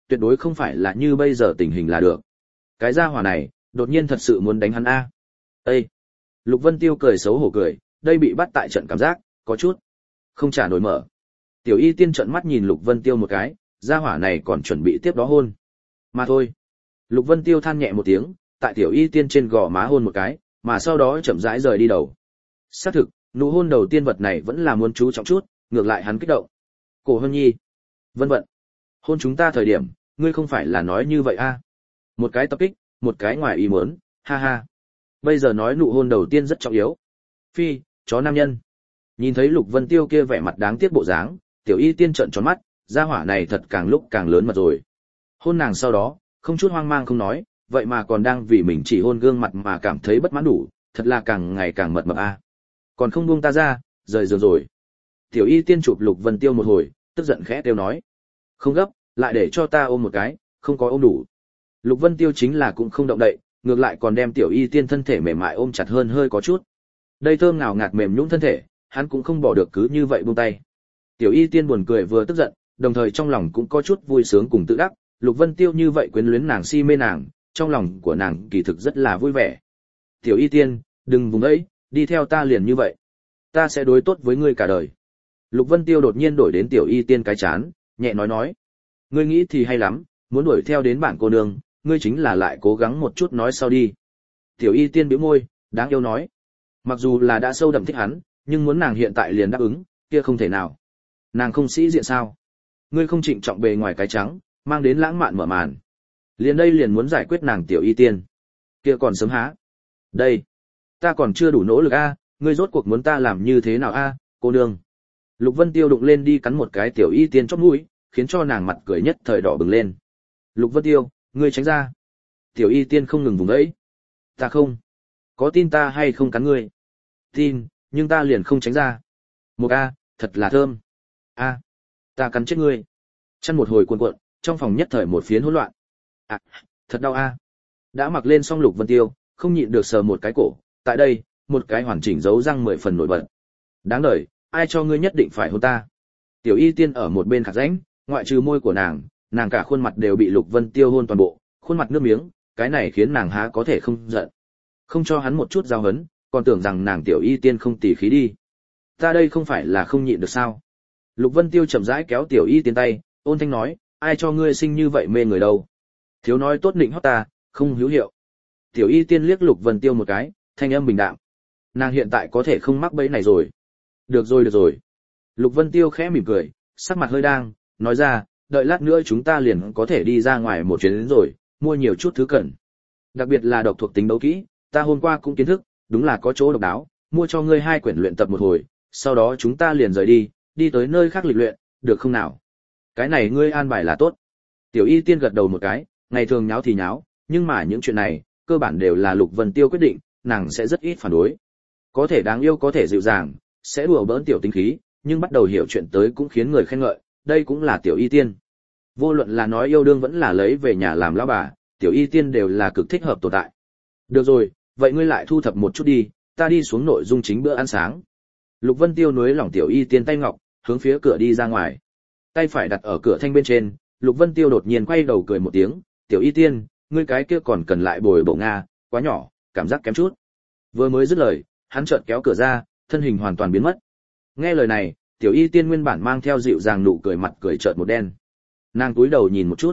tuyệt đối không phải là như bây giờ tình hình là được. Cái gia hỏa này, đột nhiên thật sự muốn đánh hắn a. Ê! Lục Vân Tiêu cười xấu hổ cười, đây bị bắt tại trận cảm giác, có chút không trả nổi mở. Tiểu Y Tiên trợn mắt nhìn Lục Vân Tiêu một cái, gia hỏa này còn chuẩn bị tiếp đó hôn. Mà thôi. Lục Vân Tiêu than nhẹ một tiếng, tại Tiểu Y Tiên trên gò má hôn một cái, mà sau đó chậm rãi rời đi đầu. Xác thực, nụ hôn đầu tiên vật này vẫn là muốn chú trọng chút, ngược lại hắn kích động. Cổ Hân Nhi, vân vận, hôn chúng ta thời điểm, ngươi không phải là nói như vậy a? Một cái tập kích, một cái ngoài ý muốn, ha ha. Bây giờ nói nụ hôn đầu tiên rất trọng yếu. Phi, chó nam nhân. Nhìn thấy Lục Vân Tiêu kia vẻ mặt đáng tiếc bộ dáng, Tiểu Y Tiên trợn tròn mắt, gia hỏa này thật càng lúc càng lớn mật rồi. Hôn nàng sau đó, không chút hoang mang không nói, vậy mà còn đang vì mình chỉ hôn gương mặt mà cảm thấy bất mãn đủ, thật là càng ngày càng mật mập a. Còn không buông ta ra, rời giường rồi. Tiểu Y Tiên chụp Lục Vân Tiêu một hồi, tức giận khẽ kêu nói. Không gấp, lại để cho ta ôm một cái, không có ôm đủ. Lục Vân Tiêu chính là cũng không động đậy, ngược lại còn đem Tiểu Y Tiên thân thể mềm mại ôm chặt hơn hơi có chút. Đây thơm ngào ngạt mềm nhũn thân thể, hắn cũng không bỏ được cứ như vậy buông tay. Tiểu Y Tiên buồn cười vừa tức giận, đồng thời trong lòng cũng có chút vui sướng cùng tự đắc, Lục Vân Tiêu như vậy quyến luyến nàng si mê nàng, trong lòng của nàng kỳ thực rất là vui vẻ. Tiểu Y Tiên, đừng vùng ấy, đi theo ta liền như vậy. Ta sẽ đối tốt với ngươi cả đời. Lục Vân Tiêu đột nhiên đổi đến Tiểu Y Tiên cái chán, nhẹ nói. Ngươi nghĩ thì hay lắm, muốn đuổi theo đến bản cô nương, ngươi chính là lại cố gắng một chút nói sau đi. Tiểu Y Tiên bĩu môi, đáng yêu nói. Mặc dù là đã sâu đậm thích hắn, nhưng muốn nàng hiện tại liền đáp ứng, kia không thể nào. Nàng không sĩ diện sao? Ngươi không trịnh trọng bề ngoài cái trắng, mang đến lãng mạn mở màn. Liền đây liền muốn giải quyết nàng Tiểu Y Tiên. Kia còn sớm há. Đây, ta còn chưa đủ nỗ lực a, ngươi rốt cuộc muốn ta làm như thế nào a, cô nương. Lục Vân Tiêu đụng lên đi cắn một cái Tiểu Y Tiên chóp mũi, khiến cho nàng mặt cười nhất thời đỏ bừng lên. Lục Vân Tiêu, ngươi tránh ra. Tiểu Y Tiên không ngừng vùng ấy. Ta không. Có tin ta hay không cắn ngươi? Tin, nhưng ta liền không tránh ra. Một a, thật là thơm. A, ta cắn chết ngươi. Chăn một hồi cuộn cuộn, trong phòng nhất thời một phiến hỗn loạn. À, thật đau a. Đã mặc lên xong Lục Vân Tiêu, không nhịn được sờ một cái cổ, tại đây, một cái hoàn chỉnh dấu răng 10 phần nổi bật. Đáng đời, ai cho ngươi nhất định phải hôn ta? Tiểu Y Tiên ở một bên khạc rãnh, ngoại trừ môi của nàng cả khuôn mặt đều bị Lục Vân Tiêu hôn toàn bộ, khuôn mặt nước miếng, cái này khiến nàng há có thể không giận. Không cho hắn một chút giao hấn, còn tưởng rằng nàng Tiểu Y Tiên không tỉ khí đi. Ta đây không phải là không nhịn được sao? Lục Vân Tiêu chậm rãi kéo Tiểu Y Tiên tay, ôn thanh nói, ai cho ngươi sinh như vậy mê người đâu? Thiếu nói tốt định hót ta, không hữu hiệu. Tiểu Y Tiên liếc Lục Vân Tiêu một cái, thanh âm bình đạm. Nàng hiện tại có thể không mắc bẫy này rồi. Được rồi. Lục Vân Tiêu khẽ mỉm cười, sắc mặt hơi đang, nói ra, đợi lát nữa chúng ta liền có thể đi ra ngoài một chuyến đến rồi, mua nhiều chút thứ cần. Đặc biệt là độc thuộc tính đấu kỹ, ta hôm qua cũng kiến thức, đúng là có chỗ độc đáo, mua cho ngươi 2 quyển luyện tập một hồi, sau đó chúng ta liền rời đi tới nơi khác lịch luyện, được không nào? Cái này ngươi an bài là tốt. Tiểu Y Tiên gật đầu một cái, ngày thường nháo thì nháo, nhưng mà những chuyện này, cơ bản đều là Lục Vân Tiêu quyết định, nàng sẽ rất ít phản đối. Có thể đáng yêu có thể dịu dàng, sẽ đùa bỡn tiểu tính khí, nhưng bắt đầu hiểu chuyện tới cũng khiến người khen ngợi, đây cũng là Tiểu Y Tiên. Vô luận là nói yêu đương vẫn là lấy về nhà làm lão bà, Tiểu Y Tiên đều là cực thích hợp tồn tại. Được rồi, vậy ngươi lại thu thập một chút đi, ta đi xuống nội dung chính bữa ăn sáng. Lục Vân Tiêu nuối lỏng Tiểu Y Tiên tay ngọc, hướng phía cửa đi ra ngoài. Tay phải đặt ở cửa thanh bên trên, Lục Vân Tiêu đột nhiên quay đầu cười một tiếng, Tiểu Y Tiên, ngươi cái kia còn cần lại bồi bổ Nga, quá nhỏ, cảm giác kém chút. Vừa mới dứt lời, hắn chợt kéo cửa ra, thân hình hoàn toàn biến mất. Nghe lời này, Tiểu Y Tiên nguyên bản mang theo dịu dàng nụ cười mặt cười chợt một đen. Nàng cúi đầu nhìn một chút,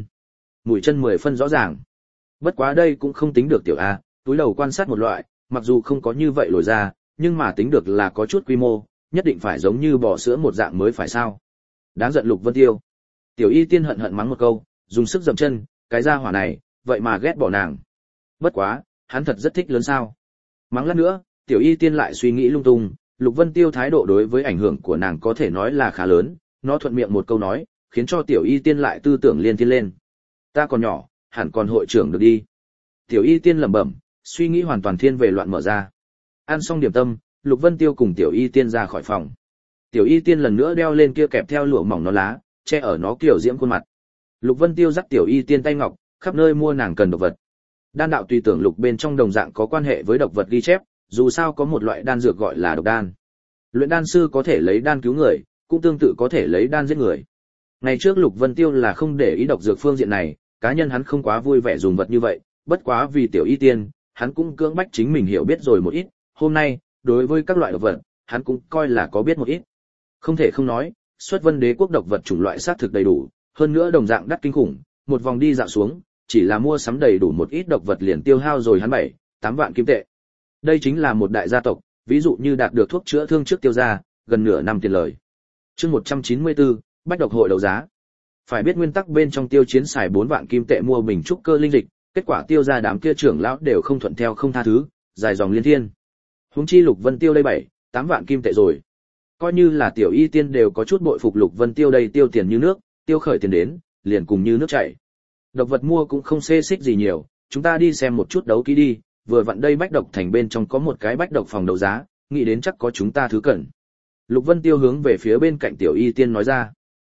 mũi chân 10 phân rõ ràng. Bất quá đây cũng không tính được Tiểu A, cúi đầu quan sát một loại, mặc dù không có như vậy lồi ra, nhưng mà tính được là có chút quy mô, nhất định phải giống như bò sữa một dạng mới phải sao? Đáng giận Lục Vân Tiêu. Tiểu Y Tiên hận hận mắng một câu, dùng sức dậm chân, cái gia hỏa này, vậy mà ghét bỏ nàng. Bất quá, hắn thật rất thích lớn sao? Mắng lát nữa, Tiểu Y Tiên lại suy nghĩ lung tung, Lục Vân Tiêu thái độ đối với ảnh hưởng của nàng có thể nói là khá lớn, nó thuận miệng một câu nói, khiến cho Tiểu Y Tiên lại tư tưởng liên thiên lên. Ta còn nhỏ, hẳn còn hội trưởng được đi. Tiểu Y Tiên lẩm bẩm, suy nghĩ hoàn toàn thiên về loạn mở ra. Ăn xong điểm tâm, Lục Vân Tiêu cùng Tiểu Y Tiên ra khỏi phòng. Tiểu Y Tiên lần nữa đeo lên kia kẹp theo lụa mỏng nó lá, che ở nó kiểu diễm khuôn mặt. Lục Vân Tiêu dắt Tiểu Y Tiên tay ngọc, khắp nơi mua nàng cần độc vật. Đan đạo tùy tưởng lục bên trong đồng dạng có quan hệ với độc vật ghi chép, dù sao có một loại đan dược gọi là độc đan. Luyện đan sư có thể lấy đan cứu người, cũng tương tự có thể lấy đan giết người. Ngày trước Lục Vân Tiêu là không để ý độc dược phương diện này, cá nhân hắn không quá vui vẻ dùng vật như vậy, bất quá vì tiểu y tiên, hắn cũng cưỡng bách chính mình hiểu biết rồi một ít, hôm nay, đối với các loại độc vật, hắn cũng coi là có biết một ít. Không thể không nói, Xuất Vân Đế quốc độc vật chủng loại xác thực đầy đủ, hơn nữa đồng dạng đắt kinh khủng, một vòng đi dạo xuống, chỉ là mua sắm đầy đủ một ít độc vật liền tiêu hao rồi hắn 7-8 vạn kim tệ. Đây chính là một đại gia tộc, ví dụ như đạt được thuốc chữa thương trước tiêu ra, gần nửa năm tiền lời. Chương 194, Bách độc hội đấu giá. Phải biết nguyên tắc bên trong Tiêu Chiến xài 4 vạn kim tệ mua bình trúc cơ linh dịch, kết quả tiêu ra đám kia trưởng lão đều không thuận theo không tha thứ, dài dòng liên thiên. Huống chi Lục Vân Tiêu đây 7-8 vạn kim tệ rồi. Coi như là tiểu y tiên đều có chút bội phục Lục Vân Tiêu đây tiêu tiền như nước, tiêu khởi tiền đến, liền cùng như nước chảy. Độc vật mua cũng không xê xích gì nhiều, chúng ta đi xem một chút đấu kỹ đi, vừa vặn đây Bách độc thành bên trong có một cái Bách độc phòng đấu giá, nghĩ đến chắc có chúng ta thứ cần. Lục Vân Tiêu hướng về phía bên cạnh tiểu y tiên nói ra.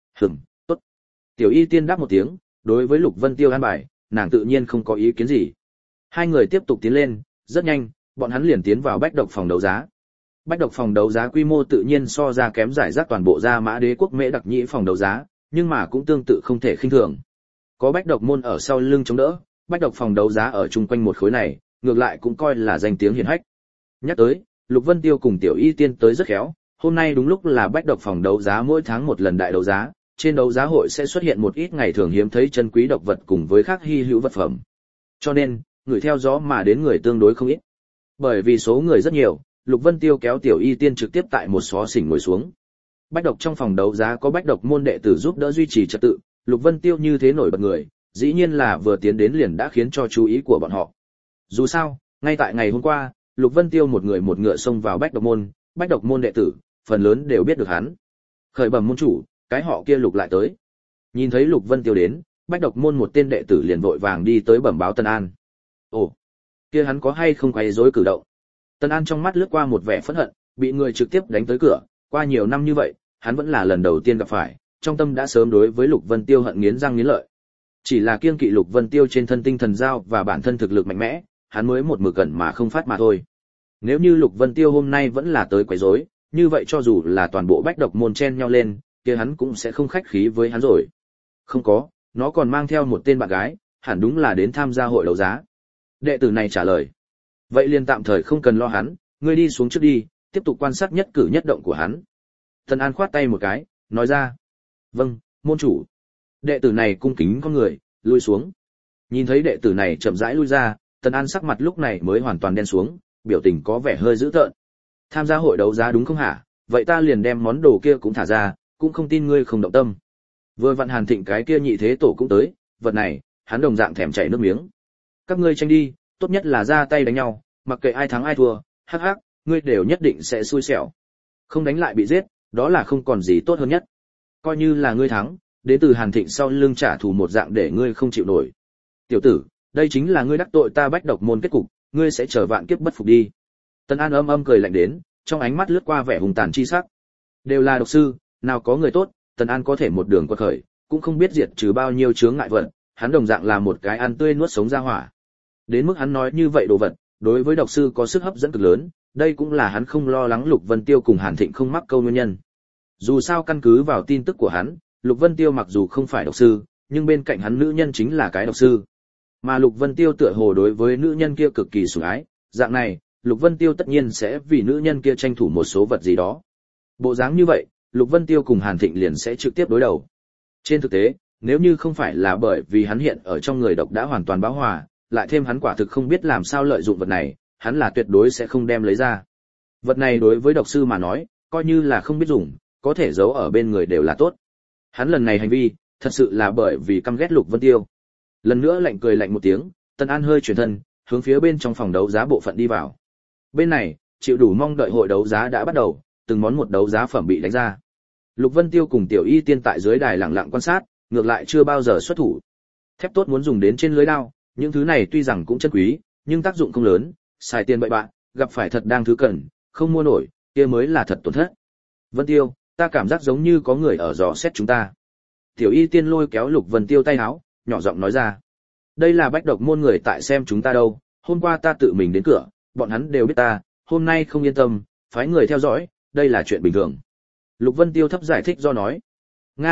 Tốt. Tiểu y tiên đáp một tiếng, đối với Lục Vân Tiêu an bài, nàng tự nhiên không có ý kiến gì. Hai người tiếp tục tiến lên, rất nhanh, bọn hắn liền tiến vào Bách độc phòng đấu giá. Bách độc phòng đấu giá quy mô tự nhiên so ra kém giải rác toàn bộ Gia Mã Đế quốc Mễ Đặc Nhĩ phòng đấu giá, nhưng mà cũng tương tự không thể khinh thường. Có Bách độc môn ở sau lưng chống đỡ, Bách độc phòng đấu giá ở chung quanh một khối này, ngược lại cũng coi là danh tiếng hiển hách. Nhắc tới, Lục Vân Tiêu cùng tiểu y tiên tới rất khéo, hôm nay đúng lúc là Bách độc phòng đấu giá mỗi tháng một lần đại đấu giá, trên đấu giá hội sẽ xuất hiện một ít ngày thường hiếm thấy chân quý độc vật cùng với khác hy hữu vật phẩm. Cho nên, người theo gió mà đến người tương đối không ít. Bởi vì số người rất nhiều, Lục Vân Tiêu kéo tiểu y tiên trực tiếp tại một xó xỉnh ngồi xuống. Bách độc trong phòng đấu giá có Bách độc môn đệ tử giúp đỡ duy trì trật tự, Lục Vân Tiêu như thế nổi bật người, dĩ nhiên là vừa tiến đến liền đã khiến cho chú ý của bọn họ. Dù sao, ngay tại ngày hôm qua, Lục Vân Tiêu một người một ngựa xông vào Bách độc môn đệ tử, phần lớn đều biết được hắn. Khởi bẩm môn chủ, cái họ kia Lục lại tới. Nhìn thấy Lục Vân Tiêu đến, Bách độc môn một tên đệ tử liền vội vàng đi tới bẩm báo Tân An. Ồ, kia hắn có hay không quấy rối cử động? Tân An trong mắt lướt qua một vẻ phẫn hận, bị người trực tiếp đánh tới cửa, qua nhiều năm như vậy, hắn vẫn là lần đầu tiên gặp phải, trong tâm đã sớm đối với Lục Vân Tiêu hận nghiến răng nghiến lợi. Chỉ là kiêng kỵ Lục Vân Tiêu trên thân tinh thần giao và bản thân thực lực mạnh mẽ, hắn mới một mực cẩn mà không phát mà thôi. Nếu như Lục Vân Tiêu hôm nay vẫn là tới quấy rối, như vậy cho dù là toàn bộ Bách độc môn chen nhau lên, kia hắn cũng sẽ không khách khí với hắn rồi. Không có, nó còn mang theo một tên bạn gái, hẳn đúng là đến tham gia hội đấu giá. Đệ tử này trả lời. Vậy liền tạm thời không cần lo hắn, ngươi đi xuống trước đi, tiếp tục quan sát nhất cử nhất động của hắn. Tân An khoát tay một cái, nói ra. Vâng, môn chủ. Đệ tử này cung kính con người, lui xuống. Nhìn thấy đệ tử này chậm rãi lui ra, Tân An sắc mặt lúc này mới hoàn toàn đen xuống, biểu tình có vẻ hơi dữ tợn. Tham gia hội đấu giá đúng không hả? Vậy ta liền đem món đồ kia cũng thả ra, cũng không tin ngươi không động tâm. Vừa vặn Hàn Thịnh cái kia nhị thế tổ cũng tới, vật này, hắn đồng dạng thèm chảy nước miếng. Các ngươi tranh đi, tốt nhất là ra tay đánh nhau, mặc kệ ai thắng ai thua, hắc hắc, ngươi đều nhất định sẽ xui xẻo. Không đánh lại bị giết, đó là không còn gì tốt hơn nhất. Coi như là ngươi thắng, đến từ Hàn Thịnh sau lưng trả thù một dạng để ngươi không chịu nổi. Tiểu tử, đây chính là ngươi đắc tội ta Bách độc môn kết cục, ngươi sẽ chờ vạn kiếp bất phục đi. Tân An âm âm cười lạnh đến, trong ánh mắt lướt qua vẻ hùng tàn chi sắc. Đều là độc sư, nào có người tốt, Tân An có thể một đường quật khởi, cũng không biết diệt trừ bao nhiêu chướng ngại vật, hắn đồng dạng là một cái ăn tươi nuốt sống ra hỏa. Đến mức hắn nói như vậy đồ vật, đối với độc sư có sức hấp dẫn cực lớn, đây cũng là hắn không lo lắng Lục Vân Tiêu cùng Hàn Thịnh không mắc câu nguyên nhân. Dù sao căn cứ vào tin tức của hắn, Lục Vân Tiêu mặc dù không phải độc sư, nhưng bên cạnh hắn nữ nhân chính là cái độc sư. Mà Lục Vân Tiêu tựa hồ đối với nữ nhân kia cực kỳ sủng ái, dạng này, Lục Vân Tiêu tất nhiên sẽ vì nữ nhân kia tranh thủ một số vật gì đó. Bộ dáng như vậy, Lục Vân Tiêu cùng Hàn Thịnh liền sẽ trực tiếp đối đầu. Trên thực tế, nếu như không phải là bởi vì hắn hiện ở trong người độc đã hoàn toàn bão hòa, lại thêm hắn quả thực không biết làm sao lợi dụng vật này, hắn là tuyệt đối sẽ không đem lấy ra. Vật này đối với độc sư mà nói, coi như là không biết dùng, có thể giấu ở bên người đều là tốt. Hắn lần này hành vi, thật sự là bởi vì căm ghét Lục Vân Tiêu. Lần nữa lạnh cười lạnh một tiếng, Tân An hơi chuyển thân, hướng phía bên trong phòng đấu giá bộ phận đi vào. Bên này, chịu đủ mong đợi hội đấu giá đã bắt đầu, từng món một đấu giá phẩm bị đánh ra. Lục Vân Tiêu cùng Tiểu Y Tiên tại dưới đài lặng lặng quan sát, ngược lại chưa bao giờ xuất thủ. Thép tốt muốn dùng đến trên lưới đao, những thứ này tuy rằng cũng chân quý, nhưng tác dụng không lớn, xài tiền bậy bạn, gặp phải thật đang thứ cần, không mua nổi, kia mới là thật tổn thất. Vân Tiêu, ta cảm giác giống như có người ở dò xét chúng ta. Tiểu Y Tiên lôi kéo Lục Vân Tiêu tay áo, nhỏ giọng nói ra. Đây là Bách độc môn người tại xem chúng ta đâu, hôm qua ta tự mình đến cửa, bọn hắn đều biết ta, hôm nay không yên tâm, phái người theo dõi, đây là chuyện bình thường. Lục Vân Tiêu thấp giải thích do nói. Nga,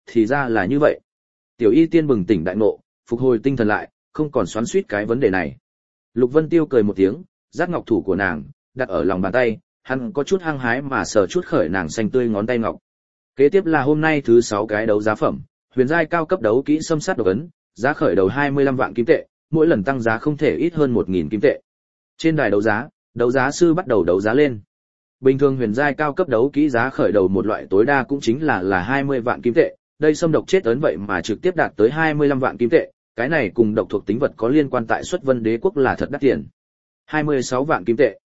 thì ra là như vậy. Tiểu Y Tiên bừng tỉnh đại ngộ, phục hồi tinh thần lại, không còn xoắn xuýt cái vấn đề này. Lục Vân Tiêu cười một tiếng, dắt ngọc thủ của nàng, đặt ở lòng bàn tay, hắn có chút hăng hái mà sờ chút khởi nàng xanh tươi ngón tay ngọc. Kế tiếp là hôm nay thứ 6 cái đấu giá phẩm, huyền giai cao cấp đấu kỹ xâm sát độc ấn, giá khởi đầu 25 vạn kim tệ, mỗi lần tăng giá không thể ít hơn 1000 kim tệ. Trên đài đấu giá sư bắt đầu đấu giá lên. Bình thường huyền giai cao cấp đấu kỹ giá khởi đầu một loại tối đa cũng chính là 20 vạn kim tệ, đây xâm độc chết ấn vậy mà trực tiếp đạt tới 25 vạn kim tệ, cái này cùng độc thuộc tính vật có liên quan tại Xuất Vân Đế quốc là thật đắt tiền. 26 vạn kim tệ,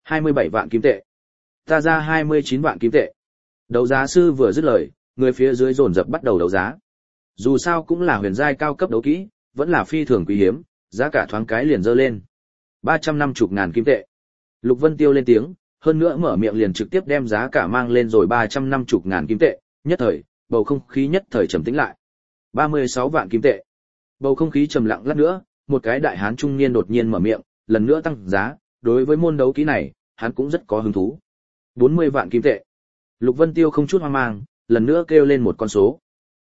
27 vạn kim tệ, ta ra 29 vạn kim tệ. Đấu giá sư vừa dứt lời, người phía dưới dồn dập bắt đầu đấu giá. Dù sao cũng là huyền giai cao cấp đấu kỹ, vẫn là phi thường quý hiếm, giá cả thoáng cái liền dơ lên. 350.000 kim tệ. Lục Vân Tiêu lên tiếng, hơn nữa mở miệng liền trực tiếp đem giá cả mang lên rồi 350.000 kim tệ, nhất thời, bầu không khí nhất thời trầm tĩnh lại. 36 vạn kim tệ. Bầu không khí trầm lặng lát nữa, một cái đại hán trung niên đột nhiên mở miệng, lần nữa tăng giá, đối với môn đấu kỹ này, hắn cũng rất có hứng thú. 40 vạn kim tệ. Lục Vân Tiêu không chút hoang mang, lần nữa kêu lên một con số.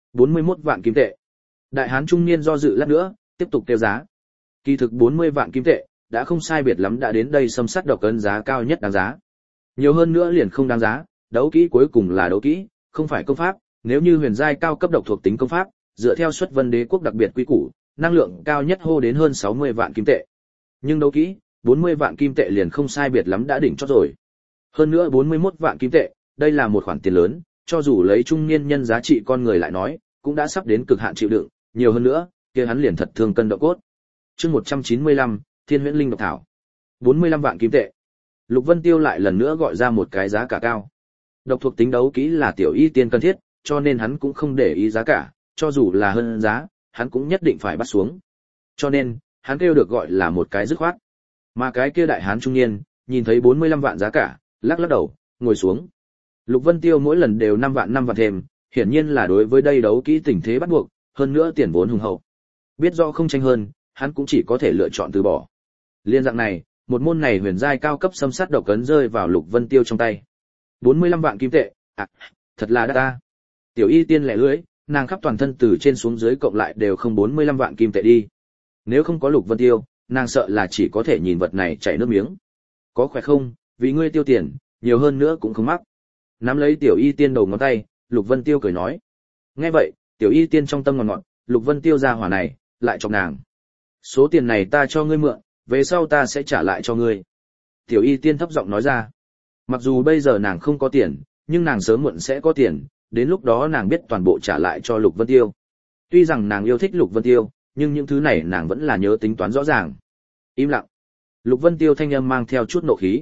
41 vạn kim tệ. Đại hán trung niên do dự lát nữa, tiếp tục kêu giá. Kỳ thực 40 vạn kim tệ, đã không sai biệt lắm đã đến đây xâm sát độc ấn giá cao nhất đáng giá. Nhiều hơn nữa liền không đáng giá, đấu kỹ cuối cùng là đấu kỹ, không phải công pháp, nếu như huyền giai cao cấp độc thuộc tính công pháp, dựa theo Xuất Vân Đế quốc đặc biệt quy củ, năng lượng cao nhất hô đến hơn 60 vạn kim tệ. Nhưng đấu kỹ, 40 vạn kim tệ liền không sai biệt lắm đã đỉnh chót rồi. Hơn nữa 41 vạn kim tệ, đây là một khoản tiền lớn, cho dù lấy trung niên nhân giá trị con người lại nói, cũng đã sắp đến cực hạn chịu đựng, nhiều hơn nữa, kia hắn liền thật thương cân độ cốt. Chương 195, Thiên Huyễn Linh độc thảo. 45 vạn kim tệ. Lục Vân Tiêu lại lần nữa gọi ra một cái giá cả cao. Độc thuộc tính đấu kỹ là Tiểu Y Tiên cần thiết, cho nên hắn cũng không để ý giá cả, cho dù là hơn giá, hắn cũng nhất định phải bắt xuống. Cho nên, hắn kêu được gọi là một cái dứt khoát. Mà cái kia đại hán trung niên, nhìn thấy 45 vạn giá cả, lắc lắc đầu, ngồi xuống. Lục Vân Tiêu mỗi lần đều 5 vạn thêm, hiển nhiên là đối với đây đấu kỹ tình thế bắt buộc, hơn nữa tiền vốn hùng hậu. Biết rõ không tranh hơn, hắn cũng chỉ có thể lựa chọn từ bỏ. Liên dạng này, một môn này huyền giai cao cấp xâm sát độc ấn rơi vào Lục Vân Tiêu trong tay. 45 vạn kim tệ, thật là đắt ta. Tiểu Y Tiên lẻ lưỡi, nàng khắp toàn thân từ trên xuống dưới cộng lại đều không 45 vạn kim tệ đi. Nếu không có Lục Vân Tiêu, nàng sợ là chỉ có thể nhìn vật này chảy nước miếng. Có khỏe không, vì ngươi tiêu tiền, nhiều hơn nữa cũng không mắc. Nắm lấy Tiểu Y Tiên đầu ngón tay, Lục Vân Tiêu cười nói. Nghe vậy, Tiểu Y Tiên trong tâm ngọt ngọt, Lục Vân Tiêu ra hỏa này, lại chọc nàng. Số tiền này ta cho ngươi mượn, về sau ta sẽ trả lại cho ngươi. Tiểu Y Tiên thấp giọng nói ra. Mặc dù bây giờ nàng không có tiền, nhưng nàng sớm muộn sẽ có tiền, đến lúc đó nàng biết toàn bộ trả lại cho Lục Vân Tiêu. Tuy rằng nàng yêu thích Lục Vân Tiêu, nhưng những thứ này nàng vẫn là nhớ tính toán rõ ràng. Im lặng. Lục Vân Tiêu thanh âm mang theo chút nộ khí.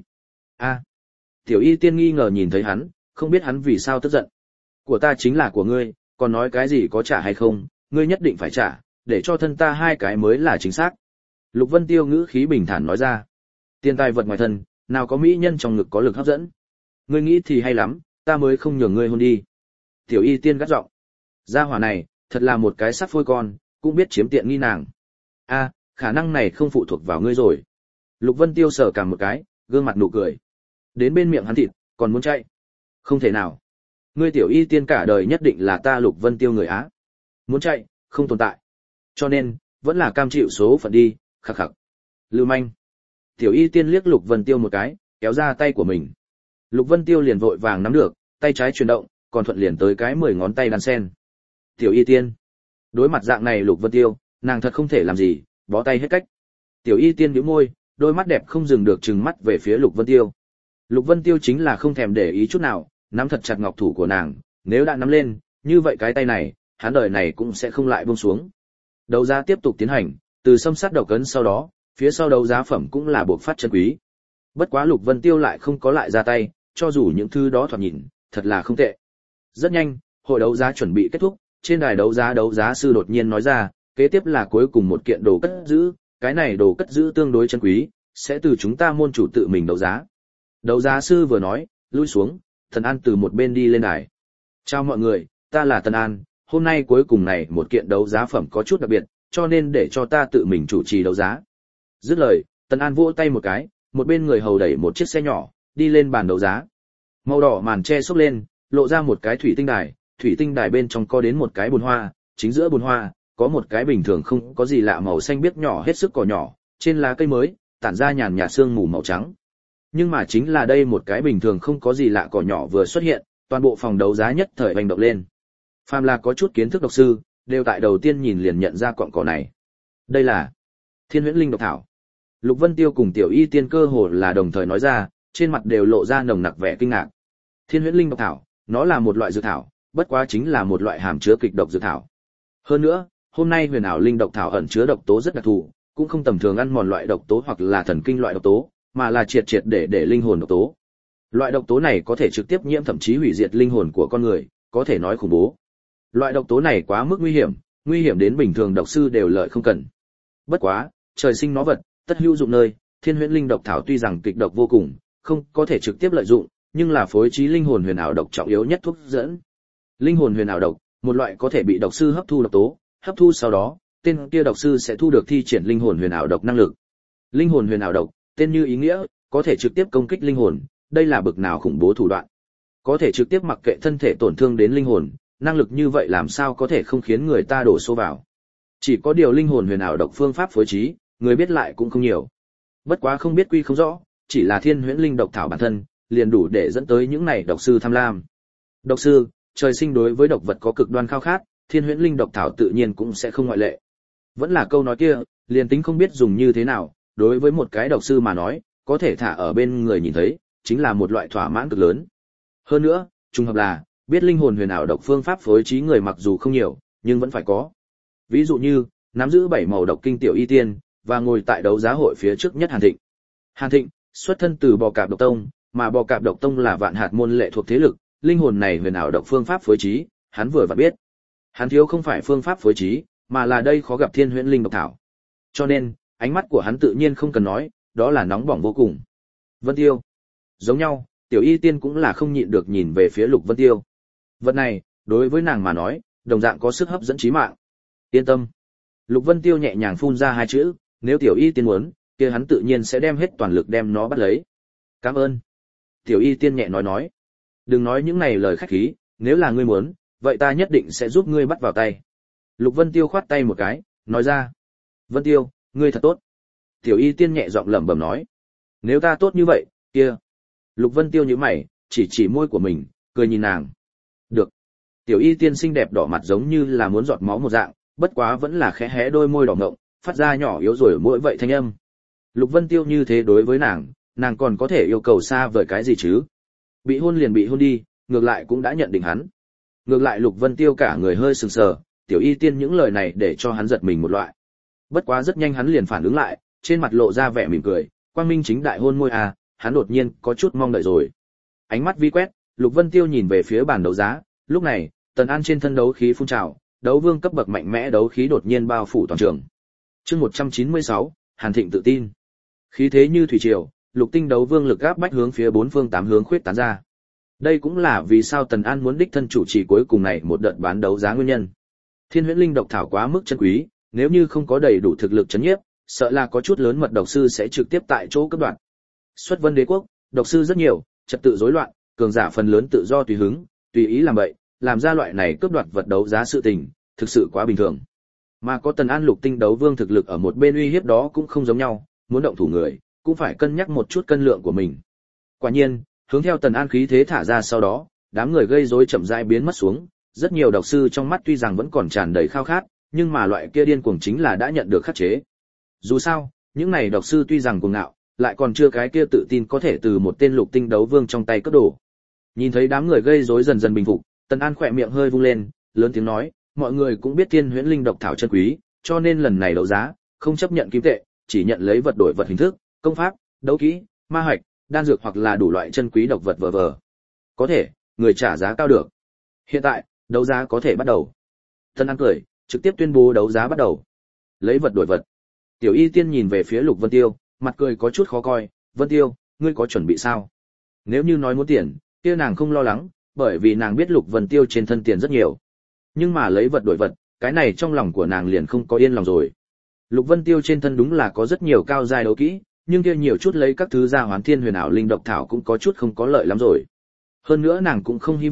Tiểu Y Tiên nghi ngờ nhìn thấy hắn, không biết hắn vì sao tức giận. Của ta chính là của ngươi, còn nói cái gì có trả hay không, ngươi nhất định phải trả, để cho thân ta hai cái mới là chính xác. Lục Vân Tiêu ngữ khí bình thản nói ra. Tiền tài vật ngoài thân, nào có mỹ nhân trong ngực có lực hấp dẫn. Ngươi nghĩ thì hay lắm, ta mới không nhường ngươi hôn đi. Tiểu Y Tiên gắt giọng. Gia hỏa này, thật là một cái sắt phôi con, cũng biết chiếm tiện nghi nàng. Khả năng này không phụ thuộc vào ngươi rồi. Lục Vân Tiêu sờ cả một cái, gương mặt nụ cười. Đến bên miệng hắn thịt, còn muốn chạy. Không thể nào. Ngươi Tiểu Y Tiên cả đời nhất định là ta Lục Vân Tiêu người Á. Muốn chạy, không tồn tại. Cho nên, vẫn là cam chịu số phận đi, khắc khắc. Lưu manh. Tiểu Y Tiên liếc Lục Vân Tiêu một cái, kéo ra tay của mình. Lục Vân Tiêu liền vội vàng nắm được, tay trái chuyển động, còn thuận liền tới cái 10 ngón tay đan sen. Tiểu Y Tiên. Đối mặt dạng này Lục Vân Tiêu, nàng thật không thể làm gì, bó tay hết cách. Tiểu Y Tiên nhíu môi, đôi mắt đẹp không dừng được trừng mắt về phía Lục Vân Tiêu. Lục Vân Tiêu chính là không thèm để ý chút nào, nắm thật chặt ngọc thủ của nàng, nếu đã nắm lên, như vậy cái tay này, hắn đời này cũng sẽ không lại buông xuống. Đấu giá tiếp tục tiến hành, từ xâm sát độc ấn sau đó, phía sau đấu giá phẩm cũng là buộc phát chân quý. Bất quá Lục Vân Tiêu lại không có lại ra tay, cho dù những thứ đó thoạt nhìn, thật là không tệ. Rất nhanh, hội đấu giá chuẩn bị kết thúc, trên đài đấu giá sư đột nhiên nói ra, kế tiếp là cuối cùng một kiện đồ cất giữ, cái này đồ cất giữ tương đối chân quý, sẽ từ chúng ta môn chủ tự mình đấu giá. Đấu giá sư vừa nói, lui xuống, Tần An từ một bên đi lên đài. Chào mọi người, ta là Tần An, hôm nay cuối cùng này một kiện đấu giá phẩm có chút đặc biệt, cho nên để cho ta tự mình chủ trì đấu giá. Dứt lời, Tần An vỗ tay một cái, một bên người hầu đẩy một chiếc xe nhỏ, đi lên bàn đấu giá. Màu đỏ màn che xốc lên, lộ ra một cái thủy tinh đài, thủy tinh đài bên trong có đến một cái bồn hoa, chính giữa bồn hoa có một cái bình thường không có gì lạ màu xanh biếc nhỏ hết sức cỏ nhỏ, trên lá cây mới tản ra nhàn nhạt sương mù màu trắng. Nhưng mà chính là đây một cái bình thường không có gì lạ cỏ nhỏ vừa xuất hiện, toàn bộ phòng đấu giá nhất thời hành động lên. Phàm là có chút kiến thức độc sư, đều tại đầu tiên nhìn liền nhận ra cọng cỏ này. Đây là Thiên Huyễn Linh độc thảo. Lục Vân Tiêu cùng Tiểu Y Tiên cơ hồ là đồng thời nói ra, trên mặt đều lộ ra nồng nặc vẻ kinh ngạc. Thiên Huyễn Linh độc thảo, nó là một loại dược thảo, bất quá chính là một loại hàm chứa kịch độc dược thảo. Hơn nữa, hôm nay huyền ảo linh độc thảo ẩn chứa độc tố rất đặc thù, cũng không tầm thường ăn mòn loại độc tố hoặc là thần kinh loại độc tố, mà là triệt triệt để linh hồn độc tố. Loại độc tố này có thể trực tiếp nhiễm thậm chí hủy diệt linh hồn của con người, có thể nói khủng bố. Loại độc tố này quá mức nguy hiểm đến bình thường độc sư đều lợi không cần. Bất quá, trời sinh nó vật, tất hữu dụng nơi, Thiên Huyễn Linh độc thảo tuy rằng kịch độc vô cùng, không có thể trực tiếp lợi dụng, nhưng là phối trí linh hồn huyền ảo độc trọng yếu nhất thuốc dẫn. Linh hồn huyền ảo độc, một loại có thể bị độc sư hấp thu độc tố, hấp thu sau đó, tên kia độc sư sẽ thu được thi triển linh hồn huyền ảo độc năng lực. Linh hồn huyền ảo độc, tên như ý nghĩa, có thể trực tiếp công kích linh hồn, đây là bực nào khủng bố thủ đoạn. Có thể trực tiếp mặc kệ thân thể tổn thương đến linh hồn, năng lực như vậy làm sao có thể không khiến người ta đổ xô vào. Chỉ có điều linh hồn huyền ảo độc phương pháp phối trí, người biết lại cũng không nhiều. Bất quá không biết quy không rõ, chỉ là Thiên Huyễn Linh độc thảo bản thân, liền đủ để dẫn tới những này độc sư tham lam. Độc sư, trời sinh đối với độc vật có cực đoan khao khát, Thiên Huyễn Linh độc thảo tự nhiên cũng sẽ không ngoại lệ. Vẫn là câu nói kia, liền tính không biết dùng như thế nào, đối với một cái độc sư mà nói, có thể thả ở bên người nhìn thấy, chính là một loại thỏa mãn cực lớn. Hơn nữa, trùng hợp là, biết linh hồn huyền ảo độc phương pháp phối trí người mặc dù không nhiều, nhưng vẫn phải có. Ví dụ như, nắm giữ 7 màu độc kinh Tiểu Y Tiên, và ngồi tại đấu giá hội phía trước nhất Hàn Thịnh. Hàn Thịnh, xuất thân từ Bò Cạp Độc Tông, mà Bò Cạp Độc Tông là vạn hạt môn lệ thuộc thế lực, linh hồn này huyền ảo độc phương pháp phối trí, hắn vừa vặn biết. Hắn thiếu không phải phương pháp phối trí, mà là đây khó gặp Thiên Huyễn Linh độc thảo. Cho nên, ánh mắt của hắn tự nhiên không cần nói, đó là nóng bỏng vô cùng. Vân Tiêu. Giống nhau, Tiểu Y Tiên cũng là không nhịn được nhìn về phía Lục Vân Tiêu. Vật này, đối với nàng mà nói, đồng dạng có sức hấp dẫn chí mạng. Yên tâm. Lục Vân Tiêu nhẹ nhàng phun ra hai chữ, nếu Tiểu Y Tiên muốn, kia hắn tự nhiên sẽ đem hết toàn lực đem nó bắt lấy. Cảm ơn. Tiểu Y Tiên nhẹ nói. Đừng nói những này lời khách khí, nếu là ngươi muốn, vậy ta nhất định sẽ giúp ngươi bắt vào tay. Lục Vân Tiêu khoát tay một cái, nói ra. Vân Tiêu, ngươi thật tốt. Tiểu Y Tiên nhẹ giọng lẩm bẩm nói. Nếu ta tốt như vậy, kia. Lục Vân Tiêu nhíu mày, chỉ môi của mình, cười nhìn nàng. Được. Tiểu Y Tiên xinh đẹp đỏ mặt giống như là muốn giọt máu một dạng, bất quá vẫn là khẽ hé đôi môi đỏ ngọng, phát ra nhỏ yếu rồi mỗi vậy thanh âm. Lục Vân Tiêu như thế đối với nàng còn có thể yêu cầu xa vời cái gì chứ? Bị hôn liền bị hôn đi, ngược lại cũng đã nhận định hắn. Ngược lại Lục Vân Tiêu cả người hơi sừng sờ, Tiểu Y Tiên những lời này để cho hắn giật mình một loại. Bất quá rất nhanh hắn liền phản ứng lại, trên mặt lộ ra vẻ mỉm cười, quang minh chính đại hôn môi à, hắn đột nhiên có chút mong đợi rồi. Ánh mắt vi quét, Lục Vân Tiêu nhìn về phía bàn đấu giá, lúc này, Tần An trên thân đấu khí phun trào, đấu vương cấp bậc mạnh mẽ đấu khí đột nhiên bao phủ toàn trường. Chương 196, Hàn Thịnh tự tin. Khí thế như thủy triều, Lục Tinh đấu vương lực áp bách hướng phía bốn phương tám hướng khuyết tán ra. Đây cũng là vì sao Tần An muốn đích thân chủ trì cuối cùng này một đợt bán đấu giá nguyên nhân. Thiên Huyễn Linh độc thảo quá mức chân quý, nếu như không có đầy đủ thực lực chấn nhiếp, sợ là có chút lớn mật độc sư sẽ trực tiếp tại chỗ cướp đoạt. Xuất Vân Đế quốc, độc sư rất nhiều, trật tự rối loạn, cường giả phần lớn tự do tùy hứng, tùy ý làm vậy, làm ra loại này cướp đoạt vật đấu giá sự tình, thực sự quá bình thường. Mà có Tần An Lục Tinh đấu vương thực lực ở một bên uy hiếp đó cũng không giống nhau, muốn động thủ người, cũng phải cân nhắc một chút cân lượng của mình. Quả nhiên, hướng theo Tần An khí thế thả ra sau đó, đám người gây rối chậm rãi biến mất xuống, rất nhiều độc sư trong mắt tuy rằng vẫn còn tràn đầy khao khát, nhưng mà loại kia điên cuồng chính là đã nhận được khắc chế. Dù sao, những này độc sư tuy rằng cuồng ngạo, lại còn chưa cái kia tự tin có thể từ một tên Lục Tinh đấu vương trong tay cướp đồ. Nhìn thấy đám người gây rối dần dần bình phục, Tần An khỏe miệng hơi vung lên, lớn tiếng nói, mọi người cũng biết Thiên Huyễn Linh độc thảo chân quý, cho nên lần này đấu giá, không chấp nhận kim tệ, chỉ nhận lấy vật đổi vật hình thức, công pháp, đấu kỹ, ma hạch, đan dược hoặc là đủ loại chân quý độc vật vờ. Có thể, người trả giá cao được. Hiện tại, đấu giá có thể bắt đầu. Tần An cười, trực tiếp tuyên bố đấu giá bắt đầu. Lấy vật đổi vật. Tiểu Y Tiên nhìn về phía Lục Vân Tiêu, mặt cười có chút khó coi, "Vân Tiêu, ngươi có chuẩn bị sao?" Nếu như nói muốn tiền, kia nàng không lo lắng, bởi vì nàng biết Lục Vân Tiêu trên thân tiền rất nhiều. Nhưng mà lấy vật đổi vật, cái này trong lòng của nàng liền không có yên lòng rồi. Lục Vân Tiêu trên thân đúng là có rất nhiều cao giai đấu kỹ, nhưng kia nhiều chút lấy các thứ ra hoán thiên huyền ảo linh độc thảo cũng có chút không có lợi lắm rồi. Hơn nữa nàng cũng không hy vọng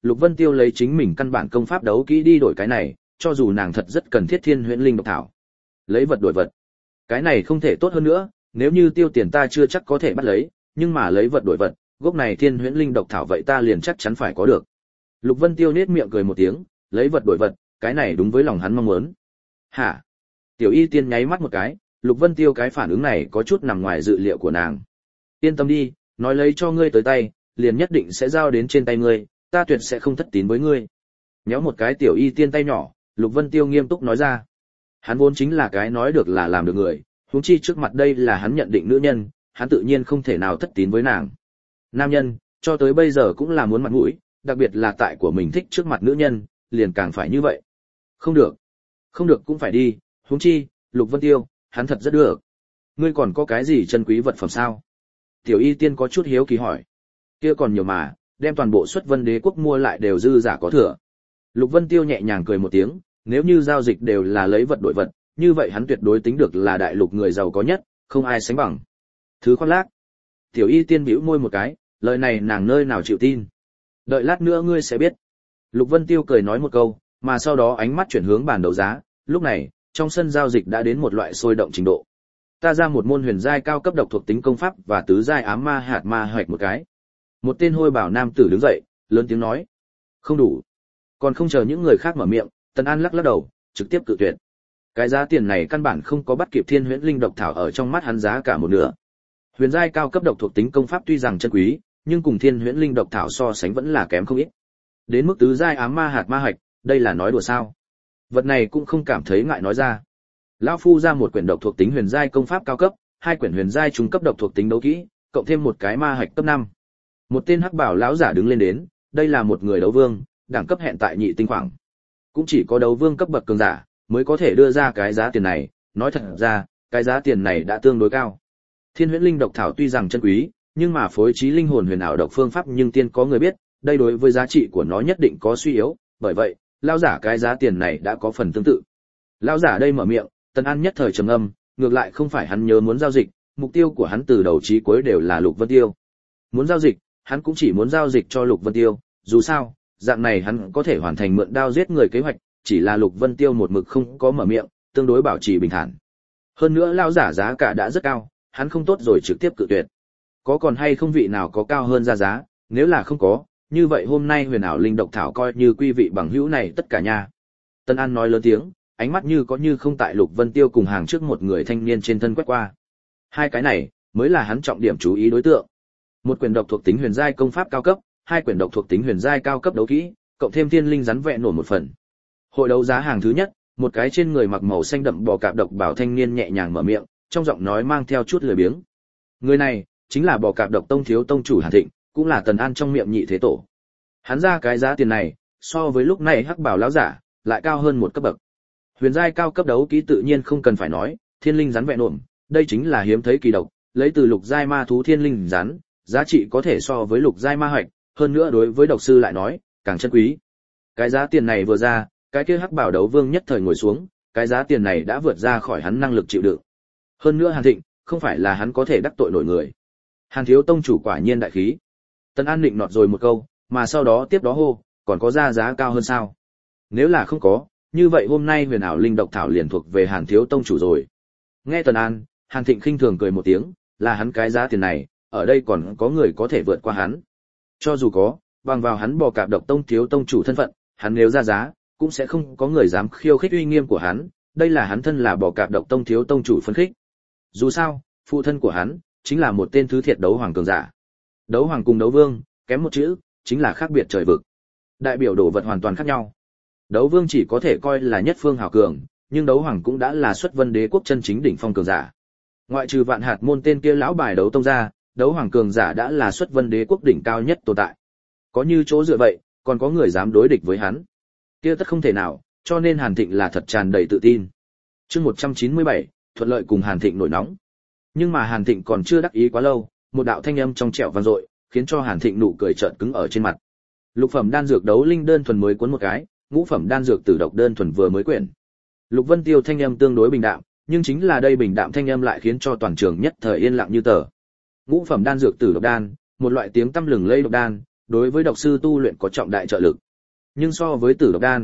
Lục Vân Tiêu lấy chính mình căn bản công pháp đấu kỹ đi đổi cái này, cho dù nàng thật rất cần thiết Thiên Huyễn Linh độc thảo. Lấy vật đổi vật. Cái này không thể tốt hơn nữa, nếu như tiêu tiền ta chưa chắc có thể bắt lấy, nhưng mà lấy vật đổi vật, gốc này Thiên Huyễn Linh độc thảo vậy ta liền chắc chắn phải có được. Lục Vân Tiêu nhếch miệng cười một tiếng, lấy vật đổi vật, cái này đúng với lòng hắn mong muốn. Hả? Tiểu Y Tiên nháy mắt một cái, Lục Vân Tiêu cái phản ứng này có chút nằm ngoài dự liệu của nàng. Yên tâm đi, nói lấy cho ngươi tới tay, liền nhất định sẽ giao đến trên tay ngươi, ta tuyệt sẽ không thất tín với ngươi. Nhéo một cái Tiểu Y Tiên tay nhỏ, Lục Vân Tiêu nghiêm túc nói ra. Hắn vốn chính là cái nói được là làm được người, huống chi trước mặt đây là hắn nhận định nữ nhân, hắn tự nhiên không thể nào thất tín với nàng. Nam nhân, cho tới bây giờ cũng là muốn mặt mũi, đặc biệt là tại của mình thích trước mặt nữ nhân, liền càng phải như vậy. Không được. Không được cũng phải đi, huống chi, Lục Vân Tiêu, hắn thật rất được. Ngươi còn có cái gì chân quý vật phẩm sao? Tiểu Y Tiên có chút hiếu kỳ hỏi. Kia còn nhiều mà, đem toàn bộ xuất Vân Đế quốc mua lại đều dư giả có thừa. Lục Vân Tiêu nhẹ nhàng cười một tiếng, nếu như giao dịch đều là lấy vật đổi vật, như vậy hắn tuyệt đối tính được là đại lục người giàu có nhất, không ai sánh bằng. Thứ khoác lác. Tiểu Y Tiên bĩu môi một cái, lời này nàng nơi nào chịu tin. Đợi lát nữa ngươi sẽ biết. Lục Vân Tiêu cười nói một câu, mà sau đó ánh mắt chuyển hướng bàn đấu giá, lúc này, trong sân giao dịch đã đến một loại sôi động trình độ. Ta ra một môn huyền giai cao cấp độc thuộc tính công pháp và tứ giai ám ma hạt ma hoạch một cái. Một tên hôi bảo nam tử đứng dậy, lớn tiếng nói. Không đủ. Còn không chờ những người khác mở miệng, Tần An lắc lắc đầu, trực tiếp cự tuyệt. Cái giá tiền này căn bản không có bắt kịp Thiên Huyễn Linh độc thảo ở trong mắt hắn giá cả một nửa. Huyền giai cao cấp độc thuộc tính công pháp tuy rằng chân quý, nhưng cùng Thiên Huyễn Linh độc thảo so sánh vẫn là kém không ít. Đến mức tứ giai ám ma hạt ma hạch, đây là nói đùa sao? Vật này cũng không cảm thấy ngại nói ra. Lão phu ra một quyển độc thuộc tính huyền giai công pháp cao cấp, hai quyển huyền giai trung cấp độc thuộc tính đấu kỹ, cộng thêm một cái ma hạch cấp 5. Một tên hắc bảo lão giả đứng lên đến, đây là một người đấu vương, đẳng cấp hẹn tại nhị tinh khoảng. Cũng chỉ có đấu vương cấp bậc cường giả mới có thể đưa ra cái giá tiền này, nói thật ra, cái giá tiền này đã tương đối cao. Thiên Huyễn Linh độc thảo tuy rằng chân quý, nhưng mà phối trí linh hồn huyền ảo độc phương pháp nhưng tiên có người biết, đây đối với giá trị của nó nhất định có suy yếu, bởi vậy, lão giả cái giá tiền này đã có phần tương tự. Lão giả đây mở miệng, Tần An nhất thời trầm ngâm, ngược lại không phải hắn nhớ muốn giao dịch, mục tiêu của hắn từ đầu chí cuối đều là Lục Vân Tiêu. Muốn giao dịch, hắn cũng chỉ muốn giao dịch cho Lục Vân Tiêu, dù sao, dạng này hắn có thể hoàn thành mượn đao giết người kế hoạch, chỉ là Lục Vân Tiêu một mực không có mở miệng, tương đối bảo trì bình thản. Hơn nữa lão giả giá cả đã rất cao, hắn không tốt rồi trực tiếp cự tuyệt. Có còn hay không vị nào có cao hơn ra giá, nếu là không có, như vậy hôm nay huyền ảo linh độc thảo coi như quý vị bằng hữu này tất cả nha. Tân An nói lớn tiếng, ánh mắt như có như không tại Lục Vân Tiêu cùng hàng trước một người thanh niên trên thân quét qua. Hai cái này mới là hắn trọng điểm chú ý đối tượng. Một quyển độc thuộc tính huyền giai công pháp cao cấp, hai quyển độc thuộc tính huyền giai cao cấp đấu kỹ, cộng thêm thiên linh rắn vẹn nổi một phần. Hội đấu giá hàng thứ nhất, một cái trên người mặc màu xanh đậm bò cạp độc bảo thanh niên nhẹ nhàng mở miệng, trong giọng nói mang theo chút lười biếng. Người này chính là bò cạp độc tông thiếu tông chủ Hàn Thịnh, cũng là Tần An trong miệng nhị thế tổ. Hắn ra cái giá tiền này, so với lúc này hắc bảo lão giả, lại cao hơn một cấp bậc. Huyền giai cao cấp đấu kỹ tự nhiên không cần phải nói, thiên linh rắn vẹn ổn, đây chính là hiếm thấy kỳ độc, lấy từ lục giai ma thú thiên linh rắn, giá trị có thể so với lục giai ma hạch, hơn nữa đối với độc sư lại nói, càng chân quý. Cái giá tiền này vừa ra, cái kia hắc bảo đấu vương nhất thời ngồi xuống, cái giá tiền này đã vượt ra khỏi hắn năng lực chịu đựng. Hơn nữa Hàn Thịnh, không phải là hắn có thể đắc tội nổi người. Hàn thiếu tông chủ quả nhiên đại khí. Tần An định nọt rồi một câu, mà sau đó tiếp đó hô, còn có ra giá cao hơn sao? Nếu là không có, như vậy hôm nay huyền ảo linh độc thảo liền thuộc về Hàn thiếu tông chủ rồi. Nghe Tần An, Hàn Thịnh khinh thường cười một tiếng, là hắn cái giá tiền này, ở đây còn có người có thể vượt qua hắn. Cho dù có, bằng vào hắn bò cạp độc tông thiếu tông chủ thân phận, hắn nếu ra giá, cũng sẽ không có người dám khiêu khích uy nghiêm của hắn, đây là hắn thân là bò cạp độc tông thiếu tông chủ phân khích. Dù sao, phụ thân của hắn chính là một tên thứ thiệt đấu hoàng cường giả. Đấu hoàng cùng đấu vương, kém một chữ, chính là khác biệt trời vực. Đại biểu đồ vật hoàn toàn khác nhau. Đấu vương chỉ có thể coi là nhất phương hào cường, nhưng đấu hoàng cũng đã là xuất vân đế quốc chân chính đỉnh phong cường giả. Ngoại trừ vạn hạt môn tên kia lão bài đấu tông ra, đấu hoàng cường giả đã là xuất vân đế quốc đỉnh cao nhất tồn tại. Có như chỗ dựa vậy, còn có người dám đối địch với hắn. Kia tất không thể nào, cho nên Hàn Thịnh là thật tràn đầy tự tin. Chương 197, thuận lợi cùng Hàn Thịnh nổi nóng. Nhưng mà Hàn Thịnh còn chưa đắc ý quá lâu, một đạo thanh âm trong trẻo vang dội, khiến cho Hàn Thịnh nụ cười chợt cứng ở trên mặt. Lục phẩm đan dược đấu linh đơn thuần mới cuốn một cái, ngũ phẩm đan dược tử độc đơn thuần vừa mới quyển. Lục Vân Tiêu thanh âm tương đối bình đạm, nhưng chính là đây bình đạm thanh âm lại khiến cho toàn trường nhất thời yên lặng như tờ. Ngũ phẩm đan dược tử độc đan, một loại tiếng tăm lừng lây độc đan, đối với độc sư tu luyện có trọng đại trợ lực. Nhưng so với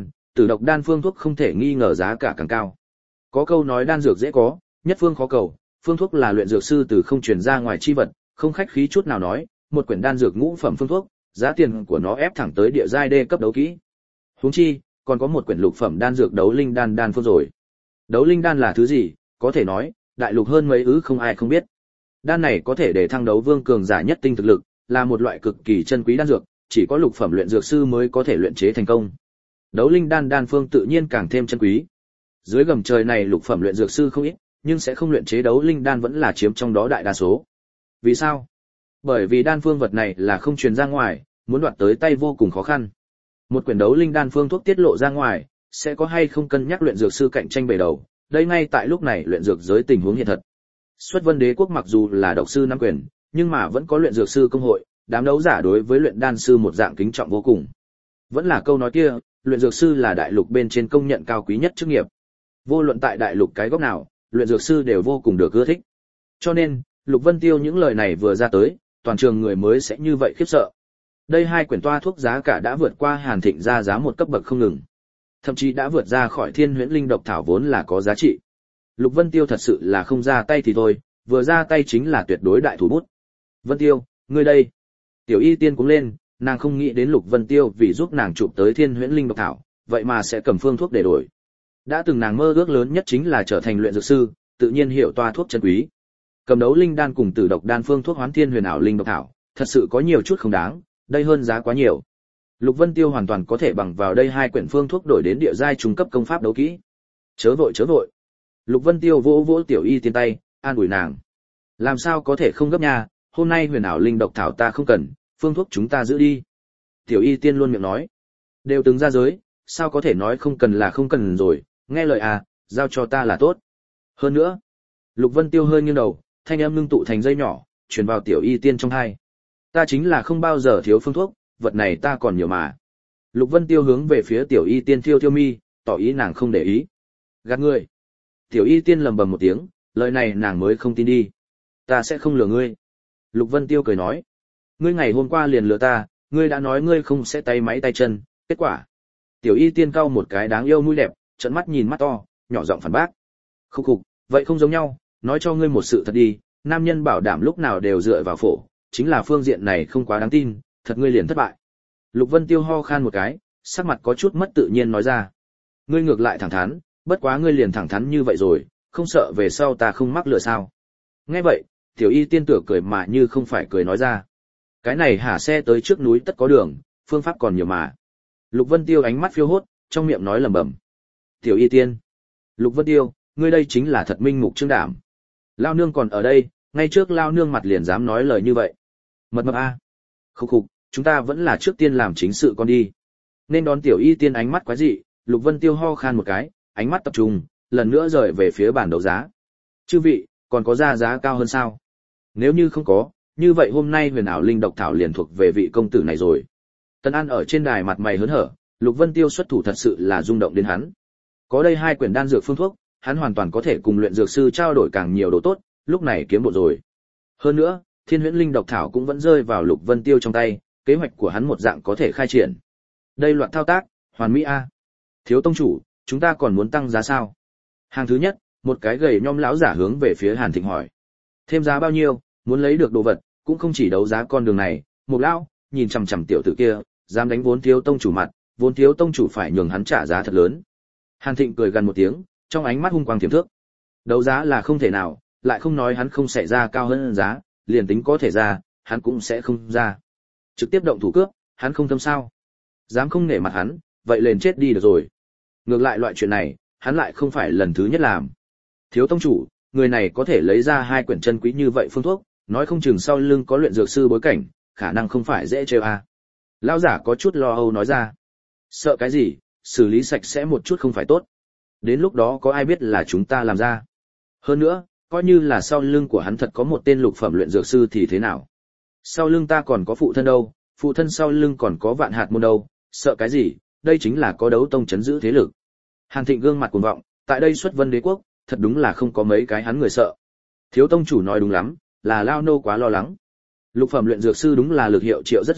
tử độc đan phương thuốc không thể nghi ngờ giá cả càng cao. Có câu nói đan dược dễ có, nhất phương khó cầu, phương thuốc là luyện dược sư từ không truyền ra ngoài chi vật, không khách khí chút nào nói, một quyển đan dược ngũ phẩm phương thuốc, giá tiền của nó ép thẳng tới địa giai đê cấp đấu kỹ. Huống chi, còn có một quyển lục phẩm đan dược đấu linh đan phương rồi. Đấu linh đan là thứ gì, có thể nói, đại lục hơn mấy không ai không biết. Đan này có thể để thăng đấu vương cường giả nhất tinh thực lực, là một loại cực kỳ chân quý đan dược, chỉ có lục phẩm luyện dược sư mới có thể luyện chế thành công. Đấu linh đan phương tự nhiên càng thêm chân quý. Dưới gầm trời này lục phẩm luyện dược sư không ít, nhưng sẽ không luyện chế đấu linh đan vẫn là chiếm trong đó đại đa số. Vì sao? Bởi vì đan phương vật này là không truyền ra ngoài, muốn đoạt tới tay vô cùng khó khăn. Một quyển đấu linh đan phương thuốc tiết lộ ra ngoài, sẽ có hay không cân nhắc luyện dược sư cạnh tranh bề đầu, đây ngay tại lúc này luyện dược giới tình huống hiện thật. Xuất Vân Đế quốc mặc dù là độc sư nắm quyền, nhưng mà vẫn có luyện dược sư công hội, đám đấu giả đối với luyện đan sư một dạng kính trọng vô cùng. Vẫn là câu nói kia, luyện dược sư là đại lục bên trên công nhận cao quý nhất chức nghiệp. Vô luận tại đại lục cái góc nào, luyện dược sư đều vô cùng được ưa thích. Cho nên, Lục Vân Tiêu những lời này vừa ra tới, toàn trường người mới sẽ như vậy khiếp sợ. Đây hai quyển toa thuốc giá cả đã vượt qua Hàn Thịnh ra giá một cấp bậc không ngừng, thậm chí đã vượt ra khỏi Thiên Huyễn Linh độc thảo vốn là có giá trị. Lục Vân Tiêu thật sự là không ra tay thì thôi, vừa ra tay chính là tuyệt đối đại thủ bút. Vân Tiêu, ngươi đây. Tiểu Y Tiên cũng lên, nàng không nghĩ đến Lục Vân Tiêu vì giúp nàng chụp tới Thiên Huyễn Linh độc thảo, vậy mà sẽ cầm phương thuốc để đổi. Đã từng nàng mơ ước lớn nhất chính là trở thành luyện dược sư, tự nhiên hiểu toa thuốc chân quý. Cầm đấu linh đan cùng tử độc đan phương thuốc hoán thiên huyền ảo linh độc thảo, thật sự có nhiều chút không đáng, đây hơn giá quá nhiều. Lục Vân Tiêu hoàn toàn có thể bằng vào đây hai quyển phương thuốc đổi đến địa giai trung cấp công pháp đấu kỹ. Chớ vội. Lục Vân Tiêu vỗ vỗ Tiểu Y Tiên tay, an ủi nàng. Làm sao có thể không gấp nha, hôm nay huyền ảo linh độc thảo ta không cần, phương thuốc chúng ta giữ đi. Tiểu Y Tiên luôn miệng nói. Đều từng ra giới, sao có thể nói không cần là không cần rồi, nghe lời à, giao cho ta là tốt. Hơn nữa, Lục Vân Tiêu hơi nghiêng đầu, thanh âm ngưng tụ thành dây nhỏ, truyền vào Tiểu Y Tiên trong tai. Ta chính là không bao giờ thiếu phương thuốc, vật này ta còn nhiều mà. Lục Vân Tiêu hướng về phía Tiểu Y Tiên thiêu mi, tỏ ý nàng không để ý. Gạt ngươi. Tiểu Y Tiên lầm bầm một tiếng, lời này nàng mới không tin đi. Ta sẽ không lừa ngươi. Lục Vân Tiêu cười nói. Ngươi ngày hôm qua liền lừa ta, ngươi đã nói ngươi không sẽ tay máy tay chân, kết quả. Tiểu Y Tiên cau một cái đáng yêu mũi đẹp, trợn mắt nhìn mắt to, nhỏ giọng phản bác. Khục, vậy không giống nhau, nói cho ngươi một sự thật đi, nam nhân bảo đảm lúc nào đều dựa vào phổ, chính là phương diện này không quá đáng tin, thật ngươi liền thất bại. Lục Vân Tiêu ho khan một cái, sắc mặt có chút mất tự nhiên nói ra. Ngươi ngược lại thẳng thắn, bất quá ngươi liền thẳng thắn như vậy rồi, không sợ về sau ta không mắc lừa sao? Nghe vậy, Tiểu Y Tiên tựa cười mà như không phải cười nói ra. Cái này hả xe tới trước núi tất có đường, phương pháp còn nhiều mà. Lục Vân Tiêu ánh mắt phiêu hốt, trong miệng nói lẩm bẩm. Tiểu Y Tiên, Lục Vân Tiêu, ngươi đây chính là thật minh mục trương đảm. Lao nương còn ở đây, ngay trước lao nương mặt liền dám nói lời như vậy. Mập a. Khục, chúng ta vẫn là trước tiên làm chính sự con đi. Nên đón Tiểu Y Tiên ánh mắt quái dị, Lục Vân Tiêu ho khan một cái, ánh mắt tập trung, lần nữa rời về phía bàn đấu giá. Chư vị, còn có ra giá cao hơn sao? Nếu như không có, như vậy hôm nay huyền ảo linh độc thảo liền thuộc về vị công tử này rồi. Tân An ở trên đài mặt mày hớn hở, Lục Vân Tiêu xuất thủ thật sự là rung động đến hắn. Có đây hai quyển đan dược phương thuốc, hắn hoàn toàn có thể cùng luyện dược sư trao đổi càng nhiều đồ tốt, lúc này kiếm bộ rồi. Hơn nữa, Thiên Huyễn Linh độc thảo cũng vẫn rơi vào Lục Vân Tiêu trong tay, kế hoạch của hắn một dạng có thể khai triển. Đây loạt thao tác, hoàn mỹ a. Thiếu tông chủ, chúng ta còn muốn tăng giá sao? Hàng thứ nhất, một cái gầy nhom lão giả hướng về phía Hàn Thịnh hỏi. Thêm giá bao nhiêu, muốn lấy được đồ vật, cũng không chỉ đấu giá con đường này. Một lão, nhìn chằm chằm tiểu tử kia, dám đánh vốn thiếu tông chủ mặt, vốn thiếu tông chủ phải nhường hắn trả giá thật lớn. Hàn Thịnh cười gần một tiếng, trong ánh mắt hung quang tiềm thước. Đấu giá là không thể nào, lại không nói hắn không sẽ ra cao hơn giá, liền tính có thể ra, hắn cũng sẽ không ra. Trực tiếp động thủ cướp, hắn không thâm sao? Dám không nể mặt hắn, vậy liền chết đi được rồi. Ngược lại loại chuyện này, hắn lại không phải lần thứ nhất làm. Thiếu tông chủ, người này có thể lấy ra hai quyển chân quý như vậy phương thuốc, nói không chừng sau lưng có luyện dược sư bối cảnh, khả năng không phải dễ trêu a. Lão giả có chút lo âu nói ra. Sợ cái gì, xử lý sạch sẽ một chút không phải tốt. Đến lúc đó có ai biết là chúng ta làm ra. Hơn nữa, coi như là sau lưng của hắn thật có một tên lục phẩm luyện dược sư thì thế nào. Sau lưng ta còn có phụ thân đâu, phụ thân sau lưng còn có vạn hạt môn đâu, sợ cái gì, đây chính là có đấu tông chấn giữ thế lực. Hàn Thịnh gương mặt cuồng vọng, tại đây Xuất Vân Đế quốc, thật đúng là không có mấy cái hắn người sợ. Thiếu tông chủ nói đúng lắm, là lao nô quá lo lắng. Lục phẩm luyện dược sư đúng là lực hiệu triệu rất rộng,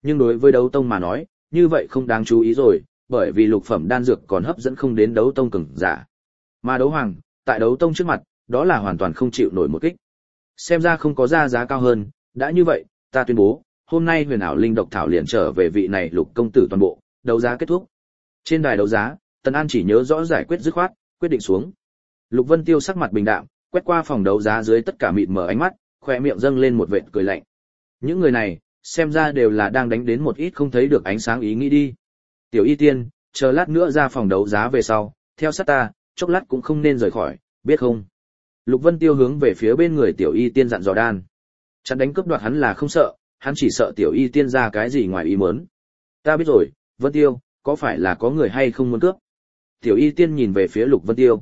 nhưng đối với đấu tông mà nói, như vậy không đáng chú ý rồi, bởi vì lục phẩm đan dược còn hấp dẫn không đến đấu tông cường giả. Mà đấu hoàng, tại đấu tông trước mặt, đó là hoàn toàn không chịu nổi một kích. Xem ra không có ra giá cao hơn, đã như vậy, ta tuyên bố, hôm nay huyền ảo linh độc thảo liền trở về vị này lục công tử toàn bộ, đấu giá kết thúc. Trên đài đấu giá, Tần An chỉ nhớ rõ giải quyết dứt khoát, quyết định xuống. Lục Vân Tiêu sắc mặt bình đạm, quét qua phòng đấu giá dưới tất cả mịt mờ ánh mắt, khóe miệng dâng lên một vệt cười lạnh. Những người này, xem ra đều là đang đánh đến một ít không thấy được ánh sáng ý nghĩ đi. Tiểu Y Tiên, chờ lát nữa ra phòng đấu giá về sau, theo sát ta, chốc lát cũng không nên rời khỏi, biết không? Lục Vân Tiêu hướng về phía bên người Tiểu Y Tiên dặn dò đan. Chặn đánh cướp đoạt hắn là không sợ, hắn chỉ sợ Tiểu Y Tiên ra cái gì ngoài ý muốn. Ta biết rồi, Vân Tiêu, có phải là có người hay không muốn cướp? Tiểu Y Tiên nhìn về phía Lục Vân Tiêu.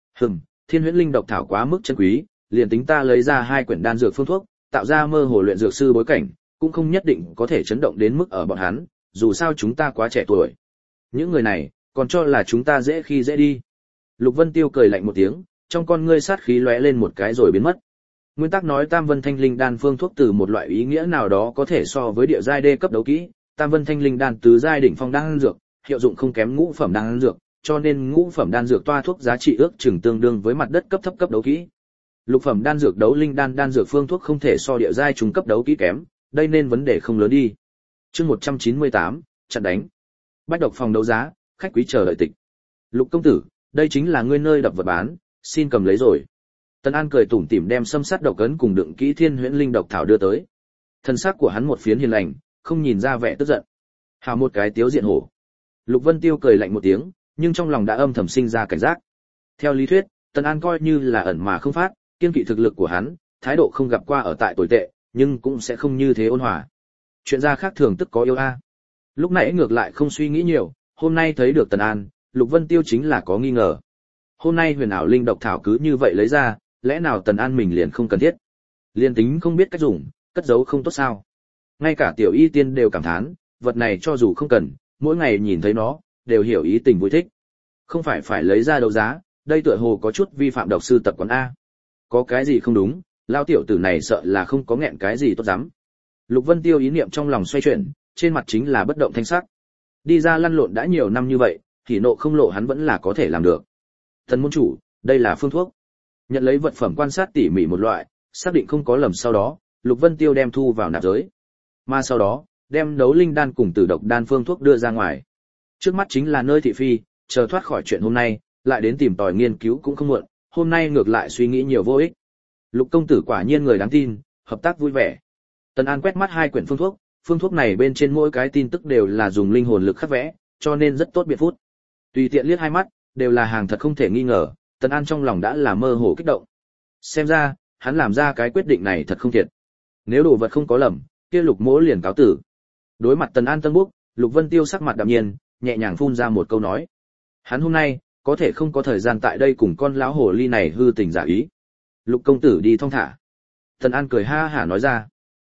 Thiên huyễn linh độc thảo quá mức chân quý, liền tính ta lấy ra 2 quyển đan dược phương thuốc, tạo ra mơ hồ luyện dược sư bối cảnh, cũng không nhất định có thể chấn động đến mức ở bọn hắn, dù sao chúng ta quá trẻ tuổi. Những người này, còn cho là chúng ta dễ khi dễ đi. Lục Vân Tiêu cười lạnh một tiếng, trong con ngươi sát khí lóe lên một cái rồi biến mất. Nguyên tắc nói Tam Vân Thanh Linh đan phương thuốc từ một loại ý nghĩa nào đó có thể so với địa giai đê cấp đấu kỹ, Tam Vân Thanh Linh đan tứ giai đỉnh phong đan dược, hiệu dụng không kém ngũ phẩm đan dược, cho nên ngũ phẩm đan dược toa thuốc giá trị ước chừng tương đương với mặt đất cấp thấp cấp đấu kỹ. Lục phẩm đan dược đấu linh đan đan dược phương thuốc không thể so địa giai trung cấp đấu kỹ kém, đây nên vấn đề không lớn đi. Chương 198, chặn đánh. Bách độc phòng đấu giá, khách quý chờ đợi tịch. Lục công tử, đây chính là ngươi nơi đập vật bán, xin cầm lấy rồi. Tần An cười tủm tỉm đem xâm sát độc ấn cùng đựng kỹ thiên huyễn linh độc thảo đưa tới. Thân xác của hắn một phiến hiền lành, không nhìn ra vẻ tức giận. Hào một cái tiếu diện hổ. Lục Vân Tiêu cười lạnh một tiếng, nhưng trong lòng đã âm thầm sinh ra cảnh giác. Theo lý thuyết, Tần An coi như là ẩn mà không phát, kiên kỵ thực lực của hắn, thái độ không gặp qua ở tại tồi tệ, nhưng cũng sẽ không như thế ôn hòa. Chuyện ra khác thường tức có yêu a. Lúc nãy ngược lại không suy nghĩ nhiều, hôm nay thấy được Tần An, Lục Vân Tiêu chính là có nghi ngờ. Hôm nay huyền ảo linh độc thảo cứ như vậy lấy ra, lẽ nào Tần An mình liền không cần thiết? Liên tính không biết cách dùng, cất giấu không tốt sao? Ngay cả Tiểu Y Tiên đều cảm thán, vật này cho dù không cần, mỗi ngày nhìn thấy nó, đều hiểu ý tình vui thích. Không phải lấy ra đấu giá, đây tựa hồ có chút vi phạm độc sư tập quán a. Có cái gì không đúng, lao tiểu tử này sợ là không có nghẹn cái gì tốt lắm. Lục Vân Tiêu ý niệm trong lòng xoay chuyển, trên mặt chính là bất động thanh sắc. Đi ra lăn lộn đã nhiều năm như vậy, thì nộ không lộ hắn vẫn là có thể làm được. Thần môn chủ, đây là phương thuốc. Nhận lấy vật phẩm quan sát tỉ mỉ một loại, xác định không có lầm sau đó, Lục Vân Tiêu đem thu vào nạp giới. Mà sau đó, đem đấu linh đan cùng tử độc đan phương thuốc đưa ra ngoài. Trước mắt chính là nơi thị phi, chờ thoát khỏi chuyện hôm nay, lại đến tìm tòi nghiên cứu cũng không muộn, hôm nay ngược lại suy nghĩ nhiều vô ích. Lục công tử quả nhiên người đáng tin, hợp tác vui vẻ. Tần An quét mắt 2 quyển phương thuốc này bên trên mỗi cái tin tức đều là dùng linh hồn lực khắc vẽ, cho nên rất tốt biệt phút. Tùy tiện liếc 2 mắt, đều là hàng thật không thể nghi ngờ, Tần An trong lòng đã là mơ hồ kích động. Xem ra, hắn làm ra cái quyết định này thật không thiệt. Nếu đồ vật không có lầm, kia Lục Mỗ liền cáo tử. Đối mặt Tần An tân búc, Lục Vân Tiêu sắc mặt đạm nhiên, nhẹ nhàng phun ra một câu nói. Hắn hôm nay, có thể không có thời gian tại đây cùng con lão hồ ly này hư tình giả ý. Lục công tử đi thong thả. Tần An cười ha hả nói ra.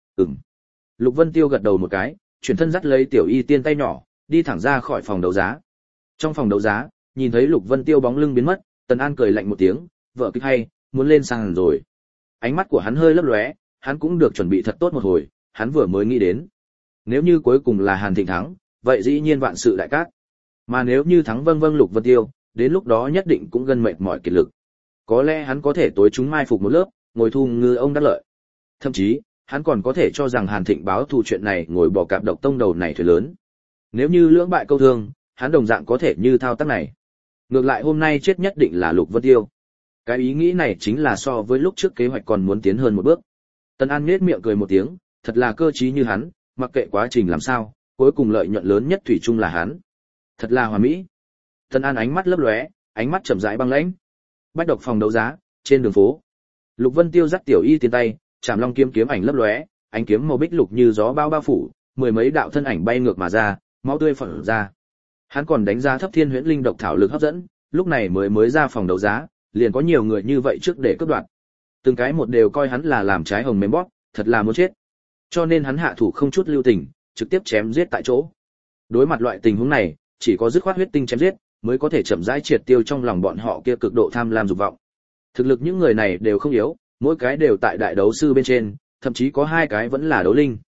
Lục Vân Tiêu gật đầu một cái, chuyển thân dắt lấy Tiểu Y Tiên tay nhỏ, đi thẳng ra khỏi phòng đấu giá. Trong phòng đấu giá, nhìn thấy Lục Vân Tiêu bóng lưng biến mất, Tần An cười lạnh một tiếng, vợ kịch hay, muốn lên sàn rồi. Ánh mắt của hắn hơi lấp lóe, hắn cũng được chuẩn bị thật tốt một hồi, hắn vừa mới nghĩ đến. Nếu như cuối cùng là Hàn Thịnh thắng, vậy dĩ nhiên vạn sự đại cát. Mà nếu như thắng vâng Lục Vân Tiêu, đến lúc đó nhất định cũng gân mệt mỏi kiệt lực. Có lẽ hắn có thể tối chúng mai phục một lớp, ngồi thu ngư ông đắc lợi. Thậm chí, hắn còn có thể cho rằng Hàn Thịnh báo thù chuyện này ngồi bỏ cạp độc tông đầu này thuyền lớn. Nếu như lưỡng bại câu thương, hắn đồng dạng có thể như thao tác này. Ngược lại hôm nay chết nhất định là Lục Vân Tiêu. Cái ý nghĩ này chính là so với lúc trước kế hoạch còn muốn tiến hơn một bước. Tần An nhếch miệng cười một tiếng, thật là cơ trí như hắn, mặc kệ quá trình làm sao, cuối cùng lợi nhuận lớn nhất thủy chung là hắn. Thật là hoàn mỹ. Tần An ánh mắt lấp lóe, ánh mắt chậm rãi băng lãnh. Bách độc phòng đấu giá, trên đường phố. Lục Vân Tiêu dắt Tiểu Y Tiên tay, Trảm Long kiếm kiếm ảnh lấp lóe, ánh kiếm màu bích lục như gió bao bao phủ, 10 mấy đạo thân ảnh bay ngược mà ra, máu tươi phở ra. Hắn còn đánh giá thấp thiên huyễn linh độc thảo lực hấp dẫn, lúc này mới ra phòng đấu giá, liền có nhiều người như vậy trước để cướp đoạt. Từng cái một đều coi hắn là làm trái hồng mềm bóp, thật là muốn chết. Cho nên hắn hạ thủ không chút lưu tình, trực tiếp chém giết tại chỗ. Đối mặt loại tình huống này, chỉ có dứt khoát huyết tinh chém giết, mới có thể chậm rãi triệt tiêu trong lòng bọn họ kia cực độ tham lam dục vọng. Thực lực những người này đều không yếu, mỗi cái đều tại đại đấu sư bên trên, thậm chí có 2 cái vẫn là đấu linh.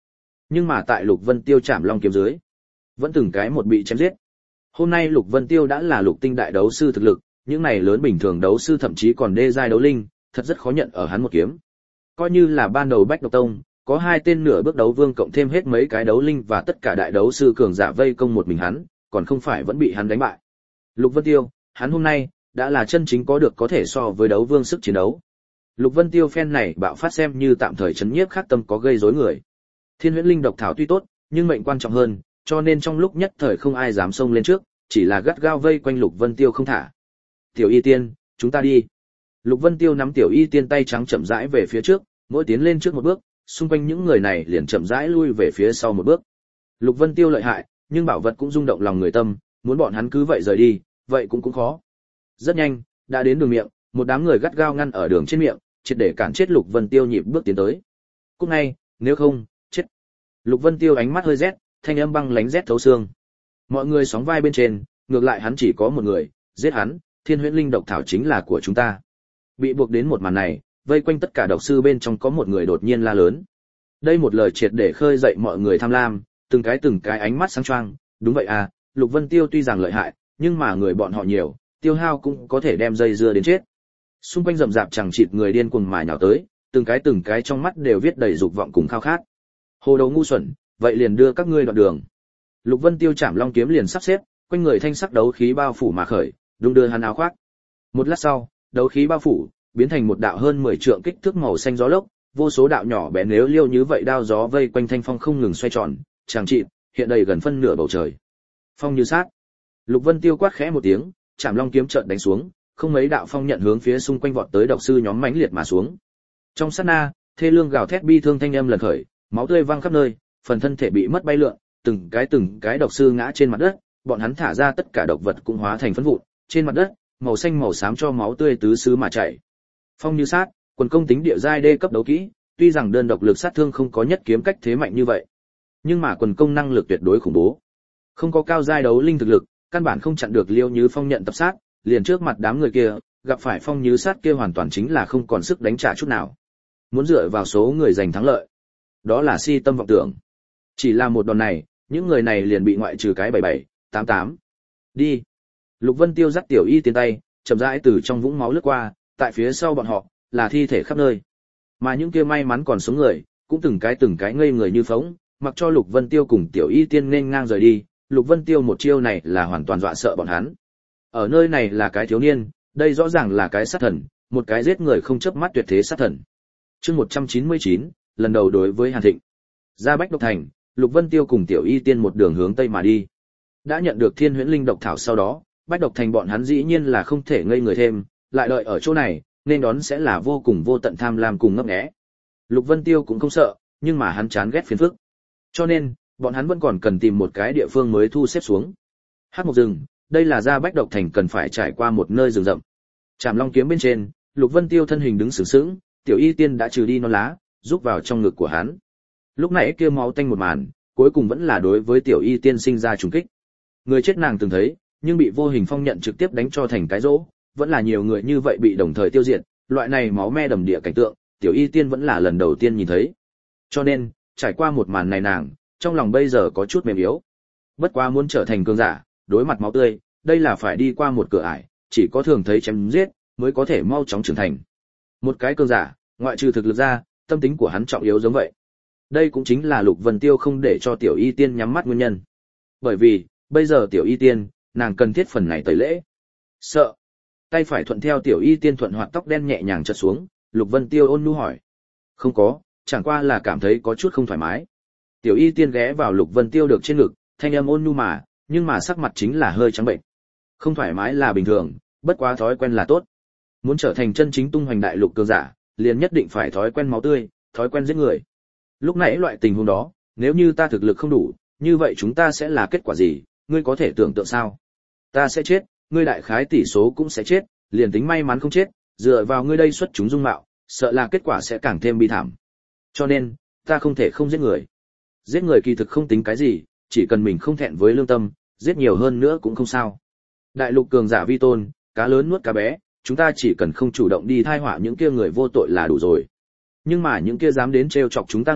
Nhưng mà tại Lục Vân Tiêu chạm long kiếm dưới, vẫn từng cái một bị chém giết. Hôm nay Lục Vân Tiêu đã là lục tinh đại đấu sư thực lực, những này lớn bình thường đấu sư thậm chí còn đê giai đấu linh, thật rất khó nhận ở hắn một kiếm. Coi như là ban đầu Bách Độc Tông, có 2 tên nửa bước đấu vương cộng thêm hết mấy cái đấu linh và tất cả đại đấu sư cường giả vây công một mình hắn, còn không phải vẫn bị hắn đánh bại. Lục Vân Tiêu, hắn hôm nay đã là chân chính có được có thể so với đấu vương sức chiến đấu. Lục Vân Tiêu phen này bạo phát xem như tạm thời chấn nhiếp khắc tâm có gây rối người. Thiên Huyễn Linh độc thảo tuy tốt, nhưng mệnh quan trọng hơn, cho nên trong lúc nhất thời không ai dám xông lên trước, chỉ là gắt gao vây quanh Lục Vân Tiêu không thả. "Tiểu Y Tiên, chúng ta đi." Lục Vân Tiêu nắm Tiểu Y Tiên tay trắng chậm rãi về phía trước, mỗi tiến lên trước một bước, xung quanh những người này liền chậm rãi lui về phía sau một bước. Lục Vân Tiêu lợi hại, nhưng bảo vật cũng rung động lòng người tâm, muốn bọn hắn cứ vậy rời đi, vậy cũng khó. Rất nhanh, đã đến đường miệng, một đám người gắt gao ngăn ở đường trên miệng, triệt để cản chết Lục Vân Tiêu nhịp bước tiến tới. "Cút ngay, nếu không, chết." Lục Vân Tiêu ánh mắt hơi rét, thanh âm băng lãnh rét thấu xương. Mọi người sóng vai bên trên, ngược lại hắn chỉ có một người, giết hắn, Thiên Huyễn Linh độc thảo chính là của chúng ta. Bị buộc đến một màn này, vây quanh tất cả độc sư bên trong có một người đột nhiên la lớn. Đây một lời triệt để khơi dậy mọi người tham lam, từng cái ánh mắt sáng choang. Đúng vậy à, Lục Vân Tiêu tuy rằng lợi hại, nhưng mà người bọn họ nhiều, tiêu hao cũng có thể đem dây dưa đến chết. Xung quanh rậm rạp chẳng chịt người điên cuồng mài nhào tới, từng cái trong mắt đều viết đầy dục vọng cùng khao khát. Hồ đầu ngu xuẩn, vậy liền đưa các ngươi đoạn đường. Lục Vân Tiêu chạm long kiếm liền sắp xếp, quanh người thanh sắc đấu khí bao phủ mà khởi, đung đưa hắn áo khoác. Một lát sau, đấu khí bao phủ, biến thành một đạo hơn 10 trượng kích thước màu xanh gió lốc, vô số đạo nhỏ bé nếu liêu như vậy đao gió vây quanh thanh phong không ngừng xoay tròn, chằng chịt, hiện đầy gần phân nửa bầu trời. Phong như sát. Lục Vân Tiêu quát khẽ một tiếng, chạm long kiếm chợt đánh xuống, không mấy đạo phong nhận hướng phía xung quanh vọt tới độc sư nhóm mãnh liệt mà xuống. Trong sát na, thê lương gào thét bi thương thanh âm lần khởi, máu tươi văng khắp nơi, phần thân thể bị mất bay lượn, từng cái độc sư ngã trên mặt đất, bọn hắn thả ra tất cả độc vật cũng hóa thành phấn vụn, trên mặt đất, màu xanh màu xám cho máu tươi tứ xứ mà chảy. Phong như sát, quần công tính địa giai đê cấp đấu kỹ, tuy rằng đơn độc lực sát thương không có nhất kiếm cách thế mạnh như vậy, nhưng mà quần công năng lực tuyệt đối khủng bố. Không có cao giai đấu linh thực lực, căn bản không chặn được Liêu Như Phong nhận tập sát, liền trước mặt đám người kia, gặp phải Phong Như sát kia hoàn toàn chính là không còn sức đánh trả chút nào. Muốn dựa vào số người giành thắng lợi, đó là si tâm vọng tưởng. Chỉ là một đòn này, những người này liền bị ngoại trừ cái 77-88. Đi. Lục Vân Tiêu dắt Tiểu Y Tiên tay, chậm rãi từ trong vũng máu lướt qua, tại phía sau bọn họ là thi thể khắp nơi. Mà những kia may mắn còn sống người, cũng từng cái ngây người như phỗng, mặc cho Lục Vân Tiêu cùng Tiểu Y Tiên nên ngang rời đi. Lục Vân Tiêu một chiêu này là hoàn toàn dọa sợ bọn hắn. Ở nơi này là cái thiếu niên, đây rõ ràng là cái sát thần, một cái giết người không chớp mắt tuyệt thế sát thần. Chương 199, lần đầu đối với Hàn Thịnh. Ra Bách Độc Thành, Lục Vân Tiêu cùng Tiểu Y Tiên một đường hướng tây mà đi. Đã nhận được Thiên Huyễn Linh độc thảo sau đó, Bách Độc Thành bọn hắn dĩ nhiên là không thể ngây người thêm, lại đợi ở chỗ này, nên đón sẽ là vô cùng vô tận tham lam cùng ngấp nghé. Lục Vân Tiêu cũng không sợ, nhưng mà hắn chán ghét phiền phức. Cho nên, bọn hắn vẫn còn cần tìm một cái địa phương mới thu xếp xuống. Hắc Mộc rừng, đây là ra Bách Độc Thành cần phải trải qua một nơi rừng rậm. Trảm Long kiếm bên trên, Lục Vân Tiêu thân hình đứng sừng sững, Tiểu Y Tiên đã trừ đi non lá, rúc vào trong ngực của hắn. Lúc nãy kia máu tanh một màn, cuối cùng vẫn là đối với Tiểu Y Tiên sinh ra trùng kích. Người chết nàng từng thấy, nhưng bị vô hình phong nhận trực tiếp đánh cho thành cái rỗ, vẫn là nhiều người như vậy bị đồng thời tiêu diệt, loại này máu me đầm địa cảnh tượng, Tiểu Y Tiên vẫn là lần đầu tiên nhìn thấy. Cho nên, trải qua một màn này nàng, trong lòng bây giờ có chút mềm yếu. Bất quá muốn trở thành cường giả, đối mặt máu tươi, đây là phải đi qua một cửa ải, chỉ có thường thấy chém giết, mới có thể mau chóng trưởng thành. Một cái cường giả, ngoại trừ thực lực ra, tâm tính của hắn trọng yếu giống vậy. Đây cũng chính là Lục Vân Tiêu không để cho Tiểu Y Tiên nhắm mắt nguyên nhân. Bởi vì, bây giờ Tiểu Y Tiên, nàng cần thiết phần này tẩy lễ. Sợ. Tay phải thuận theo Tiểu Y Tiên thuận hoạt tóc đen nhẹ nhàng chợt xuống, Lục Vân Tiêu ôn nhu hỏi. Không có, chẳng qua là cảm thấy có chút không thoải mái. Tiểu Y Tiên ghé vào Lục Vân Tiêu được trên ngực, thanh âm ôn nhu mà, nhưng mà sắc mặt chính là hơi trắng bệnh. Không thoải mái là bình thường, bất quá thói quen là tốt. Muốn trở thành chân chính tung hoành đại lục cường giả, liền nhất định phải thói quen máu tươi, thói quen giết người. Lúc nãy loại tình huống đó, nếu như ta thực lực không đủ, như vậy chúng ta sẽ là kết quả gì, ngươi có thể tưởng tượng sao? Ta sẽ chết, ngươi đại khái tỷ số cũng sẽ chết, liền tính may mắn không chết, dựa vào ngươi đây xuất chúng dung mạo, sợ là kết quả sẽ càng thêm bi thảm. Cho nên, ta không thể không giết người. Giết người kỳ thực không tính cái gì, chỉ cần mình không thẹn với lương tâm, giết nhiều hơn nữa cũng không sao. Đại lục cường giả vi tôn, cá lớn nuốt cá bé, chúng ta chỉ cần không chủ động đi thai họa những kia người vô tội là đủ rồi. Nhưng mà những kia dám đến trêu chọc chúng ta người,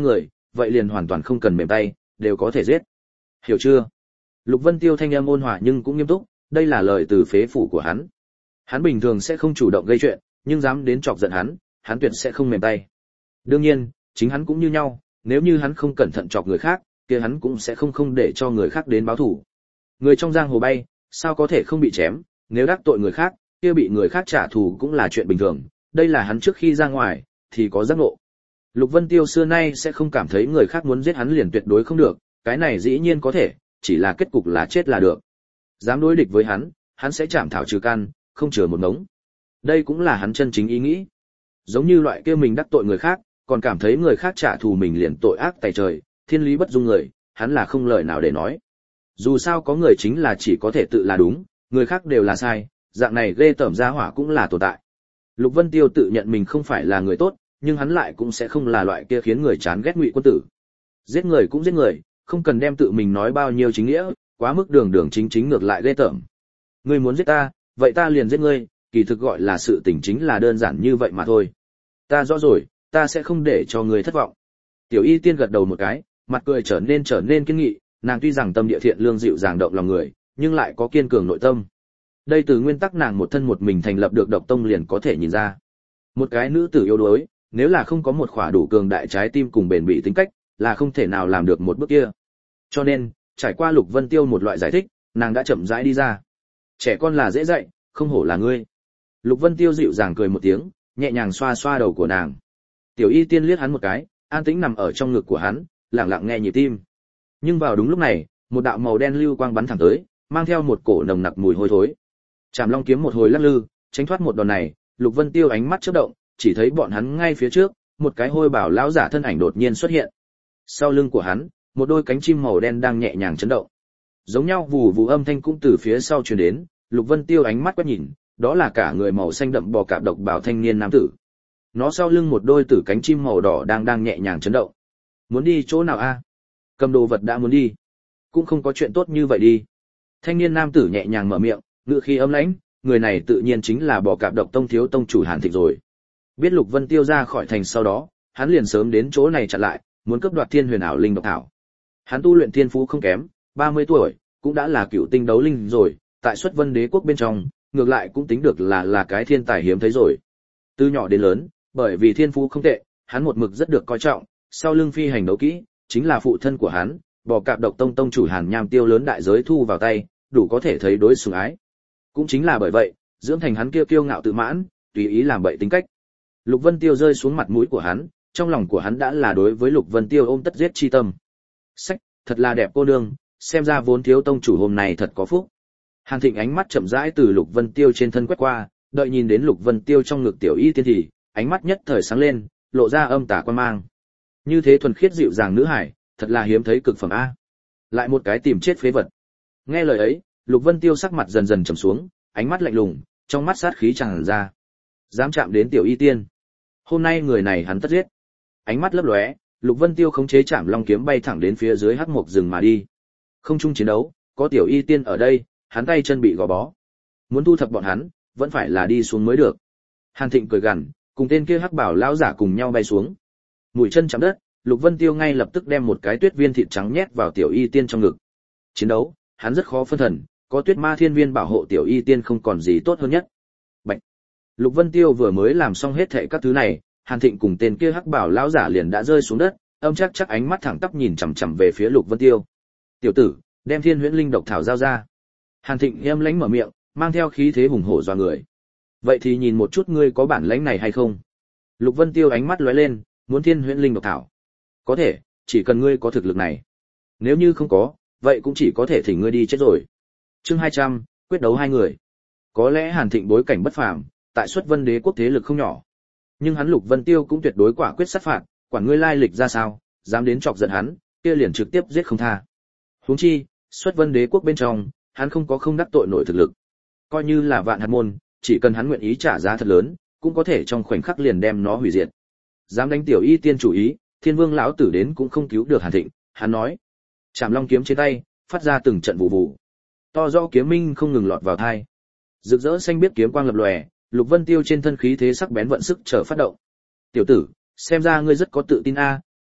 vậy liền hoàn toàn không cần mềm tay, đều có thể giết. Hiểu chưa? Lục Vân Tiêu thanh âm ôn hòa nhưng cũng nghiêm túc, đây là lời từ phế phủ của hắn. Hắn bình thường sẽ không chủ động gây chuyện, nhưng dám đến chọc giận hắn tuyệt sẽ không mềm tay. Đương nhiên, chính hắn cũng như nhau, nếu như hắn không cẩn thận chọc người khác, kia hắn cũng sẽ không để cho người khác đến báo thù. Người trong giang hồ bay, sao có thể không bị chém, nếu đắc tội người khác, kia bị người khác trả thù cũng là chuyện bình thường, đây là hắn trước khi ra ngoài thì có giác ngộ. Lục Vân Tiêu xưa nay sẽ không cảm thấy người khác muốn giết hắn liền tuyệt đối không được, cái này dĩ nhiên có thể, chỉ là kết cục là chết là được. Dám đối địch với hắn sẽ chảm thảo trừ căn, không chừa một ngống. Đây cũng là hắn chân chính ý nghĩ. Giống như loại kia mình đắc tội người khác, còn cảm thấy người khác trả thù mình liền tội ác tày trời, thiên lý bất dung người, hắn là không lời nào để nói. Dù sao có người chính là chỉ có thể tự là đúng, người khác đều là sai, dạng này ghê tởm ra hỏa cũng là tồn tại. Lục Vân Tiêu tự nhận mình không phải là người tốt, nhưng hắn lại cũng sẽ không là loại kia khiến người chán ghét ngụy quân tử. Giết người cũng giết người, không cần đem tự mình nói bao nhiêu chính nghĩa, quá mức đường đường chính chính ngược lại ghê tởm. Ngươi muốn giết ta, vậy ta liền giết ngươi, kỳ thực gọi là sự tình chính là đơn giản như vậy mà thôi. Ta rõ rồi, ta sẽ không để cho ngươi thất vọng. Tiểu Y Tiên gật đầu một cái, mặt cười trở nên kiên nghị, nàng tuy rằng tâm địa thiện lương dịu dàng động lòng người, nhưng lại có kiên cường nội tâm. Đây từ nguyên tắc nàng một thân một mình thành lập được độc tông liền có thể nhìn ra. Một cái nữ tử yếu đuối, nếu là không có một khỏa đủ cường đại trái tim cùng bền bỉ tính cách, là không thể nào làm được một bước kia. Cho nên, trải qua Lục Vân Tiêu một loại giải thích, nàng đã chậm rãi đi ra. Trẻ con là dễ dạy, không hổ là ngươi. Lục Vân Tiêu dịu dàng cười một tiếng, nhẹ nhàng xoa xoa đầu của nàng. Tiểu Y Tiên liếc hắn một cái, an tĩnh nằm ở trong ngực của hắn, lặng lặng nghe nhịp tim. Nhưng vào đúng lúc này, một đạo màu đen lưu quang bắn thẳng tới, mang theo một cổ nồng nặc mùi hôi thối. Trảm Long kiếm một hồi lắc lư, tránh thoát một đòn này, Lục Vân Tiêu ánh mắt chớp động, chỉ thấy bọn hắn ngay phía trước, một cái hôi bảo lão giả thân ảnh đột nhiên xuất hiện. Sau lưng của hắn, một đôi cánh chim màu đen đang nhẹ nhàng chấn động. Giống nhau vù vù âm thanh cũng từ phía sau truyền đến, Lục Vân Tiêu ánh mắt quét nhìn, đó là cả người màu xanh đậm bò cạp độc bảo thanh niên nam tử. Nó sau lưng một đôi tử cánh chim màu đỏ đang nhẹ nhàng chấn động. Muốn đi chỗ nào a? Cầm đồ vật đã muốn đi. Cũng không có chuyện tốt như vậy đi. Thanh niên nam tử nhẹ nhàng mở miệng, ngữ khí ấm lãnh, người này tự nhiên chính là bò cạp độc tông thiếu tông chủ Hàn Thịnh rồi. Biết Lục Vân Tiêu ra khỏi thành sau đó, hắn liền sớm đến chỗ này chặn lại, muốn cướp đoạt Thiên Huyền Ảo Linh độc thảo. Hắn tu luyện thiên phú không kém, 30 tuổi, cũng đã là cựu tinh đấu linh rồi, tại Xuất Vân Đế quốc bên trong, ngược lại cũng tính được là cái thiên tài hiếm thấy rồi. Từ nhỏ đến lớn, bởi vì thiên phú không tệ, hắn một mực rất được coi trọng, sau lưng phi hành đấu kỹ, chính là phụ thân của hắn, bò cạp độc tông tông chủ Hàn Nham Tiêu lớn đại giới thu vào tay, đủ có thể thấy đối sủng ái. Cũng chính là bởi vậy, dưỡng thành hắn kia kiêu ngạo tự mãn, tùy ý làm bậy tính cách. Lục Vân Tiêu rơi xuống mặt mũi của hắn, trong lòng của hắn đã là đối với Lục Vân Tiêu ôm tất giết chi tâm. Sách, thật là đẹp cô nương, xem ra vốn thiếu tông chủ hôm nay thật có phúc. Hàn Thịnh ánh mắt chậm rãi từ Lục Vân Tiêu trên thân quét qua, đợi nhìn đến Lục Vân Tiêu trong ngực Tiểu Y Tiên thì, ánh mắt nhất thời sáng lên, lộ ra âm tà quan mang. Như thế thuần khiết dịu dàng nữ hải, thật là hiếm thấy cực phẩm a. Lại một cái tìm chết phế vật. Nghe lời ấy, Lục Vân Tiêu sắc mặt dần dần trầm xuống, ánh mắt lạnh lùng, trong mắt sát khí tràn ra. Dám chạm đến Tiểu Y Tiên, hôm nay người này hắn tất giết. Ánh mắt lấp lóe, Lục Vân Tiêu khống chế Trảm Long kiếm bay thẳng đến phía dưới hắc mộc rừng mà đi. Không chung chiến đấu, có Tiểu Y Tiên ở đây, hắn tay chân bị gò bó. Muốn thu thập bọn hắn, vẫn phải là đi xuống mới được. Hàn Thịnh cười gằn, cùng tên kia hắc bảo lão giả cùng nhau bay xuống. Mũi chân chạm đất, Lục Vân Tiêu ngay lập tức đem một cái tuyết viên thịt trắng nhét vào Tiểu Y Tiên trong ngực. Chiến đấu, hắn rất khó phân thần, có tuyết ma thiên viên bảo hộ Tiểu Y Tiên không còn gì tốt hơn nhất. Bạch. Lục Vân Tiêu vừa mới làm xong hết thảy các thứ này, Hàn Thịnh cùng tên kia hắc bảo lão giả liền đã rơi xuống đất, âm chắc ánh mắt thẳng tắp nhìn chằm chằm về phía Lục Vân Tiêu. "Tiểu tử, đem Thiên Huyễn Linh độc thảo giao ra." Hàn Thịnh âm lãnh mở miệng, mang theo khí thế hùng hổ dọa người. "Vậy thì nhìn một chút ngươi có bản lãnh này hay không?" Lục Vân Tiêu ánh mắt lóe lên, "Muốn Thiên Huyễn Linh độc thảo? Có thể, chỉ cần ngươi có thực lực này. Nếu như không có, vậy cũng chỉ có thể thỉnh ngươi đi chết rồi." Chương 200, quyết đấu hai người. Có lẽ Hàn Thịnh bối cảnh bất phàm, tại Xuất Vân Đế quốc thế lực không nhỏ. Nhưng hắn Lục Vân Tiêu cũng tuyệt đối quả quyết sát phạt, quản ngươi lai lịch ra sao, dám đến chọc giận hắn, kia liền trực tiếp giết không tha. Huống chi, Xuất Vân Đế quốc bên trong, hắn không có không đắc tội nổi thực lực. Coi như là Vạn Hạt môn, chỉ cần hắn nguyện ý trả giá thật lớn, cũng có thể trong khoảnh khắc liền đem nó hủy diệt. Dám đánh Tiểu Y Tiên chủ ý, Thiên Vương lão tử đến cũng không cứu được Hàn Thịnh, hắn nói. Trảm Long kiếm trên tay, phát ra từng trận vụ vụ. To rõ kiếm minh không ngừng lọt vào tai. Rực rỡ xanh biết kiếm quang lập lòe, Lục Vân Tiêu trên thân khí thế sắc bén vận sức chờ phát động. "Tiểu tử, xem ra ngươi rất có tự tin a,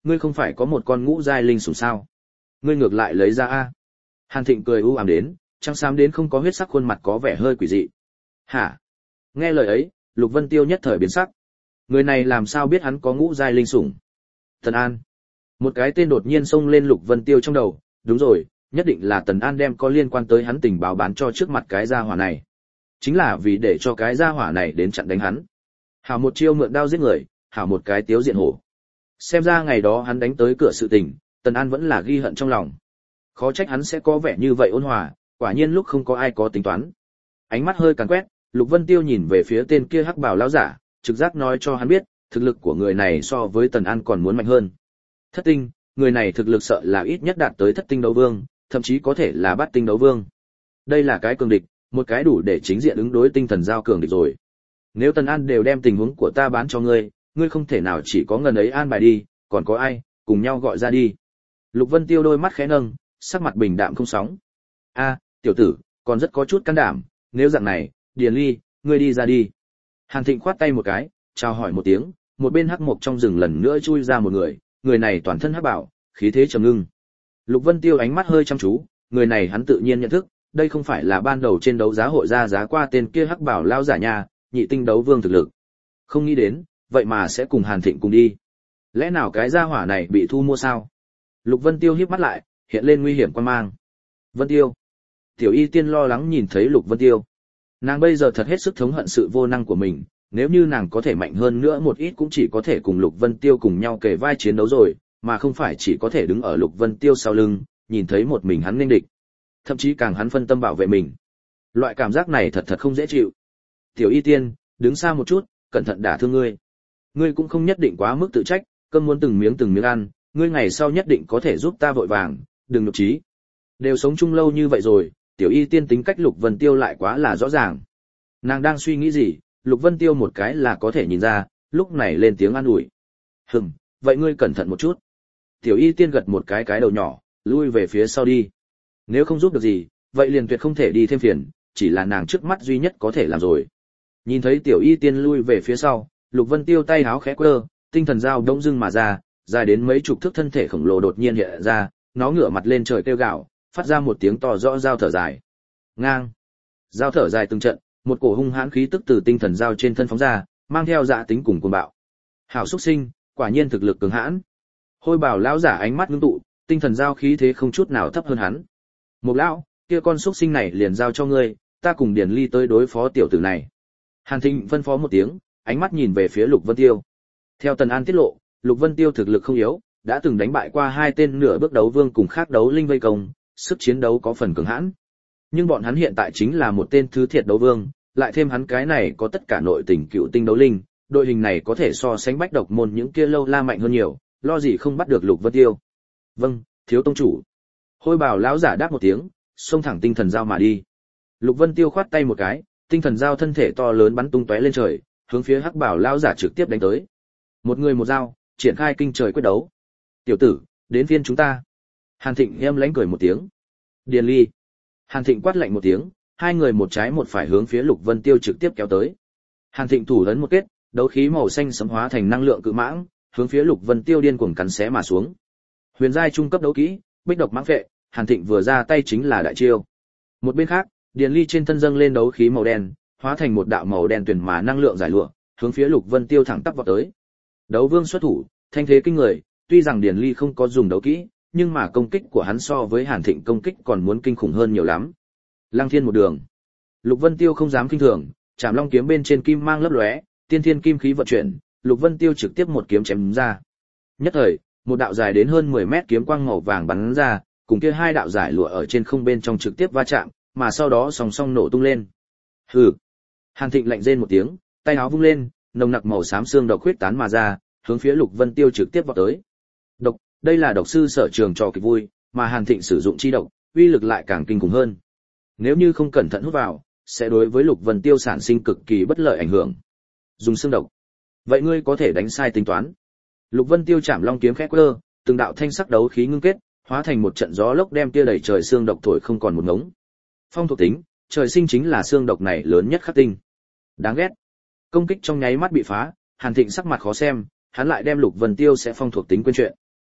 ngươi không phải có một con ngũ giai linh sủng sao? Ngươi ngược lại lấy ra a. Hàn Thịnh cười u ám đến, trắng xám đến không có huyết sắc khuôn mặt có vẻ hơi quỷ dị. Hả? Nghe lời ấy, Lục Vân Tiêu nhất thời biến sắc. Người này làm sao biết hắn có ngũ giai linh sủng? Tần An. Một cái tên đột nhiên xông lên Lục Vân Tiêu trong đầu, đúng rồi, nhất định là Tần An đem có liên quan tới hắn tình báo bán cho trước mặt cái gia hỏa này. Chính là vì để cho cái gia hỏa này đến chặn đánh hắn. Hảo một chiêu mượn đao giết người, hảo một cái tiếu diện hổ. Xem ra ngày đó hắn đánh tới cửa sự tình, Tần An vẫn là ghi hận trong lòng. Khó trách hắn sẽ có vẻ như vậy ôn hòa, quả nhiên lúc không có ai có tính toán. Ánh mắt hơi càn quét, Lục Vân Tiêu nhìn về phía tên kia hắc bào lão giả, trực giác nói cho hắn biết, thực lực của người này so với Tần An còn muốn mạnh hơn. Thất tinh, người này thực lực sợ là ít nhất đạt tới thất tinh đấu vương, thậm chí có thể là bát tinh đấu vương. Đây là cái cường địch, một cái đủ để chính diện ứng đối tinh thần giao cường địch rồi. Nếu Tần An đều đem tình huống của ta bán cho ngươi, ngươi không thể nào chỉ có ngần ấy an bài đi, còn có ai, cùng nhau gọi ra đi. Lục Vân Tiêu đôi mắt khẽ nâng, sắc mặt bình đạm không sóng. A, tiểu tử, còn rất có chút can đảm, nếu dạng này, Điền Ly, ngươi đi ra đi. Hàn Thịnh khoát tay một cái, chào hỏi một tiếng, một bên hắc mộc trong rừng lần nữa chui ra một người, người này toàn thân hắc bảo, khí thế trầm ngưng. Lục Vân Tiêu ánh mắt hơi chăm chú, người này hắn tự nhiên nhận thức, đây không phải là ban đầu trên đấu giá hội ra giá qua tên kia hắc bảo lao giả nha, nhị tinh đấu vương thực lực. Không nghĩ đến, vậy mà sẽ cùng Hàn Thịnh cùng đi. Lẽ nào cái gia hỏa này bị thu mua sao? Lục Vân Tiêu híp mắt lại, hiện lên nguy hiểm quan mang. Vân Tiêu. Tiểu Y Tiên lo lắng nhìn thấy Lục Vân Tiêu. Nàng bây giờ thật hết sức thống hận sự vô năng của mình, nếu như nàng có thể mạnh hơn nữa một ít cũng chỉ có thể cùng Lục Vân Tiêu cùng nhau kề vai chiến đấu rồi, mà không phải chỉ có thể đứng ở Lục Vân Tiêu sau lưng, nhìn thấy một mình hắn nghênh địch. Thậm chí càng hắn phân tâm bảo vệ mình. Loại cảm giác này thật thật không dễ chịu. Tiểu Y Tiên, đứng xa một chút, cẩn thận đả thương ngươi. Ngươi cũng không nhất định quá mức tự trách, cơm muốn từng miếng ăn, ngươi ngày sau nhất định có thể giúp ta vội vàng, đừng nhục trí. Đều sống chung lâu như vậy rồi, Tiểu Y Tiên tính cách Lục Vân Tiêu lại quá là rõ ràng. Nàng đang suy nghĩ gì, Lục Vân Tiêu một cái là có thể nhìn ra, lúc này lên tiếng an ủi. Vậy ngươi cẩn thận một chút. Tiểu Y Tiên gật một cái đầu nhỏ, lui về phía sau đi. Nếu không giúp được gì, vậy liền tuyệt không thể đi thêm phiền, chỉ là nàng trước mắt duy nhất có thể làm rồi. Nhìn thấy Tiểu Y Tiên lui về phía sau, Lục Vân Tiêu tay háo khẽ quơ, tinh thần dao đông dưng mà ra, dài đến mấy chục thước thân thể khổng lồ đột nhiên hiện ra, nó ngửa mặt lên trời kêu gào, phát ra một tiếng to rõ dao thở dài. Ngang. Dao thở dài từng trận, một cổ hung hãn khí tức từ tinh thần dao trên thân phóng ra, mang theo dạ tính cùng cuồng bạo. Hảo xuất sinh, quả nhiên thực lực cường hãn. Hôi Bảo lão giả ánh mắt ngưng tụ, tinh thần dao khí thế không chút nào thấp hơn hắn. Một lão, kia con xuất sinh này liền giao cho ngươi, ta cùng Điền Ly tới đối phó tiểu tử này. Hàn Thịnh phân phó một tiếng, ánh mắt nhìn về phía Lục Vân Tiêu. Theo Tần An tiết lộ, Lục Vân Tiêu thực lực không yếu, đã từng đánh bại qua hai tên nửa bước đấu vương cùng khác đấu linh vây công, sức chiến đấu có phần cường hãn. Nhưng bọn hắn hiện tại chính là một tên thứ thiệt đấu vương, lại thêm hắn cái này có tất cả nội tình cựu tinh đấu linh, đội hình này có thể so sánh bách độc môn những kia lâu la mạnh hơn nhiều, lo gì không bắt được Lục Vân Tiêu. Vâng, thiếu tông chủ. Hôi Bảo lão giả đáp một tiếng, xông thẳng tinh thần dao mà đi. Lục Vân Tiêu khoát tay một cái, tinh thần dao thân thể to lớn bắn tung tóe lên trời, hướng phía Hắc Bảo lão giả trực tiếp đánh tới. Một người một dao, triển khai kinh trời quyết đấu. Tiểu tử, đến phiên chúng ta. Hàn Thịnh em lánh cười một tiếng. Điền Ly. Hàn Thịnh quát lạnh một tiếng, hai người một trái một phải hướng phía Lục Vân Tiêu trực tiếp kéo tới. Hàn Thịnh thủ ấn một kết, đấu khí màu xanh sẫm hóa thành năng lượng cự mãng, hướng phía Lục Vân Tiêu điên cuồng cắn xé mà xuống. Huyền giai trung cấp đấu kỹ, Bích độc mãng phệ, Hàn Thịnh vừa ra tay chính là đại chiêu. Một bên khác, Điền Ly trên thân dâng lên đấu khí màu đen, hóa thành một đạo màu đen tuyền mà năng lượng giải lụa, hướng phía Lục Vân Tiêu thẳng tắp vọt tới. Đấu vương xuất thủ, thanh thế kinh người, tuy rằng Điền Ly không có dùng đấu kỹ, nhưng mà công kích của hắn so với Hàn Thịnh công kích còn muốn kinh khủng hơn nhiều lắm. Lăng thiên một đường. Lục Vân Tiêu không dám kinh thường, Trảm Long kiếm bên trên kim mang lấp lóe, tiên thiên kim khí vận chuyển, Lục Vân Tiêu trực tiếp một kiếm chém ra. Nhất thời, một đạo dài đến hơn 10 mét kiếm quang màu vàng bắn ra, cùng kia hai đạo giải lụa ở trên không bên trong trực tiếp va chạm, mà sau đó song song nổ tung lên. Hừ. Hàn Thịnh lạnh rên một tiếng, tay áo vung lên, nồng nặc màu xám xương độc huyết tán mà ra, hướng phía Lục Vân Tiêu trực tiếp vọt tới. Độc, đây là độc sư sở trường trò kịch vui, mà Hàn Thịnh sử dụng chi độc, uy lực lại càng kinh khủng hơn. Nếu như không cẩn thận hút vào, sẽ đối với Lục Vân Tiêu sản sinh cực kỳ bất lợi ảnh hưởng. Dùng xương độc. Vậy ngươi có thể đánh sai tính toán. Lục Vân Tiêu Trảm Long kiếm khẽ quơ, từng đạo thanh sắc đấu khí ngưng kết, hóa thành một trận gió lốc đem tia đầy trời xương độc thổi không còn một ngống. Phong thuộc tính, trời sinh chính là xương độc này lớn nhất khắc tinh. Đáng ghét. Công kích trong nháy mắt bị phá, Hàn Thịnh sắc mặt khó xem, hắn lại đem Lục Vân Tiêu sẽ phong thuộc tính quên chuyện.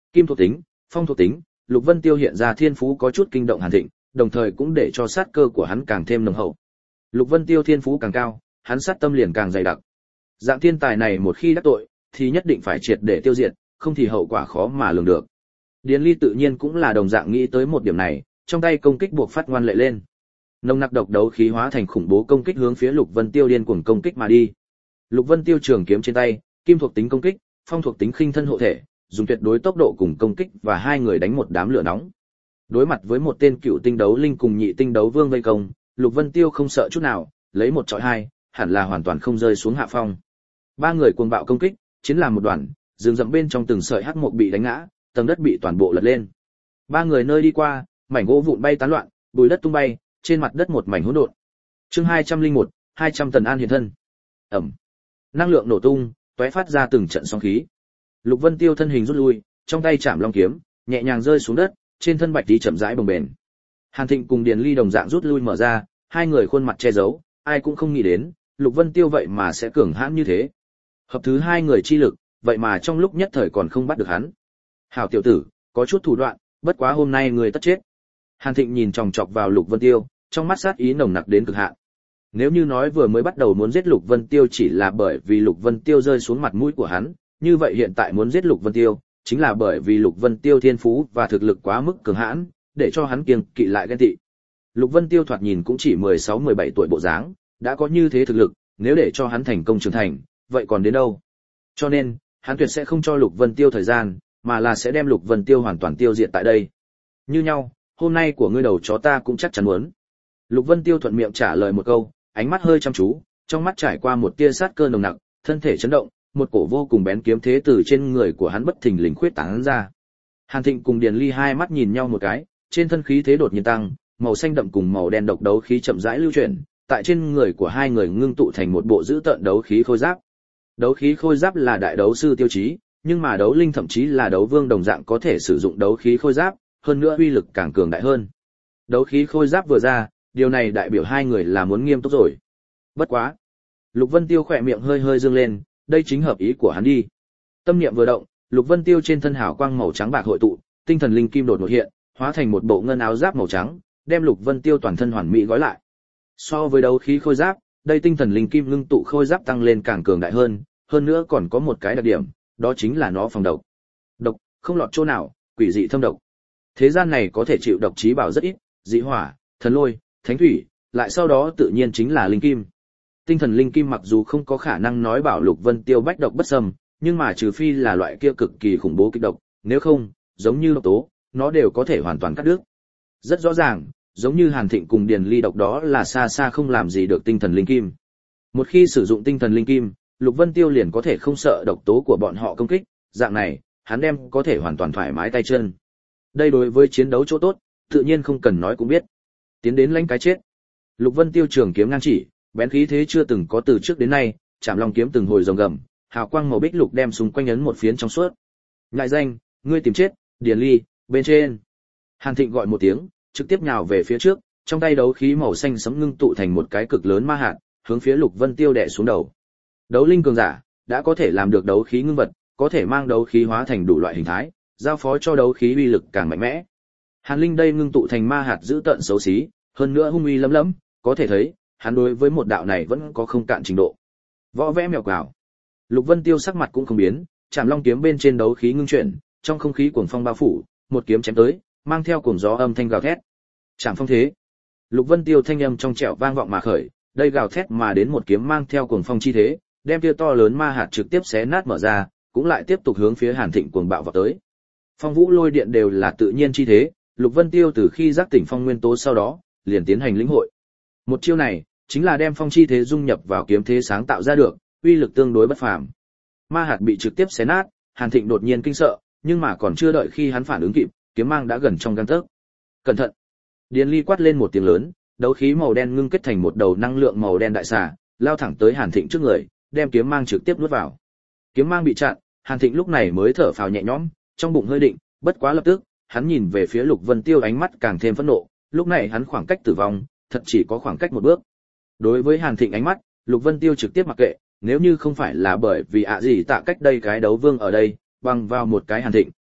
Kim thuộc tính, phong thuộc tính, Lục Vân Tiêu hiện ra thiên phú có chút kinh động Hàn Thịnh, đồng thời cũng để cho sát cơ của hắn càng thêm nồng hậu. Lục Vân Tiêu thiên phú càng cao, hắn sát tâm liền càng dày đặc. Dạng thiên tài này một khi đắc tội, thì nhất định phải triệt để tiêu diệt, không thì hậu quả khó mà lường được. Điền Ly tự nhiên cũng là đồng dạng nghĩ tới một điểm này, trong tay công kích buộc phát ngoan lệ lên. Nồng nặc độc đấu khí hóa thành khủng bố công kích hướng phía Lục Vân Tiêu điên cuồng công kích mà đi. Lục Vân Tiêu trường kiếm trên tay, kim thuộc tính công kích, phong thuộc tính khinh thân hộ thể, dùng tuyệt đối tốc độ cùng công kích và hai người đánh một đám lửa nóng. Đối mặt với một tên cựu tinh đấu linh cùng nhị tinh đấu vương vây công, Lục Vân Tiêu không sợ chút nào, lấy một chọi hai, hẳn là hoàn toàn không rơi xuống hạ phong. Ba người cuồng bạo công kích, chiến làm một đoàn, rừng rậm bên trong từng sợi hắc mộc bị đánh ngã, tầng đất bị toàn bộ lật lên. Ba người nơi đi qua, mảnh gỗ vụn bay tán loạn, bụi đất tung bay, trên mặt đất một mảnh hỗn độn. Chương 201, 200 tần an hiện thân. Ầm. Năng lượng nổ tung, tóe phát ra từng trận sóng khí. Lục Vân Tiêu thân hình rút lui, trong tay chạm long kiếm, nhẹ nhàng rơi xuống đất, trên thân bạch tí chậm rãi bồng bềnh. Hàn Thịnh cùng Điền Ly đồng dạng rút lui mở ra, hai người khuôn mặt che giấu, ai cũng không nghĩ đến, Lục Vân Tiêu vậy mà sẽ cường hãn như thế. Hợp thứ hai người chi lực, vậy mà trong lúc nhất thời còn không bắt được hắn. Hảo tiểu tử, có chút thủ đoạn, bất quá hôm nay người tất chết. Hàn Thịnh nhìn chòng chọc vào Lục Vân Tiêu, trong mắt sát ý nồng nặc đến cực hạn. Nếu như nói vừa mới bắt đầu muốn giết Lục Vân Tiêu chỉ là bởi vì Lục Vân Tiêu rơi xuống mặt mũi của hắn, như vậy hiện tại muốn giết Lục Vân Tiêu, chính là bởi vì Lục Vân Tiêu thiên phú và thực lực quá mức cường hãn, để cho hắn kiêng kỵ lại ghen tị. Lục Vân Tiêu thoạt nhìn cũng chỉ 16-17 tuổi bộ dáng, đã có như thế thực lực, nếu để cho hắn thành công trưởng thành, vậy còn đến đâu? Cho nên, hắn tuyệt sẽ không cho Lục Vân Tiêu thời gian, mà là sẽ đem Lục Vân Tiêu hoàn toàn tiêu diệt tại đây. Như nhau, hôm nay của ngươi đầu chó ta cũng chắc chắn muốn. Lục Vân Tiêu thuận miệng trả lời một câu, ánh mắt hơi chăm chú, trong mắt trải qua một tia sát cơ nồng nặc, thân thể chấn động, một cổ vô cùng bén kiếm thế từ trên người của hắn bất thình lình khuyết tán ra. Hàn Thịnh cùng Điền Ly hai mắt nhìn nhau một cái, trên thân khí thế đột nhiên tăng, màu xanh đậm cùng màu đen độc đấu khí chậm rãi lưu chuyển, tại trên người của hai người ngưng tụ thành một bộ dữ tợn đấu khí khôi giáp. Đấu khí khôi giáp là đại đấu sư tiêu chí, nhưng mà đấu linh thậm chí là đấu vương đồng dạng có thể sử dụng đấu khí khôi giáp, hơn nữa uy lực càng cường đại hơn. Đấu khí khôi giáp vừa ra, điều này đại biểu hai người là muốn nghiêm túc rồi. Bất quá, Lục Vân Tiêu khỏe miệng hơi hơi dương lên, đây chính hợp ý của hắn đi. Tâm niệm vừa động, Lục Vân Tiêu trên thân hào quang màu trắng bạc hội tụ, tinh thần linh kim đột ngột hiện, hóa thành một bộ ngân áo giáp màu trắng, đem Lục Vân Tiêu toàn thân hoàn mỹ gói lại. So với đấu khí khôi giáp, đây tinh thần linh kim ngưng tụ khôi giáp tăng lên càng cường đại hơn nữa còn có một cái đặc điểm, đó chính là nó phòng độc. Độc, không lọt chỗ nào, quỷ dị thâm độc. Thế gian này có thể chịu độc chí bảo rất ít, dị hỏa, thần lôi, thánh thủy, lại sau đó tự nhiên chính là linh kim. Tinh thần linh kim mặc dù không có khả năng nói bảo Lục Vân Tiêu bách độc bất xâm, nhưng mà trừ phi là loại kia cực kỳ khủng bố kịch độc, nếu không, giống như độc tố, nó đều có thể hoàn toàn cắt đứt. Rất rõ ràng, giống như Hàn Thịnh cùng Điền Ly độc đó là xa xa không làm gì được tinh thần linh kim. Một khi sử dụng tinh thần linh kim, Lục Vân Tiêu liền có thể không sợ độc tố của bọn họ công kích, dạng này, hắn đem có thể hoàn toàn thoải mái tay chân. Đây đối với chiến đấu chỗ tốt, tự nhiên không cần nói cũng biết. Tiến đến lãnh cái chết. Lục Vân Tiêu trường kiếm ngang chỉ, bén khí thế chưa từng có từ trước đến nay, chạm long kiếm từng hồi rồng gầm, hào quang màu bích lục đem xung quanh ấn một phiến trong suốt. Ngại danh, ngươi tìm chết, Điền Ly, bên trên. Hàn Thịnh gọi một tiếng, trực tiếp nhào về phía trước, trong tay đấu khí màu xanh sẫm ngưng tụ thành một cái cực lớn ma hạt, hướng phía Lục Vân Tiêu đè xuống đầu. Đấu linh cường giả đã có thể làm được đấu khí ngưng vật, có thể mang đấu khí hóa thành đủ loại hình thái, giao phó cho đấu khí uy lực càng mạnh mẽ. Hàn Linh đây ngưng tụ thành ma hạt dữ tợn xấu xí, hơn nữa hung uy lấm lấm, có thể thấy, hắn đối với một đạo này vẫn có không cạn trình độ. Võ vẽ mèo quào. Lục Vân Tiêu sắc mặt cũng không biến, chạm long kiếm bên trên đấu khí ngưng chuyển, trong không khí cuồng phong bao phủ, một kiếm chém tới, mang theo cuồng gió âm thanh gào thét. Chạm phong thế. Lục Vân Tiêu thanh âm trong trẻo vang vọng mà khởi, đây gào thét mà đến một kiếm mang theo cuồng phong chi thế, đem tia to lớn ma hạt trực tiếp xé nát mở ra, cũng lại tiếp tục hướng phía Hàn Thịnh cuồng bạo vọt tới. Phong vũ lôi điện đều là tự nhiên chi thế, Lục Vân Tiêu từ khi giác tỉnh phong nguyên tố sau đó, liền tiến hành lĩnh hội. Một chiêu này, chính là đem phong chi thế dung nhập vào kiếm thế sáng tạo ra được, uy lực tương đối bất phàm. Ma hạt bị trực tiếp xé nát, Hàn Thịnh đột nhiên kinh sợ, nhưng mà còn chưa đợi khi hắn phản ứng kịp, kiếm mang đã gần trong gang tấc. Cẩn thận! Điền Ly quát lên một tiếng lớn, đấu khí màu đen ngưng kết thành một đầu năng lượng màu đen đại xà, lao thẳng tới Hàn Thịnh trước người, đem kiếm mang trực tiếp nuốt vào. Kiếm mang bị chặn, Hàn Thịnh lúc này mới thở phào nhẹ nhõm, trong bụng hơi định, bất quá lập tức, hắn nhìn về phía Lục Vân Tiêu ánh mắt càng thêm phẫn nộ, lúc này hắn khoảng cách tử vong, thật chỉ có khoảng cách một bước. Đối với Hàn Thịnh ánh mắt, Lục Vân Tiêu trực tiếp mặc kệ, nếu như không phải là bởi vì gì tạ cách đây cái đấu vương ở đây, bằng vào một cái Hàn Thịnh,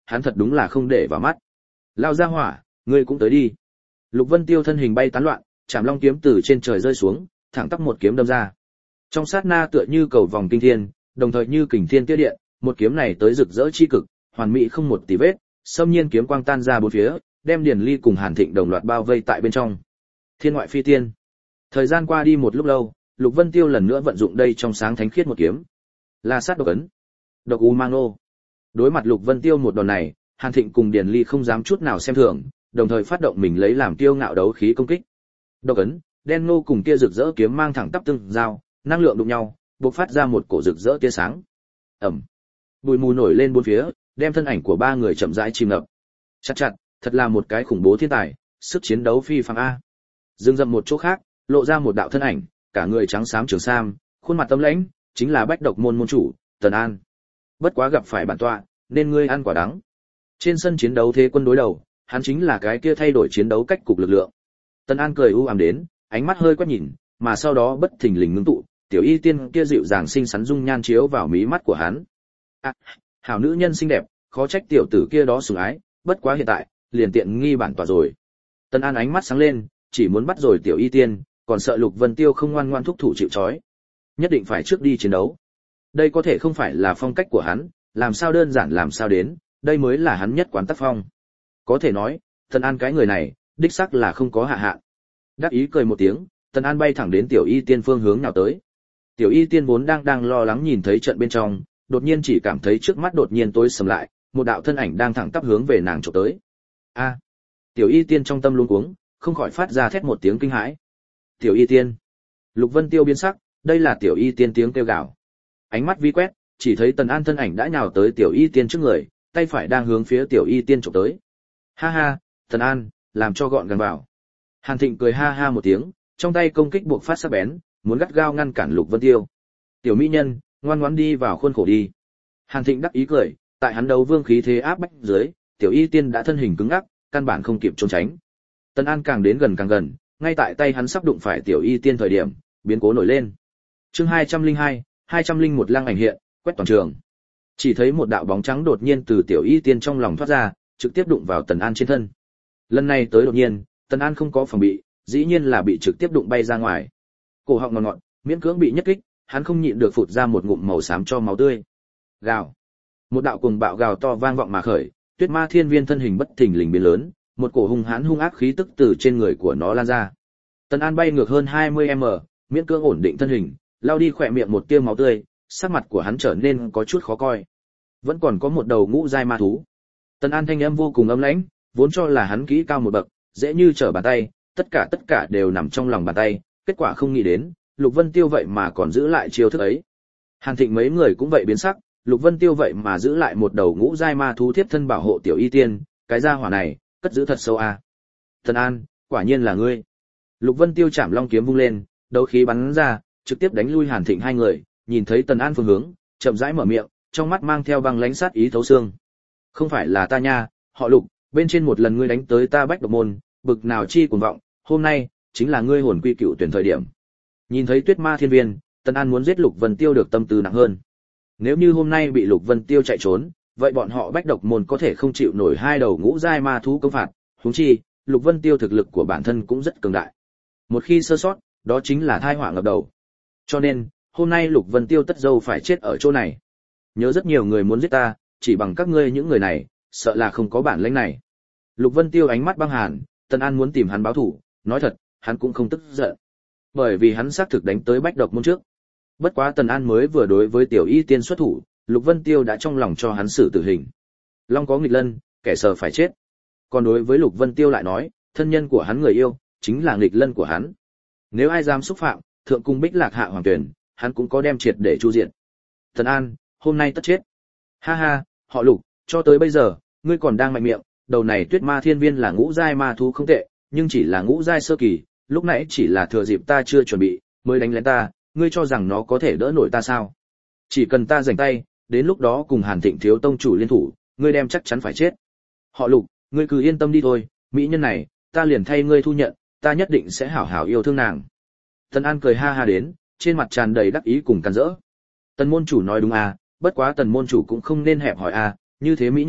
hắn thật đúng là không để vào mắt. Lao ra hỏa, ngươi cũng tới đi. Lục Vân Tiêu thân hình bay tán loạn, chạm long kiếm từ trên trời rơi xuống, thẳng tắp một kiếm đâm ra. Trong sát na tựa như cầu vòng kinh thiên, đồng thời như kình thiên tia điện, một kiếm này tới rực rỡ chi cực, hoàn mỹ không một tì vết, xâm nhiên kiếm quang tan ra bốn phía, đem Điền Ly cùng Hàn Thịnh đồng loạt bao vây tại bên trong. Thiên ngoại phi tiên. Thời gian qua đi một lúc lâu, Lục Vân Tiêu lần nữa vận dụng đây trong sáng thánh khiết một kiếm. La sát độc ấn. Độc u mang nô. Đối mặt Lục Vân Tiêu một đòn này, Hàn Thịnh cùng Điền Ly không dám chút nào xem thường, đồng thời phát động mình lấy làm tiêu ngạo đấu khí công kích. Độc ấn, đen nô cùng tia rực rỡ kiếm mang thẳng tắp tương giao, năng lượng đụng nhau, bộc phát ra một cổ rực rỡ tia sáng. Ầm. Bụi mù nổi lên bốn phía, đem thân ảnh của ba người chậm rãi chìm ngập. Chặt chặt, thật là một cái khủng bố thiên tài, sức chiến đấu phi phàm a. Dừng dậm một chỗ khác, lộ ra một đạo thân ảnh, cả người trắng xám trường sam, khuôn mặt tâm lãnh, chính là Bách Độc môn môn chủ, Tần An. Bất quá gặp phải bản tọa, nên ngươi ăn quả đắng. Trên sân chiến đấu thế quân đối đầu, hắn chính là cái kia thay đổi chiến đấu cách cục lực lượng. Tần An cười u ám đến, ánh mắt hơi quét nhìn, mà sau đó bất thình lình ngưng tụ, tiểu y tiên kia dịu dàng xinh xắn dung nhan chiếu vào mí mắt của hắn. À, hảo nữ nhân xinh đẹp, khó trách tiểu tử kia đó sủng ái, bất quá hiện tại, liền tiện nghi bản tọa rồi. Tần An ánh mắt sáng lên, chỉ muốn bắt rồi tiểu y tiên, còn sợ Lục Vân Tiêu không ngoan ngoan thúc thủ chịu trói. Nhất định phải trước đi chiến đấu. Đây có thể không phải là phong cách của hắn, làm sao đơn giản làm sao đến, đây mới là hắn nhất quán tác phong. Có thể nói, Tần An cái người này, đích xác là không có hạ hạn. Đắc ý cười một tiếng, Tần An bay thẳng đến tiểu y tiên phương hướng nào tới. Tiểu y tiên vốn đang lo lắng nhìn thấy trận bên trong, đột nhiên chỉ cảm thấy trước mắt đột nhiên tối sầm lại, một đạo thân ảnh đang thẳng tắp hướng về nàng chụp tới. A! Tiểu y tiên trong tâm luống cuống, không khỏi phát ra thét một tiếng kinh hãi. Tiểu y tiên! Lục Vân Tiêu biến sắc, đây là tiểu y tiên tiếng kêu gào. Ánh mắt vi quét, chỉ thấy Tần An thân ảnh đã nhào tới tiểu y tiên trước người, tay phải đang hướng phía tiểu y tiên chụp tới. Ha ha, Tần An, làm cho gọn gàng vào. Hàn Thịnh cười ha ha một tiếng, trong tay công kích buộc phát sắc bén, muốn gắt gao ngăn cản Lục Vân Tiêu. Tiểu mỹ nhân, ngoan ngoãn đi vào khuôn khổ đi. Hàn Thịnh đắc ý cười, tại hắn đấu vương khí thế áp bách dưới, tiểu y tiên đã thân hình cứng ngắc, căn bản không kịp trốn tránh. Tần An càng đến gần càng gần, ngay tại tay hắn sắp đụng phải tiểu y tiên thời điểm, biến cố nổi lên. Chương 202, 201 lăng ảnh hiện, quét toàn trường. Chỉ thấy một đạo bóng trắng đột nhiên từ tiểu y tiên trong lòng thoát ra, trực tiếp đụng vào Tần An trên thân. Lần này tới đột nhiên, Tần An không có phòng bị, dĩ nhiên là bị trực tiếp đụng bay ra ngoài. Cổ họng ngọt ngọt, miễn cưỡng bị nhất kích, hắn không nhịn được phụt ra một ngụm màu xám cho máu tươi. Gào. Một đạo cuồng bạo gào to vang vọng mà khởi, Tuyết Ma Thiên Viên thân hình bất thình lình biến lớn, một cổ hung hãn hung ác khí tức từ trên người của nó lan ra. Tần An bay ngược hơn 20m, miễn cưỡng ổn định thân hình, lao đi khỏe miệng một tia máu tươi, sắc mặt của hắn trở nên có chút khó coi. Vẫn còn có một đầu ngũ giai ma thú. Tần An thanh âm vô cùng âm lãnh, vốn cho là hắn kỹ cao một bậc, dễ như trở bàn tay, tất cả đều nằm trong lòng bàn tay, kết quả không nghĩ đến, Lục Vân Tiêu vậy mà còn giữ lại chiêu thức ấy. Hàn Thịnh mấy người cũng vậy biến sắc, Lục Vân Tiêu vậy mà giữ lại một đầu ngũ giai ma thú thiếp thân bảo hộ tiểu y tiên, cái gia hỏa này, cất giữ thật sâu à. Tần An, quả nhiên là ngươi. Lục Vân Tiêu chạm long kiếm vung lên, đấu khí bắn ra, trực tiếp đánh lui Hàn Thịnh hai người, nhìn thấy Tần An phương hướng, chậm rãi mở miệng, trong mắt mang theo băng lãnh sát ý thấu xương. Không phải là ta nha, họ Lục, bên trên một lần ngươi đánh tới ta Bách Độc môn, bực nào chi cuồng vọng, hôm nay chính là ngươi hồn quy cựu tuyển thời điểm. Nhìn thấy Tuyết Ma Thiên Viên, Tần An muốn giết Lục Vân Tiêu được tâm tư nặng hơn. Nếu như hôm nay bị Lục Vân Tiêu chạy trốn, vậy bọn họ Bách Độc môn có thể không chịu nổi hai đầu ngũ giai ma thú công phạt, huống chi, Lục Vân Tiêu thực lực của bản thân cũng rất cường đại. Một khi sơ sót, đó chính là tai họa ngập đầu. Cho nên, hôm nay Lục Vân Tiêu tất dâu phải chết ở chỗ này. Nhớ rất nhiều người muốn giết ta, chỉ bằng các ngươi những người này, sợ là không có bản lĩnh này. Lục Vân Tiêu ánh mắt băng hàn, Tần An muốn tìm hắn báo thù, nói thật, hắn cũng không tức giận. Bởi vì hắn xác thực đánh tới Bách Độc môn trước. Bất quá Tần An mới vừa đối với tiểu y tiên xuất thủ, Lục Vân Tiêu đã trong lòng cho hắn xử tử hình. Long có nghịch lân, kẻ sờ phải chết. Còn đối với Lục Vân Tiêu lại nói, thân nhân của hắn người yêu, chính là nghịch lân của hắn. Nếu ai dám xúc phạm, thượng cung Bích Lạc Hạ Hoàng Tuyển, hắn cũng có đem triệt để chu diện. Tần An, hôm nay tất chết. Ha ha, họ Lục, cho tới bây giờ, ngươi còn đang mạnh miệng, đầu này Tuyết Ma Thiên Viên là ngũ giai ma thú không tệ, nhưng chỉ là ngũ giai sơ kỳ, lúc nãy chỉ là thừa dịp ta chưa chuẩn bị, mới đánh lén ta, ngươi cho rằng nó có thể đỡ nổi ta sao? Chỉ cần ta giành tay, đến lúc đó cùng Hàn Thịnh thiếu tông chủ liên thủ, ngươi đem chắc chắn phải chết. Họ Lục, ngươi cứ yên tâm đi thôi, mỹ nhân này, ta liền thay ngươi thu nhận, ta nhất định sẽ hảo hảo yêu thương nàng. Tần An cười ha ha đến, trên mặt tràn đầy đắc ý cùng càn rỡ. Tần môn chủ nói đúng à, bất quá Tần môn chủ cũng không nên hẹp hỏi à, như thế mỹ nhân,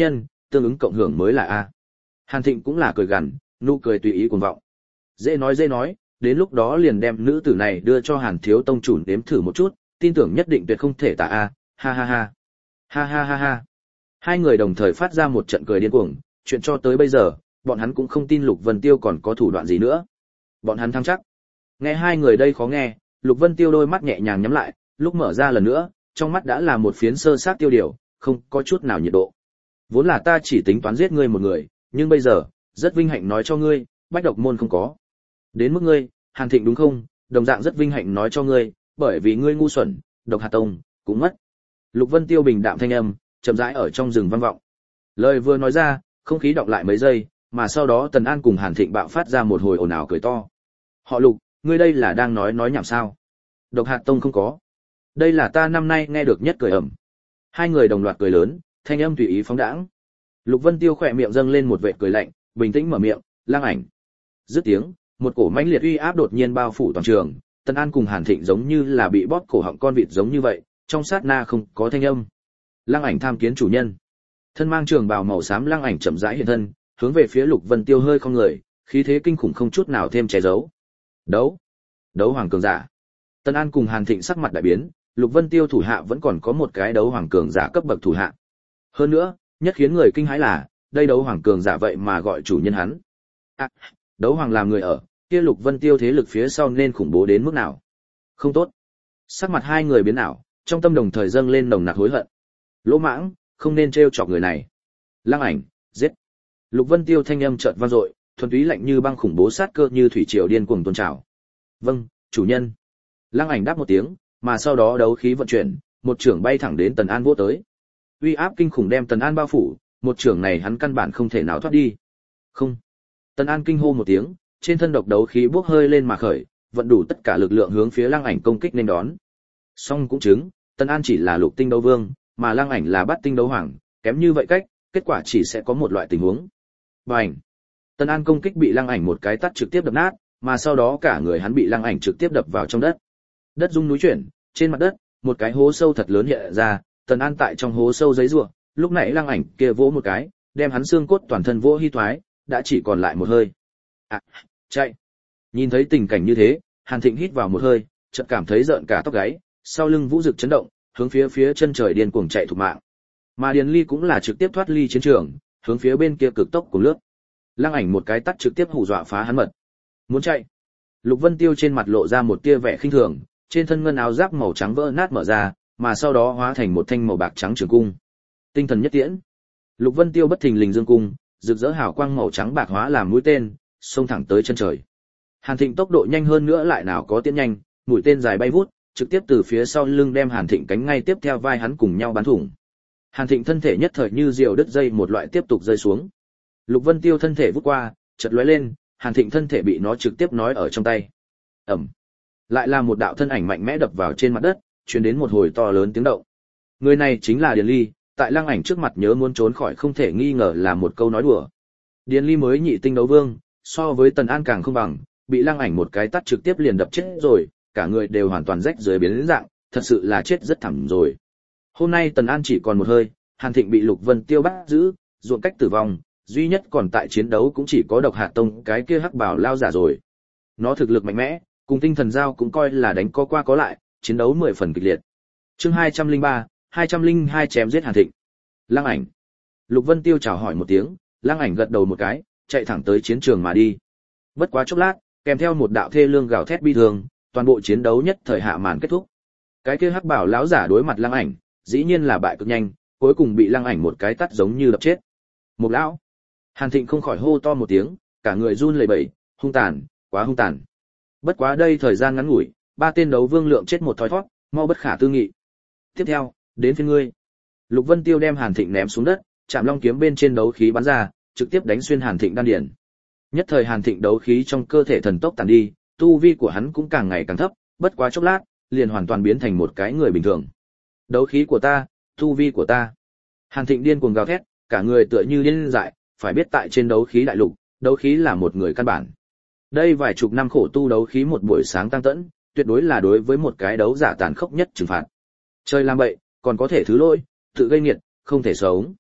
tương ứng cộng hưởng mới là a. Hàn Thịnh cũng là cười gằn, nụ cười tùy ý cuồng vọng. Dễ nói, đến lúc đó liền đem nữ tử này đưa cho Hàn thiếu tông chủ nếm thử một chút, tin tưởng nhất định tuyệt không thể tả a. Ha ha ha. Ha ha ha ha. Hai người đồng thời phát ra một trận cười điên cuồng, chuyện cho tới bây giờ, bọn hắn cũng không tin Lục Vân Tiêu còn có thủ đoạn gì nữa. Bọn hắn thắng chắc. Nghe hai người đây khó nghe, Lục Vân Tiêu đôi mắt nhẹ nhàng nhắm lại, lúc mở ra lần nữa, trong mắt đã là một phiến sơ sát tiêu điều, không có chút nào nhiệt độ. Vốn là ta chỉ tính toán giết ngươi một người, nhưng bây giờ, rất vinh hạnh nói cho ngươi, Bách Độc môn không có. Đến mức ngươi, Hàn Thịnh đúng không? Đồng dạng rất vinh hạnh nói cho ngươi, bởi vì ngươi ngu xuẩn, Độc Hạt Tông cũng mất. Lục Vân Tiêu bình đạm thanh âm, chậm rãi ở trong rừng vang vọng. Lời vừa nói ra, không khí đọng lại mấy giây, mà sau đó Tần An cùng Hàn Thịnh bạo phát ra một hồi ồn ào cười to. Họ Lục, ngươi đây là đang nói nhảm sao? Độc Hạt Tông không có. Đây là ta năm nay nghe được nhất cười ầm. Hai người đồng loạt cười lớn, thanh âm tùy ý phóng đãng. Lục Vân Tiêu khỏe miệng dâng lên một vệt cười lạnh, bình tĩnh mở miệng, Lang Ảnh. Dứt tiếng, một cổ mãnh liệt uy áp đột nhiên bao phủ toàn trường, Tần An cùng Hàn Thịnh giống như là bị bóp cổ họng con vịt giống như vậy, trong sát na không có thanh âm. Lang Ảnh tham kiến chủ nhân. Thân mang trường bào màu xám Lang Ảnh chậm rãi hiện thân, hướng về phía Lục Vân Tiêu hơi không người, khí thế kinh khủng không chút nào thêm che giấu. Đấu hoàng cường giả. Tần An cùng Hàn Thịnh sắc mặt đại biến, Lục Vân Tiêu thủ hạ vẫn còn có một cái đấu hoàng cường giả cấp bậc thủ hạ. Hơn nữa, nhất khiến người kinh hãi là, đây đấu hoàng cường giả vậy mà gọi chủ nhân hắn. Đấu hoàng làm người ở, kia Lục Vân Tiêu thế lực phía sau nên khủng bố đến mức nào? Không tốt. Sắc mặt hai người biến ảo, trong tâm đồng thời dâng lên nồng nặc hối hận. Lỗ mãng, không nên trêu chọc người này. Lang Ảnh, giết. Lục Vân Tiêu thanh âm chợt vang dội, thuần túy lạnh như băng khủng bố sát cơ như thủy triều điên cuồng tuôn trào. Vâng, chủ nhân. Lang Ảnh đáp một tiếng, mà sau đó đấu khí vận chuyển, một chưởng bay thẳng đến Tần An vỗ tới. Uy áp kinh khủng đem Tần An bao phủ, một chưởng này hắn căn bản không thể nào thoát đi. Không. Tần An kinh hô một tiếng, trên thân độc đấu khí bốc hơi lên mà khởi, vận đủ tất cả lực lượng hướng phía Lang Ảnh công kích nên đón. Song cũng chứng, Tần An chỉ là lục tinh đấu vương, mà Lang Ảnh là bát tinh đấu hoàng, kém như vậy cách, kết quả chỉ sẽ có một loại tình huống. Bành! Tần An công kích bị Lang Ảnh một cái tát trực tiếp đập nát, mà sau đó cả người hắn bị Lang Ảnh trực tiếp đập vào trong đất. Đất rung núi chuyển, trên mặt đất, một cái hố sâu thật lớn hiện ra, Tần An tại trong hố sâu giấy rủa, lúc nãy Lang Ảnh kia vỗ một cái, đem hắn xương cốt toàn thân vỗ hy thoái, đã chỉ còn lại một hơi. Chạy! Nhìn thấy tình cảnh như thế, Hàn Thịnh hít vào một hơi, chợt cảm thấy rợn cả tóc gáy, sau lưng vũ rực chấn động, hướng phía chân trời điên cuồng chạy thục mạng. Mà Điền Ly cũng là trực tiếp thoát ly chiến trường, hướng phía bên kia cực tốc cùng lướt. Lang Ảnh một cái tát trực tiếp hù dọa phá hắn mật. Muốn chạy. Lục Vân Tiêu trên mặt lộ ra một tia vẻ khinh thường, trên thân ngân áo giáp màu trắng vỡ nát mở ra, mà sau đó hóa thành một thanh màu bạc trắng trường cung. Tinh thần nhất tiễn. Lục Vân Tiêu bất thình lình dương cung, rực rỡ hào quang màu trắng bạc hóa làm mũi tên, xông thẳng tới chân trời. Hàn Thịnh tốc độ nhanh hơn nữa lại nào có tiễn nhanh, mũi tên dài bay vút, trực tiếp từ phía sau lưng đem Hàn Thịnh cánh ngay tiếp theo vai hắn cùng nhau bắn thủng. Hàn Thịnh thân thể nhất thời như diều đứt dây một loại tiếp tục rơi xuống. Lục Vân Tiêu thân thể vút qua, chợt lóe lên, Hàn Thịnh thân thể bị nó trực tiếp nói ở trong tay. Ầm. Lại là một đạo thân ảnh mạnh mẽ đập vào trên mặt đất, truyền đến một hồi to lớn tiếng động. Người này chính là Điền Ly, tại Lang Ảnh trước mặt nhớ muốn trốn khỏi không thể nghi ngờ là một câu nói đùa. Điền Ly mới nhị tinh đấu vương, so với Tần An càng không bằng, bị Lang Ảnh một cái tát trực tiếp liền đập chết rồi, cả người đều hoàn toàn rách dưới biến dạng, thật sự là chết rất thảm rồi. Hôm nay Tần An chỉ còn một hơi, Hàn Thịnh bị Lục Vân Tiêu bắt giữ, ruộng cách tử vong, duy nhất còn tại chiến đấu cũng chỉ có Độc Hạt Tông cái kia hắc bảo lao giả rồi. Nó thực lực mạnh mẽ, cùng tinh thần giao cũng coi là đánh có qua có lại, chiến đấu 10 phần kịch liệt. Chương 203, 202 chém giết Hàn Thịnh. Lang Ảnh. Lục Vân Tiêu chào hỏi một tiếng, Lang Ảnh gật đầu một cái, chạy thẳng tới chiến trường mà đi. Bất quá chốc lát, kèm theo một đạo thê lương gào thét bi thương, toàn bộ chiến đấu nhất thời hạ màn kết thúc. Cái kia hắc bảo lão giả đối mặt Lang Ảnh, dĩ nhiên là bại cực nhanh, cuối cùng bị Lang Ảnh một cái tát giống như đập chết. Một lão. Hàn Thịnh không khỏi hô to một tiếng, cả người run lẩy bẩy, hung tàn, quá hung tàn. Bất quá đây thời gian ngắn ngủi, ba tên đấu vương lượng chết một thoi thoát, mau bất khả tư nghị. Tiếp theo, đến phiên ngươi. Lục Vân Tiêu đem Hàn Thịnh ném xuống đất, chạm long kiếm bên trên đấu khí bắn ra, trực tiếp đánh xuyên Hàn Thịnh đan điền. Nhất thời Hàn Thịnh đấu khí trong cơ thể thần tốc tàn đi, tu vi của hắn cũng càng ngày càng thấp, bất quá chốc lát, liền hoàn toàn biến thành một cái người bình thường. Đấu khí của ta, tu vi của ta. Hàn Thịnh điên cuồng gào thét, cả người tựa như điên dại, phải biết tại trên đấu khí đại lục, đấu khí là một người căn bản. Đây vài chục năm khổ tu đấu khí một buổi sáng tăng tẫn, tuyệt đối là đối với một cái đấu giả tàn khốc nhất trừng phạt. Chơi làm bậy, còn có thể thứ lỗi, tự gây nghiệt, không thể sống.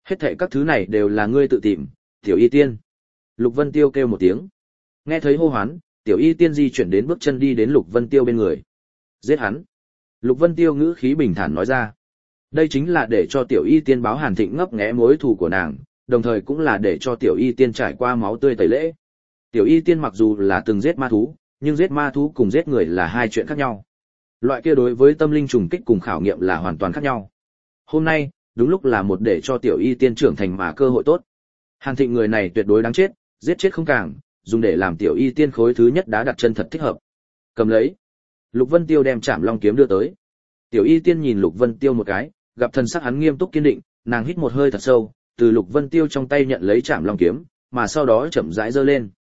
Hết thảy các thứ này đều là ngươi tự tìm, Tiểu Y Tiên. Lục Vân Tiêu kêu một tiếng. Nghe thấy hô hoán, Tiểu Y Tiên di chuyển đến bước chân đi đến Lục Vân Tiêu bên người. Giết hắn. Lục Vân Tiêu ngữ khí bình thản nói ra. Đây chính là để cho Tiểu Y Tiên báo Hàn Thịnh ngấp nghé mối thù của nàng, đồng thời cũng là để cho Tiểu Y Tiên trải qua máu tươi tẩy lễ. Tiểu Y Tiên mặc dù là từng giết ma thú, nhưng giết ma thú cùng giết người là hai chuyện khác nhau. Loại kia đối với tâm linh trùng kích cùng khảo nghiệm là hoàn toàn khác nhau. Hôm nay, đúng lúc là một để cho Tiểu Y Tiên trưởng thành mà cơ hội tốt. Hàn Thịnh người này tuyệt đối đáng chết, giết chết không càng, dùng để làm Tiểu Y Tiên khối thứ nhất đá đặt chân thật thích hợp. Cầm lấy. Lục Vân Tiêu đem Trảm Long kiếm đưa tới. Tiểu Y Tiên nhìn Lục Vân Tiêu một cái, gặp thần sắc hắn nghiêm túc kiên định, nàng hít một hơi thật sâu, từ Lục Vân Tiêu trong tay nhận lấy Trảm Long kiếm, mà sau đó chậm rãi giơ lên.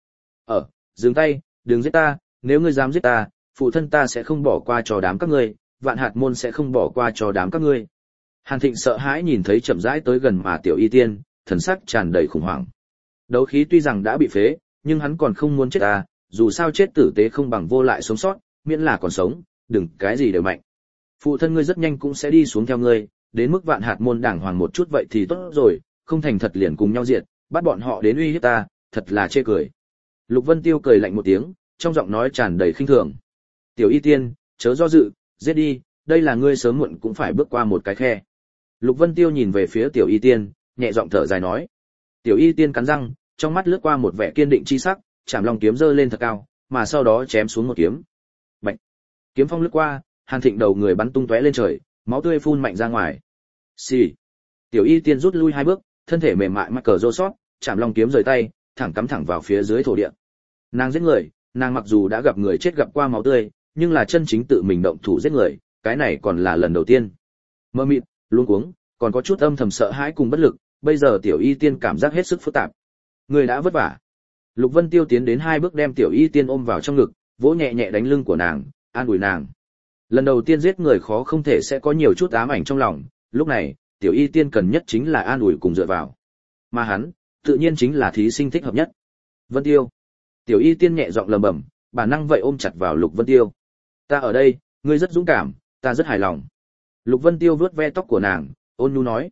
Dừng tay, đừng giết ta, nếu ngươi dám giết ta, phụ thân ta sẽ không bỏ qua cho đám các ngươi, Vạn Hạt môn sẽ không bỏ qua cho đám các ngươi. Hàn Thịnh sợ hãi nhìn thấy chậm rãi tới gần mà Tiểu Y Tiên, thần sắc tràn đầy khủng hoảng. Đấu khí tuy rằng đã bị phế, nhưng hắn còn không muốn chết ta, dù sao chết tử tế không bằng vô lại sống sót, miễn là còn sống, đừng cái gì đều mạnh. Phụ thân ngươi rất nhanh cũng sẽ đi xuống theo ngươi, đến mức Vạn Hạt môn đảng hoàng một chút vậy thì tốt rồi, không thành thật liền cùng nhau diệt, bắt bọn họ đến uy hiếp ta, thật là chê cười. Lục Vân Tiêu cười lạnh một tiếng, trong giọng nói tràn đầy khinh thường. Tiểu Y Tiên, chớ do dự, giết đi, đây là ngươi sớm muộn cũng phải bước qua một cái khe. Lục Vân Tiêu nhìn về phía Tiểu Y Tiên, nhẹ giọng thở dài nói. Tiểu Y Tiên cắn răng, trong mắt lướt qua một vẻ kiên định chi sắc, Trảm Long kiếm giơ lên thật cao, mà sau đó chém xuống một kiếm. Bạch. Kiếm phong lướt qua, Hàn Thịnh đầu người bắn tung tóe lên trời, máu tươi phun mạnh ra ngoài. Xì. Tiểu Y Tiên rút lui hai bước, thân thể mềm mại mắc cờ rô sót, Trảm Long kiếm rời tay, thẳng cắm thẳng vào phía dưới thổ địa. Nàng giết người, nàng mặc dù đã gặp người chết gặp qua máu tươi, nhưng là chân chính tự mình động thủ giết người, cái này còn là lần đầu tiên. Mơ mịt, luống cuống, còn có chút âm thầm sợ hãi cùng bất lực, bây giờ Tiểu Y Tiên cảm giác hết sức phức tạp. Người đã vất vả. Lục Vân Tiêu tiến đến hai bước đem Tiểu Y Tiên ôm vào trong ngực, vỗ nhẹ nhẹ đánh lưng của nàng, an ủi nàng. Lần đầu tiên giết người khó không thể sẽ có nhiều chút ám ảnh trong lòng, lúc này, Tiểu Y Tiên cần nhất chính là an ủi cùng dựa vào. Mà hắn, tự nhiên chính là thí sinh thích hợp nhất. Vân Tiêu. Tiểu Y Tiên nhẹ giọng lẩm bẩm, bản năng vậy ôm chặt vào Lục Vân Tiêu. Ta ở đây, ngươi rất dũng cảm, ta rất hài lòng. Lục Vân Tiêu vuốt ve tóc của nàng, ôn nhu nói.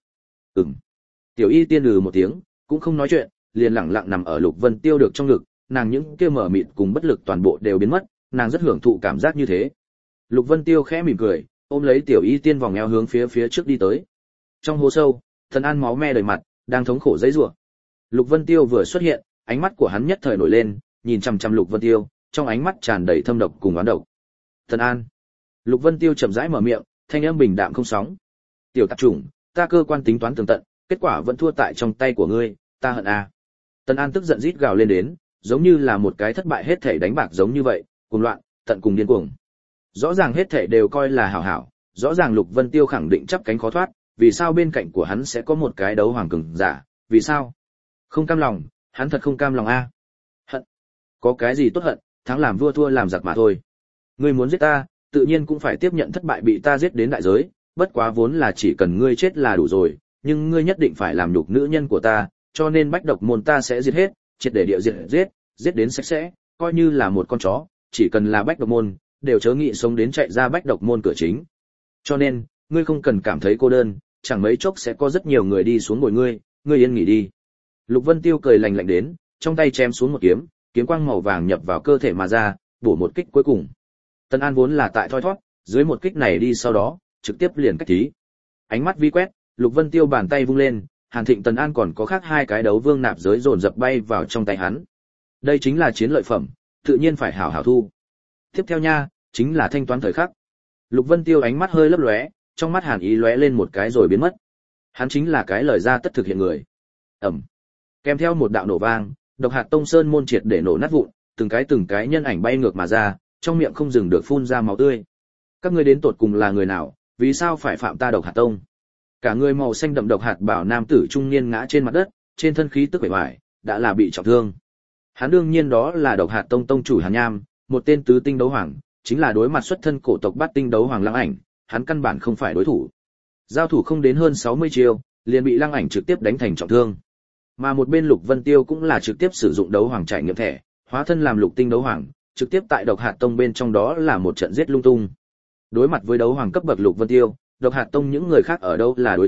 Tiểu Y Tiên một tiếng, cũng không nói chuyện, liền lặng lặng nằm ở Lục Vân Tiêu được trong ngực, nàng những kia mở mịt cùng bất lực toàn bộ đều biến mất, nàng rất hưởng thụ cảm giác như thế. Lục Vân Tiêu khẽ mỉm cười, ôm lấy Tiểu Y Tiên vòng eo hướng phía trước đi tới. Trong hố sâu, Thần An máu me đầy mặt, đang thống khổ giãy giụa. Lục Vân Tiêu vừa xuất hiện, ánh mắt của hắn nhất thời nổi lên, nhìn chằm chằm Lục Vân Tiêu, trong ánh mắt tràn đầy thâm độc cùng oán độc. Thần An. Lục Vân Tiêu chậm rãi mở miệng, thanh âm bình đạm không sóng. Tiểu tạp chủng, ta cơ quan tính toán tường tận, kết quả vẫn thua tại trong tay của ngươi, ta hận a. Tần An tức giận rít gào lên đến, giống như là một cái thất bại hết thể đánh bạc giống như vậy, cuồng loạn, tận cùng điên cuồng. Rõ ràng hết thể đều coi là hảo hảo, rõ ràng Lục Vân Tiêu khẳng định chắp cánh khó thoát, vì sao bên cạnh của hắn sẽ có một cái đấu hoàng cường giả, vì sao? Không cam lòng, hắn thật không cam lòng a. Hận. Có cái gì tốt hận, thắng làm vua thua làm giặc mà thôi. Ngươi muốn giết ta, tự nhiên cũng phải tiếp nhận thất bại bị ta giết đến đại giới, bất quá vốn là chỉ cần ngươi chết là đủ rồi, nhưng ngươi nhất định phải làm nhục nữ nhân của ta, cho nên Bách Độc môn ta sẽ giết hết, triệt để địa diệt, giết đến sạch sẽ, coi như là một con chó, chỉ cần là Bách Độc môn, đều chớ nghĩ sống đến chạy ra Bách Độc môn cửa chính. Cho nên, ngươi không cần cảm thấy cô đơn, chẳng mấy chốc sẽ có rất nhiều người đi xuống bồi ngươi, ngươi yên nghỉ đi. Lục Vân Tiêu cười lạnh lạnh đến, trong tay chém xuống một kiếm, kiếm quang màu vàng nhập vào cơ thể mà ra, bổ một kích cuối cùng. Tần An vốn là tại thoi thoát, dưới một kích này đi sau đó, trực tiếp liền cách thí. Ánh mắt vi quét, Lục Vân Tiêu bàn tay vung lên, Hàn Thịnh Tần An còn có khác hai cái đấu vương nạp giới dồn dập bay vào trong tay hắn. Đây chính là chiến lợi phẩm, tự nhiên phải hảo hảo thu. Tiếp theo nha, chính là thanh toán thời khắc. Lục Vân Tiêu ánh mắt hơi lấp lóe, trong mắt hàn ý lóe lên một cái rồi biến mất. Hắn chính là cái lời ra tất thực hiện người. Ầm. Kèm theo một đạo nổ vang, Độc Hạt Tông Sơn môn triệt để nổ nát vụn, từng cái nhân ảnh bay ngược mà ra, trong miệng không dừng được phun ra máu tươi. Các ngươi đến tột cùng là người nào, vì sao phải phạm ta Độc Hạt Tông? Cả người màu xanh đậm độc hạt bảo nam tử trung niên ngã trên mặt đất, trên thân khí tức bề ngoài đã là bị trọng thương. Hắn đương nhiên đó là Độc Hạt Tông tông chủ Hàn Nham, một tên tứ tinh đấu hoàng, chính là đối mặt xuất thân cổ tộc Bát tinh đấu hoàng Lăng Ảnh, hắn căn bản không phải đối thủ. Giao thủ không đến hơn 60 chiêu, liền bị Lăng Ảnh trực tiếp đánh thành trọng thương. Mà một bên Lục Vân Tiêu cũng là trực tiếp sử dụng đấu hoàng trải nghiệm thẻ, hóa thân làm lục tinh đấu hoàng, trực tiếp tại Độc Hạt Tông bên trong đó là một trận giết lung tung. Đối mặt với đấu hoàng cấp bậc Lục Vân Tiêu, Độc Hạt Tông những người khác ở đâu là đối thủ,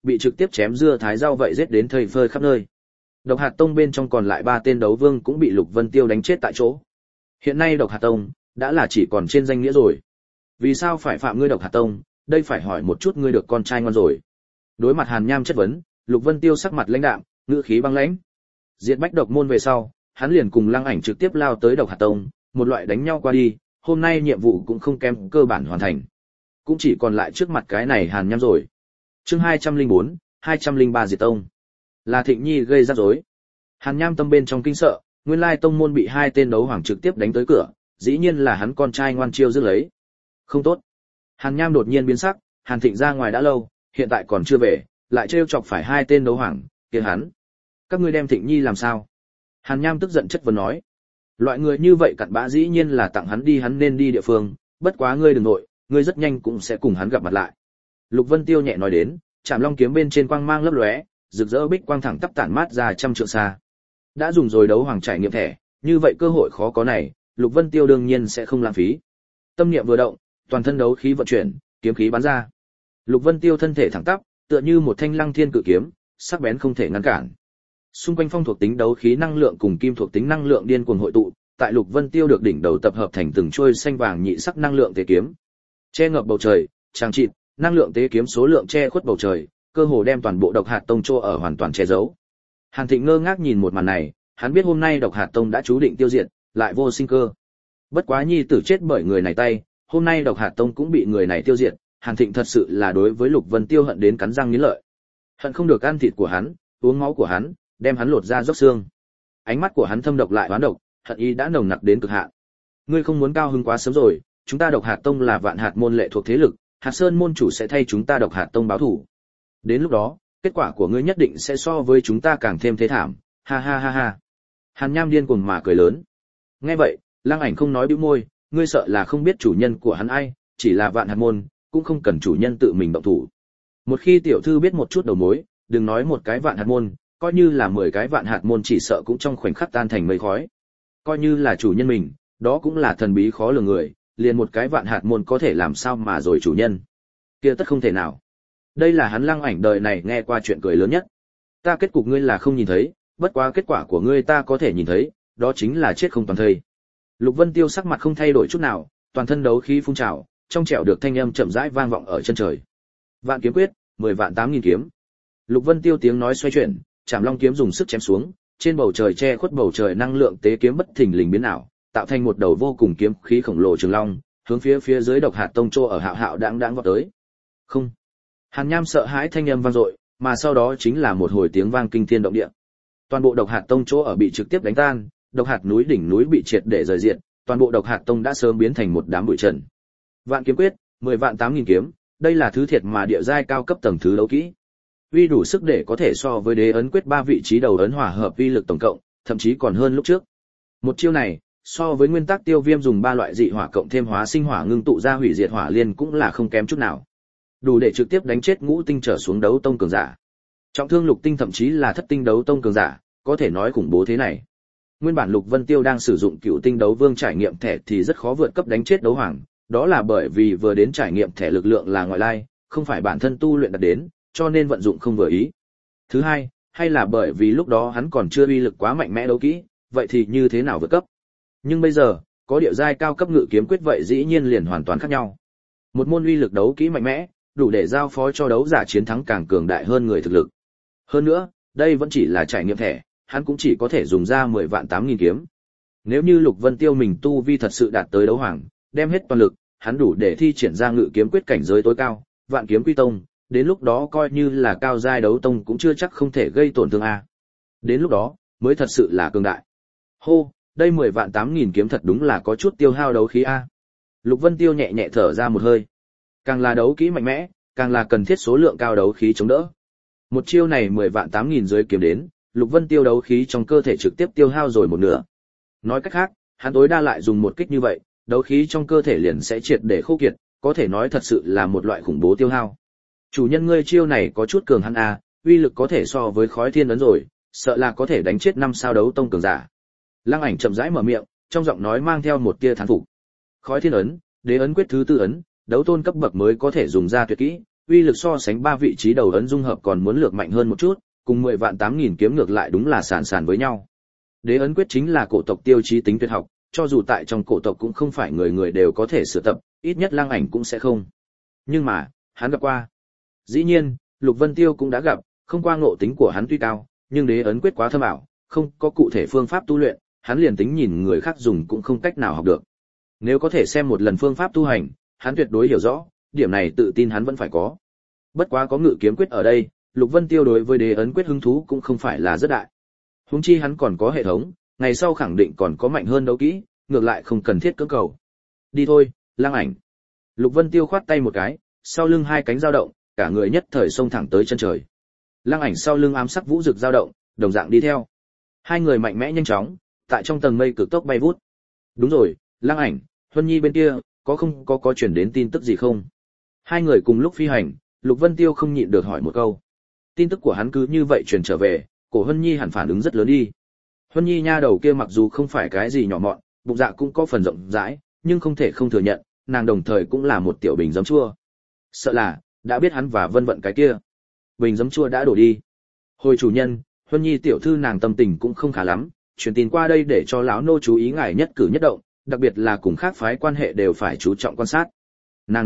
bị trực tiếp chém dưa thái rau vậy giết đến thây phơi khắp nơi. Độc Hạt Tông bên trong còn lại 3 tên đấu vương cũng bị Lục Vân Tiêu đánh chết tại chỗ. Hiện nay Độc Hạt Tông đã là chỉ còn trên danh nghĩa rồi. Vì sao phải phạm ngươi Độc Hạt Tông, đây phải hỏi một chút ngươi được con trai ngoan rồi. Đối mặt Hàn Nham chất vấn, Lục Vân Tiêu sắc mặt lãnh đạm, ngữ khí băng lãnh. Diệt bách độc môn về sau, hắn liền cùng Lăng Ảnh trực tiếp lao tới Độc Hạt Tông, một loại đánh nhau qua đi, hôm nay nhiệm vụ cũng không kém, cơ bản hoàn thành. Cũng chỉ còn lại trước mặt cái này Hàn Nham rồi. Chương 204, 203 diệt tông. Là Thịnh Nhi gây ra rối. Hàn Nham tâm bên trong kinh sợ, nguyên lai tông môn bị 2 tên đấu hoàng trực tiếp đánh tới cửa, dĩ nhiên là hắn con trai ngoan chiêu giữ lấy. Không tốt. Hàn Nham đột nhiên biến sắc, Hàn Thịnh ra ngoài đã lâu, hiện tại còn chưa về, lại trêu chọc phải 2 tên đấu hoàng, kia hắn. Các ngươi đem Thịnh Nhi làm sao? Hàn Nham tức giận chất vấn nói. Loại người như vậy cặn bã dĩ nhiên là tặng hắn đi hắn nên đi địa phương, bất quá ngươi đừng nội, ngươi rất nhanh cũng sẽ cùng hắn gặp mặt lại. Lục Vân Tiêu nhẹ nói đến, Trảm Long kiếm bên trên quang mang lấp lóe, rực rỡ bích quang thẳng tắp tản mát ra trăm trượng xa. Đã dùng rồi đấu hoàng trải nghiệm thẻ, như vậy cơ hội khó có này, Lục Vân Tiêu đương nhiên sẽ không lãng phí. Tâm niệm vừa động, toàn thân đấu khí vận chuyển, kiếm khí bắn ra. Lục Vân Tiêu thân thể thẳng tắp, tựa như một thanh lăng thiên cự kiếm, sắc bén không thể ngăn cản. Xung quanh phong thuộc tính đấu khí năng lượng cùng kim thuộc tính năng lượng điên cuồng hội tụ, tại Lục Vân Tiêu được đỉnh đầu tập hợp thành từng chuôi xanh vàng nhị sắc năng lượng tế kiếm. Che ngập bầu trời, tràng trịt, năng lượng tế kiếm số lượng che khuất bầu trời, cơ hồ đem toàn bộ Độc Hạt Tông trô ở hoàn toàn che giấu. Hàn Thịnh ngơ ngác nhìn một màn này, hắn biết hôm nay Độc Hạt Tông đã chú định tiêu diệt, lại vô sinh cơ. Bất quá nhi tử chết bởi người này tay, hôm nay Độc Hạt Tông cũng bị người này tiêu diệt, Hàn Thịnh thật sự là đối với Lục Vân Tiêu hận đến cắn răng nghiến lợi. Hận không được ăn thịt của hắn, uống máu của hắn, đem hắn lột ra róc xương. Ánh mắt của hắn thâm độc lại oán độc, hận ý đã nồng nặc đến cực hạn. Ngươi không muốn cao hứng quá sớm rồi, chúng ta Độc Hạt Tông là Vạn Hạt môn lệ thuộc thế lực, Hạt Sơn môn chủ sẽ thay chúng ta Độc Hạt Tông báo thù. Đến lúc đó, kết quả của ngươi nhất định sẽ so với chúng ta càng thêm thế thảm, ha ha ha ha. Hàn Nham điên cuồng mà cười lớn. Nghe vậy, Lăng Ảnh không nói bĩu môi, ngươi sợ là không biết chủ nhân của hắn ai, chỉ là Vạn Hạt môn, cũng không cần chủ nhân tự mình động thủ. Một khi tiểu thư biết một chút đầu mối, đừng nói một cái Vạn Hạt môn, coi như là 10 cái Vạn Hạt môn chỉ sợ cũng trong khoảnh khắc tan thành mây khói. Coi như là chủ nhân mình, đó cũng là thần bí khó lường người, liền một cái Vạn Hạt môn có thể làm sao mà rồi chủ nhân. Kia tất không thể nào. Đây là hắn Lăng Ảnh đời này nghe qua chuyện cười lớn nhất. Ta kết cục ngươi là không nhìn thấy, bất quá kết quả của ngươi ta có thể nhìn thấy, đó chính là chết không toàn thây. Lục Vân Tiêu sắc mặt không thay đổi chút nào, toàn thân đấu khí phun trào, trong trẻo được thanh âm chậm rãi vang vọng ở chân trời. Vạn kiếm quyết, 10 vạn 8000 kiếm. Lục Vân Tiêu tiếng nói xoay chuyển, Trảm Long kiếm dùng sức chém xuống, trên bầu trời che khuất bầu trời năng lượng tế kiếm bất thình lình biến ảo, tạo thành một đầu vô cùng kiếm khí khổng lồ trường long, hướng phía dưới Độc Hạt Tông trô ở hạo hạo đãng đãng vọt tới. Không. Hàn Nham sợ hãi thanh âm vang dội, mà sau đó chính là một hồi tiếng vang kinh thiên động địa. Toàn bộ Độc Hạt Tông chỗ ở bị trực tiếp đánh tan, Độc Hạt núi đỉnh núi bị triệt để rời diệt, toàn bộ Độc Hạt Tông đã sớm biến thành một đám bụi trần. Vạn kiếm quyết, 10 vạn 8000 kiếm, đây là thứ thiệt mà địa giai cao cấp tầng thứ đấu kỹ. Uy đủ sức để có thể so với Đế ấn quyết 3 vị trí đầu ấn hỏa hợp uy lực tổng cộng, thậm chí còn hơn lúc trước. Một chiêu này, so với nguyên tắc Tiêu Viêm dùng 3 loại dị hỏa cộng thêm hóa sinh hỏa ngưng tụ ra hủy diệt hỏa liên cũng là không kém chút nào. Đủ để trực tiếp đánh chết ngũ tinh trở xuống đấu tông cường giả. Trọng thương lục tinh thậm chí là thất tinh đấu tông cường giả, có thể nói khủng bố thế này. Nguyên bản Lục Vân Tiêu đang sử dụng cựu tinh đấu vương trải nghiệm thẻ thì rất khó vượt cấp đánh chết đấu hoàng, đó là bởi vì vừa đến trải nghiệm thẻ lực lượng là ngoại lai, không phải bản thân tu luyện đạt đến, cho nên vận dụng không vừa ý. Thứ hai, hay là bởi vì lúc đó hắn còn chưa uy lực quá mạnh mẽ đấu kỹ, vậy thì như thế nào vượt cấp? Nhưng bây giờ, có điệu giai cao cấp ngự kiếm quyết vậy dĩ nhiên liền hoàn toàn khác nhau. Một môn uy lực đấu kỹ mạnh mẽ, đủ để giao phó cho đấu giả chiến thắng càng cường đại hơn người thực lực. Hơn nữa, đây vẫn chỉ là trải nghiệm thẻ, hắn cũng chỉ có thể dùng ra 10 vạn 8000 kiếm. Nếu như Lục Vân Tiêu mình tu vi thật sự đạt tới đấu hoàng, đem hết toàn lực, hắn đủ để thi triển ra ngự kiếm quyết cảnh giới tối cao, vạn kiếm quy tông, đến lúc đó coi như là cao giai đấu tông cũng chưa chắc không thể gây tổn thương a. Đến lúc đó, mới thật sự là cường đại. Hô, đây 10 vạn 8000 kiếm thật đúng là có chút tiêu hao đấu khí a. Lục Vân Tiêu nhẹ nhẹ thở ra một hơi. Càng là đấu kỹ mạnh mẽ, càng là cần thiết số lượng cao đấu khí chống đỡ. Một chiêu này 10 vạn 8000 dưới kiếm đến, Lục Vân Tiêu đấu khí trong cơ thể trực tiếp tiêu hao rồi một nửa. Nói cách khác, hắn tối đa lại dùng một kích như vậy, đấu khí trong cơ thể liền sẽ triệt để khô kiệt, có thể nói thật sự là một loại khủng bố tiêu hao. Chủ nhân ngươi chiêu này có chút cường hắn a, uy lực có thể so với khói thiên ấn rồi, sợ là có thể đánh chết 5 sao đấu tông cường giả. Lăng Ảnh chậm rãi mở miệng, trong giọng nói mang theo một tia thán phục. Khói thiên ấn, đế ấn quyết thứ tư ấn, đấu tôn cấp bậc mới có thể dùng ra tuyệt kỹ, uy lực so sánh 3 vị trí đầu ấn dung hợp còn muốn lược mạnh hơn một chút, cùng 10 vạn 8000 kiếm ngược lại đúng là sàn sàn với nhau. Đế ấn quyết chính là cổ tộc tiêu chí tính tuyệt học, cho dù tại trong cổ tộc cũng không phải người người đều có thể sửa tập, ít nhất Lăng Ảnh cũng sẽ không. Nhưng mà, hắn gặp qua. Dĩ nhiên, Lục Vân Tiêu cũng đã gặp, không qua ngộ tính của hắn tuy cao, nhưng đế ấn quyết quá thâm ảo, không có cụ thể phương pháp tu luyện, hắn liền tính nhìn người khác dùng cũng không cách nào học được. Nếu có thể xem một lần phương pháp tu hành, hắn tuyệt đối hiểu rõ, điểm này tự tin hắn vẫn phải có. Bất quá có ngự kiếm quyết ở đây, Lục Vân Tiêu đối với đế ấn quyết hứng thú cũng không phải là rất đại. Huống chi hắn còn có hệ thống, ngày sau khẳng định còn có mạnh hơn đấu kỹ, ngược lại không cần thiết cưỡng cầu. Đi thôi, Lăng Ảnh. Lục Vân Tiêu khoát tay một cái, sau lưng hai cánh dao động, cả người nhất thời xông thẳng tới chân trời. Lăng Ảnh sau lưng ám sắc vũ rực dao động, đồng dạng đi theo. Hai người mạnh mẽ nhanh chóng, tại trong tầng mây cực tốc bay vút. Đúng rồi, Lăng Ảnh, Huân Nhi bên kia, có chuyển đến tin tức gì không? Hai người cùng lúc phi hành, Lục Vân Tiêu không nhịn được hỏi một câu. Tin tức của hắn cứ như vậy truyền trở về, cổ Huân Nhi hẳn phản ứng rất lớn đi. Huân Nhi nha đầu kia mặc dù không phải cái gì nhỏ mọn, bụng dạ cũng có phần rộng rãi, nhưng không thể không thừa nhận, nàng đồng thời cũng là một tiểu bình giấm chua. Sợ là đã biết hắn và Vân Vận cái kia, bình giấm chua đã đổ đi. Hồi chủ nhân, Huân Nhi tiểu thư nàng tâm tình cũng không khá lắm, truyền tin qua đây để cho lão nô chú ý ngài nhất cử nhất động, đặc biệt là cùng khác phái quan hệ đều phải chú trọng quan sát. Nàng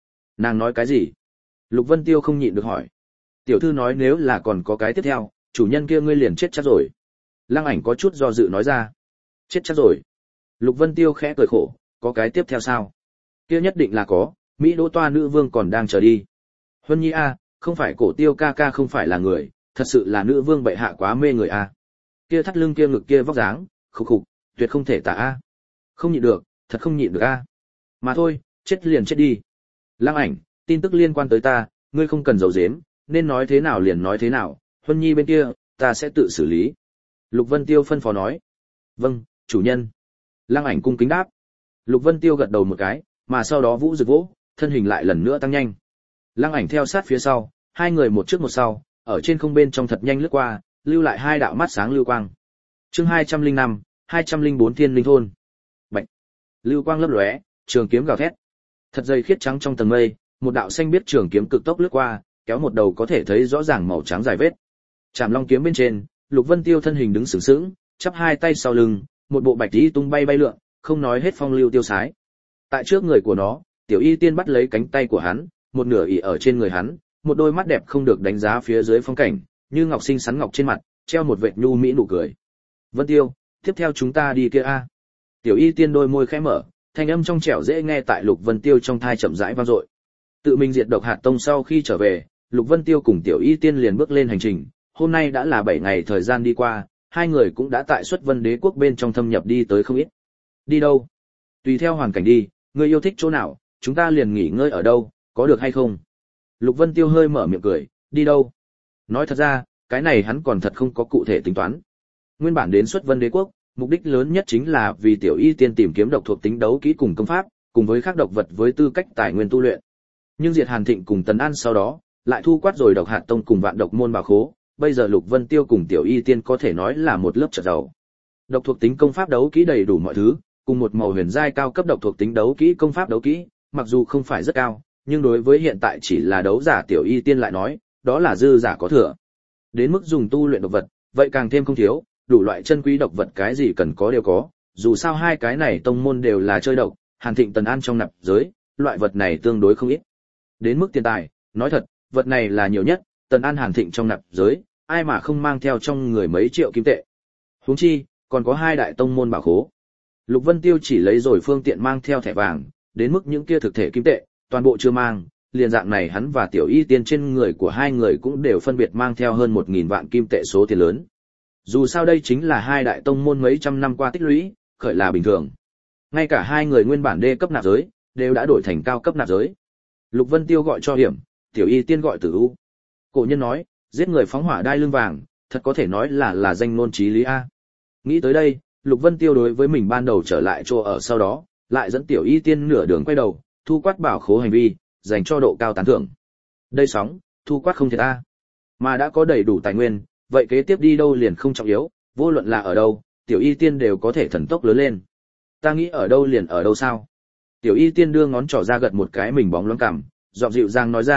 nói cái gì? Lục Vân Tiêu không nhịn được hỏi. Tiểu thư nói nếu là còn có cái tiếp theo, chủ nhân kia ngươi liền chết chắc rồi. Lăng Ảnh có chút do dự nói ra. Chết chắc rồi. Lục Vân Tiêu khẽ cười khổ, có cái tiếp theo sao? Kia nhất định là có, Mỹ Đỗ Toa nữ vương còn đang chờ đi. Huân Nhi a, không phải cổ Tiêu ca ca không phải là người, thật sự là nữ vương bệ hạ quá mê người a. Kia thắt lưng kia ngực kia vóc dáng, khục khục, tuyệt không thể tả a. Không nhịn được, thật không nhịn được a. Mà thôi, chết liền chết đi. Lăng Ảnh, tin tức liên quan tới ta, ngươi không cần giấu giếm, nên nói thế nào liền nói thế nào, Huân Nhi bên kia, ta sẽ tự xử lý. Lục Vân Tiêu phân phó nói. Vâng, chủ nhân. Lăng Ảnh cung kính đáp. Lục Vân Tiêu gật đầu một cái, mà sau đó vũ rực vỗ, thân hình lại lần nữa tăng nhanh. Lăng Ảnh theo sát phía sau, hai người một trước một sau, ở trên không bên trong thật nhanh lướt qua, lưu lại hai đạo mắt sáng lưu quang. Chương 205, 204 Thiên Linh thôn. Bạch. Lưu quang lấp lóe, trường kiếm gào thét. Thật dày khiết trắng trong tầng mây, một đạo xanh biết trường kiếm cực tốc lướt qua, kéo một đầu có thể thấy rõ ràng màu trắng dài vết. Trảm Long kiếm bên trên, Lục Vân Tiêu thân hình đứng sừng sững, chắp hai tay sau lưng, một bộ bạch y tung bay bay lượn, không nói hết phong lưu tiêu sái. Tại trước người của nó, Tiểu Y Tiên bắt lấy cánh tay của hắn, một nửa ỷ ở trên người hắn, một đôi mắt đẹp không được đánh giá phía dưới phong cảnh, như ngọc xinh xắn ngọc trên mặt, treo một vệt nhu mỹ nụ cười. Vân Tiêu, tiếp theo chúng ta đi kia a. Tiểu Y Tiên đôi môi khẽ mở, thanh âm trong trẻo dễ nghe tại Lục Vân Tiêu trong thai chậm rãi vang dội. Tự mình diệt độc hạt tông sau khi trở về, Lục Vân Tiêu cùng Tiểu Y Tiên liền bước lên hành trình, hôm nay đã là 7 ngày thời gian đi qua, hai người cũng đã tại Xuất Vân Đế quốc bên trong thâm nhập đi tới không ít. Đi đâu? Tùy theo hoàn cảnh đi, ngươi yêu thích chỗ nào, chúng ta liền nghỉ ngơi ở đâu, có được hay không? Lục Vân Tiêu hơi mở miệng cười, đi đâu? Nói thật ra, cái này hắn còn thật không có cụ thể tính toán. Nguyên bản đến Xuất Vân Đế quốc, mục đích lớn nhất chính là vì Tiểu Y Tiên tìm kiếm độc thuộc tính đấu kỹ cùng công pháp, cùng với các độc vật với tư cách tài nguyên tu luyện. Nhưng diệt Hàn Thịnh cùng Tần An sau đó, lại thu quát rồi độc hạt tông cùng vạn độc môn bảo khố, bây giờ Lục Vân Tiêu cùng Tiểu Y Tiên có thể nói là một lớp trợ giàu. Độc thuộc tính công pháp đấu kỹ đầy đủ mọi thứ, cùng một màu huyền giai cao cấp độc thuộc tính đấu kỹ công pháp đấu kỹ, mặc dù không phải rất cao, nhưng đối với hiện tại chỉ là đấu giả Tiểu Y Tiên lại nói, đó là dư giả có thừa. Đến mức dùng tu luyện độc vật, vậy càng thêm không thiếu, đủ loại chân quý độc vật cái gì cần có đều có, dù sao hai cái này tông môn đều là chơi độc, Hàn Thịnh Tần An trong nạp giới, loại vật này tương đối không ít. Đến mức tiền tài, nói thật, vật này là nhiều nhất, Tần An Hàn Thịnh trong nạp giới, ai mà không mang theo trong người mấy triệu kim tệ. Huống chi, còn có hai đại tông môn bảo khố. Lục Vân Tiêu chỉ lấy rồi phương tiện mang theo thẻ vàng, đến mức những kia thực thể kim tệ, toàn bộ chưa mang, liền dạng này hắn và Tiểu Y Tiên trên người của hai người cũng đều phân biệt mang theo hơn 1000 vạn kim tệ số tiền lớn. Dù sao đây chính là hai đại tông môn mấy trăm năm qua tích lũy, khởi là bình thường. Ngay cả hai người nguyên bản đê cấp nạp giới, đều đã đổi thành cao cấp nạp giới. Lục Vân Tiêu gọi cho hiểm, Tiểu Y Tiên gọi tử u. Cổ nhân nói, giết người phóng hỏa đai lưng vàng, thật có thể nói là danh ngôn chí lý a. Nghĩ tới đây, Lục Vân Tiêu đối với mình ban đầu trở lại chỗ ở sau đó, lại dẫn Tiểu Y Tiên nửa đường quay đầu, thu quát bảo khố hành vi, dành cho độ cao tán thưởng. Đây sóng, thu quát không thiệt a. Mà đã có đầy đủ tài nguyên, vậy kế tiếp đi đâu liền không trọng yếu, vô luận là ở đâu, Tiểu Y Tiên đều có thể thần tốc lớn lên. Ta nghĩ ở đâu liền ở đâu sao? Tiểu Y Tiên đưa ngón trỏ ra gật một cái mình bóng loáng cằm, giọng dịu dàng nói ra,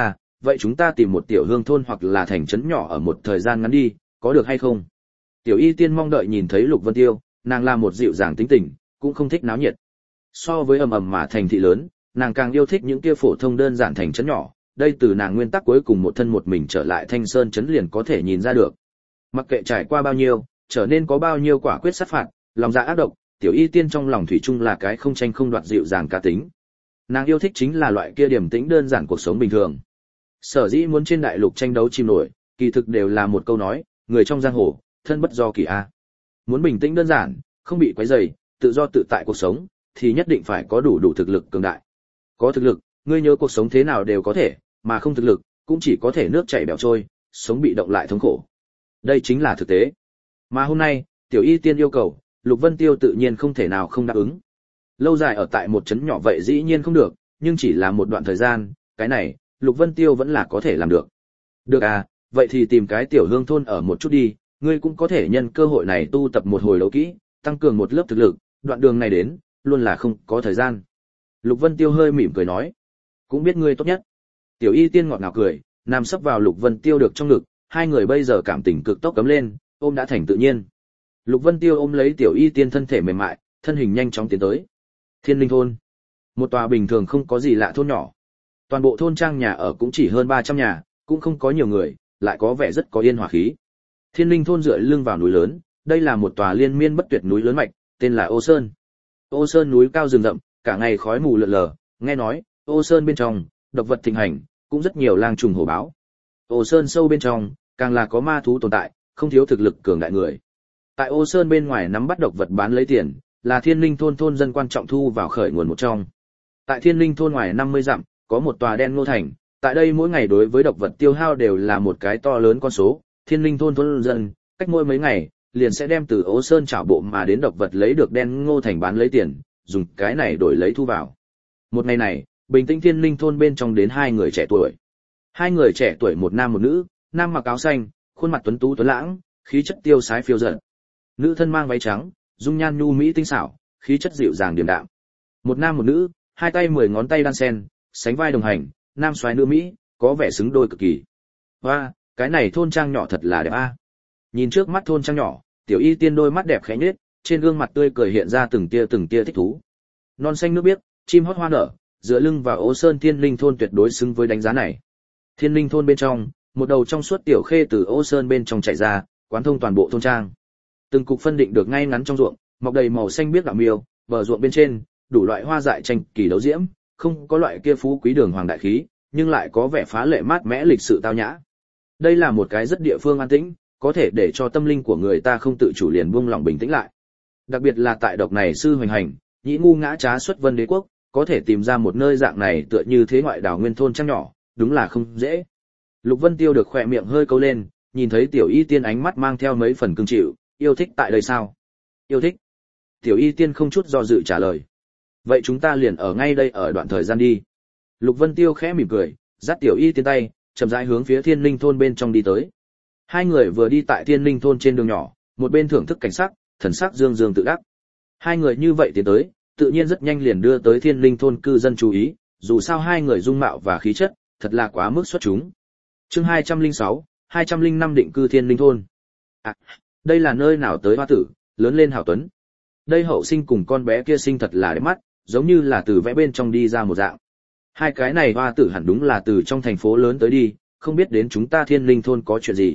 vậy chúng ta tìm một tiểu hương thôn hoặc là thành trấn nhỏ ở một thời gian ngắn đi, có được hay không? Tiểu Y Tiên mong đợi nhìn thấy Lục Vân Tiêu, nàng là một dịu dàng tính tình, cũng không thích náo nhiệt. So với ầm ầm mà thành thị lớn, nàng càng yêu thích những kia phổ thông đơn giản thành trấn nhỏ, đây từ nàng nguyên tắc cuối cùng một thân một mình trở lại Thanh Sơn trấn liền có thể nhìn ra được. Mặc kệ trải qua bao nhiêu, trở nên có bao nhiêu quả quyết sát phạt, lòng dạ ác độc, Tiểu Y Tiên trong lòng thủy chung là cái không tranh không đoạt dịu dàng cá tính. Nàng yêu thích chính là loại kia điềm tĩnh đơn giản cuộc sống bình thường. Sở dĩ muốn trên đại lục tranh đấu chìm nổi, kỳ thực đều là một câu nói, người trong giang hồ, thân bất do kỳ a. Muốn bình tĩnh đơn giản, không bị quấy rầy, tự do tự tại cuộc sống, thì nhất định phải có đủ thực lực cường đại. Có thực lực, ngươi nhớ cuộc sống thế nào đều có thể, mà không thực lực, cũng chỉ có thể nước chảy bèo trôi, sống bị động lại thống khổ. Đây chính là thực tế. Mà hôm nay, Tiểu Y Tiên yêu cầu, Lục Vân Tiêu tự nhiên không thể nào không đáp ứng. Lâu dài ở tại một trấn nhỏ vậy dĩ nhiên không được, nhưng chỉ là một đoạn thời gian, cái này, Lục Vân Tiêu vẫn là có thể làm được. Được à, vậy thì tìm cái tiểu hương thôn ở một chút đi, ngươi cũng có thể nhân cơ hội này tu tập một hồi đấu kỹ, tăng cường một lớp thực lực, đoạn đường này đến, luôn là không có thời gian. Lục Vân Tiêu hơi mỉm cười nói, cũng biết ngươi tốt nhất. Tiểu Y Tiên ngọt ngào cười, nằm sấp vào Lục Vân Tiêu được trong ngực, hai người bây giờ cảm tình cực tốc cấm lên, ôm đã thành tự nhiên. Lục Vân Tiêu ôm lấy Tiểu Y Tiên thân thể mềm mại, thân hình nhanh chóng tiến tới. Thiên Linh thôn, một tòa bình thường không có gì lạ thôn nhỏ. Toàn bộ thôn trang nhà ở cũng chỉ hơn 300 nhà, cũng không có nhiều người, lại có vẻ rất có yên hòa khí. Thiên Linh thôn dựa lưng vào núi lớn, đây là một tòa liên miên bất tuyệt núi lớn mạch, tên là Ô Sơn. Ô Sơn núi cao rừng rậm, cả ngày khói mù lượn lờ, nghe nói, Ô Sơn bên trong, độc vật thịnh hành, cũng rất nhiều lang trùng hổ báo. Ô Sơn sâu bên trong, càng là có ma thú tồn tại, không thiếu thực lực cường đại người. Tại Ô Sơn bên ngoài nắm bắt độc vật bán lấy tiền, là Thiên Linh thôn thôn dân quan trọng thu vào khởi nguồn một trong. Tại Thiên Linh thôn ngoài 50 dặm, có một tòa đen ngô thành, tại đây mỗi ngày đối với độc vật tiêu hao đều là một cái to lớn con số, Thiên Linh thôn thôn dân, cách mỗi mấy ngày, liền sẽ đem từ Ô Sơn trảo bộ mà đến độc vật lấy được đen ngô thành bán lấy tiền, dùng cái này đổi lấy thu vào. Một ngày này, bình tĩnh Thiên Linh thôn bên trong đến hai người trẻ tuổi. Hai người trẻ tuổi một nam một nữ, nam mặc áo xanh, khuôn mặt tuấn tú tuấn lãng, khí chất tiêu sái phiêu dật. Nữ thân mang váy trắng, dung nhan nhu mỹ tinh xảo, khí chất dịu dàng điềm đạm. Một nam một nữ, hai tay 10 ngón tay đan sen, sánh vai đồng hành, nam soái nữ mỹ, có vẻ xứng đôi cực kỳ. Hoa, cái này thôn trang nhỏ thật là đẹp a. Nhìn trước mắt thôn trang nhỏ, Tiểu Y Tiên đôi mắt đẹp khẽ nhếch, trên gương mặt tươi cười hiện ra từng tia thích thú. Non xanh nước biếc, chim hót hoa nở, dựa lưng vào Ô Sơn Thiên Linh thôn tuyệt đối xứng với đánh giá này. Thiên Linh thôn bên trong, một đầu trong suốt tiểu khê từ Ô Sơn bên trong chạy ra, quán thông toàn bộ thôn trang. Từng cục phân định được ngay ngắn trong ruộng, mọc đầy màu xanh biếc đạo miêu, bờ ruộng bên trên, đủ loại hoa dại tranh kỳ đấu diễm, không có loại kia phú quý đường hoàng đại khí, nhưng lại có vẻ phá lệ mát mẽ lịch sự tao nhã. Đây là một cái rất địa phương an tĩnh, có thể để cho tâm linh của người ta không tự chủ liền buông lòng bình tĩnh lại. Đặc biệt là tại độc này sư hoành hành, nhĩ ngu ngã trá xuất vân đế quốc, có thể tìm ra một nơi dạng này tựa như thế ngoại đảo nguyên thôn trang nhỏ, đúng là không dễ. Lục Vân Tiêu được khỏe miệng hơi câu lên, nhìn thấy Tiểu Y Tiên ánh mắt mang theo mấy phần cương chịu, yêu thích tại đây sao? Yêu thích. Tiểu Y Tiên không chút do dự trả lời. Vậy chúng ta liền ở ngay đây ở đoạn thời gian đi. Lục Vân Tiêu khẽ mỉm cười, dắt Tiểu Y Tiên tay, chậm rãi hướng phía Thiên Linh thôn bên trong đi tới. Hai người vừa đi tại Thiên Linh thôn trên đường nhỏ, một bên thưởng thức cảnh sắc, thần sắc dương dương tự đắc. Hai người như vậy tiến tới, tự nhiên rất nhanh liền đưa tới Thiên Linh thôn cư dân chú ý, dù sao hai người dung mạo và khí chất, thật là quá mức xuất chúng. Chương 206, 205 định cư Thiên Linh thôn. À, đây là nơi nào tới hoa tử, lớn lên hảo tuấn. Đây hậu sinh cùng con bé kia sinh thật là đẹp mắt, giống như là từ vẽ bên trong đi ra một dạng. Hai cái này hoa tử hẳn đúng là từ trong thành phố lớn tới đi, không biết đến chúng ta Thiên Linh thôn có chuyện gì.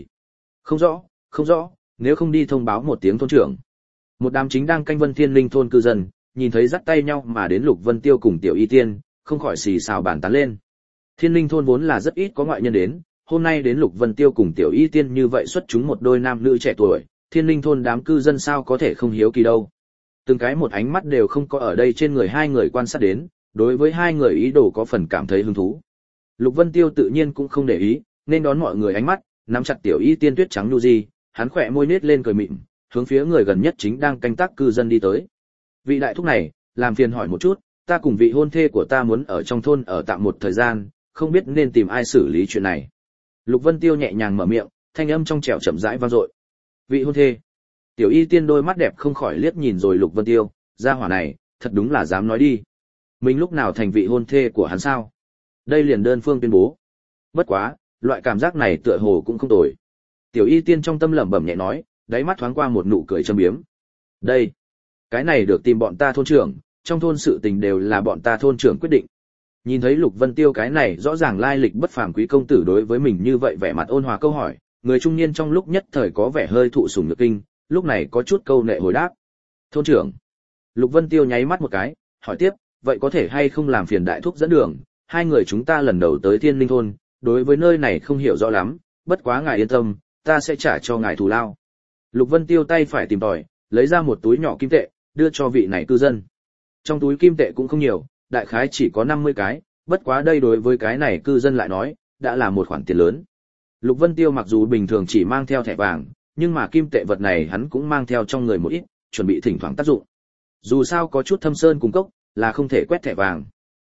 Không rõ, nếu không đi thông báo một tiếng thôn trưởng. Một đám chính đang canh Vân Thiên Linh thôn cư dân, nhìn thấy dắt tay nhau mà đến Lục Vân Tiêu cùng Tiểu Y Tiên, không khỏi xì xào bàn tán lên. Thiên Linh thôn vốn là rất ít có ngoại nhân đến, hôm nay đến Lục Vân Tiêu cùng Tiểu Y Tiên như vậy xuất chúng một đôi nam nữ trẻ tuổi, Thiên Linh thôn đám cư dân sao có thể không hiếu kỳ đâu. Từng cái một ánh mắt đều không có ở đây trên người hai người quan sát đến, đối với hai người ý đồ có phần cảm thấy hứng thú. Lục Vân Tiêu tự nhiên cũng không để ý, nên đón mọi người ánh mắt, nắm chặt Tiểu Y Tiên tuyết trắng nhu di, hắn khỏe môi nết lên cười mịn, hướng phía người gần nhất chính đang canh tác cư dân đi tới. Vị đại thúc này, làm phiền hỏi một chút, ta cùng vị hôn thê của ta muốn ở trong thôn ở tạm một thời gian, không biết nên tìm ai xử lý chuyện này. Lục Vân Tiêu nhẹ nhàng mở miệng, thanh âm trong trẻo chậm rãi vang dội. Vị hôn thê. Tiểu Y Tiên đôi mắt đẹp không khỏi liếc nhìn rồi Lục Vân Tiêu, gia hỏa này, thật đúng là dám nói đi. Mình lúc nào thành vị hôn thê của hắn sao? Đây liền đơn phương tuyên bố. Bất quá, loại cảm giác này tựa hồ cũng không tồi. Tiểu Y Tiên trong tâm lẩm bẩm nhẹ nói, đáy mắt thoáng qua một nụ cười châm biếm. Đây, cái này được tìm bọn ta thôn trưởng, trong thôn sự tình đều là bọn ta thôn trưởng quyết định. Nhìn thấy Lục Vân Tiêu cái này rõ ràng lai lịch bất phàm quý công tử đối với mình như vậy vẻ mặt ôn hòa câu hỏi, người trung niên trong lúc nhất thời có vẻ hơi thụ sủng nhược kinh, lúc này có chút câu nệ hồi đáp. Thôn trưởng. Lục Vân Tiêu nháy mắt một cái, hỏi tiếp, vậy có thể hay không làm phiền đại thúc dẫn đường, hai người chúng ta lần đầu tới Thiên Linh thôn, đối với nơi này không hiểu rõ lắm, bất quá ngài yên tâm, ta sẽ trả cho ngài thù lao. Lục Vân Tiêu tay phải tìm tòi, lấy ra một túi nhỏ kim tệ, đưa cho vị này cư dân. Trong túi kim tệ cũng không nhiều, đại khái chỉ có 50 cái, bất quá đây đối với cái này cư dân lại nói, đã là một khoản tiền lớn. Lục Vân Tiêu mặc dù bình thường chỉ mang theo thẻ vàng, nhưng mà kim tệ vật này hắn cũng mang theo trong người một ít, chuẩn bị thỉnh thoảng tác dụng. Dù sao có chút thâm sơn cùng cốc, là không thể quét thẻ vàng.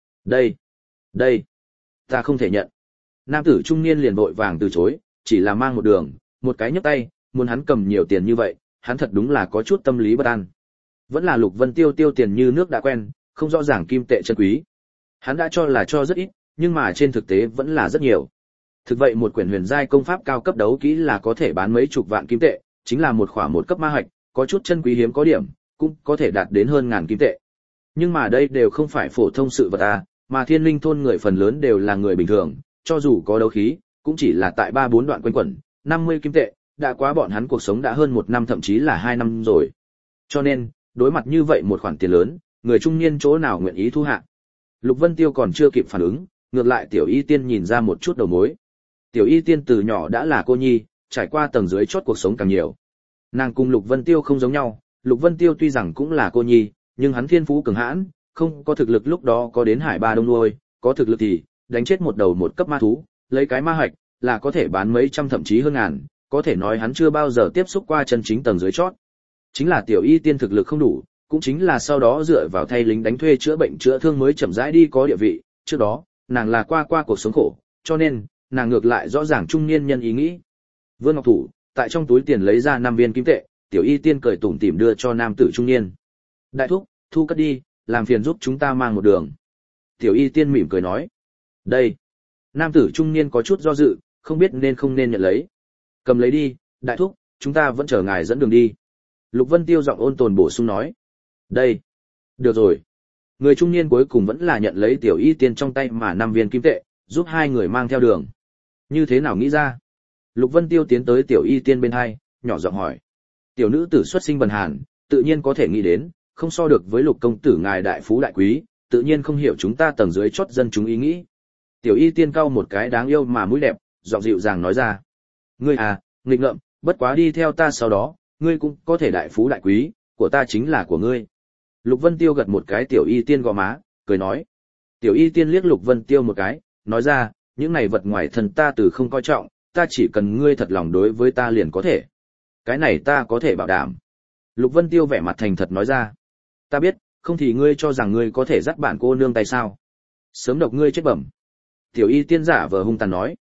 Đây, ta không thể nhận. Nam tử trung niên liền vội vàng từ chối, chỉ là mang một đường, một cái nhấc tay, muốn hắn cầm nhiều tiền như vậy, hắn thật đúng là có chút tâm lý bất an. Vẫn là Lục Vân Tiêu tiêu tiền như nước đã quen, không rõ ràng kim tệ chân quý. Hắn đã cho là cho rất ít, nhưng mà trên thực tế vẫn là rất nhiều. Thực vậy một quyển huyền giai công pháp cao cấp đấu kỹ là có thể bán mấy chục vạn kim tệ, chính là một khỏa một cấp ma hạch, có chút chân quý hiếm có điểm, cũng có thể đạt đến hơn ngàn kim tệ. Nhưng mà đây đều không phải phổ thông sự vật mà Thiên Linh thôn người phần lớn đều là người bình thường, cho dù có đấu khí, cũng chỉ là tại 3-4 đoạn quanh quẩn, 50 kim tệ, đã quá bọn hắn cuộc sống đã hơn 1 năm thậm chí là 2 năm rồi. Cho nên, đối mặt như vậy một khoản tiền lớn, người trung niên chỗ nào nguyện ý thu hạ. Lục Vân Tiêu còn chưa kịp phản ứng, ngược lại Tiểu Y Tiên nhìn ra một chút đầu mối. Tiểu Y Tiên từ nhỏ đã là cô nhi, trải qua tầng dưới chót cuộc sống càng nhiều. Nàng cùng Lục Vân Tiêu không giống nhau, Lục Vân Tiêu tuy rằng cũng là cô nhi, nhưng hắn thiên phú cường hãn, không có thực lực lúc đó có đến Hải Ba Đông nuôi, có thực lực thì đánh chết một đầu một cấp ma thú, lấy cái ma hạch là có thể bán mấy trăm thậm chí hơn ngàn, có thể nói hắn chưa bao giờ tiếp xúc qua chân chính tầng dưới chót. Chính là Tiểu Y Tiên thực lực không đủ, cũng chính là sau đó dựa vào thay lính đánh thuê chữa bệnh chữa thương mới chậm rãi đi có địa vị, trước đó, nàng là qua cuộc sống khổ, cho nên, nàng ngược lại rõ ràng trung niên nhân ý nghĩ. Vương Ngọc Thủ, tại trong túi tiền lấy ra 5 viên kim tệ, Tiểu Y Tiên cười tủm tỉm đưa cho nam tử trung niên. Đại thúc, thu cất đi, làm phiền giúp chúng ta mang một đường. Tiểu Y Tiên mỉm cười nói. Đây. Nam tử trung niên có chút do dự, không biết nên không nên nhận lấy. Cầm lấy đi, đại thúc, chúng ta vẫn chờ ngài dẫn đường đi. Lục Vân Tiêu giọng ôn tồn bổ sung nói. Đây. Được rồi. Người trung niên cuối cùng vẫn là nhận lấy Tiểu Y Tiên trong tay mà 5 viên kim tệ, giúp hai người mang theo đường. Như thế nào nghĩ ra? Lục Vân Tiêu tiến tới Tiểu Y Tiên bên hai, nhỏ giọng hỏi. Tiểu nữ tử xuất sinh bần hàn, tự nhiên có thể nghĩ đến, không so được với Lục công tử ngài đại phú đại quý, tự nhiên không hiểu chúng ta tầng dưới chót dân chúng ý nghĩ. Tiểu Y Tiên cau một cái đáng yêu mà mũi đẹp, giọng dịu dàng nói ra. Ngươi nghịch ngợm, bất quá đi theo ta sau đó, ngươi cũng có thể đại phú đại quý, của ta chính là của ngươi. Lục Vân Tiêu gật một cái Tiểu Y Tiên gò má, cười nói. Tiểu Y Tiên liếc Lục Vân Tiêu một cái, nói ra, những này vật ngoài thân ta từ không coi trọng, ta chỉ cần ngươi thật lòng đối với ta liền có thể. Cái này ta có thể bảo đảm. Lục Vân Tiêu vẻ mặt thành thật nói ra. Ta biết, không thì ngươi cho rằng ngươi có thể dắt bản cô nương tay sao? Sớm độc ngươi chết bẩm. Tiểu Y Tiên giả vờ hung tàn nói.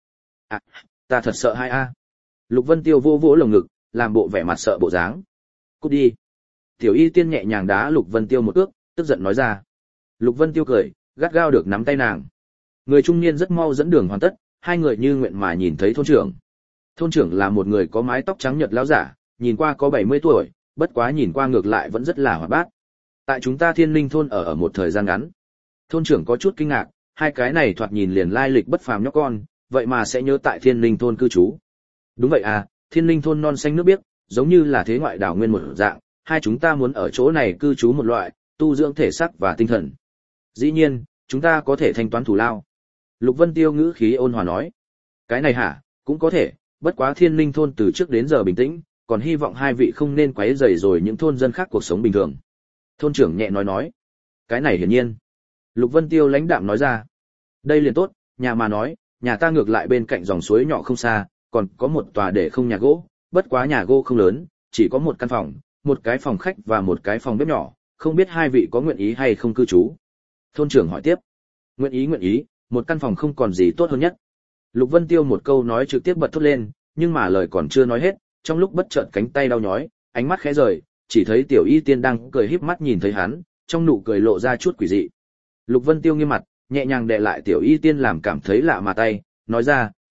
Ta thật sợ hai Lục Vân Tiêu vô vỗ lồng ngực, làm bộ vẻ mặt sợ bộ dáng. Cút đi. Tiểu Y Tiên nhẹ nhàng đá Lục Vân Tiêu một cước, tức giận nói ra. Lục Vân Tiêu cười, gắt gao được nắm tay nàng. Người trung niên rất mau dẫn đường hoàn tất, hai người như nguyện mà nhìn thấy thôn trưởng. Thôn trưởng là một người có mái tóc trắng nhợt lão giả, nhìn qua có 70 tuổi, bất quá nhìn qua ngược lại vẫn rất là hoạt bát. Tại chúng ta Thiên Linh thôn ở một thời gian ngắn. Thôn trưởng có chút kinh ngạc, hai cái này thoạt nhìn liền lai lịch bất phàm nhóc con, vậy mà sẽ nhớ tại Thiên Linh thôn cư trú. Đúng vậy Thiên Linh thôn non xanh nước biếc, giống như là thế ngoại đảo nguyên một dạng, hai chúng ta muốn ở chỗ này cư trú một loại, tu dưỡng thể xác và tinh thần. Dĩ nhiên, chúng ta có thể thanh toán thù lao. Lục Vân Tiêu ngữ khí ôn hòa nói. Cái này cũng có thể, bất quá Thiên Linh thôn từ trước đến giờ bình tĩnh, còn hy vọng hai vị không nên quấy rầy rồi những thôn dân khác cuộc sống bình thường. Thôn trưởng nhẹ nói. Cái này hiển nhiên. Lục Vân Tiêu lãnh đạm nói ra. Đây liền tốt, nhà mà nói, nhà ta ngược lại bên cạnh dòng suối nhỏ không xa, còn có một tòa để không nhà gỗ, bất quá nhà gỗ không lớn, chỉ có một căn phòng, một cái phòng khách và một cái phòng bếp nhỏ, không biết hai vị có nguyện ý hay không cư trú. Thôn trưởng hỏi tiếp. Nguyện ý, một căn phòng không còn gì tốt hơn nhất. Lục Vân Tiêu một câu nói trực tiếp bật thốt lên, nhưng mà lời còn chưa nói hết, trong lúc bất chợt cánh tay đau nhói, ánh mắt khẽ rời, chỉ thấy Tiểu Y Tiên đang cười híp mắt nhìn thấy hắn, trong nụ cười lộ ra chút quỷ dị. Lục Vân Tiêu nghiêm mặt, nhẹ nhàng đè lại Tiểu Y Tiên làm cảm thấy lạ mà tay, nói ra,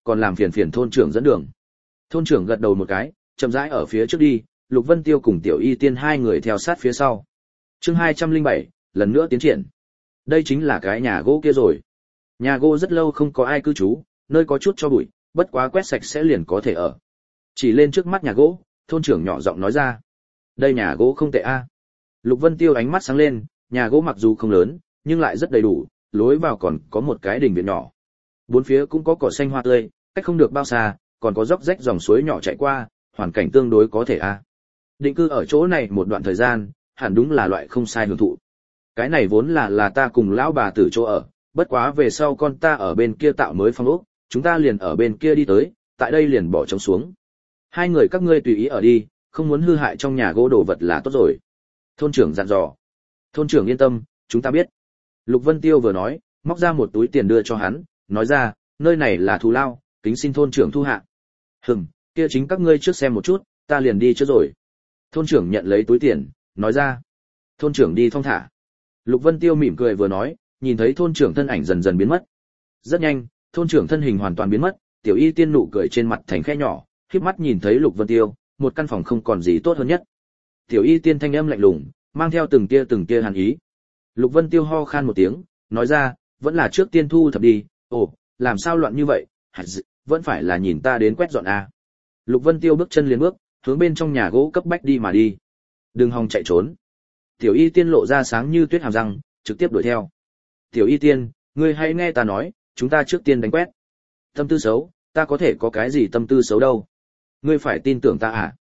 còn làm phiền phiền thôn trưởng dẫn đường. Thôn trưởng gật đầu một cái, chậm rãi ở phía trước đi, Lục Vân Tiêu cùng Tiểu Y Tiên hai người theo sát phía sau. Chương 207, lần nữa tiến triển. Đây chính là cái nhà gỗ kia rồi. Nhà gỗ rất lâu không có ai cư trú, nơi có chút cho bụi, bất quá quét sạch sẽ liền có thể ở. Chỉ lên trước mắt nhà gỗ, thôn trưởng nhỏ giọng nói ra. Đây nhà gỗ không tệ a. Lục Vân Tiêu ánh mắt sáng lên, nhà gỗ mặc dù không lớn, nhưng lại rất đầy đủ, lối vào còn có một cái đình viện nhỏ. Bốn phía cũng có cỏ xanh hoa tươi, cách không được bao xa, còn có dốc rách dòng suối nhỏ chảy qua, hoàn cảnh tương đối có thể a. Định cư ở chỗ này một đoạn thời gian, hẳn đúng là loại không sai hưởng thụ. Cái này vốn là ta cùng lão bà tử chỗ ở, bất quá về sau con ta ở bên kia tạo mới phong ốc, chúng ta liền ở bên kia đi tới, tại đây liền bỏ trống xuống. Hai người các ngươi tùy ý ở đi, không muốn hư hại trong nhà gỗ đồ vật là tốt rồi. Thôn trưởng dặn dò. Thôn trưởng yên tâm, chúng ta biết. Lục Vân Tiêu vừa nói, móc ra một túi tiền đưa cho hắn, nói ra, nơi này là thù lao, kính xin thôn trưởng thu hạ. Kia chính các ngươi trước xem một chút, ta liền đi trước rồi. Thôn trưởng nhận lấy túi tiền, nói ra. Thôn trưởng đi thong thả. Lục Vân Tiêu mỉm cười vừa nói, nhìn thấy thôn trưởng thân ảnh dần dần biến mất. Rất nhanh, thôn trưởng thân hình hoàn toàn biến mất, Tiểu Y Tiên nụ cười trên mặt thành khẽ nhỏ, khép mắt nhìn thấy Lục Vân Tiêu, một căn phòng không còn gì tốt hơn nhất. Tiểu Y Tiên thanh âm lạnh lùng, mang theo từng tia hàn ý. Lục Vân Tiêu ho khan một tiếng, nói ra, vẫn là trước tiên thu thập đi. Ồ, làm sao loạn như vậy? Vẫn phải là nhìn ta đến quét dọn à? Lục Vân Tiêu bước chân liền bước, hướng bên trong nhà gỗ cấp bách đi mà đi. Đừng hòng chạy trốn. Tiểu Y Tiên lộ ra sáng như tuyết hàm răng, trực tiếp đuổi theo. Tiểu Y Tiên, ngươi hãy nghe ta nói, chúng ta trước tiên đánh quét. Tâm tư xấu, ta có thể có cái gì tâm tư xấu đâu. Ngươi phải tin tưởng ta à?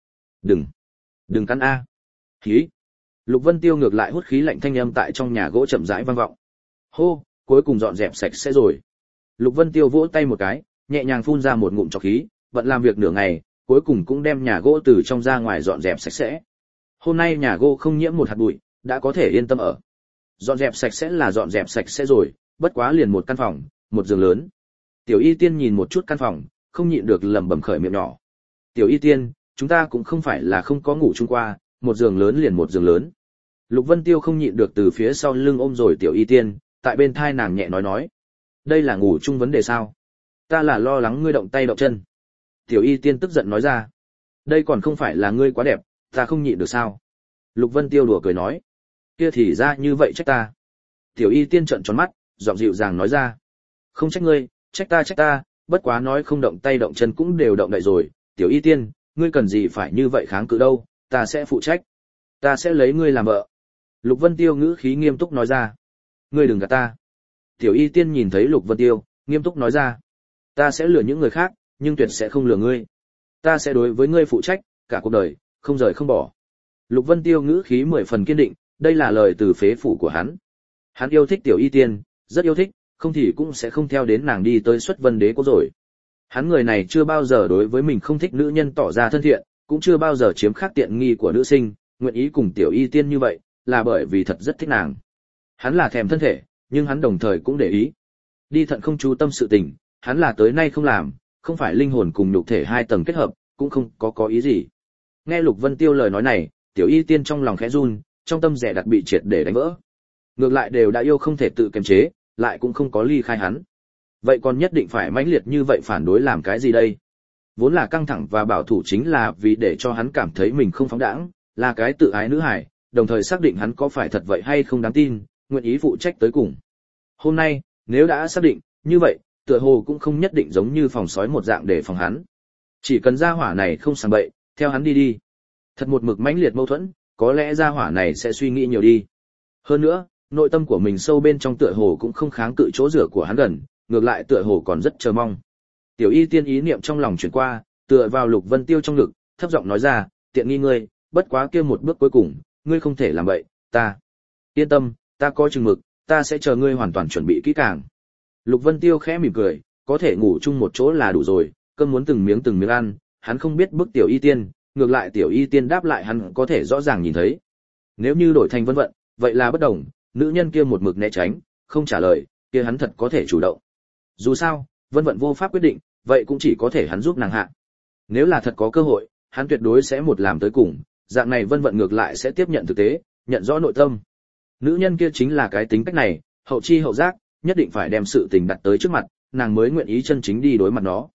Đừng cắn a. Khí. Lục Vân Tiêu ngược lại hút khí lạnh thanh âm tại trong nhà gỗ chậm rãi vang vọng. Hô, cuối cùng dọn dẹp sạch sẽ rồi. Lục Vân Tiêu vỗ tay một cái, nhẹ nhàng phun ra một ngụm trọc khí, bận làm việc nửa ngày, cuối cùng cũng đem nhà gỗ từ trong ra ngoài dọn dẹp sạch sẽ. Hôm nay nhà gỗ không nhiễm một hạt bụi, đã có thể yên tâm ở. Dọn dẹp sạch sẽ là dọn dẹp sạch sẽ rồi, bất quá liền một căn phòng, một giường lớn. Tiểu Y Tiên nhìn một chút căn phòng, không nhịn được lẩm bẩm khởi miệng nhỏ. Tiểu Y Tiên, chúng ta cũng không phải là không có ngủ chung qua, một giường lớn liền một giường lớn. Lục Vân Tiêu không nhịn được từ phía sau lưng ôm rồi Tiểu Y Tiên, tại bên thai nàng nhẹ nói. Đây là ngủ chung vấn đề sao? Ta là lo lắng ngươi động tay động chân. Tiểu Y Tiên tức giận nói ra. Đây còn không phải là ngươi quá đẹp, ta không nhịn được sao? Lục Vân Tiêu đùa cười nói. Kia thì ra như vậy trách ta. Tiểu Y Tiên trợn tròn mắt, giọng dịu dàng nói ra. Không trách ngươi, trách ta, bất quá nói không động tay động chân cũng đều động đậy rồi. Tiểu Y Tiên, ngươi cần gì phải như vậy kháng cự đâu, ta sẽ phụ trách. Ta sẽ lấy ngươi làm vợ. Lục Vân Tiêu ngữ khí nghiêm túc nói ra. Ngươi đừng gạt ta. Tiểu Y Tiên nhìn thấy Lục Vân Tiêu, nghiêm túc nói ra. Ta sẽ lừa những người khác, nhưng tuyệt sẽ không lừa ngươi. Ta sẽ đối với ngươi phụ trách, cả cuộc đời, không rời không bỏ. Lục Vân Tiêu ngữ khí 10 phần kiên định, đây là lời từ phế phủ của hắn. Hắn yêu thích Tiểu Y Tiên, rất yêu thích, không thì cũng sẽ không theo đến nàng đi tới Xuất Vân Đế Quốc rồi. Hắn người này chưa bao giờ đối với mình không thích nữ nhân tỏ ra thân thiện, cũng chưa bao giờ chiếm khác tiện nghi của nữ sinh, nguyện ý cùng Tiểu Y Tiên như vậy, là bởi vì thật rất thích nàng. Hắn là thèm thân thể, nhưng hắn đồng thời cũng để ý. Đi thận không chú tâm sự tình, hắn là tới nay không làm, không phải linh hồn cùng nhục thể hai tầng kết hợp, cũng không có ý gì. Nghe Lục Vân Tiêu lời nói này, Tiểu Y Tiên trong lòng khẽ run, trong tâm rẻ đặt bị triệt để đánh vỡ. Ngược lại đều đã yêu không thể tự kiềm chế, lại cũng không có ly khai hắn. Vậy còn nhất định phải mãnh liệt như vậy phản đối làm cái gì đây? Vốn là căng thẳng và bảo thủ chính là vì để cho hắn cảm thấy mình không phóng đãng, là cái tự ái nữ hải, đồng thời xác định hắn có phải thật vậy hay không đáng tin, nguyện ý phụ trách tới cùng. Hôm nay, nếu đã xác định, như vậy, tựa hồ cũng không nhất định giống như phòng sói một dạng để phòng hắn. Chỉ cần gia hỏa này không sàng bậy, theo hắn đi. Thật một mực mãnh liệt mâu thuẫn, có lẽ gia hỏa này sẽ suy nghĩ nhiều đi. Hơn nữa, nội tâm của mình sâu bên trong tựa hồ cũng không kháng cự chỗ rửa của hắn gần, ngược lại tựa hồ còn rất chờ mong. Tiểu Y Tiên ý niệm trong lòng chuyển qua, tựa vào Lục Vân Tiêu trong ngực, thấp giọng nói ra, tiện nghi ngươi, bất quá kia một bước cuối cùng, ngươi không thể làm vậy, ta. Yên tâm, ta có chừng mực, ta sẽ chờ ngươi hoàn toàn chuẩn bị kỹ càng. Lục Vân Tiêu khẽ mỉm cười, có thể ngủ chung một chỗ là đủ rồi, cơm muốn từng miếng ăn, hắn không biết bức Tiểu Y Tiên, ngược lại Tiểu Y Tiên đáp lại hắn có thể rõ ràng nhìn thấy. Nếu như đổi thành Vân Vận, vậy là bất đồng, nữ nhân kia một mực né tránh, không trả lời, kia hắn thật có thể chủ động. Dù sao, Vân Vận vô pháp quyết định, vậy cũng chỉ có thể hắn giúp nàng hạ. Nếu là thật có cơ hội, hắn tuyệt đối sẽ một làm tới cùng, dạng này Vân Vận ngược lại sẽ tiếp nhận thực tế, nhận rõ nội tâm. Nữ nhân kia chính là cái tính cách này, hậu chi hậu giác, nhất định phải đem sự tình đặt tới trước mặt, nàng mới nguyện ý chân chính đi đối mặt nó,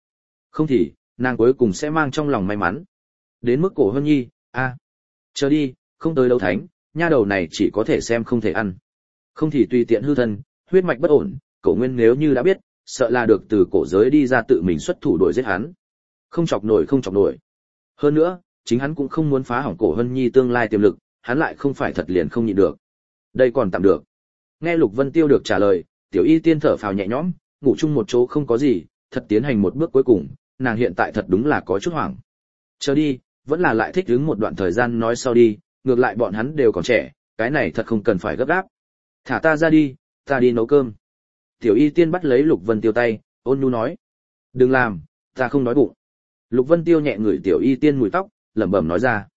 Không thì, nàng cuối cùng sẽ mang trong lòng may mắn. Đến mức Cổ Hân Nhi, chờ đi, không tới đấu thánh, nha đầu này chỉ có thể xem không thể ăn. Không thì tùy tiện hư thân, huyết mạch bất ổn, Cổ Nguyên nếu như đã biết, sợ là được từ cổ giới đi ra tự mình xuất thủ đuổi giết hắn. Không chọc nổi không chọc nổi. Hơn nữa, chính hắn cũng không muốn phá hỏng Cổ Hân Nhi tương lai tiềm lực, hắn lại không phải thật liền không nhịn được. Đây còn tạm được. Nghe Lục Vân Tiêu được trả lời, Tiểu Y Tiên thở phào nhẹ nhõm, ngủ chung một chỗ không có gì, thật tiến hành một bước cuối cùng, nàng hiện tại thật đúng là có chút hoảng. Chờ đi, vẫn là lại thích ứng một đoạn thời gian nói sau đi, ngược lại bọn hắn đều còn trẻ, cái này thật không cần phải gấp gáp. Thả ta ra đi, ta đi nấu cơm. Tiểu Y Tiên bắt lấy Lục Vân Tiêu tay, ôn nhu nói. Đừng làm, ta không đói bụng. Lục Vân Tiêu nhẹ ngửi Tiểu Y Tiên mùi tóc, lẩm bẩm nói ra.